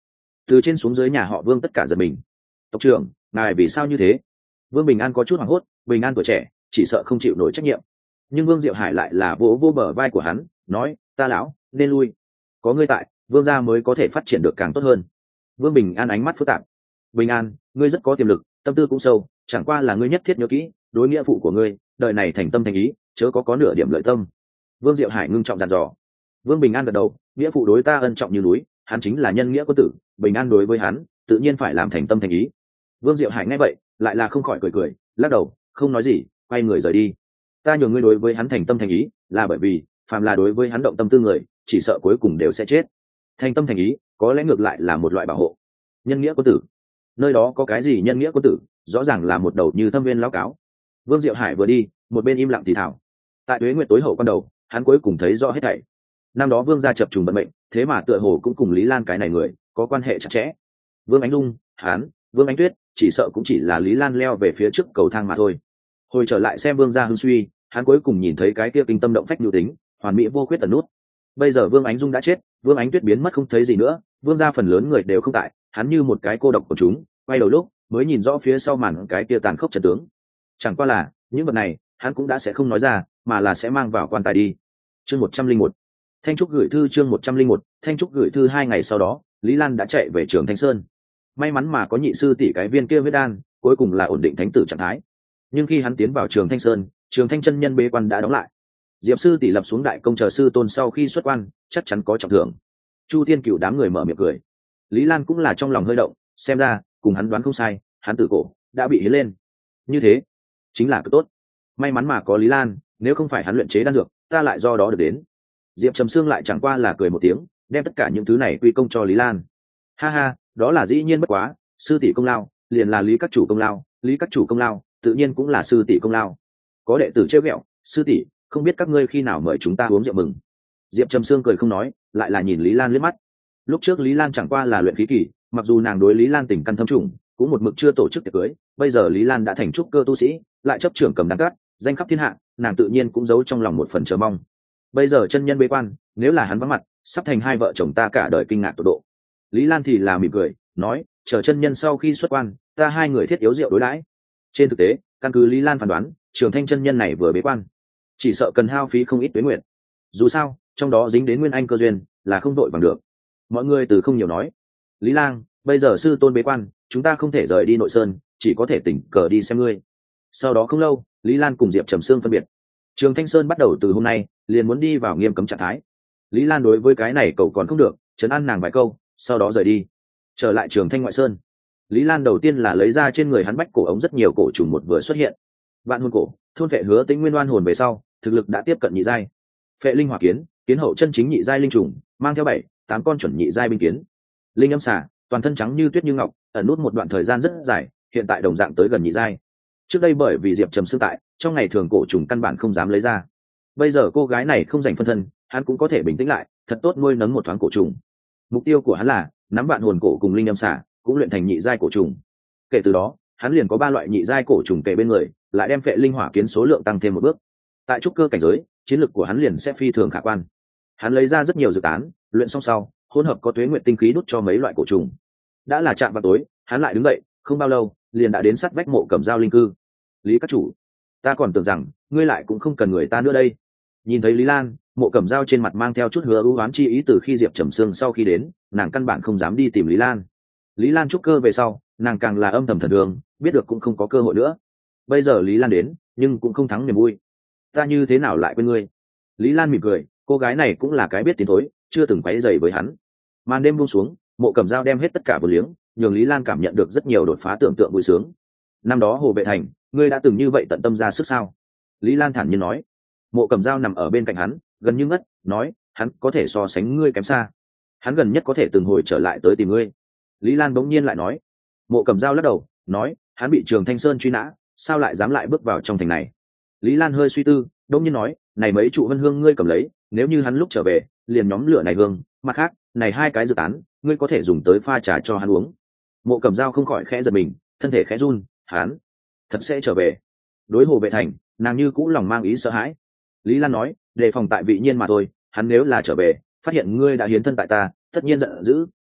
Từ trên xuống dưới nhà họ Vương tất cả giật mình. Tộc trưởng, ngài vì sao như thế? Vương Bình An có chút hoảng hốt, Bình An tuổi trẻ chỉ sợ không chịu nổi trách nhiệm, nhưng Vương Diệu Hải lại là vỗ vỗ bờ vai của hắn, nói, ta lão nên lui, có ngươi tại, Vương gia mới có thể phát triển được càng tốt hơn. Vương Bình An ánh mắt phức tạp. Bình An, ngươi rất có tiềm lực, tâm tư cũng sâu, chẳng qua là ngươi nhất thiết nhớ kỹ, đối nghĩa phụ của ngươi, đời này thành tâm thành ý, chớ có có nửa điểm lợi tâm. Vương Diệu Hải ngưng trọng dặn dò. Vương Bình An gật đầu, nghĩa phụ đối ta ân trọng như núi, hắn chính là nhân nghĩa quân tử, Bình An đối với hắn tự nhiên phải làm thành tâm thành ý. Vương Diệu Hải nghe vậy lại là không khỏi cười cười, lắc đầu, không nói gì, quay người rời đi. Ta nhường ngươi đối với hắn thành tâm thành ý, là bởi vì phàm là đối với hắn động tâm tư người, chỉ sợ cuối cùng đều sẽ chết. Thành tâm thành ý có lẽ ngược lại là một loại bảo hộ. Nhân nghĩa quân tử, nơi đó có cái gì nhân nghĩa quân tử, rõ ràng là một đầu như thâm viên lão cáo. Vương Diệu Hải vừa đi, một bên im lặng thì thảo. Tại Tuế Nguyệt tối hậu quan đầu, hắn cuối cùng thấy rõ hết thảy. Năm đó Vương gia chập trùng vận mệnh, thế mà tựa hồ cũng cùng Lý Lan cái này người có quan hệ chặt chẽ. Vương Ánh Dung, hắn, Vương Ánh Tuyết, chỉ sợ cũng chỉ là Lý Lan leo về phía trước cầu thang mà thôi. Hồi trở lại xem Vương gia hưng suy, hắn cuối cùng nhìn thấy cái kia kinh tâm động phách nhu tính, hoàn mỹ vô khuyết tận nút. Bây giờ Vương Ánh Dung đã chết, Vương Ánh Tuyết biến mất không thấy gì nữa, Vương gia phần lớn người đều không tại, hắn như một cái cô độc của chúng, quay đầu lúc mới nhìn rõ phía sau màn cái kia tàn khốc trận tướng. Chẳng qua là những vật này hắn cũng đã sẽ không nói ra, mà là sẽ mang vào quan tài đi. Chương một trăm linh một, Thanh Trúc gửi thư. Chương một trăm linh một, Thanh Trúc gửi thư. Hai ngày sau đó, Lý Lan đã chạy về Trường Thanh Sơn. May mắn mà có nhị sư tỷ cái viên kia huyết đan, cuối cùng là ổn định thánh tử trạng thái. Nhưng khi hắn tiến vào Trường Thanh Sơn, Trường Thanh chân nhân bế quan đã đóng lại. Diệp sư tỷ lập xuống đại công chờ sư tôn sau khi xuất quan, chắc chắn có trọng thưởng. Chu Thiên Cửu đám người mở miệng cười. Lý Lan cũng là trong lòng hơi động, xem ra cùng hắn đoán không sai, hắn tử cổ đã bị hiến lên. Như thế chính là cực tốt. May mắn mà có Lý Lan, nếu không phải hắn luyện chế đan dược, ta lại do đó được đến. Diệp Trầm Sương lại chẳng qua là cười một tiếng, đem tất cả những thứ này quy công cho Lý Lan. Ha ha, đó là dĩ nhiên bất quá, sư tỷ công lao liền là Lý các chủ công lao, Lý các chủ công lao tự nhiên cũng là sư tỷ công lao. Có đệ tử trêu ghẹo, sư tỷ, không biết các ngươi khi nào mời chúng ta uống rượu mừng. Diệp Trầm Sương cười không nói, lại là nhìn Lý Lan liếc mắt. Lúc trước Lý Lan chẳng qua là luyện khí kỳ, mặc dù nàng đối Lý Lan tình căn thâm trùng, cũng một mực chưa tổ chức tiệc cưới, bây giờ Lý Lan đã thành trúc cơ tu sĩ, lại chấp trưởng cầm đan cát, danh khắp thiên hạ, nàng tự nhiên cũng giấu trong lòng một phần chờ mong. Bây giờ chân nhân bế quan, nếu là hắn vắng mặt, sắp thành hai vợ chồng ta cả đời kinh ngạc tột độ. Lý Lan thì là mỉm cười, nói, chờ chân nhân sau khi xuất quan, ta hai người thiết yếu rượu đối đãi. Trên thực tế, căn cứ Lý Lan phán đoán, Trường Thanh chân nhân này vừa bế quan, chỉ sợ cần hao phí không ít tuế nguyện. Dù sao, trong đó dính đến nguyên anh cơ duyên, là không đội bằng được. Mọi người từ không nhiều nói. Lý Lang, bây giờ sư tôn bế quan, chúng ta không thể rời đi nội sơn, chỉ có thể tỉnh cờ đi xem ngươi. Sau đó không lâu, Lý Lan cùng Diệp Trầm Sương phân biệt. Trường Thanh Sơn bắt đầu từ hôm nay liền muốn đi vào nghiêm cấm trạng thái. Lý Lan đối với cái này cậu còn không được, trấn an nàng vài câu, sau đó rời đi. Trở lại Trường Thanh ngoại sơn, Lý Lan đầu tiên là lấy ra trên người hắn bách cổ ống rất nhiều cổ trùng một vừa xuất hiện. Vạn hồn cổ, thôn vệ hứa Tĩnh Nguyên oan hồn về sau, thực lực đã tiếp cận nhị giai. Phệ linh hỏa kiến, kiến hậu chân chính nhị giai linh trùng, mang theo bảy, tám con chuẩn nhị giai binh kiến. Linh âm xà, toàn thân trắng như tuyết như ngọc, ẩn nút một đoạn thời gian rất dài, hiện tại đồng dạng tới gần nhị giai. Trước đây bởi vì Diệp Trầm Sương tại, trong ngày thường cổ trùng căn bản không dám lấy ra. Bây giờ cô gái này không dành phân thân, hắn cũng có thể bình tĩnh lại, thật tốt nuôi nấng một thoáng cổ trùng. Mục tiêu của hắn là nắm vạn hồn cổ cùng linh âm xà, cũng luyện thành nhị giai cổ trùng. Kể từ đó, hắn liền có ba loại nhị giai cổ trùng kể bên người, lại đem phệ linh hỏa kiến số lượng tăng thêm một bước. Tại trúc cơ cảnh giới, chiến lực của hắn liền sẽ phi thường khả quan. Hắn lấy ra rất nhiều dược tán, luyện xong sau, hỗn hợp có tuế nguyện tinh khí đút cho mấy loại cổ trùng. Đã là chạm vào tối, hắn lại đứng dậy, không bao lâu, liền đã đến sát vách mộ Cẩm Dao linh cư. Lý các chủ, ta còn tưởng rằng ngươi lại cũng không cần người ta nữa đây. Nhìn thấy Lý Lan, mộ Cẩm Dao trên mặt mang theo chút hứa ưu oán chi ý từ khi Diệp Trầm Sương sau khi đến, nàng căn bản không dám đi tìm Lý Lan. Lý Lan trúc cơ về sau, nàng càng là âm thầm thần đường, biết được cũng không có cơ hội nữa. Bây giờ Lý Lan đến, nhưng cũng không thắng niềm vui. Ta như thế nào lại quên ngươi? Lý Lan mỉm cười, cô gái này cũng là cái biết tiến thối, chưa từng quấy rầy với hắn. Màn đêm buông xuống, mộ Cẩm Dao đem hết tất cả vô liếng, nhường Lý Lan cảm nhận được rất nhiều đột phá tưởng tượng vui sướng. Năm đó Hồ Vệ Thành, ngươi đã từng như vậy tận tâm ra sức sao? Lý Lan thản nhiên nói. Mộ Cẩm Dao nằm ở bên cạnh hắn, gần như ngất, nói, hắn có thể so sánh ngươi kém xa. Hắn gần nhất có thể từng hồi trở lại tới tìm ngươi. Lý Lan bỗng nhiên lại nói. Mộ Cẩm Dao lắc đầu, nói, hắn bị Trường Thanh Sơn truy nã, sao lại dám lại bước vào trong thành này? Lý Lan hơi suy tư, bỗng nhiên nói, này mấy trụ vân hương ngươi cầm lấy, nếu như hắn lúc trở về, liền nhóm lửa này hương, mặt khác, này hai cái dự tán, ngươi có thể dùng tới pha trà cho hắn uống. Mộ Cẩm Dao không khỏi khẽ giật mình, thân thể khẽ run, hắn thật sẽ trở về? Đối Hồ Vệ Thành, nàng như cũ lòng mang ý sợ hãi. Lý Lan nói, đề phòng tại vị nhiên mà thôi, hắn nếu là trở về, phát hiện ngươi đã hiến thân tại ta, tất nhiên giận dữ,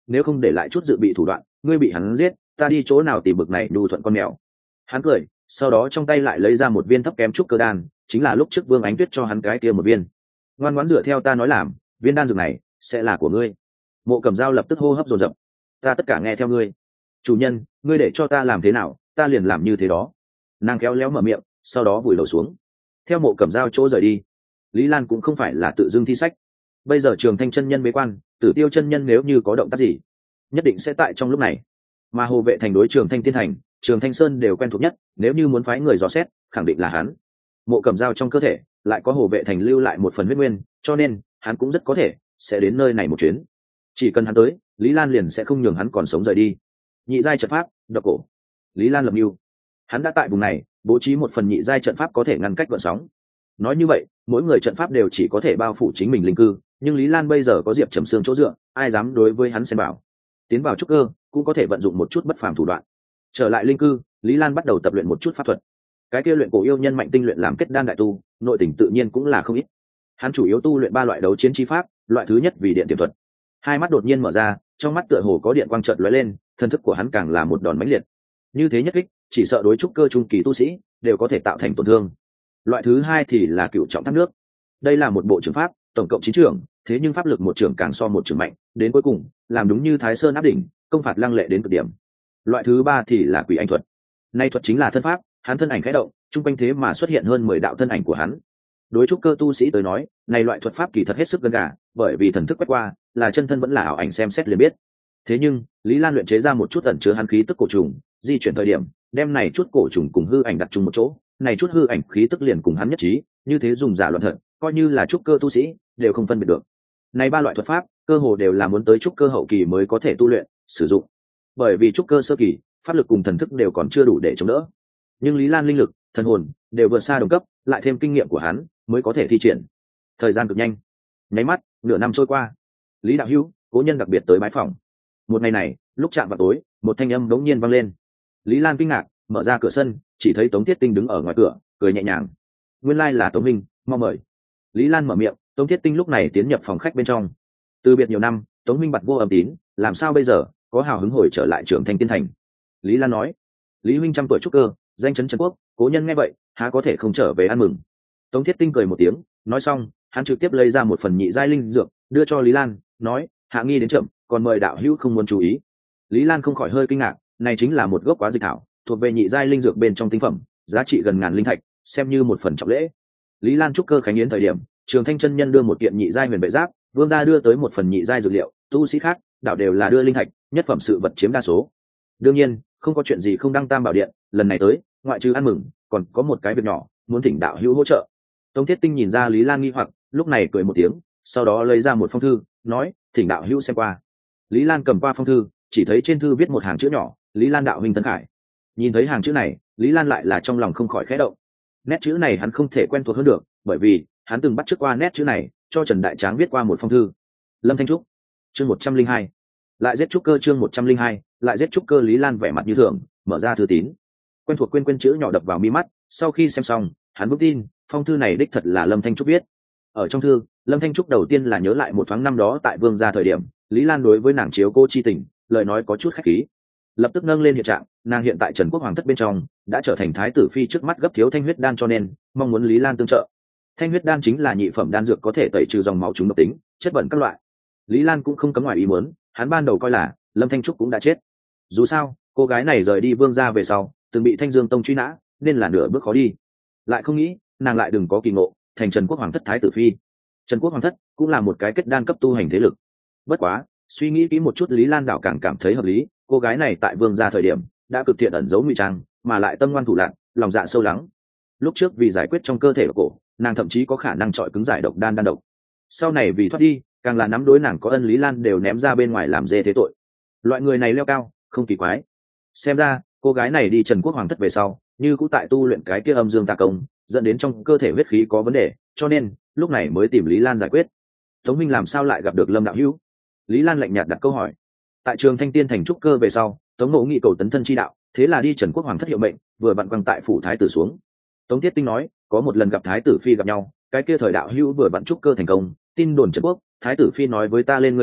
nếu không để lại chút dự bị thủ đoạn, ngươi bị hắn giết, ta đi chỗ nào tìm bực này nhu thuận con mèo. Hắn cười, sau đó trong tay lại lấy ra một viên thấp kém trúc cơ đan, chính là lúc trước Vương Ánh Tuyết cho hắn cái kia một viên. Ngoan ngoãn dựa theo ta nói làm, viên đan dược này sẽ là của ngươi. Mộ Cẩm Dao lập tức hô hấp dồn dập. Ta tất cả nghe theo ngươi. Chủ nhân, ngươi để cho ta làm thế nào, ta liền làm như thế đó. Nàng khéo léo mở miệng, sau đó vùi đầu xuống. Theo Mộ Cẩm Dao chỗ rời đi, Lý Lan cũng không phải là tự dưng thi sách. Bây giờ Trường Thanh chân nhân bế quan, Tử Tiêu chân nhân nếu như có động tác gì, nhất định sẽ tại trong lúc này. Mà Hồ Vệ Thành đối Trường Thanh Tiên Thành, Trường Thanh Sơn đều quen thuộc nhất, nếu như muốn phái người dò xét, khẳng định là hắn. Mộ Cẩm Dao trong cơ thể lại có Hồ Vệ Thành lưu lại một phần huyết nguyên, cho nên hắn cũng rất có thể sẽ đến nơi này một chuyến. Chỉ cần hắn tới, Lý Lan liền sẽ không nhường hắn còn sống rời đi. Nhị giai trận pháp, độc cổ. Lý Lan lập mưu. Hắn đã tại vùng này bố trí một phần nhị giai trận pháp có thể ngăn cách gợn sóng. Nói như vậy, mỗi người trận pháp đều chỉ có thể bao phủ chính mình linh cư, nhưng Lý Lan bây giờ có Diệp Trầm Sương chỗ dựa, ai dám đối với hắn xen vào. Tiến vào trúc cơ, cũng có thể vận dụng một chút bất phàm thủ đoạn. Trở lại linh cư, Lý Lan bắt đầu tập luyện một chút pháp thuật. Cái kia luyện cổ yêu nhân mạnh tinh luyện làm kết đan đại tu, nội tình tự nhiên cũng là không ít. Hắn chủ yếu tu luyện ba loại đấu chiến chi pháp, loại thứ nhất vì điện tiềm thuật. Hai mắt đột nhiên mở ra, trong mắt tựa hồ có điện quang chợt lóe lên, thân thức của hắn càng là một đòn mãnh liệt. Như thế nhất kích, chỉ sợ đối trúc cơ trung kỳ tu sĩ đều có thể tạo thành tổn thương. Loại thứ hai thì là cựu trọng thác nước. Đây là một bộ trường pháp, tổng cộng chín trường, thế nhưng pháp lực một trường càng so một trường mạnh, đến cuối cùng làm đúng như Thái Sơn áp đỉnh, công phạt lăng lệ đến cực điểm. Loại thứ ba thì là quỷ anh thuật. Nay thuật chính là thân pháp, hắn thân ảnh khẽ động, trung quanh thế mà xuất hiện hơn mười đạo thân ảnh của hắn. Đối trúc cơ tu sĩ tới nói, này loại thuật pháp kỳ thật hết sức gần gà, bởi vì thần thức quét qua, là chân thân vẫn là ảo ảnh xem xét liền biết. Thế nhưng, Lý Lan luyện chế ra một chút ẩn chứa hắn khí tức cổ trùng, di chuyển thời điểm, đem này chút cổ trùng cùng hư ảnh đặt chung một chỗ, này chút hư ảnh khí tức liền cùng hắn nhất trí, như thế dùng giả loạn thật, coi như là trúc cơ tu sĩ, đều không phân biệt được. Này ba loại thuật pháp, cơ hồ đều là muốn tới trúc cơ hậu kỳ mới có thể tu luyện, sử dụng. Bởi vì trúc cơ sơ kỳ, pháp lực cùng thần thức đều còn chưa đủ để chống đỡ. Nhưng Lý Lan linh lực, thần hồn đều vượt xa đồng cấp, lại thêm kinh nghiệm của hắn, mới có thể thi triển. Thời gian cực nhanh, nháy mắt, nửa năm trôi qua. Lý đạo hữu, cố nhân đặc biệt tới bái phòng. Một ngày này, lúc chạm vào tối, một thanh âm đống nhiên vang lên. Lý Lan kinh ngạc, mở ra cửa sân, chỉ thấy Tống Thiết Tinh đứng ở ngoài cửa, cười nhẹ nhàng. Nguyên lai là Tống Minh, mau mời. Lý Lan mở miệng, Tống Thiết Tinh lúc này tiến nhập phòng khách bên trong. Từ biệt nhiều năm, Tống Minh bặt vô âm tín, làm sao bây giờ, có hào hứng hồi trở lại Trường Thanh Tiên Thành. Lý Lan nói, Lý huynh trăm tuổi trúc cơ, danh chấn trấn quốc, cố nhân nghe vậy, há có thể không trở về ăn mừng. Tống Thiết Tinh cười một tiếng, nói xong, hắn trực tiếp lấy ra một phần nhị giai linh dược, đưa cho Lý Lan, nói, hạ nghi đến chậm, còn mời đạo hữu không muốn chú ý. Lý Lan không khỏi hơi kinh ngạc, này chính là một gốc quá dịch thảo, thuộc về nhị giai linh dược bên trong tinh phẩm, giá trị gần ngàn linh thạch, xem như một phần trọng lễ. Lý Lan trúc cơ khánh yến thời điểm, Trường Thanh chân nhân đưa một kiện nhị giai huyền bệ giáp, Vương gia đưa tới một phần nhị giai dược liệu, tu sĩ khác, đạo đều là đưa linh thạch, nhất phẩm sự vật chiếm đa số. Đương nhiên, không có chuyện gì không đăng tam bảo điện, lần này tới, ngoại trừ ăn mừng, còn có một cái việc nhỏ, muốn thỉnh đạo hữu hỗ trợ. Tống Thiết Tinh nhìn ra Lý Lan nghi hoặc, lúc này cười một tiếng, sau đó lấy ra một phong thư, nói, thỉnh đạo hữu xem qua. Lý Lan cầm qua phong thư, chỉ thấy trên thư viết một hàng chữ nhỏ, Lý Lan đạo huynh Tấn Khải. Nhìn thấy hàng chữ này, Lý Lan lại là trong lòng không khỏi khẽ động. Nét chữ này hắn không thể quen thuộc hơn được, bởi vì hắn từng bắt chước qua nét chữ này, cho Trần Đại Tráng viết qua một phong thư. Lâm Thanh Trúc, chương một trăm linh hai, lại giết trúc cơ chương một trăm linh hai, lại giết trúc cơ. Lý Lan vẻ mặt như thường, mở ra thư tín. Quen thuộc quên quên chữ nhỏ đập vào mi mắt, sau khi xem xong, hắn vững tin, phong thư này đích thật là Lâm Thanh Trúc viết. Ở trong thư, Lâm Thanh Trúc đầu tiên là nhớ lại một thoáng năm đó tại Vương gia thời điểm, Lý Lan đối với nàng chiếu cô chi tình, lời nói có chút khách khí. Lập tức nâng lên hiện trạng, nàng hiện tại Trần Quốc hoàng thất bên trong, đã trở thành thái tử phi trước mắt gấp thiếu thanh huyết đan, cho nên mong muốn Lý Lan tương trợ. Thanh huyết đan chính là nhị phẩm đan dược có thể tẩy trừ dòng máu chúng độc tính, chất bẩn các loại. Lý Lan cũng không cấm ngoài ý muốn, hắn ban đầu coi là Lâm Thanh Trúc cũng đã chết. Dù sao, cô gái này rời đi Vương gia về sau, từng bị Thanh Dương Tông truy nã, nên là nửa bước khó đi. Lại không nghĩ, nàng lại đừng có kỳ ngộ, thành Trần Quốc hoàng thất thái tử phi. Trần Quốc hoàng thất cũng là một cái kết đan cấp tu hành thế lực. Bất quá, suy nghĩ kỹ một chút, Lý Lan đảo càng cảm thấy hợp lý, cô gái này tại Vương gia thời điểm đã cực thiện ẩn giấu ngụy trang, mà lại tâm ngoan thủ lạn, lòng dạ sâu lắng. Lúc trước vì giải quyết trong cơ thể của cổ, nàng thậm chí có khả năng chọi cứng giải độc đan đan độc. Sau này vì thoát đi, càng là nắm đối nàng có ân, Lý Lan đều ném ra bên ngoài làm dê thế tội. Loại người này leo cao, không kỳ quái. Xem ra, cô gái này đi Trần Quốc hoàng thất về sau, như cũng tại tu luyện cái kia âm dương tà công, dẫn đến trong cơ thể huyết khí có vấn đề, cho nên lúc này mới tìm Lý Lan giải quyết. Tống Minh làm sao lại gặp được Lâm đạo hữu? Lý Lan lạnh nhạt đặt câu hỏi. Tại Trường Thanh Tiên thành trúc cơ về sau, Tống Ngộ nghị cầu tấn thân chi đạo, thế là đi Trần Quốc hoàng thất hiệu mệnh, vừa vặn quăng tại phủ thái tử xuống. Tống Thiết Tinh nói, có một lần gặp thái tử phi gặp nhau, cái kia thời đạo hữu vừa vặn trúc cơ thành công, tin đồn Trần Quốc, thái tử phi nói với ta lên ngươi đến,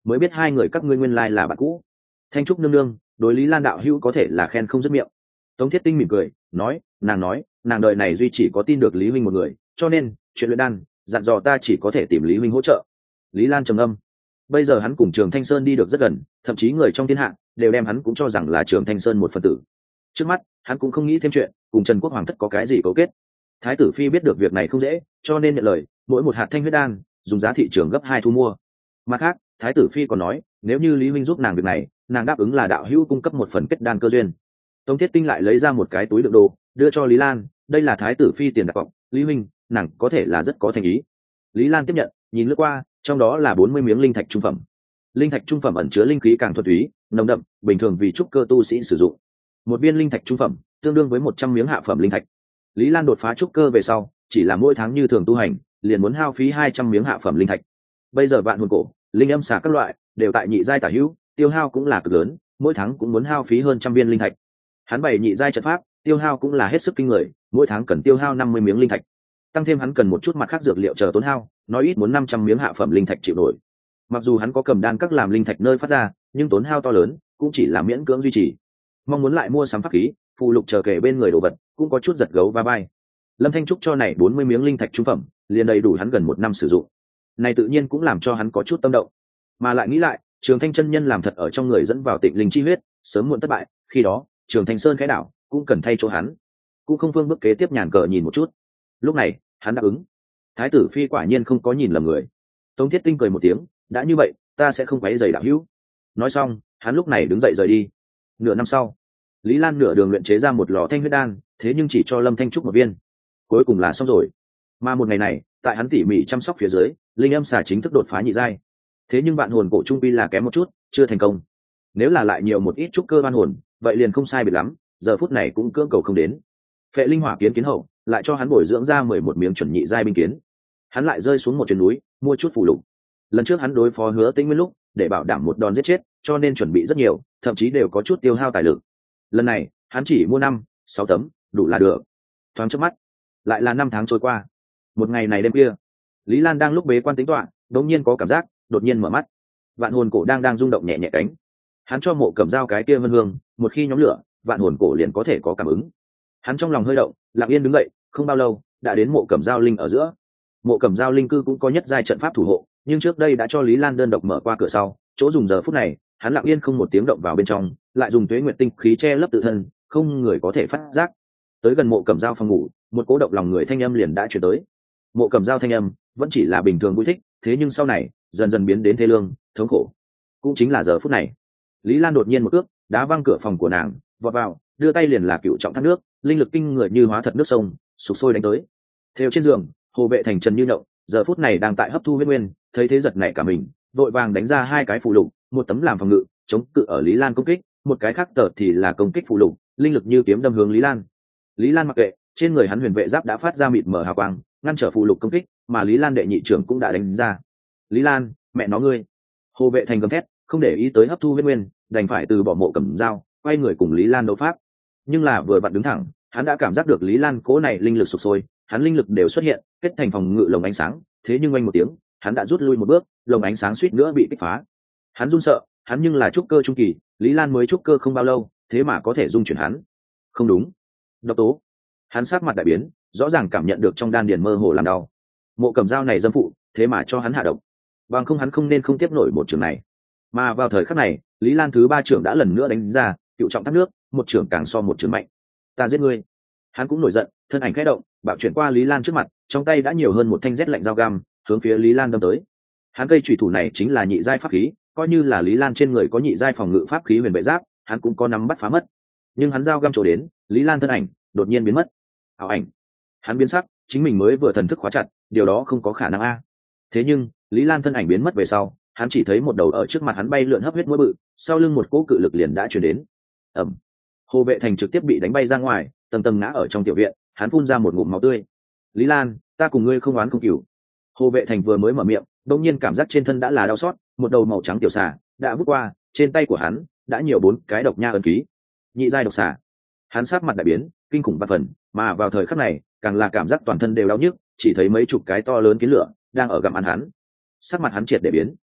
mới biết hai người các ngươi nguyên lai là bạn cũ. Thanh trúc nương nương đối Lý Lan đạo hữu có thể là khen không dứt miệng. Tống Thiết Tinh mỉm cười nói, nàng nói nàng đời này duy chỉ có tin được Lý huynh một người, cho nên chuyện luyện đan dặn dò ta chỉ có thể tìm Lý huynh hỗ trợ. Lý Lan trầm âm. Bây giờ hắn cùng Trường Thanh Sơn đi được rất gần, thậm chí người trong thiên hạ đều đem hắn cũng cho rằng là Trường Thanh Sơn một phần tử. Trước mắt hắn cũng không nghĩ thêm chuyện cùng Trần Quốc Hoàng thất có cái gì cấu kết. Thái tử phi biết được việc này không dễ, cho nên nhận lời mỗi một hạt thanh huyết đan dùng giá thị trường gấp hai thu mua. Mặt khác Thái tử phi còn nói nếu như Lý huynh giúp nàng việc này, nàng đáp ứng là đạo hữu cung cấp một phần kết đan cơ duyên. Tống Thiết Tinh lại lấy ra một cái túi đựng đồ đưa cho Lý Lan, đây là Thái tử phi tiền đặt cọc, Lý huynh nàng có thể là rất có thành ý. Lý Lan tiếp nhận nhìn lướt qua, trong đó là bốn mươi miếng linh thạch trung phẩm. Linh thạch trung phẩm ẩn chứa linh khí càng thuần túy nồng đậm, bình thường vì trúc cơ tu sĩ sử dụng. Một viên linh thạch trung phẩm tương đương với một trăm miếng hạ phẩm linh thạch. Lý Lan đột phá trúc cơ về sau chỉ là mỗi tháng như thường tu hành liền muốn hao phí hai trăm miếng hạ phẩm linh thạch. Bây giờ vạn hồn cổ linh âm xà các loại đều tại nhị giai tả hữu, tiêu hao cũng là cực lớn, mỗi tháng cũng muốn hao phí hơn trăm viên linh thạch. Hắn bày nhị giai trận pháp tiêu hao cũng là hết sức kinh người, mỗi tháng cần tiêu hao năm mươi miếng linh thạch, tăng thêm hắn cần một chút mặt khác dược liệu chờ tốn hao, nói ít muốn năm trăm miếng hạ phẩm linh thạch chịu nổi. Mặc dù hắn có cầm đan các làm linh thạch nơi phát ra, nhưng tốn hao to lớn cũng chỉ là miễn cưỡng duy trì. Mong muốn lại mua sắm pháp khí phụ lục chờ kể bên người đồ vật cũng có chút giật gấu va vai. Lâm Thanh Trúc cho này bốn mươi miếng linh thạch trung phẩm liền đầy đủ hắn gần một năm sử dụng, này tự nhiên cũng làm cho hắn có chút tâm động. Mà lại nghĩ lại Trường Thanh chân nhân làm thật ở trong người dẫn vào tịnh linh chi huyết, sớm muộn thất bại, khi đó Trường Thanh Sơn khẽ đảo cũng cần thay chỗ hắn, cũng không phương bước kế tiếp nhàn cờ nhìn một chút. Lúc này hắn đáp ứng. Thái tử phi quả nhiên không có nhìn lầm người. Tống Thiết Tinh cười một tiếng, đã như vậy ta sẽ không quấy rầy đạo hữu. Nói xong hắn lúc này đứng dậy rời đi. Nửa năm sau Lý Lan nửa đường luyện chế ra một lò thanh huyết đan, thế nhưng chỉ cho Lâm Thanh Trúc một viên, cuối cùng là xong rồi. Mà một ngày này tại hắn tỉ mỉ chăm sóc phía dưới, linh âm xà chính thức đột phá nhị giai. Thế nhưng vạn hồn cổ trung quy là kém một chút, chưa thành công. Nếu là lại nhiều một ít trúc cơ oan hồn vậy liền không sai biệt lắm, giờ phút này cũng cưỡng cầu không đến. Phệ linh hỏa kiến kiến hậu lại cho hắn bồi dưỡng ra mười một miếng chuẩn nhị giai binh kiến. Hắn lại rơi xuống một chuyến núi mua chút phù lục. Lần trước hắn đối phó Hứa Tĩnh Nguyên lúc để bảo đảm một đòn giết chết, cho nên chuẩn bị rất nhiều, thậm chí đều có chút tiêu hao tài lực. Lần này hắn chỉ mua năm sáu tấm đủ là được. Thoáng chớp mắt lại là năm tháng trôi qua. Một ngày này đêm kia Lý Lan đang lúc bế quan tính toán, đột nhiên có cảm giác đột nhiên mở mắt. Vạn hồn cổ đang đang rung động nhẹ nhẹ cánh. Hắn cho Mộ Cẩm Dao cái kia vân hương, một khi nhóm lửa vạn hồn cổ liền có thể có cảm ứng. Hắn trong lòng hơi động, lặng yên đứng dậy, không bao lâu đã đến Mộ Cẩm Dao linh ở giữa. Mộ Cẩm Dao linh cư cũng có nhất giai trận pháp thủ hộ, nhưng trước đây đã cho Lý Lan đơn độc mở qua cửa sau, chỗ dùng giờ phút này hắn lặng yên không một tiếng động vào bên trong, lại dùng tuế nguyệt tinh khí che lấp tự thân, không người có thể phát giác. Tới gần Mộ Cẩm Dao phòng ngủ, một cố động lòng người thanh âm liền đã truyền tới. Mộ Cẩm Dao thanh âm vẫn chỉ là bình thường vui thích, thế nhưng sau này dần dần biến đến thê lương thống khổ. Cũng chính là giờ phút này Lý Lan đột nhiên một cước đá văng cửa phòng của nàng, vọt vào, đưa tay liền là cựu trọng thác nước, linh lực kinh người như hóa thật nước sông sục sôi đánh tới. Theo trên giường Hồ Vệ Thành Trần Như Nhộng giờ phút này đang tại hấp thu huyết nguyên, thấy thế giật nảy cả mình, vội vàng đánh ra hai cái phù lục, một tấm làm phòng ngự chống cự ở Lý Lan công kích, một cái khác tờ thì là công kích phù lục, linh lực như kiếm đâm hướng Lý Lan. Lý Lan mặc kệ, trên người hắn huyền vệ giáp đã phát ra mịt mờ hào quang ngăn trở phù lục công kích, mà Lý Lan đệ nhị trưởng cũng đã đánh ra. Lý Lan, mẹ nó ngươi! Hồ Vệ Thành gầm thét, không để ý tới hấp thu huyết nguyên, đành phải từ bỏ Mộ Cẩm Dao, quay người cùng Lý Lan đấu pháp. Nhưng là vừa vặn đứng thẳng, hắn đã cảm giác được Lý Lan cố này linh lực sục sôi, hắn linh lực đều xuất hiện, kết thành phòng ngự lồng ánh sáng, thế nhưng oanh một tiếng, hắn đã rút lui một bước, lồng ánh sáng suýt nữa bị kích phá. Hắn run sợ, hắn nhưng là trúc cơ trung kỳ, Lý Lan mới trúc cơ không bao lâu, thế mà có thể dung chuyển hắn. Không đúng, độc tố. Hắn sát mặt đại biến, rõ ràng cảm nhận được trong đan điền mơ hồ làm đau. Mộ Cẩm Dao này dâm phụ, thế mà cho hắn hạ độc. Bằng không hắn không nên không tiếp nổi một trường này. Mà vào thời khắc này, Lý Lan thứ ba trưởng đã lần nữa đánh ra, cựu trọng thác nước, một trưởng càng so một trưởng mạnh. Ta giết ngươi! Hắn cũng nổi giận, thân ảnh khẽ động, bạo chuyển qua Lý Lan trước mặt, trong tay đã nhiều hơn một thanh rét lạnh dao găm, hướng phía Lý Lan đâm tới. Hắn cây chủy thủ này chính là nhị giai pháp khí, coi như là Lý Lan trên người có nhị giai phòng ngự pháp khí huyền vệ giáp, hắn cũng có nắm bắt phá mất. Nhưng hắn dao găm chỗ đến, Lý Lan thân ảnh đột nhiên biến mất. Ảo ảnh! Hắn biến sắc, chính mình mới vừa thần thức khóa chặt, điều đó không có khả năng a. Thế nhưng Lý Lan thân ảnh biến mất về sau, hắn chỉ thấy một đầu ở trước mặt hắn bay lượn hấp huyết mũi bự, sau lưng một cỗ cự lực liền đã truyền đến. Ầm! Hồ Vệ Thành trực tiếp bị đánh bay ra ngoài, tầng tầng ngã ở trong tiểu viện, hắn phun ra một ngụm máu tươi. Lý Lan, ta cùng ngươi không oán không cừu. Hồ Vệ Thành vừa mới mở miệng, đột nhiên cảm giác trên thân đã là đau xót, một đầu màu trắng tiểu xà đã vút qua, trên tay của hắn đã nhiều bốn cái độc nha ấn ký. Nhị giai độc xà. Hắn sát mặt đại biến, kinh khủng ba phần, mà vào thời khắc này, càng là cảm giác toàn thân đều đau nhức, chỉ thấy mấy chục cái to lớn kiến lửa đang ở gặm ăn hắn. Sắc mặt hắn triệt để biến.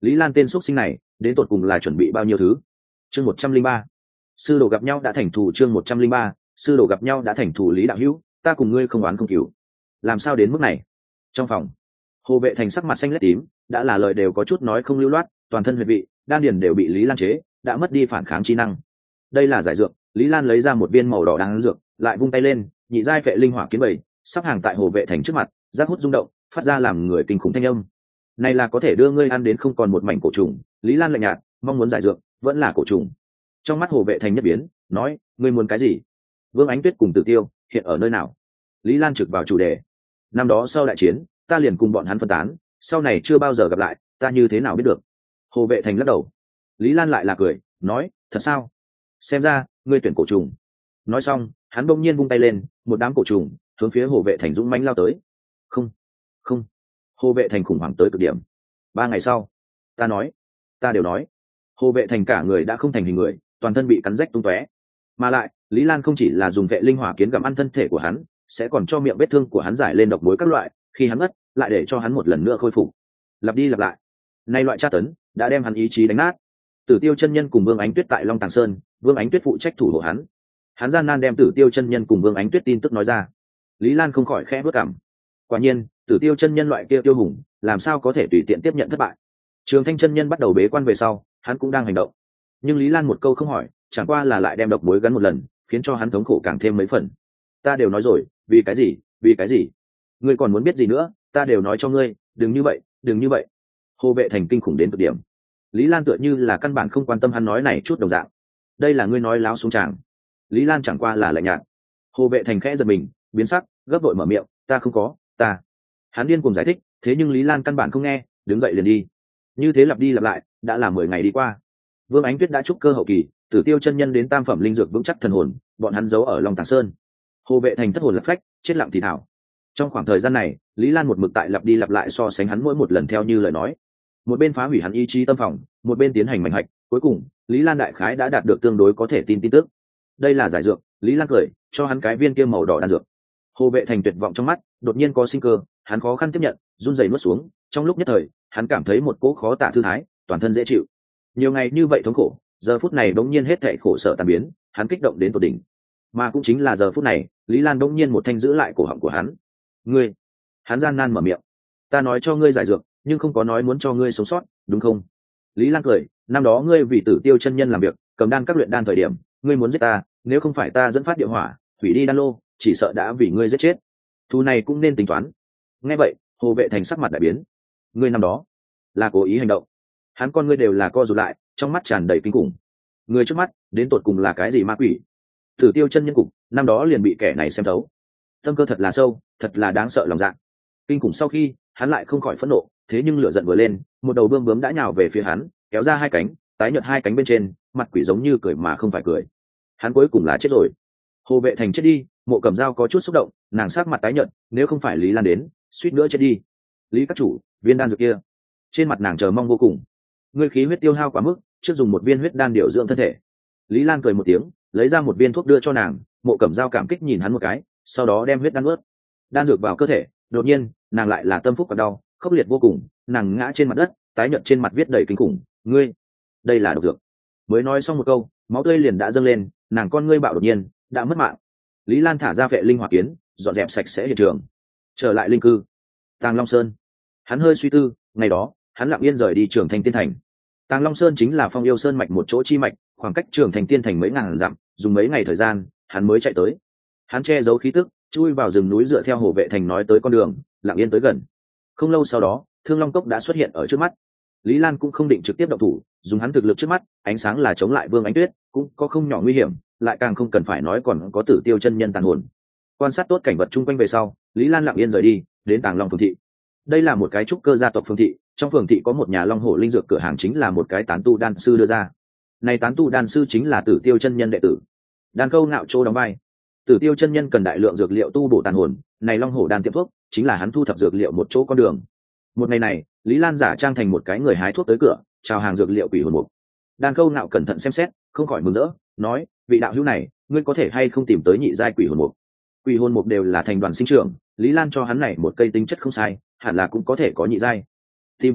Lý Lan tên xuất sinh này đến tột cùng là chuẩn bị bao nhiêu thứ. Chương một trăm linh ba, sư đồ gặp nhau đã thành thù. Chương một trăm linh ba, sư đồ gặp nhau đã thành thù. Lý đạo hữu, ta cùng ngươi không oán không cừu, làm sao đến mức này? Trong phòng, Hồ Vệ Thành sắc mặt xanh lét tím, đã là lời đều có chút nói không lưu loát, toàn thân huyệt vị đan điền đều bị Lý Lan chế, đã mất đi phản kháng chi năng. Đây là giải dược. Lý Lan lấy ra một viên màu đỏ đan dược, lại vung tay lên, nhị giai phệ linh hỏa kiến bầy sắp hàng tại Hồ Vệ Thành trước mặt, giác hút rung động, phát ra làm người kinh khủng thanh âm. Này là có thể đưa ngươi ăn đến không còn một mảnh cổ trùng. Lý Lan lạnh nhạt, mong muốn giải dược vẫn là cổ trùng. Trong mắt Hồ Vệ Thành nhất biến, nói, ngươi muốn cái gì? Vương Ánh Tuyết cùng Tử Tiêu hiện ở nơi nào? Lý Lan trực vào chủ đề. Năm đó sau đại chiến, ta liền cùng bọn hắn phân tán, sau này chưa bao giờ gặp lại, ta như thế nào biết được? Hồ Vệ Thành lắc đầu. Lý Lan lại là cười, nói, thật sao? Xem ra ngươi tuyển cổ trùng. Nói xong, hắn bỗng nhiên vung tay lên, một đám cổ trùng hướng phía Hồ Vệ Thành dũng mãnh lao tới. Không, không. Hồ Vệ Thành khủng hoảng tới cực điểm. Ba ngày sau, ta nói, ta đều nói. Hồ Vệ Thành cả người đã không thành hình người, toàn thân bị cắn rách tung tóe. Mà lại, Lý Lan không chỉ là dùng vệ linh hỏa kiến gặm ăn thân thể của hắn, sẽ còn cho miệng vết thương của hắn giải lên độc mối các loại, khi hắn mất, lại để cho hắn một lần nữa khôi phục. Lặp đi lặp lại. Nay loại tra tấn đã đem hắn ý chí đánh nát. Tử Tiêu chân nhân cùng Vương Ánh Tuyết tại Long Tàng Sơn, Vương Ánh Tuyết phụ trách thủ hộ hắn. Hắn gian nan đem Tử Tiêu chân nhân cùng Vương Ánh Tuyết tin tức nói ra. Lý Lan không khỏi khẽ bước cảm. Quả nhiên, Tử Tiêu chân nhân loại kia tiêu hùng, làm sao có thể tùy tiện tiếp nhận thất bại. Trường Thanh chân nhân bắt đầu bế quan về sau, hắn cũng đang hành động. Nhưng Lý Lan một câu không hỏi, chẳng qua là lại đem độc mối gắn một lần, khiến cho hắn thống khổ càng thêm mấy phần. Ta đều nói rồi, vì cái gì, vì cái gì? Ngươi còn muốn biết gì nữa? Ta đều nói cho ngươi, đừng như vậy, đừng như vậy. Hồ Vệ Thành kinh khủng đến cực điểm. Lý Lan tựa như là căn bản không quan tâm hắn nói này chút đồng dạng. Đây là ngươi nói láo xuống tràng. Lý Lan chẳng qua là lạnh nhạt. Hồ Vệ Thành khẽ giật mình, biến sắc, gấp vội mở miệng, ta không có, ta. Hắn điên cuồng giải thích, thế nhưng Lý Lan căn bản không nghe, đứng dậy liền đi. Như thế lặp đi lặp lại, đã là mười ngày đi qua. Vương Ánh Tuyết đã trúc cơ hậu kỳ, Tử Tiêu chân nhân đến tam phẩm linh dược vững chắc thần hồn, bọn hắn giấu ở Long Tàng Sơn. Hồ Vệ Thành thất hồn lạc phách, chết lặng thì thảo. Trong khoảng thời gian này, Lý Lan một mực tại lặp đi lặp lại so sánh hắn mỗi một lần theo như lời nói. Một bên phá hủy hắn ý chí tâm phòng, một bên tiến hành mạnh hạch, cuối cùng, Lý Lan đại khái đã đạt được tương đối có thể tin tin tức. Đây là giải dược. Lý Lan cười, cho hắn cái viên kia màu đỏ đan dược. Hồ Vệ Thành tuyệt vọng trong mắt, đột nhiên có sinh cơ, hắn khó khăn tiếp nhận, run rẩy nuốt xuống, trong lúc nhất thời, hắn cảm thấy một cỗ khó tả thư thái, toàn thân dễ chịu. Nhiều ngày như vậy thống khổ, giờ phút này đống nhiên hết thảy khổ sở tan biến, hắn kích động đến tột đỉnh. Mà cũng chính là giờ phút này, Lý Lan đống nhiên một thanh giữ lại cổ họng của hắn. "Ngươi?" Hắn gian nan mở miệng. "Ta nói cho ngươi giải dược, nhưng không có nói muốn cho ngươi sống sót, đúng không?" Lý Lan cười, "Năm đó ngươi vì Tử Tiêu chân nhân làm việc, cầm đan các luyện đan thời điểm, ngươi muốn giết ta, nếu không phải ta dẫn phát địa hỏa, hủy đi đan lô, chỉ sợ đã vì ngươi giết chết. Thù này cũng nên tính toán." Nghe vậy, Hồ Vệ Thành sắc mặt đại biến. "Ngươi năm đó là cố ý hành động?" Hắn con ngươi đều là co rụt lại, trong mắt tràn đầy kinh khủng. Người trước mắt, đến tột cùng là cái gì ma quỷ? Tử Tiêu chân nhân cục, năm đó liền bị kẻ này xem thấu. Tâm cơ thật là sâu, thật là đáng sợ lòng dạ. Kinh khủng sau khi, hắn lại không khỏi phẫn nộ, thế nhưng lửa giận vừa lên, một đầu bươm bướm đã nhào về phía hắn, kéo ra hai cánh, tái nhợt hai cánh bên trên, mặt quỷ giống như cười mà không phải cười. Hắn cuối cùng là chết rồi. Hồ Vệ Thành chết đi, Mộ Cẩm Dao có chút xúc động, nàng sắc mặt tái nhợt, nếu không phải Lý Lan đến, suýt nữa chết đi. Lý các chủ, viên đan dược kia. Trên mặt nàng chờ mong vô cùng. Ngươi khí huyết tiêu hao quá mức, trước dùng một viên huyết đan điều dưỡng thân thể. Lý Lan cười một tiếng, lấy ra một viên thuốc đưa cho nàng. Mộ Cẩm Dao cảm kích nhìn hắn một cái, sau đó đem huyết đan nuốt. Đan dược vào cơ thể, đột nhiên, nàng lại là tâm phúc và đau, khốc liệt vô cùng, nàng ngã trên mặt đất, tái nhợt trên mặt viết đầy kinh khủng, "Ngươi, đây là độc dược." Mới nói xong một câu, máu tươi liền đã dâng lên, nàng con ngươi bạo đột nhiên, đã mất mạng. Lý Lan thả ra vệ linh hỏa kiến, dọn dẹp sạch sẽ hiện trường, trở lại linh cư Tàng Long Sơn. Hắn hơi suy tư, ngày đó, hắn lặng yên rời đi Trường Thanh Tiên Thành. Tàng Long Sơn chính là Phong Yêu Sơn mạch một chỗ chi mạch, khoảng cách Trường Thanh Tiên Thành mấy ngàn dặm, dùng mấy ngày thời gian, hắn mới chạy tới. Hắn che giấu khí tức, chui vào rừng núi dựa theo Hồ Vệ Thành nói tới con đường, lặng yên tới gần. Không lâu sau đó, Thương Long Cốc đã xuất hiện ở trước mắt. Lý Lan cũng không định trực tiếp động thủ, dùng hắn thực lực trước mắt, ánh sáng là chống lại Vương Ánh Tuyết, cũng có không nhỏ nguy hiểm, lại càng không cần phải nói còn có Tử Tiêu chân nhân tàn hồn. Quan sát tốt cảnh vật chung quanh về sau, Lý Lan lặng yên rời đi, đến Tàng Long phường thị. Đây là một cái trúc cơ gia tộc phường thị, trong phường thị có một nhà Long Hổ linh dược cửa hàng, chính là một cái tán tu đan sư đưa ra. Này tán tu đan sư chính là Tử Tiêu chân nhân đệ tử. Đan Câu Ngạo Châu đóng vai. Tử Tiêu chân nhân cần đại lượng dược liệu tu bổ tàn hồn, này Long Hổ đan tiệm thuốc chính là hắn thu thập dược liệu một chỗ con đường. Một ngày này, Lý Lan giả trang thành một cái người hái thuốc tới cửa, chào hàng dược liệu quỷ hồn mục. Đan Câu Ngạo cẩn thận xem xét, không khỏi mừng rỡ, nói, vị đạo hữu này, ngươi có thể hay không tìm tới nhị giai quỷ hồn mục? Quỷ hồn mục đều là thành đoàn sinh trưởng, Lý Lan cho hắn này một cây tính chất không sai, hẳn là cũng có thể có nhị giai. Tìm không thấy,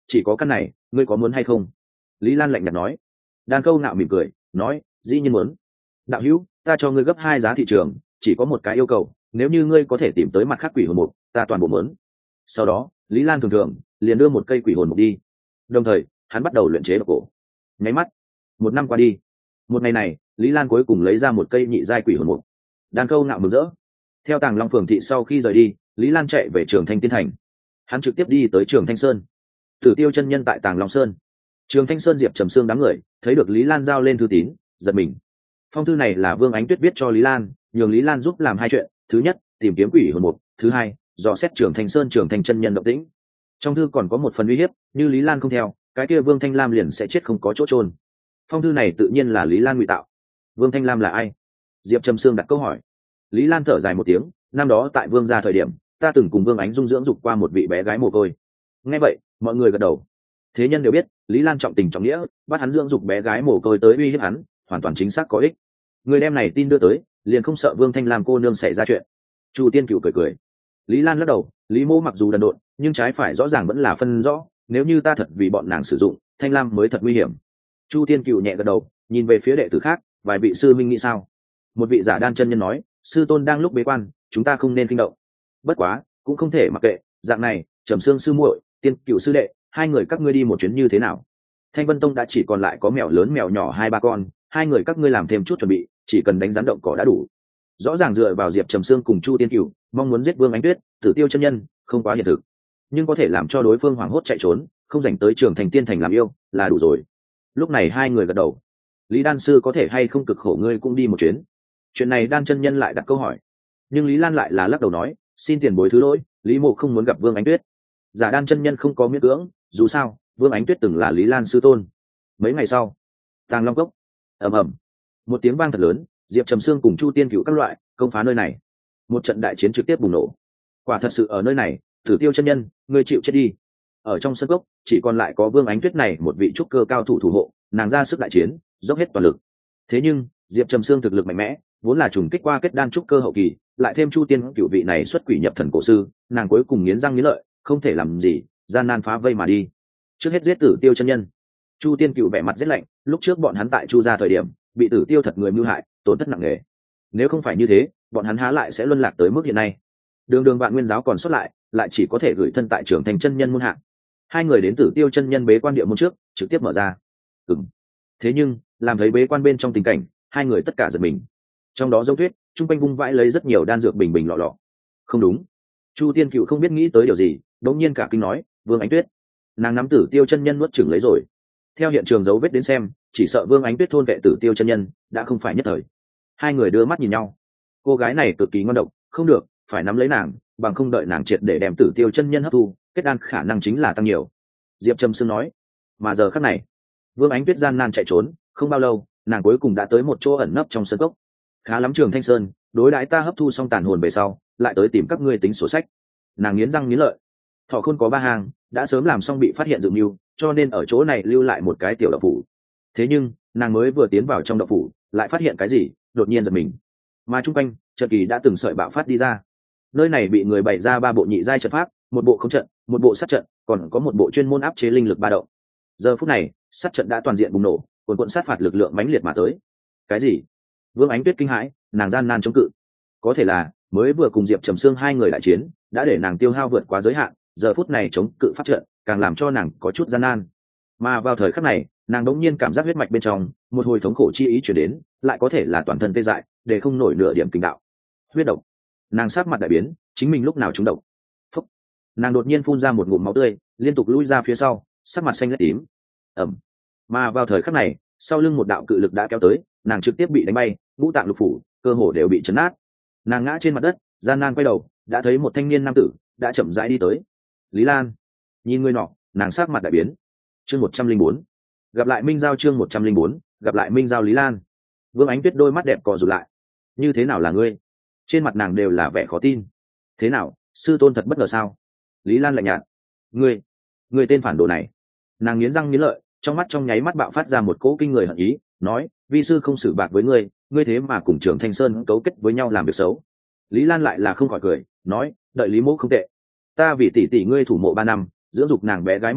chỉ có căn này ngươi có muốn hay không? Lý Lan lạnh nhạt nói. Đan Câu Ngạo mỉm cười nói, dĩ nhiên muốn. Đạo hữu, ta cho ngươi gấp hai giá thị trường, chỉ có một cái yêu cầu, nếu như ngươi có thể tìm tới mặt khác quỷ hồn mục, ta toàn bộ muốn. Sau đó Lý Lan thường thường liền đưa một cây quỷ hồn mục đi, đồng thời hắn bắt đầu luyện chế độc cổ. Nháy mắt một năm qua đi, một ngày này Lý Lan cuối cùng lấy ra một cây nhị giai quỷ hồn mục. Đan Câu Ngạo mừng rỡ. Theo Tàng Long Phường thị sau khi rời đi, Lý Lan chạy về Trường Thanh Tiên Thành. Hắn trực tiếp đi tới Trường Thanh Sơn. Tử Tiêu chân nhân tại Tàng Long Sơn. Trường Thanh Sơn Diệp Trầm Sương đám người thấy được Lý Lan giao lên thư tín, giật mình. Phong thư này là Vương Ánh Tuyết viết cho Lý Lan, nhường Lý Lan giúp làm hai chuyện: thứ nhất, tìm kiếm quỷ hồn mục; thứ hai, dò xét Trường Thanh Sơn Trường Thanh chân nhân động tĩnh. Trong thư còn có một phần uy hiếp, như Lý Lan không theo, cái kia Vương Thanh Lam liền sẽ chết không có chỗ chôn. Phong thư này tự nhiên là Lý Lan ngụy tạo. Vương Thanh Lam là ai? Diệp Trầm Sương đặt câu hỏi. Lý Lan thở dài một tiếng, năm đó tại Vương gia thời điểm, ta từng cùng Vương Ánh Dung dưỡng dục qua một vị bé gái mồ côi. Nghe vậy mọi người gật đầu. Thế nhân đều biết Lý Lan trọng tình trọng nghĩa, bắt hắn dưỡng dục bé gái mồ côi tới uy hiếp hắn, hoàn toàn chính xác có ích. Người đem này tin đưa tới, liền không sợ Vương Thanh Lam cô nương xảy ra chuyện. Chu Tiên Cửu cười cười. Lý Lan lắc đầu, Lý Mô mặc dù đần độn, nhưng trái phải rõ ràng vẫn là phân rõ, nếu như ta thật vì bọn nàng sử dụng, Thanh Lam mới thật nguy hiểm. Chu Tiên Cửu nhẹ gật đầu, nhìn về phía đệ tử khác, vài vị sư minh nghĩ sao? Một vị giả đan chân nhân nói, sư tôn đang lúc bế quan, chúng ta không nên kinh động. Bất quá cũng không thể mặc kệ, dạng này, Trầm Sương sư muội, Tiên Cửu sư đệ, hai người các ngươi đi một chuyến như thế nào? Thanh Vân Tông đã chỉ còn lại có mèo lớn mèo nhỏ hai ba con, hai người các ngươi làm thêm chút chuẩn bị, chỉ cần đánh rắn động cỏ đã đủ. Rõ ràng dựa vào Diệp Trầm Sương cùng Chu Tiên Cửu, mong muốn giết Vương Ánh Tuyết, Tử Tiêu chân nhân, không quá hiện thực, nhưng có thể làm cho đối phương hoảng hốt chạy trốn, không dành tới Trường Thành Tiên Thành làm yêu, là đủ rồi. Lúc này hai người gật đầu. Lý đan sư có thể hay không cực khổ ngươi cũng đi một chuyến? Chuyện này đan chân nhân lại đặt câu hỏi, nhưng Lý Lan lại là lắc đầu nói, xin tiền bối thứ lỗi, Lý Mộ không muốn gặp Vương Ánh Tuyết. Giả đan chân nhân không có miễn cưỡng, dù sao Vương Ánh Tuyết từng là Lý Lan sư tôn. Mấy ngày sau, Tàng Long Cốc. Ầm ầm, một tiếng vang thật lớn, Diệp Trầm Sương cùng Chu Tiên Cửu các loại công phá nơi này, một trận đại chiến trực tiếp bùng nổ. Quả thật sự ở nơi này, Tử Tiêu chân nhân, ngươi chịu chết đi. Ở trong sân cốc chỉ còn lại có Vương Ánh Tuyết này một vị trúc cơ cao thủ thủ hộ, nàng ra sức đại chiến, dốc hết toàn lực. Thế nhưng Diệp Trầm Sương thực lực mạnh mẽ, vốn là trùng kích qua kết đan trúc cơ hậu kỳ, lại thêm Chu Tiên Cửu vị này xuất quỷ nhập thần cổ sư, nàng cuối cùng nghiến răng nghiến lợi, không thể làm gì, gian nan phá vây mà đi. Trước hết giết Tử Tiêu chân nhân. Chu Tiên Cửu vẻ mặt rất lạnh, lúc trước bọn hắn tại Chu gia thời điểm, bị Tử Tiêu thật người mưu hại, tổn thất nặng nề. Nếu không phải như thế, bọn hắn há lại sẽ luân lạc tới mức hiện nay. Đường đường Vạn Nguyên giáo còn xuất lại, lại chỉ có thể gửi thân tại Trường Thành chân nhân môn hạ. Hai người đến Tử Tiêu chân nhân bế quan địa môn trước, trực tiếp mở ra. Ừm. Thế nhưng, làm thấy bế quan bên trong tình cảnh, hai người tất cả giật mình. Trong đó dấu tuyết, trung quanh vung vãi lấy rất nhiều đan dược bình bình lọ lọ. Không đúng. Chu Tiên Cửu không biết nghĩ tới điều gì, đống nhiên cả kinh nói, Vương Ánh Tuyết. Nàng nắm Tử Tiêu chân nhân nuốt chửng lấy rồi. Theo hiện trường dấu vết đến xem, chỉ sợ Vương Ánh Tuyết thôn vệ Tử Tiêu chân nhân đã không phải nhất thời. Hai người đưa mắt nhìn nhau. Cô gái này cực kỳ ngon độc, không được, phải nắm lấy nàng, bằng không đợi nàng triệt để đem Tử Tiêu chân nhân hấp thu, kết đan khả năng chính là tăng nhiều. Diệp Trầm Sương nói. Mà giờ khắc này, Vương Ánh Tuyết gian nan chạy trốn, không bao lâu, nàng cuối cùng đã tới một chỗ ẩn nấp trong sân cốc. Khá lắm Trường Thanh Sơn, đối đãi ta hấp thu xong tàn hồn về sau, lại tới tìm các ngươi tính sổ sách. Nàng nghiến răng nghiến lợi. Thỏ Khôn có ba hàng, đã sớm làm xong bị phát hiện dựng mưu, cho nên ở chỗ này lưu lại một cái tiểu đậu phủ. Thế nhưng nàng mới vừa tiến vào trong đậu phủ, lại phát hiện cái gì, đột nhiên giật mình. Mà trung quanh trận kỳ đã từng sợi bạo phát đi ra. Nơi này bị người bày ra ba bộ nhị giai trận pháp, một bộ không trận, một bộ sát trận, còn có một bộ chuyên môn áp chế linh lực ba động. Giờ phút này, sát trận đã toàn diện bùng nổ, cuồn cuộn sát phạt lực lượng mãnh liệt mà tới. Cái gì? Vương Ánh Tuyết kinh hãi, nàng gian nan chống cự. Có thể là mới vừa cùng Diệp Trầm Sương hai người đại chiến, đã để nàng tiêu hao vượt quá giới hạn, giờ phút này chống cự pháp trận, càng làm cho nàng có chút gian nan. Mà vào thời khắc này, nàng đống nhiên cảm giác huyết mạch bên trong một hồi thống khổ chi ý chuyển đến, lại có thể là toàn thân tê dại, để không nổi nửa điểm kinh đạo. Huyết độc. Nàng sát mặt đại biến, chính mình lúc nào trúng độc. Phúc. Nàng đột nhiên phun ra một ngụm máu tươi, liên tục lùi ra phía sau, sắc mặt xanh lét tím. Ẩm. Mà vào thời khắc này, sau lưng một đạo cự lực đã kéo tới, nàng trực tiếp bị đánh bay, ngũ tạng lục phủ, cơ hồ đều bị chấn nát. Nàng ngã trên mặt đất, gian nan quay đầu, đã thấy một thanh niên nam tử đã chậm rãi đi tới. Lý Lan. Nhìn người nọ, nàng sắc mặt đại biến. Chương một trăm linh bốn. Gặp lại Minh Giao chương một trăm linh bốn, gặp lại Minh Giao Lý Lan. Vương Ánh Tuyết đôi mắt đẹp cò rụt lại. Như thế nào là ngươi? Trên mặt nàng đều là vẻ khó tin. Thế nào, sư tôn thật bất ngờ sao? Lý Lan lạnh nhạt. Ngươi, ngươi tên phản đồ này. Nàng nghiến răng nghiến lợi, trong mắt trong nháy mắt bạo phát ra một cỗ kinh người hận ý, nói, vi sư không xử bạc với ngươi, ngươi thế mà cùng Trường Thanh Sơn cấu kết với nhau làm việc xấu. Lý Lan lại là không khỏi cười, nói, đợi Lý Mỗ không tệ. Ta vì tỷ tỷ ngươi thủ mộ ba năm, dưỡng dục nàng bé gái mồ côi,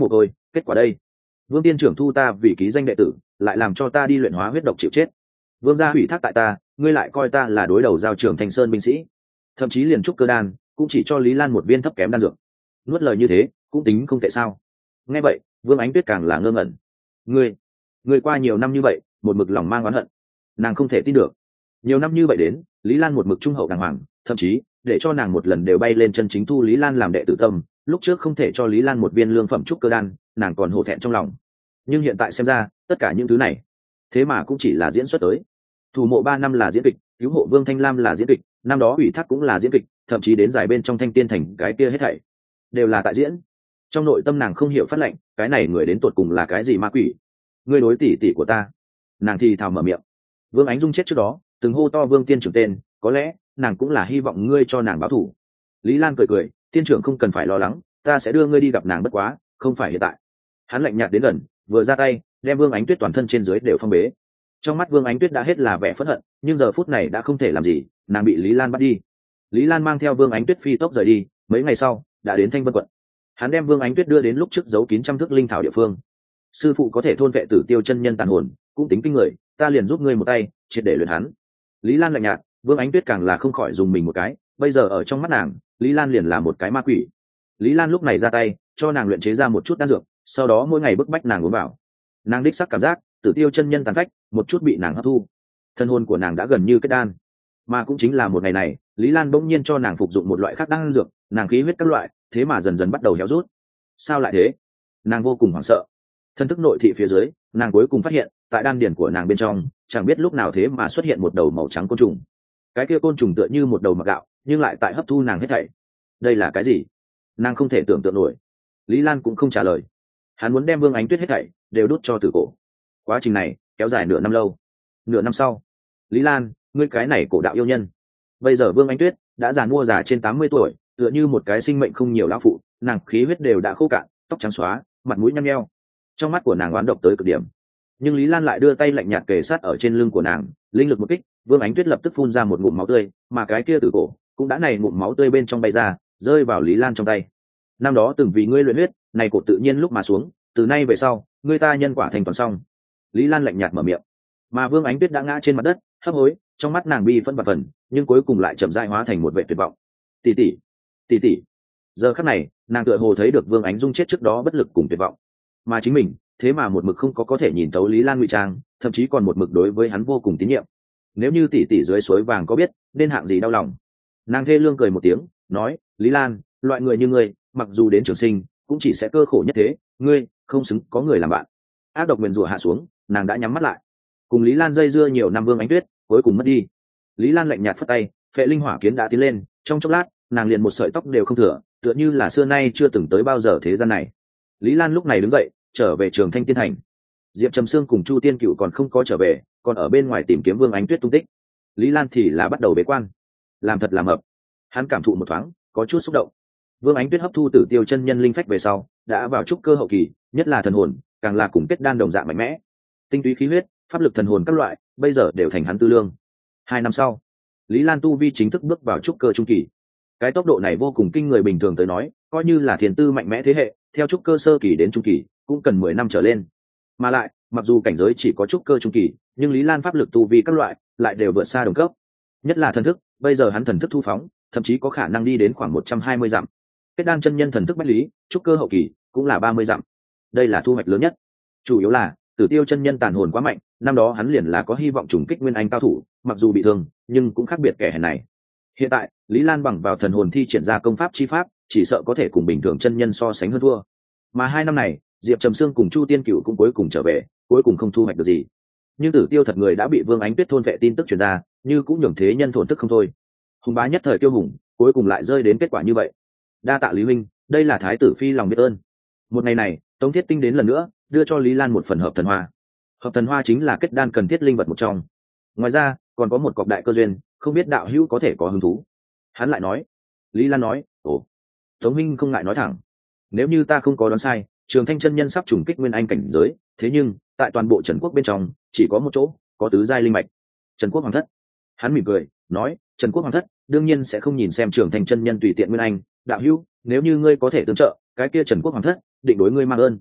kết quả đây vương tiên trưởng thu ta vì ký danh đệ tử, lại làm cho ta đi luyện hóa huyết độc chịu chết. Vương gia hủy thác tại ta, ngươi lại coi ta là đối đầu giao trưởng Thanh Sơn binh sĩ, thậm chí liền trúc cơ đan cũng chỉ cho Lý Lan một viên thấp kém đan dược. Nuốt lời như thế cũng tính không tệ sao? Nghe vậy Vương Ánh Tuyết càng là ngơ ngẩn. ngươi ngươi qua nhiều năm như vậy một mực lòng mang oán hận, nàng không thể tin được. Nhiều năm như vậy đến, Lý Lan một mực trung hậu đàng hoàng, thậm chí để cho nàng một lần đều bay lên chân chính thu Lý Lan làm đệ tử tâm. Lúc trước không thể cho Lý Lan một viên lương phẩm trúc cơ đan, nàng còn hổ thẹn trong lòng. Nhưng hiện tại xem ra, tất cả những thứ này thế mà cũng chỉ là diễn xuất tới. Thủ mộ ba năm là diễn kịch, cứu hộ Vương Thanh Lam là diễn kịch, năm đó ủy thác cũng là diễn kịch, thậm chí đến giải bên trong Thanh Tiên Thành cái kia hết thảy đều là tại diễn. Trong nội tâm nàng không hiểu phát lệnh, cái này người đến tột cùng là cái gì ma quỷ? Ngươi đối tỷ tỷ của ta. Nàng thì thào mở miệng. Vương Ánh Dung chết trước đó từng hô to Vương tiên trưởng tên, có lẽ nàng cũng là hy vọng ngươi cho nàng báo thù. Lý Lan cười cười, tiên trưởng không cần phải lo lắng, ta sẽ đưa ngươi đi gặp nàng, bất quá không phải hiện tại. Hắn lạnh nhạt đến gần, vừa ra tay đem Vương Ánh Tuyết toàn thân trên dưới đều phong bế. Trong mắt Vương Ánh Tuyết đã hết là vẻ phẫn hận, nhưng giờ phút này đã không thể làm gì, nàng bị Lý Lan bắt đi. Lý Lan mang theo Vương Ánh Tuyết phi tốc rời đi, mấy ngày sau đã đến Thanh Vân quận. Hắn đem Vương Ánh Tuyết đưa đến lúc trước giấu kín trăm thước linh thảo địa phương. Sư phụ có thể thôn vệ tử tiêu chân nhân tàn hồn, cũng tính kinh người, ta liền giúp ngươi một tay, triệt để luyện hắn. Lý Lan lạnh nhạt, Vương Ánh Tuyết càng là không khỏi dùng mình một cái, bây giờ ở trong mắt nàng, Lý Lan liền là một cái ma quỷ. Lý Lan lúc này ra tay, cho nàng luyện chế ra một chút đan dược, sau đó mỗi ngày bức bách nàng uống vào. Nàng đích sắc cảm giác tử tiêu chân nhân tàn phách một chút bị nàng hấp thu, thân hồn của nàng đã gần như kết đan. Mà cũng chính là một ngày này, Lý Lan bỗng nhiên cho nàng phục dụng một loại khác đan dược, nàng khí huyết các loại thế mà dần dần bắt đầu héo rút. Sao lại thế? Nàng vô cùng hoảng sợ. Thân thức nội thị phía dưới, nàng cuối cùng phát hiện tại đan điển của nàng bên trong chẳng biết lúc nào thế mà xuất hiện một đầu màu trắng côn trùng. Cái kia côn trùng tựa như một đầu mặc gạo, nhưng lại tại hấp thu nàng hết thảy. Đây là cái gì? Nàng không thể tưởng tượng nổi. Lý Lan cũng không trả lời. Hắn muốn đem Vương Ánh Tuyết hết thảy đều đút cho tử cổ. Quá trình này kéo dài nửa năm lâu. Nửa năm sau, Lý Lan, ngươi cái này cổ đạo yêu nhân. Bây giờ Vương Ánh Tuyết đã già mua già trên tám mươi tuổi, tựa như một cái sinh mệnh không nhiều lão phụ, nàng khí huyết đều đã khô cạn, tóc trắng xóa, mặt mũi nhăn nheo. Trong mắt của nàng oán độc tới cực điểm. Nhưng Lý Lan lại đưa tay lạnh nhạt kề sát ở trên lưng của nàng, linh lực một kích, Vương Ánh Tuyết lập tức phun ra một ngụm máu tươi, mà cái kia tử cổ cũng đã này ngụm máu tươi bên trong bay ra, rơi vào Lý Lan trong tay. Năm đó từng vì ngươi luyện huyết, này cổ tự nhiên lúc mà xuống, từ nay về sau, ngươi ta nhân quả thành toàn xong. Lý Lan lạnh nhạt mở miệng. Mà Vương Ánh Tuyết đã ngã trên mặt đất, hấp hối, trong mắt nàng bi phẫn bạt phần, nhưng cuối cùng lại chậm rãi hóa thành một vẻ tuyệt vọng. Tỷ tỷ, tỷ tỷ. Giờ khắc này, nàng tựa hồ thấy được Vương Ánh Dung chết trước đó bất lực cùng tuyệt vọng, mà chính mình thế mà một mực không có có thể nhìn thấu Lý Lan ngụy trang, thậm chí còn một mực đối với hắn vô cùng tín nhiệm. Nếu như tỷ tỷ dưới suối vàng có biết nên hạng gì đau lòng. Nàng thê lương cười một tiếng, nói, Lý Lan, loại người như ngươi mặc dù đến trường sinh cũng chỉ sẽ cơ khổ nhất thế, ngươi không xứng có người làm bạn. Ác độc nguyền rủa hạ xuống, nàng đã nhắm mắt lại. Cùng Lý Lan dây dưa nhiều năm Vương Ánh Tuyết cuối cùng mất đi. Lý Lan lạnh nhạt phất tay, phệ linh hỏa kiến đã tiến lên, trong chốc lát nàng liền một sợi tóc đều không thừa, tựa như là xưa nay chưa từng tới bao giờ thế gian này. Lý Lan lúc này đứng dậy trở về Trường Thanh Tiên Thành. Diệp Trầm Sương cùng Chu Tiên Cựu còn không có trở về, còn ở bên ngoài tìm kiếm Vương Ánh Tuyết tung tích. Lý Lan thì là bắt đầu bế quan, làm thật làm hợp. Hắn cảm thụ một thoáng, có chút xúc động. Vương Ánh Tuyết hấp thu tử tiêu chân nhân linh phách về sau, đã vào trúc cơ hậu kỳ, nhất là thần hồn, càng là cùng kết đan đồng dạng mạnh mẽ. Tinh túy khí huyết, pháp lực thần hồn các loại, bây giờ đều thành hắn tư lương. Hai năm sau, Lý Lan tu vi chính thức bước vào trúc cơ trung kỳ. Cái tốc độ này vô cùng kinh người, bình thường tới nói, coi như là thiền tư mạnh mẽ thế hệ, theo trúc cơ sơ kỳ đến trung kỳ, cũng cần mười năm trở lên. Mà lại, mặc dù cảnh giới chỉ có trúc cơ trung kỳ, nhưng Lý Lan pháp lực tu vi các loại lại đều vượt xa đồng cấp. Nhất là thần thức, bây giờ hắn thần thức thu phóng, thậm chí có khả năng đi đến khoảng một trăm hai mươi dặm. Kết đan chân nhân thần thức bách lý, trúc cơ hậu kỳ cũng là ba mươi dặm. Đây là thu hoạch lớn nhất. Chủ yếu là Tử Tiêu chân nhân tàn hồn quá mạnh, năm đó hắn liền là có hy vọng trùng kích nguyên anh cao thủ, mặc dù bị thương, nhưng cũng khác biệt kẻ hèn này. Hiện tại, Lý Lan bằng vào thần hồn thi triển ra công pháp chi pháp, chỉ sợ có thể cùng bình thường chân nhân so sánh hơn thua. Mà hai năm này, Diệp Trầm Sương cùng Chu Tiên Cựu cũng cuối cùng trở về, cuối cùng không thu hoạch được gì. Nhưng Tử Tiêu thật người đã bị Vương Ánh Tuyết thôn vệ tin tức truyền ra, như cũng nhường thế nhân thổn thức không thôi. Hùng bá nhất thời kiêu hùng, cuối cùng lại rơi đến kết quả như vậy. Đa tạ Lý huynh, đây là thái tử phi lòng biết ơn. Một ngày này, Tống Thiết Tinh đến lần nữa, đưa cho Lý Lan một phần hợp thần hoa. Hợp thần hoa chính là kết đan cần thiết linh vật một trong. Ngoài ra, còn có một cọc đại cơ duyên, không biết đạo hữu có thể có hứng thú. Hắn lại nói. Lý Lan nói, ồ, Tống huynh không ngại nói thẳng. Nếu như ta không có đoán sai, Trường Thanh chân nhân sắp trùng kích nguyên anh cảnh giới, thế nhưng tại toàn bộ Trần Quốc bên trong, chỉ có một chỗ có tứ giai linh mạch. Trần Quốc Hoàng thất. Hắn mỉm cười, nói, Trần Quốc Hoàng thất đương nhiên sẽ không nhìn xem Trường Thanh chân nhân tùy tiện nguyên anh, đạo hữu, nếu như ngươi có thể tương trợ, cái kia Trần Quốc Hoàng thất định đối ngươi mang ơn.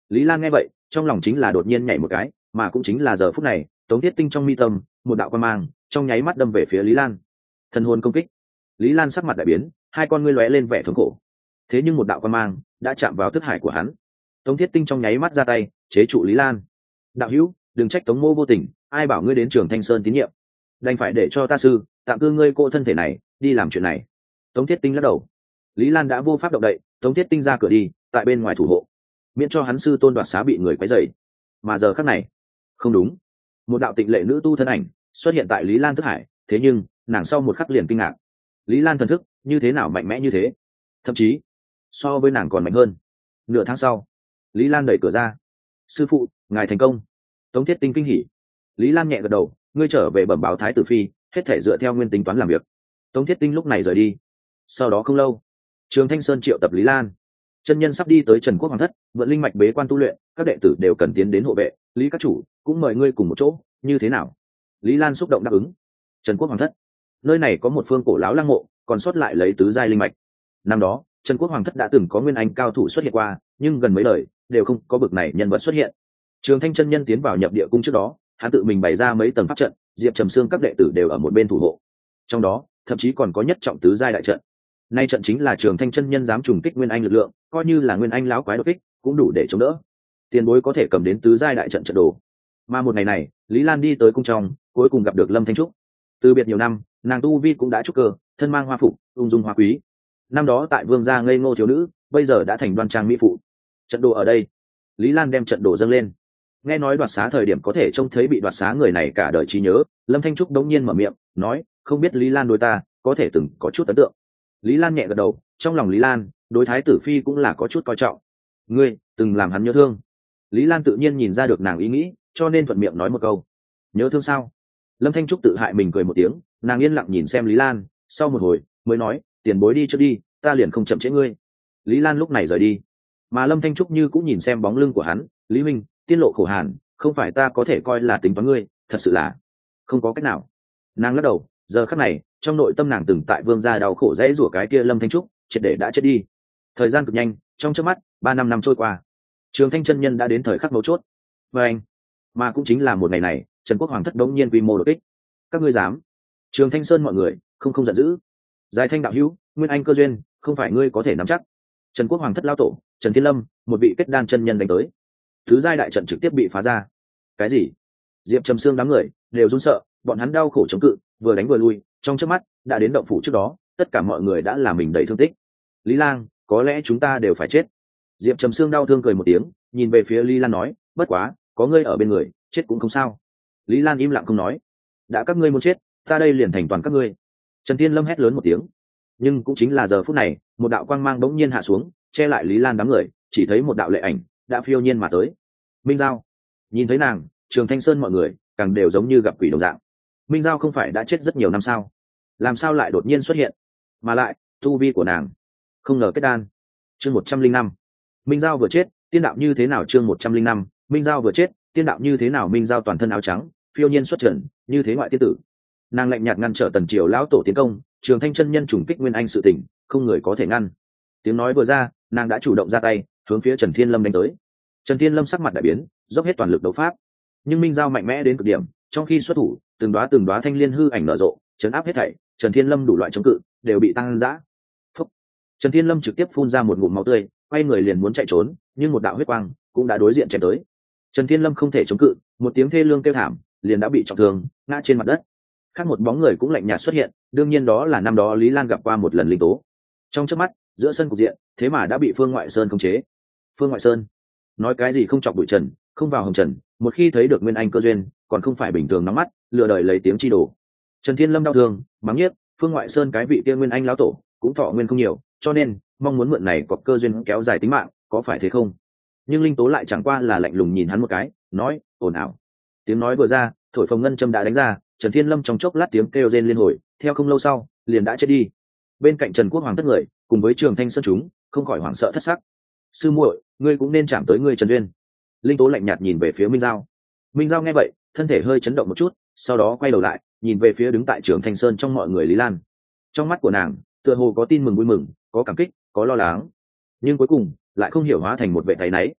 Lý Lan nghe vậy trong lòng chính là đột nhiên nhảy một cái, mà cũng chính là giờ phút này Tống Thiết Tinh trong mi tâm một đạo quan mang trong nháy mắt đâm về phía Lý Lan. Thần hồn công kích. Lý Lan sắc mặt đại biến, hai con ngươi lóe lên vẻ thống khổ. Thế nhưng một đạo quan mang đã chạm vào thức hải của hắn. Tống Thiết Tinh trong nháy mắt ra tay chế trụ Lý Lan. Đạo hữu, đừng trách Tống mô vô tình, ai bảo ngươi đến Trường Thanh Sơn tín nhiệm, đành phải để cho ta sư tạm cư ngươi cô thân thể này đi làm chuyện này. Tống Thiết Tinh lắc đầu. Lý Lan đã vô pháp động đậy, Tống Thiết Tinh ra cửa đi, tại bên ngoài thủ hộ, miễn cho hắn sư tôn đoạt xá bị người quấy rầy. Mà giờ khắc này, không đúng, một đạo tịnh lệ nữ tu thân ảnh xuất hiện tại Lý Lan thức hải, thế nhưng nàng sau một khắc liền kinh ngạc. Lý Lan thần thức như thế nào mạnh mẽ như thế, thậm chí so với nàng còn mạnh hơn. Nửa tháng sau, Lý Lan đẩy cửa ra. Sư phụ, ngài thành công. Tống Thiết Tinh kinh hỉ. Lý Lan nhẹ gật đầu, ngươi trở về bẩm báo thái tử phi, hết thể dựa theo nguyên tính toán làm việc. Tống Thiết Tinh lúc này rời đi. Sau đó không lâu, Trường Thanh Sơn triệu tập Lý Lan. Chân nhân sắp đi tới Trần Quốc Hoàng thất, vận linh mạch bế quan tu luyện, các đệ tử đều cần tiến đến hộ vệ. Lý các chủ cũng mời ngươi cùng một chỗ, như thế nào? Lý Lan xúc động đáp ứng. Trần Quốc Hoàng thất, nơi này có một phương cổ lão lăng mộ, còn sót lại lấy tứ giai linh mạch. Năm đó, Trần Quốc Hoàng thất đã từng có nguyên anh cao thủ xuất hiện qua, nhưng gần mấy lời đều không có bực này nhân vật xuất hiện. Trường Thanh chân nhân tiến vào nhập địa cung trước đó, hắn tự mình bày ra mấy tầng pháp trận, Diệp Trầm Sương các đệ tử đều ở một bên thủ hộ. Trong đó, thậm chí còn có nhất trọng tứ giai đại trận. Nay trận chính là Trường Thanh chân nhân dám trùng kích nguyên anh lực lượng, coi như là nguyên anh lão quái đột kích, cũng đủ để chống đỡ. Tiền bối có thể cầm đến tứ giai đại trận trận đồ. Mà một ngày này, Lý Lan đi tới cung trong, cuối cùng gặp được Lâm Thanh Trúc. Từ biệt nhiều năm, nàng tu vi cũng đã trúc cơ, thân mang hoa phục, ung dung hoa quý. Năm đó tại vương gia ngây ngô thiếu nữ, bây giờ đã thành đoan trang mỹ phụ. Trận đồ ở đây. Lý Lan đem trận đồ dâng lên. Nghe nói đoạt xá thời điểm có thể trông thấy bị đoạt xá người này cả đời trí nhớ, Lâm Thanh Trúc đống nhiên mở miệng nói, không biết Lý Lan đối ta có thể từng có chút ấn tượng. Lý Lan nhẹ gật đầu, trong lòng Lý Lan đối thái tử phi cũng là có chút coi trọng. Ngươi từng làm hắn nhớ thương. Lý Lan tự nhiên nhìn ra được nàng ý nghĩ, cho nên thuận miệng nói một câu, nhớ thương sao? Lâm Thanh Trúc tự hại mình cười một tiếng, nàng yên lặng nhìn xem Lý Lan, sau một hồi mới nói, tiền bối đi trước đi, ta liền không chậm trễ ngươi. Lý Lan lúc này rời đi, mà Lâm Thanh Trúc như cũng nhìn xem bóng lưng của hắn. Lý Minh, tiên lộ khổ hàn, không phải ta có thể coi là tính toán ngươi, thật sự là không có cách nào. Nàng lắc đầu, giờ khắc này trong nội tâm nàng từng tại vương gia đau khổ dễ rủa cái kia Lâm Thanh Trúc triệt để đã chết đi. Thời gian cực nhanh, trong chớp mắt ba năm năm trôi qua, Trường Thanh chân nhân đã đến thời khắc mấu chốt. Và anh, mà cũng chính là một ngày này, Trần Quốc Hoàng thất đống nhiên quy mô đột kích. Các ngươi dám? Trường Thanh Sơn mọi người không không giận dữ. Giải Thanh đạo hữu, nguyên anh cơ duyên không phải ngươi có thể nắm chắc. Trần Quốc Hoàng thất lao tổ Trần Thiên Lâm, một vị kết đan chân nhân đánh tới. Thứ giai đại trận trực tiếp bị phá ra. Cái gì? Diệp Trầm Sương đám người đều run sợ, bọn hắn đau khổ chống cự, vừa đánh vừa lui, trong chớp mắt đã đến động phủ trước đó, tất cả mọi người đã làm mình đầy thương tích. Lý Lang, có lẽ chúng ta đều phải chết. Diệp Trầm Sương đau thương cười một tiếng, nhìn về phía Lý Lan nói, bất quá có ngươi ở bên người, chết cũng không sao. Lý Lan im lặng không nói. Đã các ngươi muốn chết, ta đây liền thành toàn các ngươi. Trần Thiên Lâm hét lớn một tiếng, nhưng cũng chính là giờ phút này, một đạo quang mang bỗng nhiên hạ xuống, che lại Lý Lan đám người, chỉ thấy một đạo lệ ảnh đã phiêu nhiên mà tới. Minh Giao. Nhìn thấy nàng, Trường Thanh Sơn mọi người càng đều giống như gặp quỷ đồng dạng. Minh Giao không phải đã chết rất nhiều năm sao, làm sao lại đột nhiên xuất hiện, mà lại tu vi của nàng không ngờ kết đan. Chương một trăm linh năm, Minh Giao vừa chết, tiên đạo như thế nào? Chương một trăm linh năm, Minh Giao vừa chết, tiên đạo như thế nào? Minh Giao toàn thân áo trắng, phiêu nhiên xuất trần, như thế ngoại tiên tử. Nàng lạnh nhạt ngăn trở Tần Triều lão tổ tiến công, Trường Thanh chân nhân trùng kích nguyên anh sự tình, không người có thể ngăn. Tiếng nói vừa ra, nàng đã chủ động ra tay, hướng phía Trần Thiên Lâm đánh tới. Trần Thiên Lâm sắc mặt đại biến, dốc hết toàn lực đấu pháp, nhưng Minh Giao mạnh mẽ đến cực điểm, trong khi xuất thủ, từng đóa từng đóa thanh liên hư ảnh nở rộ, chấn áp hết thảy. Trần Thiên Lâm đủ loại chống cự đều bị tăng dã. Phúc. Trần Thiên Lâm trực tiếp phun ra một ngụm máu tươi, quay người liền muốn chạy trốn, nhưng một đạo huyết quang cũng đã đối diện chém tới. Trần Thiên Lâm không thể chống cự, một tiếng thê lương kêu thảm, liền đã bị trọng thương, ngã trên mặt đất. Khác một bóng người cũng lạnh nhạt xuất hiện, đương nhiên đó là năm đó Lý Lan gặp qua một lần linh tố. Trong chớp mắt, giữa sân cục diện, thế mà đã bị Phương Ngoại Sơn khống chế. Phương Ngoại Sơn, nói cái gì không chọc bụi trần, không vào hồng trần, một khi thấy được nguyên anh cơ duyên, còn không phải bình thường nóng mắt, lừa đời lấy tiếng chi đổ. Trần Thiên Lâm đau thương, mắng nhiếc, Phương Ngoại Sơn cái vị kia nguyên anh lão tổ, cũng thọ nguyên không nhiều, cho nên mong muốn mượn này có cơ duyên kéo dài tính mạng, có phải thế không? Nhưng linh tố lại chẳng qua là lạnh lùng nhìn hắn một cái, nói, ồn ào. Tiếng nói vừa ra, thổi phồng ngân châm đã đánh ra, Trần Thiên Lâm trong chốc lát tiếng kêu rên liên hồi, theo không lâu sau, liền đã chết đi. Bên cạnh Trần Quốc Hoàng thất người, cùng với Trường Thanh Sơn chúng, không khỏi hoảng sợ thất sắc. Sư muội, ngươi cũng nên chạm tới ngươi Trần Duyên. Linh tố lạnh nhạt nhìn về phía Minh Giao. Minh Giao nghe vậy, thân thể hơi chấn động một chút, sau đó quay đầu lại, nhìn về phía đứng tại Trường Thanh Sơn trong mọi người Lý Lan. Trong mắt của nàng, tựa hồ có tin mừng vui mừng, có cảm kích, có lo lắng, nhưng cuối cùng lại không hiểu hóa thành một vẻ áy náy.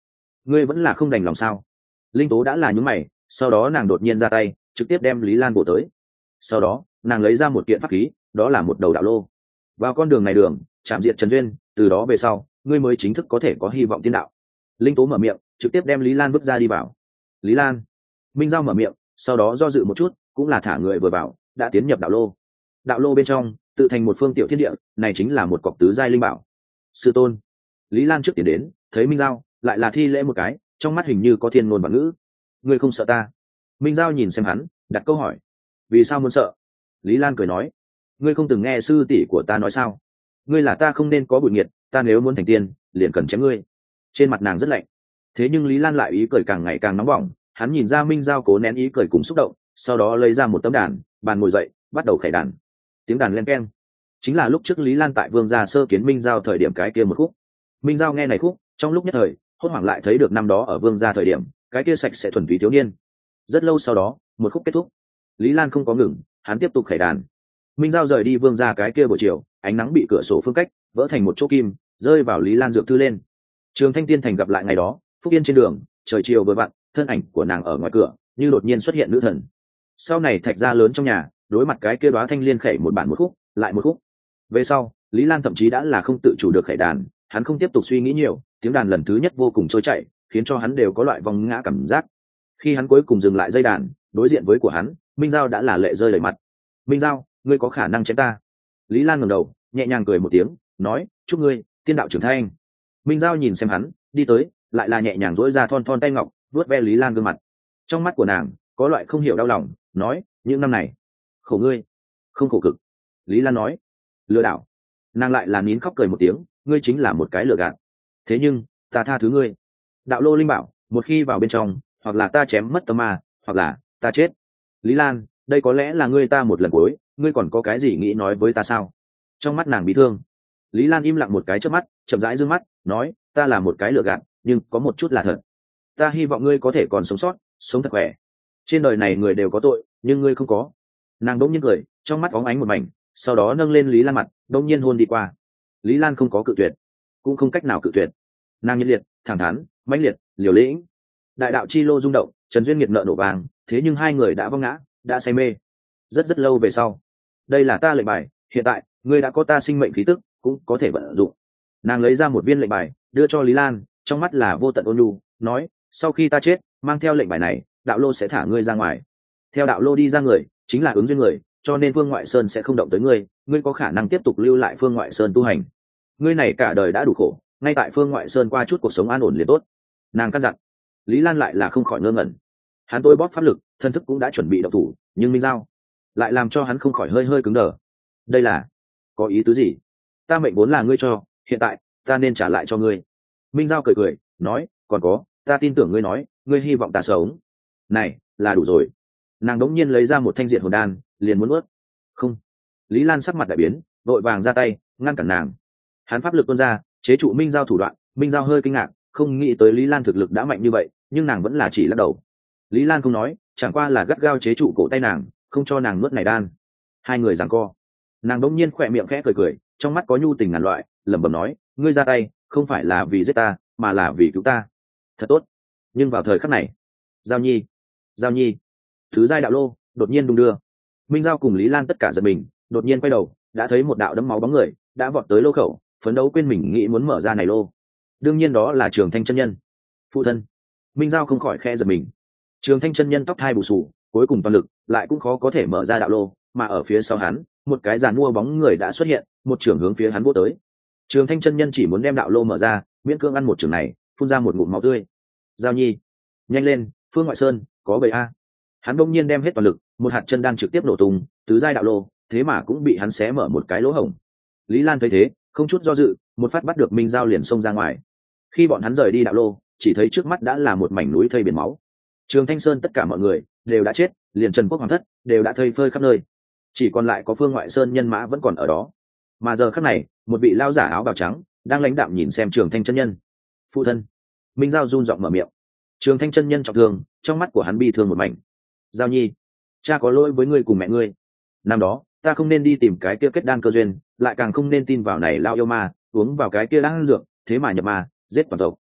ngươi vẫn là không đành lòng sao? Linh tố đã là nhún mày, sau đó nàng đột nhiên ra tay trực tiếp đem Lý Lan bổ tới. Sau đó nàng lấy ra một kiện pháp khí, đó là một đầu đạo lô. Vào con đường này đường chạm diệt trần duyên, từ đó về sau ngươi mới chính thức có thể có hy vọng tiên đạo. Linh tố mở miệng trực tiếp đem Lý Lan vứt ra đi vào. Lý Lan. Minh Giao mở miệng, sau đó do dự một chút, cũng là thả người vừa vào, đã tiến nhập đạo lô. Đạo lô bên trong tự thành một phương tiểu thiên địa, này chính là một cọc tứ giai linh bảo. Sư tôn. Lý Lan trước tiến đến, thấy Minh Giao lại là thi lễ một cái, trong mắt hình như có thiên ngôn và ngữ. Ngươi không sợ ta? Minh Giao nhìn xem hắn, đặt câu hỏi. Vì sao muốn sợ? Lý Lan cười nói. Ngươi không từng nghe sư tỷ của ta nói sao? Ngươi là ta không nên có bụi nghiệt, ta nếu muốn thành tiên liền cần chém ngươi. Trên mặt nàng rất lạnh, thế nhưng Lý Lan lại ý cười càng ngày càng nóng bỏng. Hắn nhìn ra Minh Giao cố nén ý cười cùng xúc động, sau đó lấy ra một tấm đàn, bàn ngồi dậy, bắt đầu khải đàn. Tiếng đàn len keng, chính là lúc trước Lý Lan tại Vương gia sơ kiến Minh Giao thời điểm cái kia một khúc. Minh Giao nghe này khúc, trong lúc nhất thời hốt hoảng lại thấy được năm đó ở Vương gia thời điểm cái kia sạch sẽ thuần túy thiếu niên. Rất lâu sau đó, một khúc kết thúc, Lý Lan không có ngừng, hắn tiếp tục khải đàn. Minh Giao rời đi Vương gia cái kia buổi chiều, ánh nắng bị cửa sổ phương cách vỡ thành một chỗ kim, rơi vào Lý Lan dược thư lên. Trường Thanh Tiên Thành gặp lại ngày đó, Phúc Yên trên đường, trời chiều vừa vặn, thân ảnh của nàng ở ngoài cửa như đột nhiên xuất hiện nữ thần. Sau này thạch gia lớn trong nhà, đối mặt cái kia đóa thanh liên khẩy một bản một khúc, lại một khúc. Về sau, Lý Lan thậm chí đã là không tự chủ được khẩy đàn, hắn không tiếp tục suy nghĩ nhiều, tiếng đàn lần thứ nhất vô cùng trôi chảy, khiến cho hắn đều có loại vòng ngã cảm giác. Khi hắn cuối cùng dừng lại dây đàn, đối diện với của hắn, Minh Giao đã là lệ rơi đầy mặt. Minh Giao, ngươi có khả năng chém ta? Lý Lan ngẩng đầu, nhẹ nhàng cười một tiếng, nói, chúc ngươi tiên đạo trưởng thành. Minh Giao nhìn xem hắn, đi tới, lại là nhẹ nhàng duỗi ra thon thon tay ngọc, vuốt ve Lý Lan gương mặt. Trong mắt của nàng có loại không hiểu đau lòng, nói, những năm này khổ ngươi không khổ cực. Lý Lan nói, lừa đảo. Nàng lại là nín khóc cười một tiếng, ngươi chính là một cái lừa gạt. Thế nhưng ta tha thứ ngươi. Đạo lô linh bảo, một khi vào bên trong, hoặc là ta chém mất tâm ma, hoặc là ta chết. Lý Lan, đây có lẽ là ngươi ta một lần cuối, ngươi còn có cái gì nghĩ nói với ta sao? Trong mắt nàng bị thương. Lý Lan im lặng một cái chớp mắt, chậm rãi dương mắt, nói, ta là một cái lừa gạt, nhưng có một chút là thật. Ta hy vọng ngươi có thể còn sống sót, sống thật khỏe. Trên đời này người đều có tội, nhưng ngươi không có. Nàng đỗng nhiên cười, trong mắt óng ánh một mảnh, sau đó nâng lên Lý Lan mặt, đỗng nhiên hôn đi qua. Lý Lan không có cự tuyệt, cũng không cách nào cự tuyệt. Nàng nhiệt liệt, thẳng thắn, mãnh liệt, liều lĩnh. Đại đạo chi lô rung động, Trần Duyên nghiệt nợ nổ vàng, thế nhưng hai người đã vong ngã, đã say mê. Rất rất lâu về sau, đây là ta lệnh bài, hiện tại ngươi đã có ta sinh mệnh khí tức, cũng có thể vận dụng. Nàng lấy ra một viên lệnh bài, đưa cho Lý Lan, trong mắt là vô tận ôn nhu, nói, sau khi ta chết, mang theo lệnh bài này, đạo lô sẽ thả ngươi ra ngoài. Theo đạo lô đi ra người, chính là ứng duyên người, cho nên Phương Ngoại Sơn sẽ không động tới ngươi, ngươi có khả năng tiếp tục lưu lại Phương Ngoại Sơn tu hành. Ngươi này cả đời đã đủ khổ, ngay tại Phương Ngoại Sơn qua chút cuộc sống an ổn liền tốt. Nàng căn dặn. Lý Lan lại là không khỏi ngơ ngẩn. Hắn tôi bóp pháp lực, thân thức cũng đã chuẩn bị động thủ, nhưng Minh Giao lại làm cho hắn không khỏi hơi hơi cứng đờ. Đây là có ý tứ gì? Ta mệnh vốn là ngươi cho, hiện tại ta nên trả lại cho ngươi. Minh Giao cười cười, nói, còn có, ta tin tưởng ngươi nói, ngươi hy vọng ta sống. Này, là đủ rồi. Nàng đống nhiên lấy ra một thanh diện hồn đan, liền muốn ướt. Không. Lý Lan sắc mặt đại biến, vội vàng ra tay, ngăn cản nàng. Hắn pháp lực tuôn ra, chế trụ Minh Giao thủ đoạn. Minh Giao hơi kinh ngạc, không nghĩ tới Lý Lan thực lực đã mạnh như vậy, nhưng nàng vẫn là chỉ lắc đầu. Lý Lan không nói, chẳng qua là gắt gao chế trụ cổ tay nàng, không cho nàng nuốt này đan. Hai người giằng co. Nàng đống nhiên khỏe miệng khẽ cười cười, trong mắt có nhu tình ngàn loại, lẩm bẩm nói, ngươi ra tay không phải là vì giết ta, mà là vì cứu ta. Thật tốt. Nhưng vào thời khắc này, Giao Nhi, Giao Nhi, thứ giai đạo lô đột nhiên đung đưa. Minh Giao cùng Lý Lan tất cả giật mình, đột nhiên quay đầu, đã thấy một đạo đấm máu bóng người đã vọt tới lô khẩu, phấn đấu quên mình nghĩ muốn mở ra này lô. Đương nhiên đó là Trường Thanh chân nhân. Phụ thân. Minh Giao không khỏi khe giật mình. Trường Thanh chân nhân tóc thai bù xù, cuối cùng toàn lực lại cũng khó có thể mở ra đạo lô, mà ở phía sau hắn, một cái giàn mua bóng người đã xuất hiện, một trường hướng phía hắn vỗ tới. Trường Thanh chân nhân chỉ muốn đem đạo lô mở ra, miễn cưỡng ăn một trường này, phun ra một ngụm máu tươi. Giao Nhi, nhanh lên, Phương Ngoại Sơn có bầy a. Hắn đông nhiên đem hết toàn lực, một hạt chân đan trực tiếp nổ tung, tứ giai đạo lô, thế mà cũng bị hắn xé mở một cái lỗ hổng. Lý Lan thấy thế, không chút do dự, một phát bắt được Minh Giao liền xông ra ngoài. Khi bọn hắn rời đi đạo lô, chỉ thấy trước mắt đã là một mảnh núi thây biển máu. Trường Thanh Sơn tất cả mọi người đều đã chết, liền Trần Quốc Hoàng thất đều đã thây phơi khắp nơi, chỉ còn lại có Phương Ngoại Sơn nhân mã vẫn còn ở đó. Mà giờ khắc này, một vị lao giả áo bào trắng đang lãnh đạm nhìn xem Trường Thanh chân nhân. Phụ thân. Minh Giao run giọng mở miệng. Trường Thanh chân nhân trọng thương, trong mắt của hắn bi thương một mảnh. Giao Nhi, cha có lỗi với ngươi cùng mẹ ngươi. Năm đó ta không nên đi tìm cái kia kết đan cơ duyên, lại càng không nên tin vào này lao yêu ma, uống vào cái kia đan dược, thế mà nhập ma, giết toàn tộc.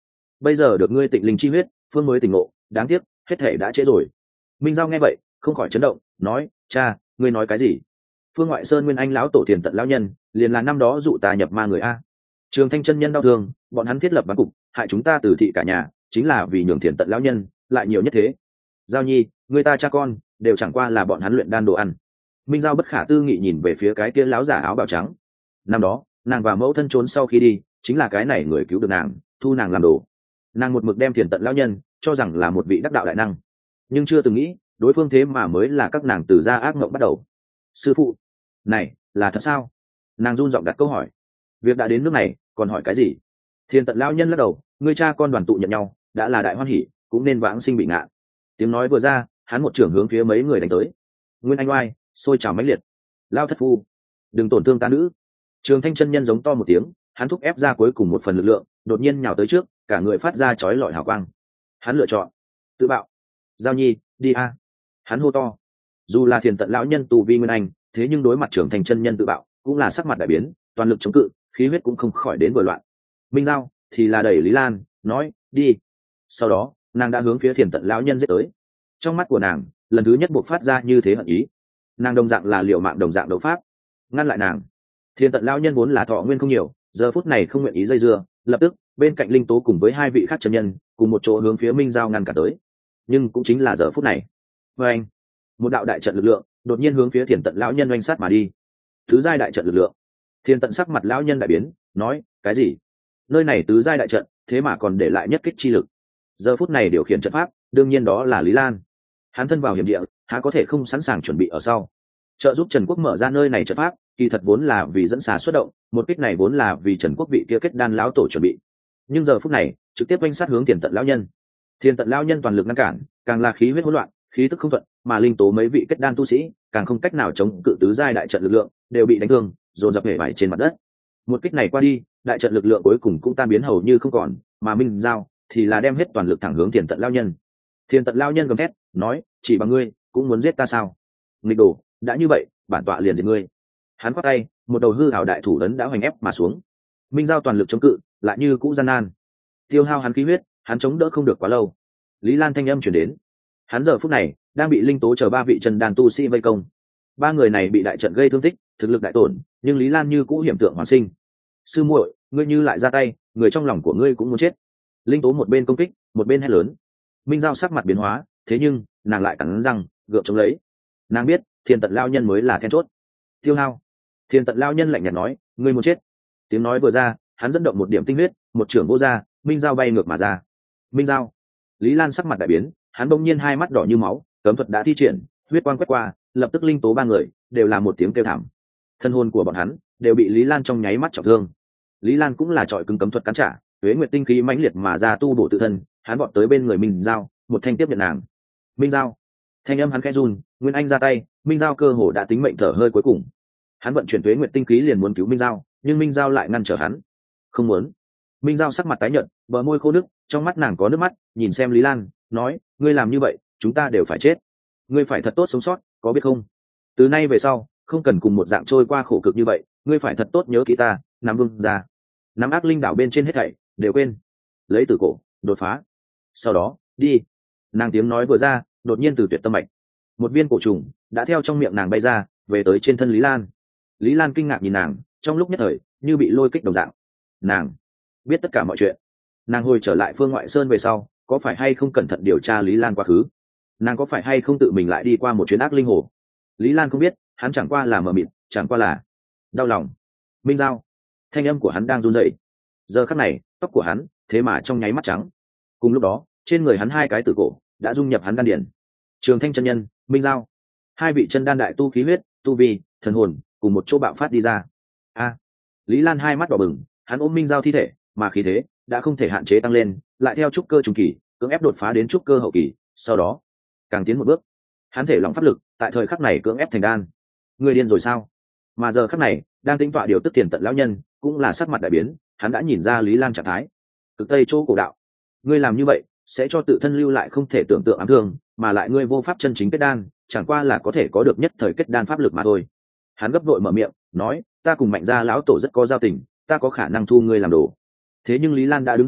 bây giờ được ngươi tịnh linh chi huyết, phương mới tỉnh ngộ, đáng tiếc hết thể đã trễ rồi. Minh Giao nghe vậy không khỏi chấn động, nói: cha, ngươi nói cái gì? Phương Ngoại Sơn Nguyên Anh lão tổ Thiền Tận lão nhân liền là năm đó dụ ta nhập ma người a. Trường Thanh chân nhân đau thương, bọn hắn thiết lập bán cục hại chúng ta từ thị cả nhà, chính là vì nhường Thiền Tận lão nhân lại nhiều nhất thế. Giao nhi, người ta cha con đều chẳng qua là bọn hắn luyện đan đồ ăn. Minh Giao bất khả tư nghị nhìn về phía cái kia lão giả áo bào trắng. Năm đó nàng và mẫu thân trốn sau khi đi, chính là cái này người cứu được nàng, thu nàng làm đồ. Nàng một mực đem Thiền Tận lão nhân cho rằng là một vị đắc đạo đại năng, nhưng chưa từng nghĩ đối phương thế mà mới là các nàng từ gia ác mộng bắt đầu. Sư phụ, này là thật sao? Nàng run giọng đặt câu hỏi. Việc đã đến nước này còn hỏi cái gì? Thiền Tận lão nhân lắc đầu, ngươi cha con đoàn tụ nhận nhau đã là đại hoan hỉ, cũng nên vãng sinh bị ngạn. Tiếng nói vừa ra, hắn một trưởng hướng phía mấy người đánh tới. Nguyên Anh oai sôi trào mãnh liệt. Lao thất phu, đừng tổn thương ta nữ. Trường Thanh chân nhân giống to một tiếng, hắn thúc ép ra cuối cùng một phần lực lượng, đột nhiên nhào tới trước, cả người phát ra chói lọi hào quang. Hắn lựa chọn tự bạo. Giao nhi, đi a. Hắn hô to. Dù là Thiền Tận lão nhân tu vi Nguyên Anh, thế nhưng đối mặt Trường Thanh chân nhân tự bạo cũng là sắc mặt đại biến, toàn lực chống cự, khí huyết cũng không khỏi đến vừa loạn. Minh Giao thì là đẩy Lý Lan, nói: đi. Sau đó nàng đã hướng phía Thiền Tận lão nhân giết tới. Trong mắt của nàng lần thứ nhất buộc phát ra như thế hận ý. Nàng đồng dạng là liều mạng đồng dạng đấu pháp, ngăn lại nàng. Thiền Tận lão nhân vốn là thọ nguyên không nhiều, giờ phút này không nguyện ý dây dưa, lập tức bên cạnh Linh Tố cùng với hai vị khác chân nhân cùng một chỗ hướng phía Minh Giao ngăn cả tới. Nhưng cũng chính là giờ phút này, với anh, một đạo đại trận lực lượng đột nhiên hướng phía Thiền Tận lão nhân oanh sát mà đi. Tứ giai đại trận lực lượng. Thiền Tận sắc mặt lão nhân đại biến, nói: cái gì? Nơi này tứ giai đại trận, thế mà còn để lại nhất kích chi lực. Giờ phút này điều khiển trận pháp, đương nhiên đó là Lý Lan. Hắn thân vào hiểm địa, há có thể không sẵn sàng chuẩn bị ở sau. Trợ giúp Trần Quốc mở ra nơi này trận pháp, kỳ thật vốn là vì dẫn xà xuất động, một kích này vốn là vì Trần Quốc vị kia kết đan lão tổ chuẩn bị. Nhưng giờ phút này, trực tiếp oanh sát hướng Thiền Tận lão nhân. Thiền Tận lão nhân toàn lực ngăn cản, càng là khí huyết hỗn loạn, khí tức không thuận, mà Linh Tố mấy vị kết đan tu sĩ, càng không cách nào chống cự tứ giai đại trận lực lượng, đều bị đánh thương, dồn dập hể vải trên mặt đất. Một kích này qua đi, đại trận lực lượng cuối cùng cũng tan biến hầu như không còn, mà Minh Giao thì là đem hết toàn lực thẳng hướng Thiền Tận lão nhân. Thiền Tận lão nhân gầm thét, nói: chỉ bằng ngươi cũng muốn giết ta sao? Nghịch đồ, đã như vậy, bản tọa liền giết ngươi. Hắn quát tay, một đầu hư ảo đại thủ ấn đã hoành ép mà xuống. Minh Giao toàn lực chống cự, lại như cũ gian nan. Tiêu hao hắn khí huyết, hắn chống đỡ không được quá lâu. Lý Lan thanh âm truyền đến. Hắn giờ phút này đang bị Linh Tố chờ ba vị chân đan tu sĩ vây công. Ba người này bị đại trận gây thương tích, thực lực đại tổn, nhưng Lý Lan như cũ hiểm tượng hoàn sinh. Sư muội, ngươi như lại ra tay, người trong lòng của ngươi cũng muốn chết. Linh Tố một bên công kích, một bên hét lớn. Minh Giao sắc mặt biến hóa, thế nhưng nàng lại cắn răng gượng chống lấy. Nàng biết Thiền Tận lão nhân mới là then chốt. Tiêu hao. Thiền Tận lão nhân lạnh nhạt nói: ngươi muốn chết. Tiếng nói vừa ra, hắn dẫn động một điểm tinh huyết, một trưởng vô ra, Minh Giao bay ngược mà ra. Minh Giao. Lý Lan sắc mặt đại biến, hắn bỗng nhiên hai mắt đỏ như máu, cấm thuật đã thi triển, huyết quang quét qua, lập tức Linh Tố ba người đều là một tiếng kêu thảm. Thân hồn của bọn hắn đều bị Lý Lan trong nháy mắt trọng thương. Lý Lan cũng là trọi cứng cấm thuật cắn trả, tuế nguyệt tinh khí mãnh liệt mà ra tu bổ tự thân, hắn vọt tới bên người Minh Giao, một thanh tiếp nhận nàng. Minh Giao. Thanh âm hắn khẽ run, Nguyên Anh ra tay, Minh Giao cơ hồ đã tính mệnh thở hơi cuối cùng. Hắn vận chuyển tuế nguyệt tinh khí liền muốn cứu Minh Giao, nhưng Minh Giao lại ngăn trở hắn. Không muốn. Minh Giao sắc mặt tái nhợt, bờ môi khô nước, trong mắt nàng có nước mắt, nhìn xem Lý Lan, nói: ngươi làm như vậy, chúng ta đều phải chết. Ngươi phải thật tốt sống sót, có biết không? Từ nay về sau, không cần cùng một dạng trôi qua khổ cực như vậy, ngươi phải thật tốt nhớ kỹ ta, Nam Vương ra. Nắm ác linh đảo bên trên hết thảy đều quên, lấy từ cổ đột phá. Sau đó đi. Nàng tiếng nói vừa ra, đột nhiên từ tuyệt tâm mạch một viên cổ trùng đã theo trong miệng nàng bay ra, về tới trên thân Lý Lan. Lý Lan kinh ngạc nhìn nàng, trong lúc nhất thời như bị lôi kích đồng dạng. Nàng biết tất cả mọi chuyện. Nàng hồi trở lại Phương Ngoại Sơn về sau, có phải hay không cẩn thận điều tra Lý Lan quá khứ? Nàng có phải hay không tự mình lại đi qua một chuyến ác linh hồ? Lý Lan không biết, hắn chẳng qua là mờ mịt, chẳng qua là đau lòng. Minh Giao. Thanh âm của hắn đang run rẩy. Giờ khắc này, tóc của hắn thế mà trong nháy mắt trắng. Cùng lúc đó, trên người hắn hai cái tử cổ đã dung nhập hắn đan điển. Trường Thanh chân nhân, Minh Giao, hai vị chân đan đại tu khí huyết, tu vi, thần hồn cùng một chỗ bạo phát đi ra. A. Lý Lan hai mắt đỏ bừng, hắn ôm Minh Giao thi thể, mà khí thế đã không thể hạn chế tăng lên, lại theo trúc cơ trung kỳ cưỡng ép đột phá đến trúc cơ hậu kỳ, sau đó càng tiến một bước, hắn thể lỏng pháp lực, tại thời khắc này cưỡng ép thành đan. Người điên rồi sao? Mà giờ khắc này, đang tính tọa điều tức Thiền Tận lão nhân cũng là sắc mặt đại biến, hắn đã nhìn ra Lý Lan trạng thái. Cực Tây chỗ cổ đạo, ngươi làm như vậy sẽ cho tự thân lưu lại không thể tưởng tượng ám thương, mà lại ngươi vô pháp chân chính kết đan, chẳng qua là có thể có được nhất thời kết đan pháp lực mà thôi. Hắn gấp vội mở miệng nói: ta cùng Mạnh gia lão tổ rất có giao tình, ta có khả năng thu ngươi làm đồ. Thế nhưng Lý Lan đã đứng dậy,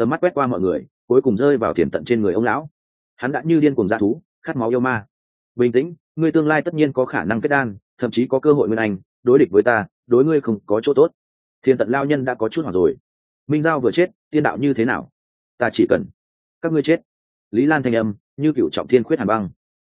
tầm mắt quét qua mọi người cuối cùng rơi vào thiền tận trên người ông lão. Hắn đã như điên cuồng dã thú, khát máu yêu ma. Bình tĩnh, ngươi tương lai tất nhiên có khả năng kết đan, thậm chí có cơ hội nguyên anh, đối địch với ta, đối ngươi không có chỗ tốt. Thiên tận lao nhân đã có chút hoảng rồi. Minh Giao vừa chết, tiên đạo như thế nào? Ta chỉ cần các ngươi chết. Lý Lan thanh âm như cựu trọng thiên khuyết hàn băng.